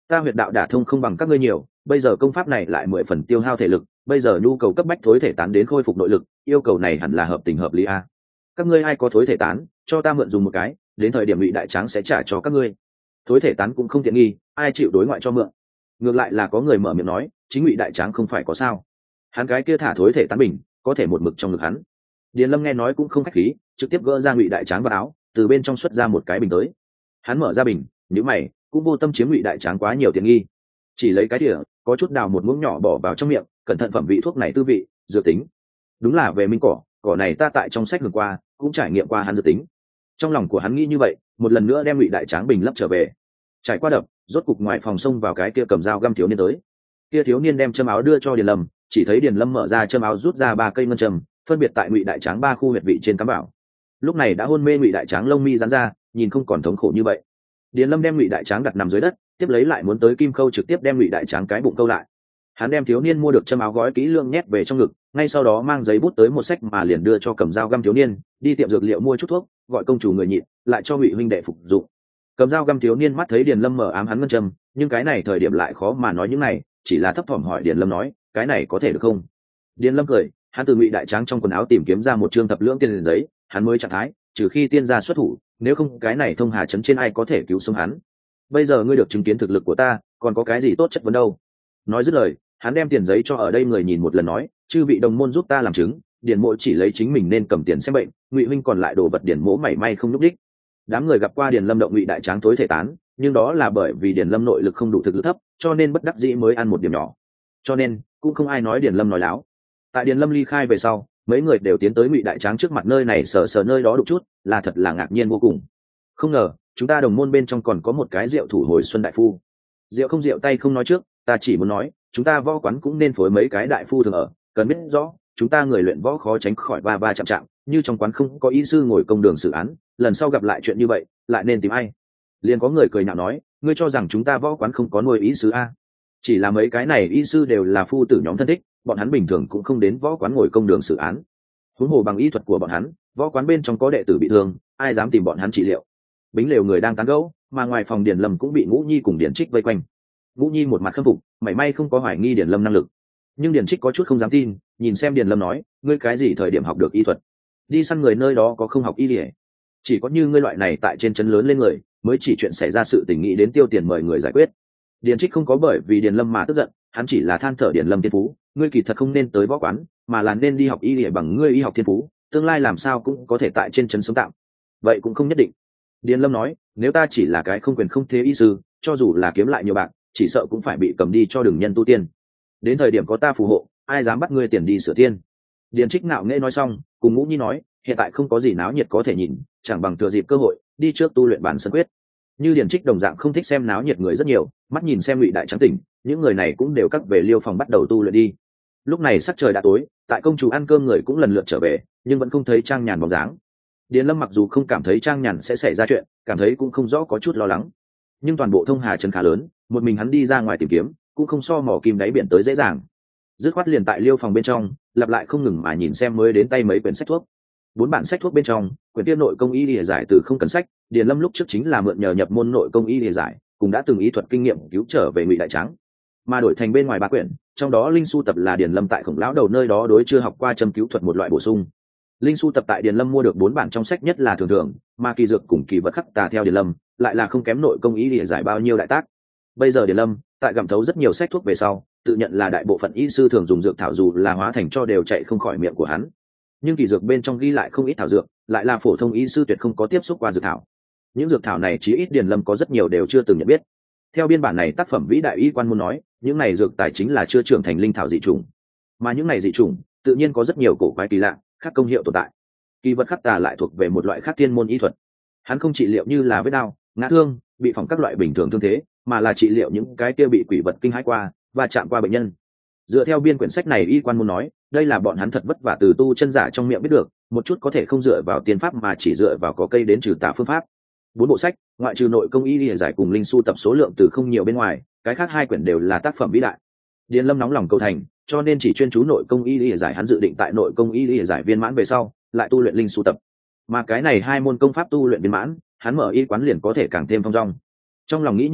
ta huyệt đạo đả thông không bằng các ngươi nhiều, bây giờ công pháp này lại mười phần tiêu hao thể lực, bây giờ nhu cầu cấp bách thối thể tán đến khôi phục nội lực, yêu cầu này hẳn là hợp tình hợp lý a. Các ngươi ai có thối thể tán, cho ta mượn dùng một cái, đến thời điểm Ngụy đại tráng sẽ trả cho các ngươi. Thối thể tán cũng không tiện nghi, ai chịu đối ngoại cho mượn. Ngược lại là có người mở miệng nói, chính Ngụy đại tráng không phải có sao, hắn cái kia thả thối thể tán bình, có thể một mực trong ngực hắn. Điền Lâm nghe nói cũng không khách khí, trực tiếp gỡ ra Ngụy đại tráng vào áo, từ bên trong xuất ra một cái bình tới. Hắn mở ra bình, nhíu mày, cũng vô tâm chiếm Ngụy đại tráng quá nhiều tiện nghi, chỉ lấy cái thìa, có chút đào một muỗng nhỏ bỏ vào trong miệng, cẩn thận phẩm vị thuốc này tư vị, dược tính. Đúng là về minh cỏ, cỏ này ta tại trong sách lược qua, cũng trải nghiệm qua hắn dược tính. Trong lòng của hắn nghĩ như vậy, một lần nữa đem Ngụy đại tráng bình lấp trở về. Trải qua đập, rốt cục ngoài phòng xông vào cái kia cầm dao găm thiếu niên tới. Kia thiếu niên đem châm áo đưa cho Điền Lâm, chỉ thấy Điền Lâm mở ra châm áo rút ra ba cây ngân châm, phân biệt tại Ngụy đại tráng ba khu huyệt vị trên cắm vào. Lúc này đã hôn mê Ngụy đại tráng lông mi giãn ra, nhìn không còn thống khổ như vậy. Điền Lâm đem Ngụy đại tráng đặt nằm dưới đất, tiếp lấy lại muốn tới kim khâu trực tiếp đem Ngụy đại tráng cái bụng câu lại. Hắn đem thiếu niên mua được châm áo gói kỹ lưỡng nhét về trong ngực, ngay sau đó mang giấy bút tới một sách mà liền đưa cho cầm dao găm thiếu niên, đi tiệm dược liệu mua chút thuốc, gọi công chủ người nhịn, lại cho Ngụy huynh đệ phục dụng. Cầm dao găm thiếu niên mắt thấy Điền Lâm mở ám hắn ngân châm, nhưng cái này thời điểm lại khó mà nói những này, chỉ là thấp thỏm hỏi Điền Lâm nói, cái này có thể được không? Điền Lâm cười, hắn từ Ngụy đại tráng trong quần áo tìm kiếm ra một trương thập lưỡng tiền giấy, hắn mới trạng thái, trừ khi tiên gia xuất thủ, nếu không cái này thông hà trấn trên ai có thể cứu sống hắn. Bây giờ ngươi được chứng kiến thực lực của ta, còn có cái gì tốt chất vấn đâu? Nói dứt lời, hắn đem tiền giấy cho ở đây người nhìn một lần nói, chư vị đồng môn giúp ta làm chứng, Điền mộ chỉ lấy chính mình nên cầm tiền xem bệnh, Ngụy huynh còn lại đồ vật Điền mộ mảy may không núp đích. Đám người gặp qua Điền Lâm động Ngụy đại tráng thối thể tán, nhưng đó là bởi vì Điền Lâm nội lực không đủ thực lực thấp, cho nên bất đắc dĩ mới ăn một điểm nhỏ. Cho nên cũng không ai nói Điền Lâm nói láo. Tại Điền Lâm ly khai về sau, mấy người đều tiến tới Ngụy đại tráng trước mặt nơi này sờ sờ nơi đó đụng chút, là thật là ngạc nhiên vô cùng. Không ngờ, chúng ta đồng môn bên trong còn có một cái rượu thủ hồi xuân đại phu. Rượu không rượu tay không nói trước, ta chỉ muốn nói, chúng ta võ quán cũng nên phối mấy cái đại phu thường ở, cần biết rõ, chúng ta người luyện võ khó tránh khỏi ba ba chạm chạm, như trong quán không có y sư ngồi công đường xử án, lần sau gặp lại chuyện như vậy, lại nên tìm ai? Liền có người cười nhạo nói, ngươi cho rằng chúng ta võ quán không có nuôi y sư a? Chỉ là mấy cái này y sư đều là phu tử nhóm thân thích, bọn hắn bình thường cũng không đến võ quán ngồi công đường xử án. Huống hồ bằng y thuật của bọn hắn, võ quán bên trong có đệ tử bị thương, ai dám tìm bọn hắn trị liệu? Bính lều người đang tán gẫu, mà ngoài phòng Điền Lâm cũng bị Ngũ Nhi cùng Điền Trích vây quanh. Ngũ Nhi một mặt khâm phục, mảy may không có hoài nghi Điền Lâm năng lực, nhưng Điền Trích có chút không dám tin, nhìn xem Điền Lâm nói, ngươi cái gì thời điểm học được y thuật? Đi săn người nơi đó có không học y gì? Chỉ có như ngươi loại này tại trên trấn lớn lên người, mới chỉ chuyện xảy ra sự tình nghĩ đến tiêu tiền mời người giải quyết. Điền Trích không có bởi vì Điền Lâm mà tức giận, hắn chỉ là than thở Điền Lâm thiên phú, ngươi kỳ thật không nên tới võ quán, mà là nên đi học y để bằng ngươi y học thiên phú, tương lai làm sao cũng có thể tại trên trấn sống tạm. Vậy cũng không nhất định. Điền Lâm nói, nếu ta chỉ là cái không quyền không thế y sư, cho dù là kiếm lại nhiều bạc, chỉ sợ cũng phải bị cầm đi cho đường nhân tu tiên. Đến thời điểm có ta phù hộ, ai dám bắt ngươi tiền đi sửa tiên? Điền Trích ngạo nghễ nói xong, cùng Ngũ Nhi nói, hiện tại không có gì náo nhiệt có thể nhìn, chẳng bằng thừa dịp cơ hội đi trước tu luyện bản sân quyết. Như Điền Trích đồng dạng không thích xem náo nhiệt người rất nhiều, mắt nhìn xem Ngụy đại tráng tỉnh, những người này cũng đều cắt về liêu phòng bắt đầu tu luyện đi. Lúc này sắc trời đã tối, tại công chủ ăn cơm người cũng lần lượt trở về, nhưng vẫn không thấy Trang Nhàn bóng dáng. Điền Lâm mặc dù không cảm thấy Trang Nhàn sẽ xảy ra chuyện, cảm thấy cũng không rõ có chút lo lắng, nhưng toàn bộ thông hà trấn khá lớn, một mình hắn đi ra ngoài tìm kiếm cũng không so mỏ kim đáy biển tới dễ dàng. Dứt khoát liền tại liêu phòng bên trong lặp lại không ngừng mà nhìn xem mới đến tay mấy quyển sách thuốc. Bốn bản sách thuốc bên trong, quyển tiên nội công y lìa giải từ không cần sách, Điền Lâm lúc trước chính là mượn nhờ nhập môn nội công y lìa giải, cũng đã từng ý thuật kinh nghiệm cứu trở về Ngụy đại tráng, mà đổi thành bên ngoài ba quyển, trong đó linh su tập là Điền Lâm tại Khổng lão đầu nơi đó đối chưa học qua châm cứu thuật một loại bổ sung. Linh su tập tại Điền Lâm mua được bốn bản trong sách nhất là thường thường, mà kỳ dược cùng kỳ vật khắc tà theo Điền Lâm lại là không kém nội công y lìa giải bao nhiêu đại tác. Bây giờ Điền Lâm tại gặm thấu rất nhiều sách thuốc về sau, tự nhận là đại bộ phận y sư thường dùng dược thảo dù là hóa thành cho đều chạy không khỏi miệng của hắn, nhưng kỳ dược bên trong ghi lại không ít thảo dược, lại là phổ thông y sư tuyệt không có tiếp xúc qua dược thảo. Những dược thảo này chí ít Điền Lâm có rất nhiều đều chưa từng nhận biết. Theo biên bản này tác phẩm vĩ đại y quan môn nói, những này dược tài chính là chưa trưởng thành linh thảo dị chủng, mà những này dị chủng tự nhiên có rất nhiều cổ quái kỳ lạ, khác công hiệu tồn tại. Kỳ vật khắc tà lại thuộc về một loại khác thiên môn y thuật, hắn không trị liệu như là vết đau, ngã thương, bị phỏng các loại bình thường thương thế, mà là trị liệu những cái kia bị quỷ vật kinh hãi qua và chạm qua bệnh nhân. Dựa theo biên quyển sách này y quan môn nói, đây là bọn hắn thật vất vả từ tu chân giả trong miệng biết được một chút có thể không dựa vào tiên pháp mà chỉ dựa vào có cây đến trừ tà phương pháp. Bốn bộ sách, ngoại trừ nội công y lìa giải cùng linh su tập số lượng từ không nhiều bên ngoài, cái khác hai quyển đều là tác phẩm vĩ đại. Điền Lâm nóng lòng cầu thành, cho nên chỉ chuyên chú nội công y lìa giải, hắn dự định tại nội công y lìa giải viên mãn về sau lại tu luyện linh su tập, mà cái này hai môn công pháp tu luyện viên mãn, hắn mở y quán liền có thể càng thêm phong dong. Trong lòng nghĩ như vậy,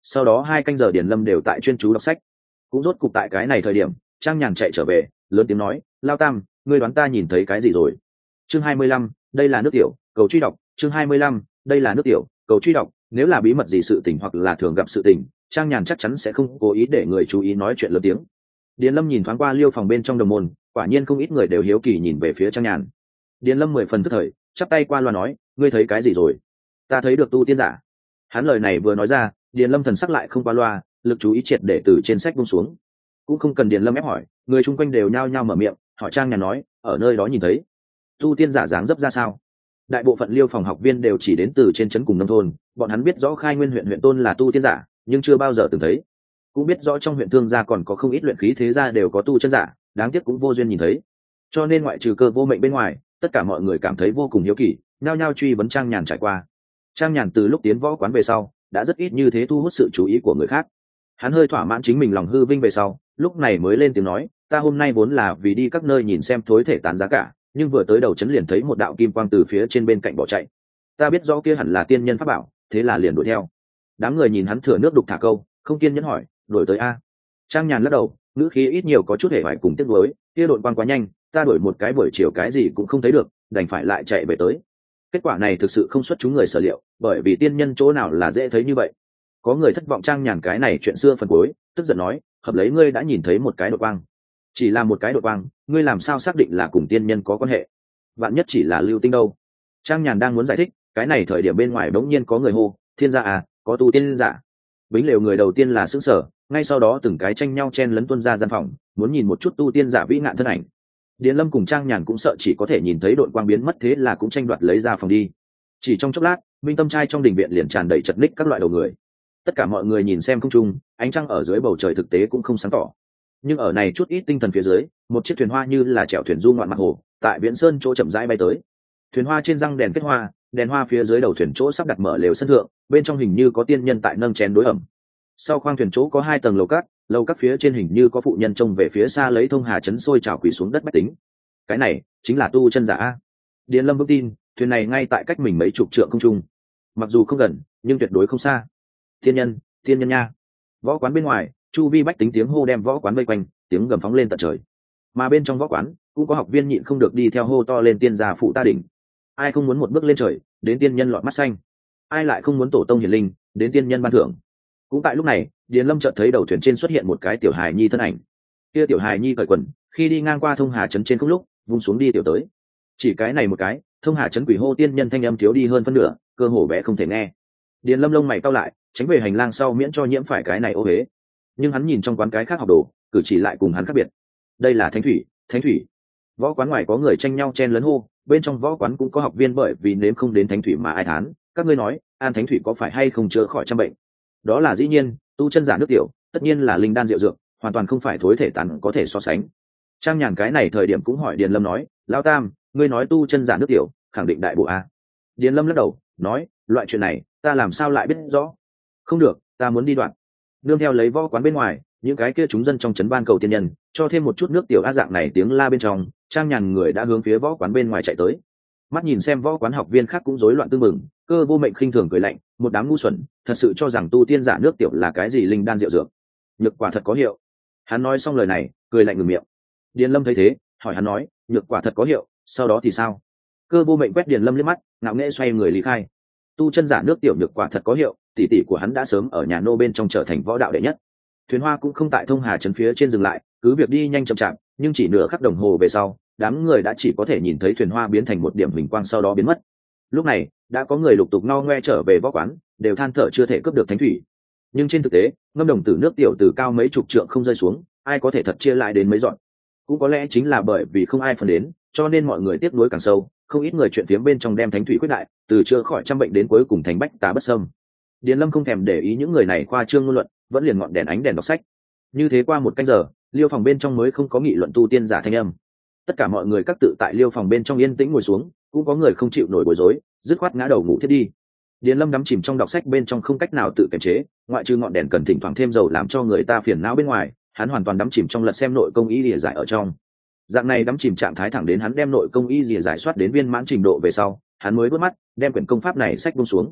sau đó hai canh giờ điền lâm đều tại chuyên chú đọc sách. Cũng rốt cục tại cái này thời điểm Trang Nhàn chạy trở về, lớn tiếng nói, Lao Tam, ngươi đoán ta nhìn thấy cái gì rồi? Chương hai mươi lăm, đây là nước tiểu, cầu truy đọc. Chương hai mươi lăm, đây là nước tiểu, cầu truy đọc. Nếu là bí mật gì sự tình hoặc là thường gặp sự tình, Trang Nhàn chắc chắn sẽ không cố ý để người chú ý nói chuyện lớn tiếng. Điền lâm nhìn thoáng qua liêu phòng bên trong đồng môn, quả nhiên không ít người đều hiếu kỳ nhìn về phía Trang Nhàn. Điền lâm mười phần tức thời, chắp tay qua loa nói, ngươi thấy cái gì rồi? Ta thấy được tu tiên giả. Hắn lời này vừa nói ra, Điền lâm thần sắc lại không qua loa, lực chú ý triệt để từ trên sách buông xuống. Cũng không cần Điền lâm ép hỏi, người chung quanh đều nhao nhao mở miệng hỏi Trang Nhàn nói, ở nơi đó nhìn thấy tu tiên giả dáng dấp ra sao? Đại bộ phận liêu phòng học viên đều chỉ đến từ trên trấn cùng nông thôn, bọn hắn biết rõ Khai Nguyên huyện huyện tôn là tu tiên giả, nhưng chưa bao giờ từng thấy. Cũng biết rõ trong huyện Thương gia còn có không ít luyện khí thế gia đều có tu chân giả, đáng tiếc cũng vô duyên nhìn thấy. Cho nên ngoại trừ Cơ Vô Mệnh bên ngoài, tất cả mọi người cảm thấy vô cùng hiếu kỳ, nhao nhao truy vấn Trang Nhàn trải qua. Trang Nhàn từ lúc tiến võ quán về sau, đã rất ít như thế thu hút sự chú ý của người khác. Hắn hơi thỏa mãn chính mình lòng hư vinh về sau, lúc này mới lên tiếng nói, ta hôm nay vốn là vì đi các nơi nhìn xem thối thể tán giá cả, nhưng vừa tới đầu trấn liền thấy một đạo kim quang từ phía trên bên cạnh bỏ chạy. Ta biết rõ kia hẳn là tiên nhân pháp bảo, thế là liền đuổi theo. Đám người nhìn hắn thừa nước đục thả câu, không kiên nhẫn hỏi, đuổi tới a? Trang Nhàn lắc đầu, ngữ khí ít nhiều có chút hề hoài cùng tiếc nuối, kia độn quang quá nhanh, ta đuổi một cái buổi chiều cái gì cũng không thấy được, đành phải lại chạy về tới. Kết quả này thực sự không xuất chúng người sở liệu, bởi vì tiên nhân chỗ nào là dễ thấy như vậy. Có người thất vọng Trang Nhàn cái này chuyện xưa phần cuối, tức giận nói, hợp lấy ngươi đã nhìn thấy một cái đột quang, chỉ là một cái đột quang, ngươi làm sao xác định là cùng tiên nhân có quan hệ? Vạn nhất chỉ là lưu tinh đâu? Trang Nhàn đang muốn giải thích, cái này thời điểm bên ngoài bỗng nhiên có người hô, thiên gia à, có tu tiên giả. Bính lều người đầu tiên là sững sờ, ngay sau đó từng cái tranh nhau chen lấn tuân ra gian phòng, muốn nhìn một chút tu tiên giả vĩ ngạn thân ảnh. Điền lâm cùng Trang Nhàn cũng sợ chỉ có thể nhìn thấy đội quang biến mất, thế là cũng tranh đoạt lấy ra phòng đi. Chỉ trong chốc lát, minh tâm trai trong đình viện liền tràn đầy chật ních các loại đầu người. Tất cả mọi người nhìn xem không trung, ánh trăng ở dưới bầu trời thực tế cũng không sáng tỏ, nhưng ở này chút ít tinh thần phía dưới, một chiếc thuyền hoa như là chèo thuyền du ngoạn mặt hồ, tại Viễn Sơn chỗ chậm rãi bay tới. Thuyền hoa trên răng đèn kết hoa, đèn hoa phía dưới đầu thuyền chỗ sắp đặt mở lều sân thượng, bên trong hình như có tiên nhân tại nâng chén đối ẩm. Sau khoang thuyền chỗ có hai tầng lầu cát, lầu các phía trên hình như có phụ nhân trông về phía xa lấy thông hà chấn sôi trào quỳ xuống đất bách tính. Cái này chính là tu chân giả a. Điền lâm vững tin, thuyền này ngay tại cách mình mấy chục trượng không trung, mặc dù không gần nhưng tuyệt đối không xa. Thiên nhân, thiên nhân nha. Võ quán bên ngoài, chu vi bách tính tiếng hô đem võ quán vây quanh, tiếng gầm phóng lên tận trời. Mà bên trong võ quán cũng có học viên nhịn không được đi theo hô to lên, tiên gia phụ ta đỉnh. Ai không muốn một bước lên trời đến tiên nhân lọt mắt xanh, ai lại không muốn tổ tông hiển linh đến tiên nhân ban thưởng. Cũng tại lúc này, Điền lâm chợt thấy đầu thuyền trên xuất hiện một cái tiểu hài nhi thân ảnh. Kia tiểu hài nhi cởi quần, khi đi ngang qua thông hà trấn trên không lúc vung xuống đi tiểu tới. Chỉ cái này một cái, thông hà trấn quỷ hô tiên nhân thanh âm thiếu đi hơn phân nửa, cơ hồ bé không thể nghe. Điền lâm lông mày cau lại, tránh về hành lang sau miễn cho nhiễm phải cái này ô huế. Nhưng hắn nhìn trong quán cái khác học đồ, cử chỉ lại cùng hắn khác biệt. Đây là thánh thủy, thánh thủy. Võ quán ngoài có người tranh nhau chen lấn hô, bên trong võ quán cũng có học viên bởi vì nếm không đến thánh thủy mà ai thán, các ngươi nói an thánh thủy có phải hay không chữa khỏi trăm bệnh? Đó là dĩ nhiên, tu chân giả nước tiểu tất nhiên là linh đan diệu dược, hoàn toàn không phải thối thể tán có thể so sánh. Trang Nhàn cái này thời điểm cũng hỏi Điền lâm nói, lão tam, ngươi nói tu chân giả nước tiểu khẳng định đại bộ a? Điền lâm lắc đầu nói, loại chuyện này ta làm sao lại biết rõ? Không được, ta muốn đi đoạn. Nương theo lấy võ quán bên ngoài, những cái kia chúng dân trong trấn ban cầu tiên nhân cho thêm một chút nước tiểu a dạng này tiếng la bên trong, Trang Nhàn người đã hướng phía võ quán bên ngoài chạy tới. Mắt nhìn xem võ quán học viên khác cũng rối loạn tương mừng, Cơ Vô Mệnh khinh thường cười lạnh, một đám ngu xuẩn, thật sự cho rằng tu tiên giả nước tiểu là cái gì linh đan diệu dược, nhược quả thật có hiệu. Hắn nói xong lời này, cười lạnh ngừng miệng. Điền lâm thấy thế, hỏi hắn nói, nhược quả thật có hiệu, sau đó thì sao? Cơ Vô Mệnh quét Điền lâm liếc mắt, ngạo nghễ xoay người lý khai. Tu chân giả nước tiểu nhược quả thật có hiệu, tỷ tỷ của hắn đã sớm ở nhà nô bên trong trở thành võ đạo đệ nhất. Thuyền hoa cũng không tại thông hà trấn phía trên dừng lại, cứ việc đi nhanh chậm chạp, nhưng chỉ nửa khắc đồng hồ về sau, đám người đã chỉ có thể nhìn thấy thuyền hoa biến thành một điểm huỳnh quang sau đó biến mất. Lúc này đã có người lục tục no ngoe trở về võ quán, đều than thở chưa thể cướp được thánh thủy. Nhưng trên thực tế, ngâm đồng tử nước tiểu từ cao mấy chục trượng không rơi xuống, ai có thể thật chia lại đến mấy dọn. Cũng có lẽ chính là bởi vì không ai phần đến, cho nên mọi người tiếc nuối càng sâu, không ít người chuyện phía bên trong đem thánh thủy quyết đại, từ chữa khỏi trăm bệnh đến cuối cùng thành bách tá bất xâm. Điền lâm không thèm để ý những người này khoa trương ngôn luận, vẫn liền ngọn đèn ánh đèn đọc sách. Như thế qua một canh giờ, liêu phòng bên trong mới không có nghị luận tu tiên giả thanh âm. Tất cả mọi người các tự tại liêu phòng bên trong yên tĩnh ngồi xuống, cũng có người không chịu nổi bối rối, dứt khoát ngã đầu ngủ thiết đi. Điền lâm đắm chìm trong đọc sách bên trong không cách nào tự kiềm chế, ngoại trừ ngọn đèn cần thỉnh thoảng thêm dầu làm cho người ta phiền não bên ngoài, hắn hoàn toàn đắm chìm trong lật xem nội công y lìa giải ở trong. Dạng này đắm chìm trạng thái thẳng đến hắn đem nội công y lìa giải soát đến viên mãn trình độ về sau, hắn mới bước mắt đem quyển công pháp này sách buông xuống.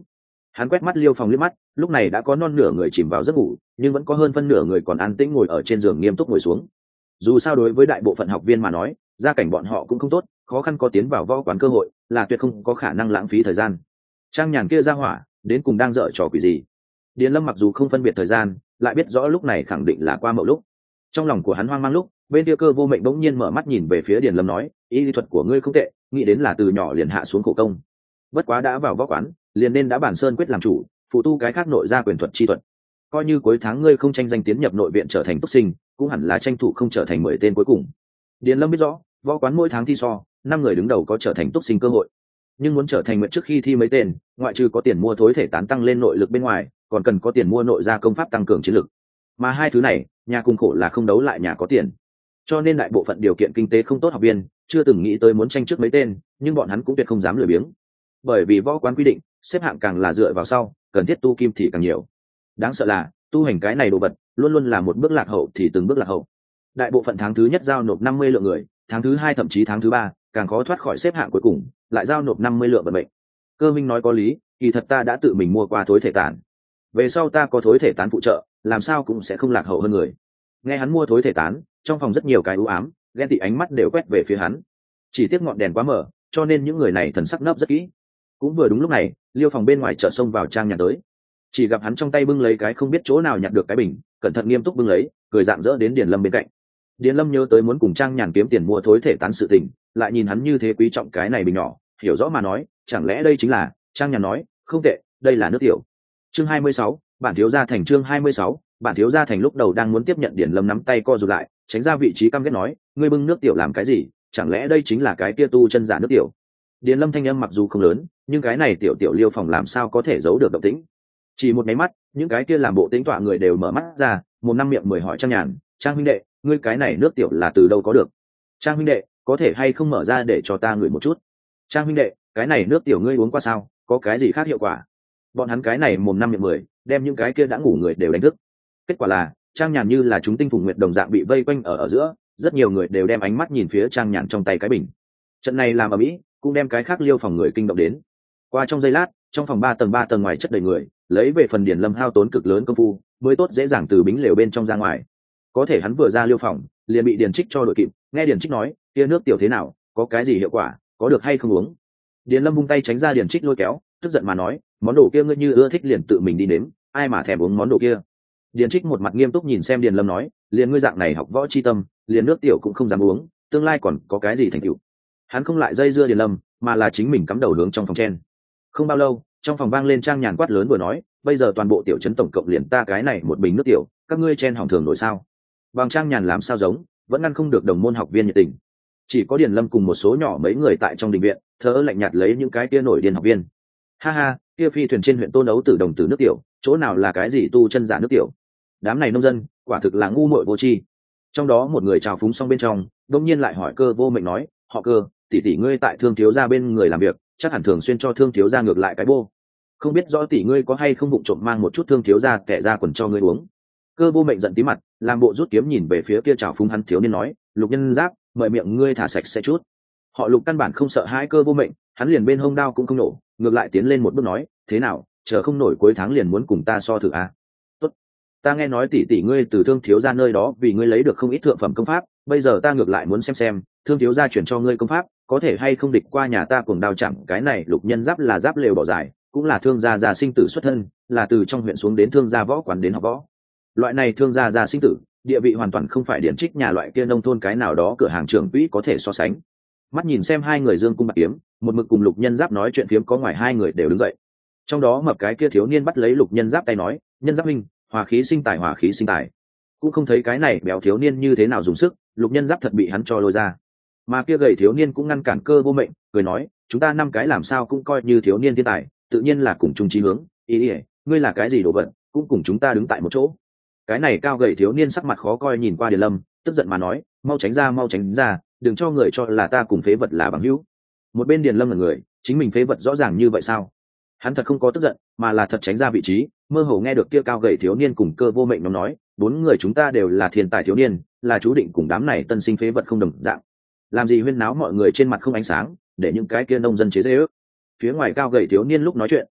Hắn quét mắt Liêu Phòng liếc mắt, lúc này đã có non nửa người chìm vào giấc ngủ, nhưng vẫn có hơn phân nửa người còn an tĩnh ngồi ở trên giường nghiêm túc ngồi xuống. Dù sao đối với đại bộ phận học viên mà nói, gia cảnh bọn họ cũng không tốt, khó khăn có tiến vào võ quán cơ hội là tuyệt không có khả năng lãng phí thời gian. Trang Nhàn kia ra hỏa đến cùng đang dở trò quỷ gì? Điền Lâm mặc dù không phân biệt thời gian, lại biết rõ lúc này khẳng định là qua mậu lúc. Trong lòng của hắn hoang mang lúc, bên kia Cơ Vô Mệnh bỗng nhiên mở mắt nhìn về phía Điền Lâm nói, ý lý thuật của ngươi không tệ, nghĩ đến là từ nhỏ liền hạ xuống khổ công. Bất quá đã vào võ quán, liền nên đã bản sơn quyết làm chủ, phụ tu cái khác nội gia quyền thuật chi thuật. Coi như cuối tháng ngươi không tranh danh tiến nhập nội viện trở thành túc sinh, cũng hẳn là tranh thủ không trở thành mười tên cuối cùng. Điền Lâm biết rõ, võ quán mỗi tháng thi so, năm người đứng đầu có trở thành túc sinh cơ hội. Nhưng muốn trở thành nguyện trước khi thi mấy tên, ngoại trừ có tiền mua thối thể tán tăng lên nội lực bên ngoài, còn cần có tiền mua nội gia công pháp tăng cường chiến lực. Mà hai thứ này, nhà cùng khổ là không đấu lại nhà có tiền. Cho nên đại bộ phận điều kiện kinh tế không tốt học viên chưa từng nghĩ tới muốn tranh trước mấy tên, nhưng bọn hắn cũng tuyệt không dám lười biếng. Bởi vì võ quán quy định, xếp hạng càng là dựa vào sau, cần thiết tu kim thì càng nhiều. Đáng sợ là, tu hành cái này đồ vật, luôn luôn là một bước lạc hậu thì từng bước lạc hậu. Đại bộ phận tháng thứ nhất giao nộp năm mươi lượng người, tháng thứ hai thậm chí tháng thứ ba, càng khó thoát khỏi xếp hạng cuối cùng, lại giao nộp năm mươi lượng vận mệnh. Cơ Minh nói có lý, kỳ thật ta đã tự mình mua qua thối thể tán. Về sau ta có thối thể tán phụ trợ, làm sao cũng sẽ không lạc hậu hơn người. Nghe hắn mua thối thể tán, trong phòng rất nhiều cái u ám, ghen tị ánh mắt đều quét về phía hắn. Chỉ tiếc ngọn đèn quá mở, cho nên những người này thần sắc nấp rất kỹ. Cũng vừa đúng lúc này, Liêu Phòng bên ngoài chợ xông vào Trang Nhàn tới. Chỉ gặp hắn trong tay bưng lấy cái không biết chỗ nào nhặt được cái bình, cẩn thận nghiêm túc bưng lấy, cười rạng rỡ đến Điền Lâm bên cạnh. Điền Lâm nhớ tới muốn cùng Trang Nhàn kiếm tiền mua thối thể tán sự tình, lại nhìn hắn như thế quý trọng cái này bình nhỏ, hiểu rõ mà nói, chẳng lẽ đây chính là? Trang Nhàn nói, không tệ, đây là nước tiểu. Chương hai mươi sáu, bản thiếu gia thành. Chương hai mươi sáu, bản thiếu gia thành. Lúc đầu đang muốn tiếp nhận, Điền Lâm nắm tay co rụt lại, tránh ra vị trí căm ghét nói, ngươi bưng nước tiểu làm cái gì? Chẳng lẽ đây chính là cái kia tu chân giả nước tiểu? Điền Lâm thanh âm mặc dù không lớn, nhưng cái này tiểu tiểu Liêu Phòng làm sao có thể giấu được động tĩnh? Chỉ một máy mắt, những cái kia làm bộ tính tọa người đều mở mắt ra, một năm miệng mười hỏi Trang Nhàn, Trang huynh đệ, ngươi cái này nước tiểu là từ đâu có được? Trang huynh đệ, có thể hay không mở ra để cho ta ngửi một chút? Trang huynh đệ, cái này nước tiểu ngươi uống qua sao, có cái gì khác hiệu quả? Bọn hắn cái này mồm năm miệng mười, đem những cái kia đã ngủ người đều đánh thức. Kết quả là, Trang Nhàn như là chúng tinh phùng nguyệt đồng dạng bị vây quanh ở ở giữa, rất nhiều người đều đem ánh mắt nhìn phía Trang Nhàn trong tay cái bình. Trận này làm ở mỹ, cũng đem cái khác Liêu Phòng người kinh động đến. Qua trong giây lát, trong phòng ba tầng ba tầng ngoài chất đầy người, lấy về phần Điền Lâm hao tốn cực lớn công phu, mới tốt dễ dàng từ bính lều bên trong ra ngoài. Có thể hắn vừa ra Liêu Phòng, liền bị Điền Trích cho đội kịp, nghe Điền Trích nói, kia nước tiểu thế nào, có cái gì hiệu quả, có được hay không uống? Điền Lâm vung tay tránh ra Điền Trích lôi kéo, tức giận mà nói, món đồ kia ngươi như ưa thích liền tự mình đi nếm, ai mà thèm uống món đồ kia? Điền Trích một mặt nghiêm túc nhìn xem Điền Lâm nói, liền ngươi dạng này học võ chi tâm, liền nước tiểu cũng không dám uống, tương lai còn có cái gì thành tựu? Hắn không lại dây dưa Điền Lâm, mà là chính mình cắm đầu hướng trong phòng chen. Không bao lâu, trong phòng vang lên Trang Nhàn quát lớn vừa nói, bây giờ toàn bộ tiểu trấn tổng cộng liền ta cái này một bình nước tiểu, các ngươi chen hỏng thường nổi sao? Bằng Trang Nhàn làm sao giống, vẫn ngăn không được đồng môn học viên nhiệt tình. Chỉ có Điền Lâm cùng một số nhỏ mấy người tại trong đình viện, thở lạnh nhạt lấy những cái kia nổi điên học viên. Ha ha, kia phi thuyền trên huyện Tô Nấu Tử đồng tử nước tiểu, chỗ nào là cái gì tu chân giả nước tiểu? Đám này nông dân, quả thực là ngu muội vô tri. Trong đó một người chào phúng xong bên trong, đột nhiên lại hỏi Cơ Vô Mệnh nói, họ Cơ, tỷ tỷ ngươi tại Thương thiếu gia bên người làm việc, chắc hẳn thường xuyên cho Thương thiếu gia ngược lại cái bô. Không biết rõ tỷ ngươi có hay không vụng trộm mang một chút Thương thiếu gia kẻ ra quần cho ngươi uống. Cơ Vô Mệnh giận tí mặt, làm bộ rút kiếm nhìn về phía kia chào phúng hắn thiếu niên nói, Lục Nhân Giáp, mời miệng ngươi thả sạch sẽ chút. Họ Lục căn bản không sợ hãi Cơ Vô Mệnh, hắn liền bên hông đao cũng không nổ, ngược lại tiến lên một bước nói, thế nào, chờ không nổi cuối tháng liền muốn cùng ta so thử à? Tốt, ta nghe nói tỷ tỷ ngươi từ Thương thiếu gia nơi đó vì ngươi lấy được không ít thượng phẩm công pháp, bây giờ ta ngược lại muốn xem xem, Thương thiếu gia chuyển cho ngươi công pháp, có thể hay không địch qua nhà ta cuồng đao chẳng. Cái này Lục Nhân Giáp là giáp lều bỏ dài, cũng là thương gia già sinh tử xuất thân, là từ trong huyện xuống đến thương gia võ quán đến học võ. Loại này thương gia già sinh tử, địa vị hoàn toàn không phải Điển Trích nhà loại kia nông thôn cái nào đó cửa hàng trưởng quỹ có thể so sánh. Mắt nhìn xem hai người dương cung bạc kiếm, một mực cùng Lục Nhân Giáp nói chuyện phiếm, có ngoài hai người đều đứng dậy. Trong đó mập cái kia thiếu niên bắt lấy Lục Nhân Giáp tay nói, Nhân Giáp huynh, hòa khí sinh tài, hòa khí sinh tài. Cũng không thấy cái này béo thiếu niên như thế nào dùng sức, Lục Nhân Giáp thật bị hắn cho lôi ra. Mà kia gầy thiếu niên cũng ngăn cản Cơ Vô Mệnh, cười nói, chúng ta năm cái làm sao cũng coi như thiếu niên thiên tài, tự nhiên là cùng chung chí hướng. Ý ỉa, ngươi là cái gì đồ vật, cũng cùng chúng ta đứng tại một chỗ. Cái này cao gầy thiếu niên sắc mặt khó coi nhìn qua Điền Lâm, tức giận mà nói, mau tránh ra, mau tránh ra, đừng cho người cho là ta cùng phế vật là bằng hữu. Một bên Điền Lâm là người, chính mình phế vật rõ ràng như vậy sao? Hắn thật không có tức giận, mà là thật tránh ra vị trí, mơ hồ nghe được kia cao gầy thiếu niên cùng Cơ Vô Mệnh nó nói, bốn người chúng ta đều là thiên tài thiếu niên, là chú định cùng đám này tân sinh phế vật không đồng dạng. Làm gì huyên náo mọi người trên mặt không ánh sáng, để những cái kia nông dân chế giễu. Phía ngoài cao gầy thiếu niên lúc nói chuyện,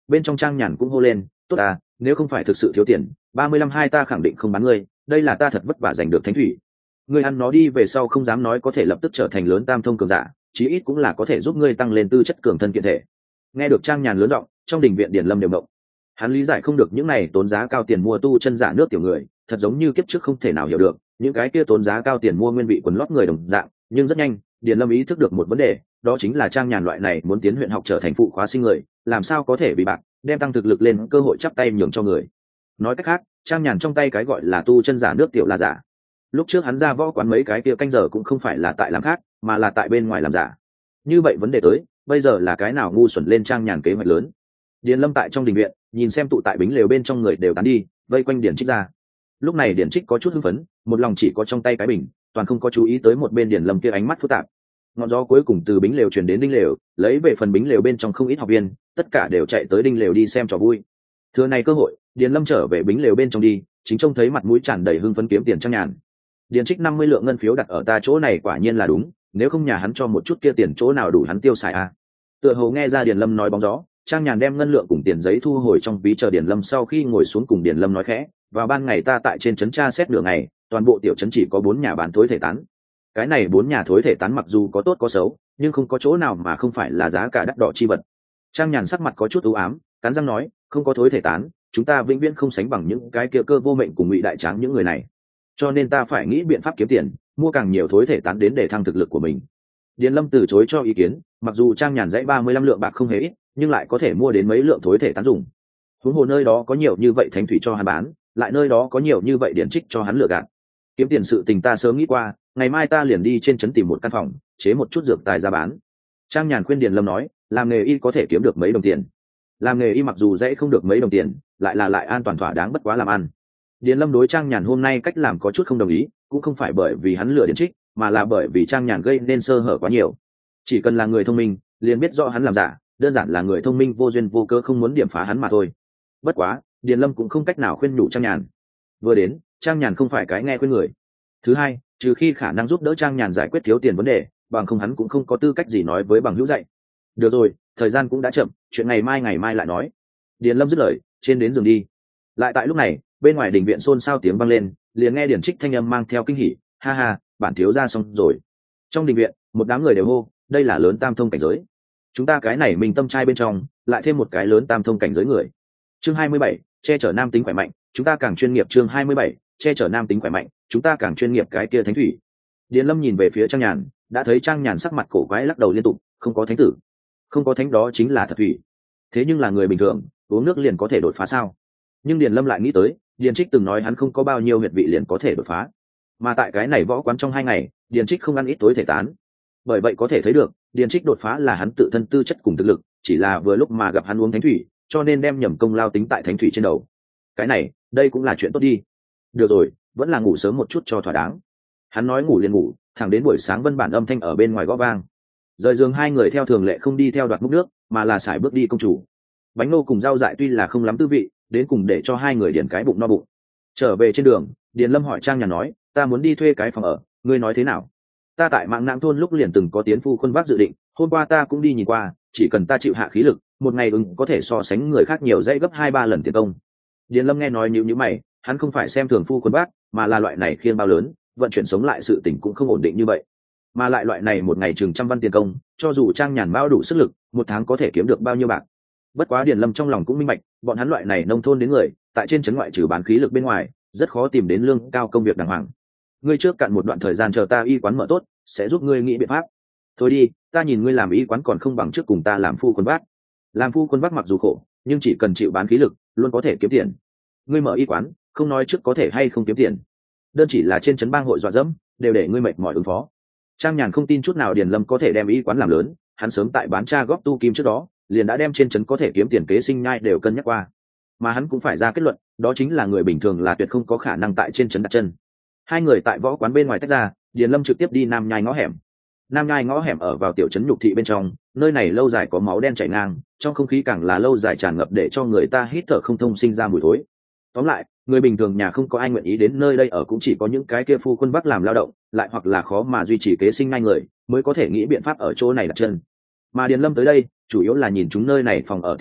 Bên trong Trang Nhàn cũng hô lên, tốt à, nếu không phải thực sự thiếu tiền, ba mươi lăm hai ta khẳng định không bán ngươi, đây là ta thật vất vả giành được thánh thủy. Ngươi ăn nó đi, về sau không dám nói có thể lập tức trở thành lớn tam thông cường giả, chí ít cũng là có thể giúp ngươi tăng lên tư chất cường thân kiện thể. Nghe được Trang Nhàn lớn giọng, trong đình viện Điền Lâm đều động. Hắn lý giải không được những này tốn giá cao tiền mua tu chân giả nước tiểu người, thật giống như kiếp trước không thể nào hiểu được, những cái kia tốn giá cao tiền mua nguyên vị quần lót người đồng dạng, nhưng rất nhanh, Điền Lâm ý thức được một vấn đề, đó chính là Trang Nhàn loại này muốn tiến huyện học trở thành phụ khóa sinh người, làm sao có thể bị bạc, đem tăng thực lực lên cơ hội chắp tay nhường cho người. Nói cách khác, Trang Nhàn trong tay cái gọi là tu chân giả nước tiểu là giả. Lúc trước hắn ra võ quán mấy cái kia canh giờ cũng không phải là tại làm khác, mà là tại bên ngoài làm giả. Như vậy vấn đề tới, bây giờ là cái nào ngu xuẩn lên Trang Nhàn kế hoạch lớn. Điền Lâm tại trong đình viện, nhìn xem tụ tại bính lều bên trong người đều tán đi, vây quanh Điền Trích ra. Lúc này Điền Trích có chút hưng phấn, một lòng chỉ có trong tay cái bình, toàn không có chú ý tới một bên Điền Lâm kia ánh mắt phức tạp. Ngọn gió cuối cùng từ bính lều truyền đến đinh lều, lấy về phần bính lều bên trong không ít học viên, tất cả đều chạy tới đinh lều đi xem trò vui. Thừa này cơ hội, Điền Lâm trở về bính lều bên trong đi, chính trông thấy mặt mũi tràn đầy hưng phấn kiếm tiền Trang Nhàn. Điền Trích năm mươi lượng ngân phiếu đặt ở ta chỗ này quả nhiên là đúng, nếu không nhà hắn cho một chút kia tiền chỗ nào đủ hắn tiêu xài à. Tựa hồ nghe ra Điền Lâm nói bóng gió, Trang Nhàn đem ngân lượng cùng tiền giấy thu hồi trong ví, chờ Điền Lâm sau khi ngồi xuống cùng Điền Lâm nói khẽ, vào ban ngày ta tại trên trấn tra xét nửa ngày, toàn bộ tiểu trấn chỉ có bốn nhà bán thối thể tán. Cái này bốn nhà thối thể tán mặc dù có tốt có xấu, nhưng không có chỗ nào mà không phải là giá cả đắt đỏ chi vật. Trang Nhàn sắc mặt có chút u ám, cắn răng nói, không có thối thể tán, chúng ta vĩnh viễn không sánh bằng những cái kia cơ vô mệnh cùng Ngụy Đại Tráng những người này. Cho nên ta phải nghĩ biện pháp kiếm tiền, mua càng nhiều thối thể tán đến để thăng thực lực của mình. Điền Lâm từ chối cho ý kiến, mặc dù Trang Nhàn dãy ba mươi lăm lượng bạc không hề ít, nhưng lại có thể mua đến mấy lượng thối thể tán dùng. Huống hồ nơi đó có nhiều như vậy thánh thủy cho hắn bán, lại nơi đó có nhiều như vậy Điền Trích cho hắn lựa gạt. Kiếm tiền sự tình ta sớm nghĩ qua, ngày mai ta liền đi trên trấn tìm một căn phòng, chế một chút dược tài ra bán. Trang Nhàn khuyên Điền Lâm nói, làm nghề y có thể kiếm được mấy đồng tiền. Làm nghề y mặc dù dễ không được mấy đồng tiền, lại là lại an toàn thỏa đáng bất quá làm ăn. Điền Lâm đối Trang Nhàn hôm nay cách làm có chút không đồng ý, cũng không phải bởi vì hắn lừa Điền Trích, mà là bởi vì Trang Nhàn gây nên sơ hở quá nhiều. Chỉ cần là người thông minh, liền biết rõ hắn làm giả, đơn giản là người thông minh vô duyên vô cớ không muốn điểm phá hắn mà thôi. Bất quá, Điền Lâm cũng không cách nào khuyên nhủ Trang Nhàn. Vừa đến, Trang Nhàn không phải cái nghe khuyên người. Thứ hai, trừ khi khả năng giúp đỡ Trang Nhàn giải quyết thiếu tiền vấn đề, bằng không hắn cũng không có tư cách gì nói với bằng hữu dạy. Được rồi, thời gian cũng đã chậm, chuyện ngày mai ngày mai lại nói. Điền Lâm dứt lời, trên đến giường đi. Lại tại lúc này, bên ngoài đình viện xôn xao tiếng vang lên, liền nghe Điền Trích thanh âm mang theo kinh hỉ, ha ha, bản thiếu ra xong rồi. Trong đình viện, một đám người đều hô, đây là lớn tam thông cảnh giới. Chúng ta cái này mình tâm trai bên trong, lại thêm một cái lớn tam thông cảnh giới người. Chương hai mươi bảy, che chở nam tính khỏe mạnh, chúng ta càng chuyên nghiệp. Chương hai mươi bảy, che chở nam tính khỏe mạnh, chúng ta càng chuyên nghiệp. Cái kia thánh thủy. Điền Lâm nhìn về phía Trang Nhàn, đã thấy Trang Nhàn sắc mặt cổ quái lắc đầu liên tục, không có thánh tử, không có thánh, đó chính là thật thủy. Thế nhưng là người bình thường, uống nước liền có thể đột phá sao? Nhưng Điền Lâm lại nghĩ tới, Điền Trích từng nói hắn không có bao nhiêu huyệt vị liền có thể đột phá, mà tại cái này võ quán trong hai ngày, Điền Trích không ăn ít tối thể tán. Bởi vậy có thể thấy được, Điền Trích đột phá là hắn tự thân tư chất cùng thực lực, chỉ là vừa lúc mà gặp hắn uống thánh thủy, cho nên đem nhầm công lao tính tại thánh thủy trên đầu. Cái này, đây cũng là chuyện tốt đi. Được rồi, vẫn là ngủ sớm một chút cho thỏa đáng. Hắn nói ngủ liền ngủ, thẳng đến buổi sáng Vân Bản âm thanh ở bên ngoài gõ vang. Rời giường hai người theo thường lệ không đi theo đoạt múc nước, mà là sải bước đi công chủ. Bánh nô cùng rau dại tuy là không lắm tư vị, đến cùng để cho hai người điền cái bụng no bụng. Trở về trên đường, Điền Lâm hỏi Trang Nhàn nói, ta muốn đi thuê cái phòng ở, ngươi nói thế nào? Ta tại Mạng Nãng thôn lúc liền từng có tiến phu khuôn vác dự định, hôm qua ta cũng đi nhìn qua, chỉ cần ta chịu hạ khí lực, một ngày ứng có thể so sánh người khác nhiều dãy gấp hai ba lần tiền công. Điền Lâm nghe nói nhíu nhíu mày, hắn không phải xem thường phu khuôn vác, mà là loại này khiên bao lớn, vận chuyển sống lại sự tình cũng không ổn định như vậy. Mà lại loại này một ngày chừng trăm văn tiền công, cho dù Trang Nhàn bao đủ sức lực, một tháng có thể kiếm được bao nhiêu bạc. Bất quá Điền Lâm trong lòng cũng minh bạch, bọn hắn loại này nông thôn đến người, tại trên trấn ngoại trừ bán khí lực bên ngoài, rất khó tìm đến lương cao công việc đàng hoàng. Ngươi trước cạn một đoạn thời gian chờ ta y quán mở tốt, sẽ giúp ngươi nghĩ biện pháp. Thôi đi, ta nhìn ngươi làm y quán còn không bằng trước cùng ta làm phu quân vác. Làm phu quân vác mặc dù khổ, nhưng chỉ cần chịu bán khí lực, luôn có thể kiếm tiền. Ngươi mở y quán, không nói trước có thể hay không kiếm tiền, đơn chỉ là trên trấn bang hội dọa dẫm, đều để ngươi mệt mỏi ứng phó. Trang Nhàn không tin chút nào Điền Lâm có thể đem y quán làm lớn, hắn sớm tại bán tra góp tu kim trước đó, liền đã đem trên trấn có thể kiếm tiền kế sinh nhai đều cân nhắc qua. Mà hắn cũng phải ra kết luận, đó chính là người bình thường là tuyệt không có khả năng tại trên trấn đặt chân. Hai người tại võ quán bên ngoài tách ra, Điền Lâm trực tiếp đi Nam Nhai ngõ hẻm. Nam Nhai ngõ hẻm ở vào tiểu trấn nhục thị bên trong, nơi này lâu dài có máu đen chảy ngang, trong không khí càng là lâu dài tràn ngập để cho người ta hít thở không thông, sinh ra mùi thối. Tóm lại, người bình thường nhà không có ai nguyện ý đến nơi đây ở, cũng chỉ có những cái kia phu quân vác làm lao động, lại hoặc là khó mà duy trì kế sinh ngay người, mới có thể nghĩ biện pháp ở chỗ này đặt chân. Mà Điền Lâm tới đây, chủ yếu là nhìn chúng nơi này phòng ở tiện nghi,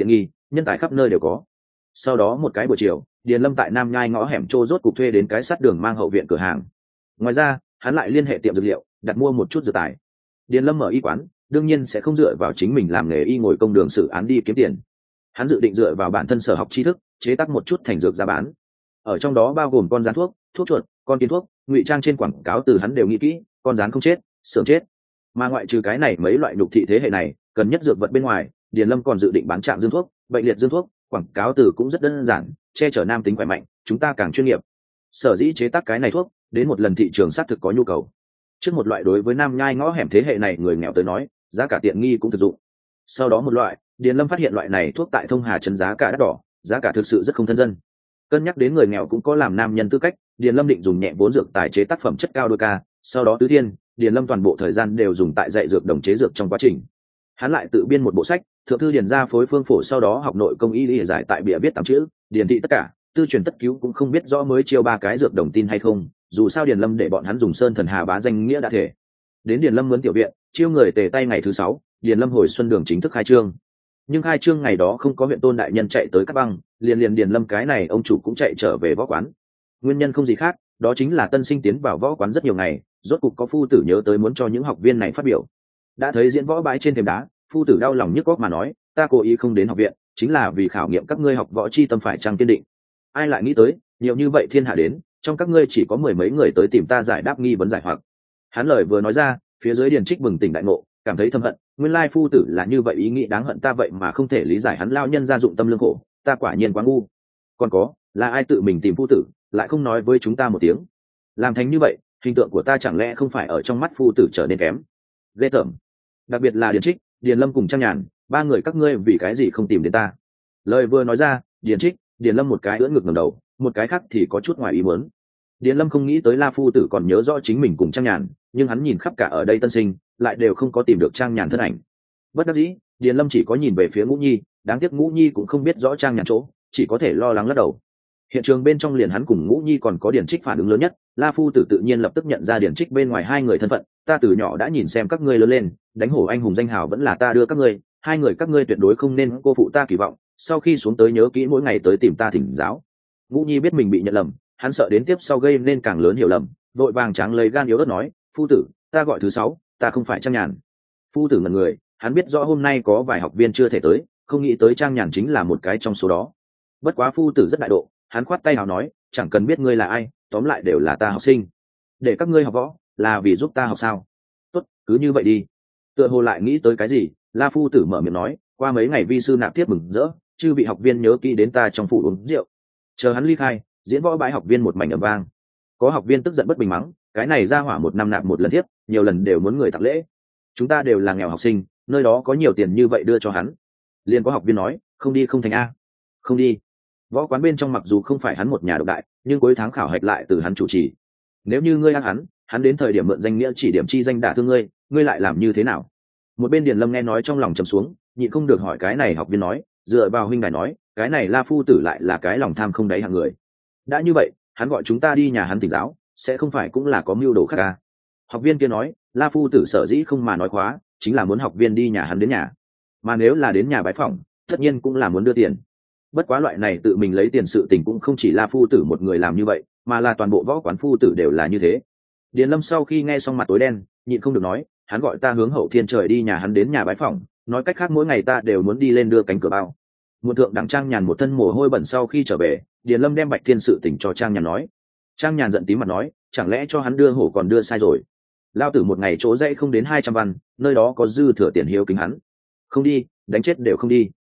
nhân tài khắp nơi đều có. Sau đó một cái buổi chiều, Điền Lâm tại Nam Nhai ngõ hẻm trô rốt cục thuê đến cái sát đường mang hậu viện cửa hàng. Ngoài ra, hắn lại liên hệ tiệm dược liệu, đặt mua một chút dược tài. Điền Lâm mở y quán, đương nhiên sẽ không dựa vào chính mình làm nghề y ngồi công đường xử án đi kiếm tiền. Hắn dự định dựa vào bản thân sở học tri thức, chế tác một chút thành dược ra bán. Ở trong đó bao gồm con rán thuốc, thuốc chuột, con kiến thuốc, ngụy trang trên quảng cáo từ hắn đều nghĩ kỹ, con rán không chết, sưởng chết. Mà ngoại trừ cái này mấy loại nhục thị thế hệ này, cần nhất dược vật bên ngoài, Điền Lâm còn dự định bán trạm dương thuốc, bệnh liệt dương thuốc, quảng cáo từ cũng rất đơn giản, che chở nam tính khỏe mạnh, chúng ta càng chuyên nghiệp. Sở dĩ chế tác cái này thuốc, đến một lần thị trường xác thực có nhu cầu. Trước một loại đối với Nam Nhai ngõ hẻm thế hệ này người nghèo tới nói, giá cả tiện nghi cũng thực dụng. Sau đó một loại, Điền Lâm phát hiện loại này thuốc tại Thông Hà trấn giá cả đắt đỏ, giá cả thực sự rất không thân dân. Cân nhắc đến người nghèo cũng có làm nam nhân tư cách, Điền Lâm định dùng nhẹ vốn dược tài chế tác phẩm chất cao đôi ca, sau đó tứ thiên, Điền Lâm toàn bộ thời gian đều dùng tại dạy dược đồng chế dược trong quá trình. Hắn lại tự biên một bộ sách, thượng thư điền ra phối phương phổ, sau đó học nội công y lý giải tại bìa viết tám chữ, điền thị tất cả, tư truyền tất cứu cũng không biết rõ mới chiêu ba cái dược đồng tin hay không, dù sao Điền Lâm để bọn hắn dùng sơn thần hà bá danh nghĩa đã thể. Đến Điền Lâm mướn tiểu viện, chiêu người tề tay ngày thứ sáu, Điền Lâm hồi xuân đường chính thức khai trương. Nhưng khai trương ngày đó không có huyện tôn đại nhân chạy tới Cát Băng, liền liền Điền Lâm cái này ông chủ cũng chạy trở về võ quán. Nguyên nhân không gì khác, đó chính là tân sinh tiến vào võ quán rất nhiều ngày, rốt cục có phu tử nhớ tới muốn cho những học viên này phát biểu. Đã thấy diễn võ bãi trên thềm đá, phu tử đau lòng nhức góc mà nói, ta cố ý không đến học viện, chính là vì khảo nghiệm các ngươi học võ chi tâm phải chăng kiên định. Ai lại nghĩ tới, nhiều như vậy thiên hạ đến, trong các ngươi chỉ có mười mấy người tới tìm ta giải đáp nghi vấn giải hoặc. Hắn lời vừa nói ra, phía dưới Điền Trích bừng tỉnh đại ngộ, cảm thấy thâm hận, nguyên lai phu tử là như vậy, ý nghĩ đáng hận ta vậy mà không thể lý giải hắn lao nhân gia dụng tâm lương khổ, ta quả nhiên quá ngu. Còn có, là ai tự mình tìm phu tử, lại không nói với chúng ta một tiếng. Làm thành như vậy, hình tượng của ta chẳng lẽ không phải ở trong mắt phu tử trở nên kém? Ghê tởm. Đặc biệt là Điền Trích, Điền Lâm cùng Trang Nhàn, ba người các ngươi vì cái gì không tìm đến ta? Lời vừa nói ra, Điền Trích, Điền Lâm một cái ưỡn ngực ngẩng đầu, một cái khác thì có chút ngoài ý muốn. Điền Lâm không nghĩ tới La phu tử còn nhớ rõ chính mình cùng Trang Nhàn, nhưng hắn nhìn khắp cả ở đây tân sinh, lại đều không có tìm được Trang Nhàn thân ảnh. Bất đắc dĩ, Điền Lâm chỉ có nhìn về phía Ngũ Nhi, đáng tiếc Ngũ Nhi cũng không biết rõ Trang Nhàn chỗ, chỉ có thể lo lắng lắc đầu. Hiện trường bên trong liền hắn cùng Ngũ Nhi còn có Điền Trích phản ứng lớn nhất, La phu tử tự nhiên lập tức nhận ra Điền Trích bên ngoài hai người thân phận, ta từ nhỏ đã nhìn xem các ngươi lớn lên, đánh hổ anh hùng danh hào vẫn là ta đưa các ngươi, hai người các ngươi tuyệt đối không nên cô phụ ta kỳ vọng, sau khi xuống tới nhớ kỹ mỗi ngày tới tìm ta thỉnh giáo. Ngũ Nhi biết mình bị nhận lầm, hắn sợ đến tiếp sau gây nên càng lớn hiểu lầm, vội vàng tráng lấy gan yếu ớt nói, phu tử, ta gọi thứ sáu, ta không phải Trang Nhàn. Phu tử ngẩn người, hắn biết rõ hôm nay có vài học viên chưa thể tới, không nghĩ tới Trang Nhàn chính là một cái trong số đó. Bất quá phu tử rất đại độ, hắn khoát tay nào nói, chẳng cần biết ngươi là ai, tóm lại đều là ta học sinh, để các ngươi học võ là vì giúp ta học sao? Tốt, cứ như vậy đi. Tựa hồ lại nghĩ tới cái gì, La phu tử mở miệng nói, qua mấy ngày vi sư nạp tiếp mừng rỡ, chư vị học viên nhớ kỹ đến ta trong phủ uống rượu. Chờ hắn ly khai, diễn võ bãi học viên một mảnh ầm vang. Có học viên tức giận bất bình mắng, cái này ra hỏa một năm nạp một lần tiếp, nhiều lần đều muốn người tặng lễ. Chúng ta đều là nghèo học sinh, nơi đó có nhiều tiền như vậy đưa cho hắn. Liền có học viên nói, không đi không thành a. Không đi. Võ quán bên trong mặc dù không phải hắn một nhà độc đại, nhưng cuối tháng khảo hạch lại từ hắn chủ trì. Nếu như ngươi ăn hắn, hắn đến thời điểm mượn danh nghĩa chỉ điểm chi danh đả thương ngươi, ngươi lại làm như thế nào? Một bên Điền Lâm nghe nói trong lòng trầm xuống, nhịn không được hỏi cái này học viên nói, dựa vào huynh đài nói, cái này La phu tử lại là cái lòng tham không đáy hạng người. Đã như vậy, hắn gọi chúng ta đi nhà hắn tỉnh giáo, sẽ không phải cũng là có mưu đồ khác à? Học viên kia nói, La phu tử sở dĩ không mà nói khóa, chính là muốn học viên đi nhà hắn đến nhà, mà nếu là đến nhà bái phỏng, tất nhiên cũng là muốn đưa tiền. Bất quá loại này tự mình lấy tiền sự tình cũng không chỉ La phu tử một người làm như vậy, mà là toàn bộ võ quán phu tử đều là như thế. Điền Lâm sau khi nghe xong mặt tối đen, nhịn không được nói, hắn gọi ta hướng hậu thiên trời đi nhà hắn đến nhà bái phỏng, nói cách khác mỗi ngày ta đều muốn đi lên đưa cánh cửa bao. Một thượng đẳng Trang Nhàn một thân mồ hôi bẩn sau khi trở về, Điền Lâm đem Bạch Thiên sự tình cho Trang Nhàn nói. Trang Nhàn giận tím mặt nói, chẳng lẽ cho hắn đưa hổ còn đưa sai rồi? Lao tử một ngày chỗ dậy không đến hai trăm văn, nơi đó có dư thừa tiền hiếu kính hắn. Không đi, đánh chết đều không đi.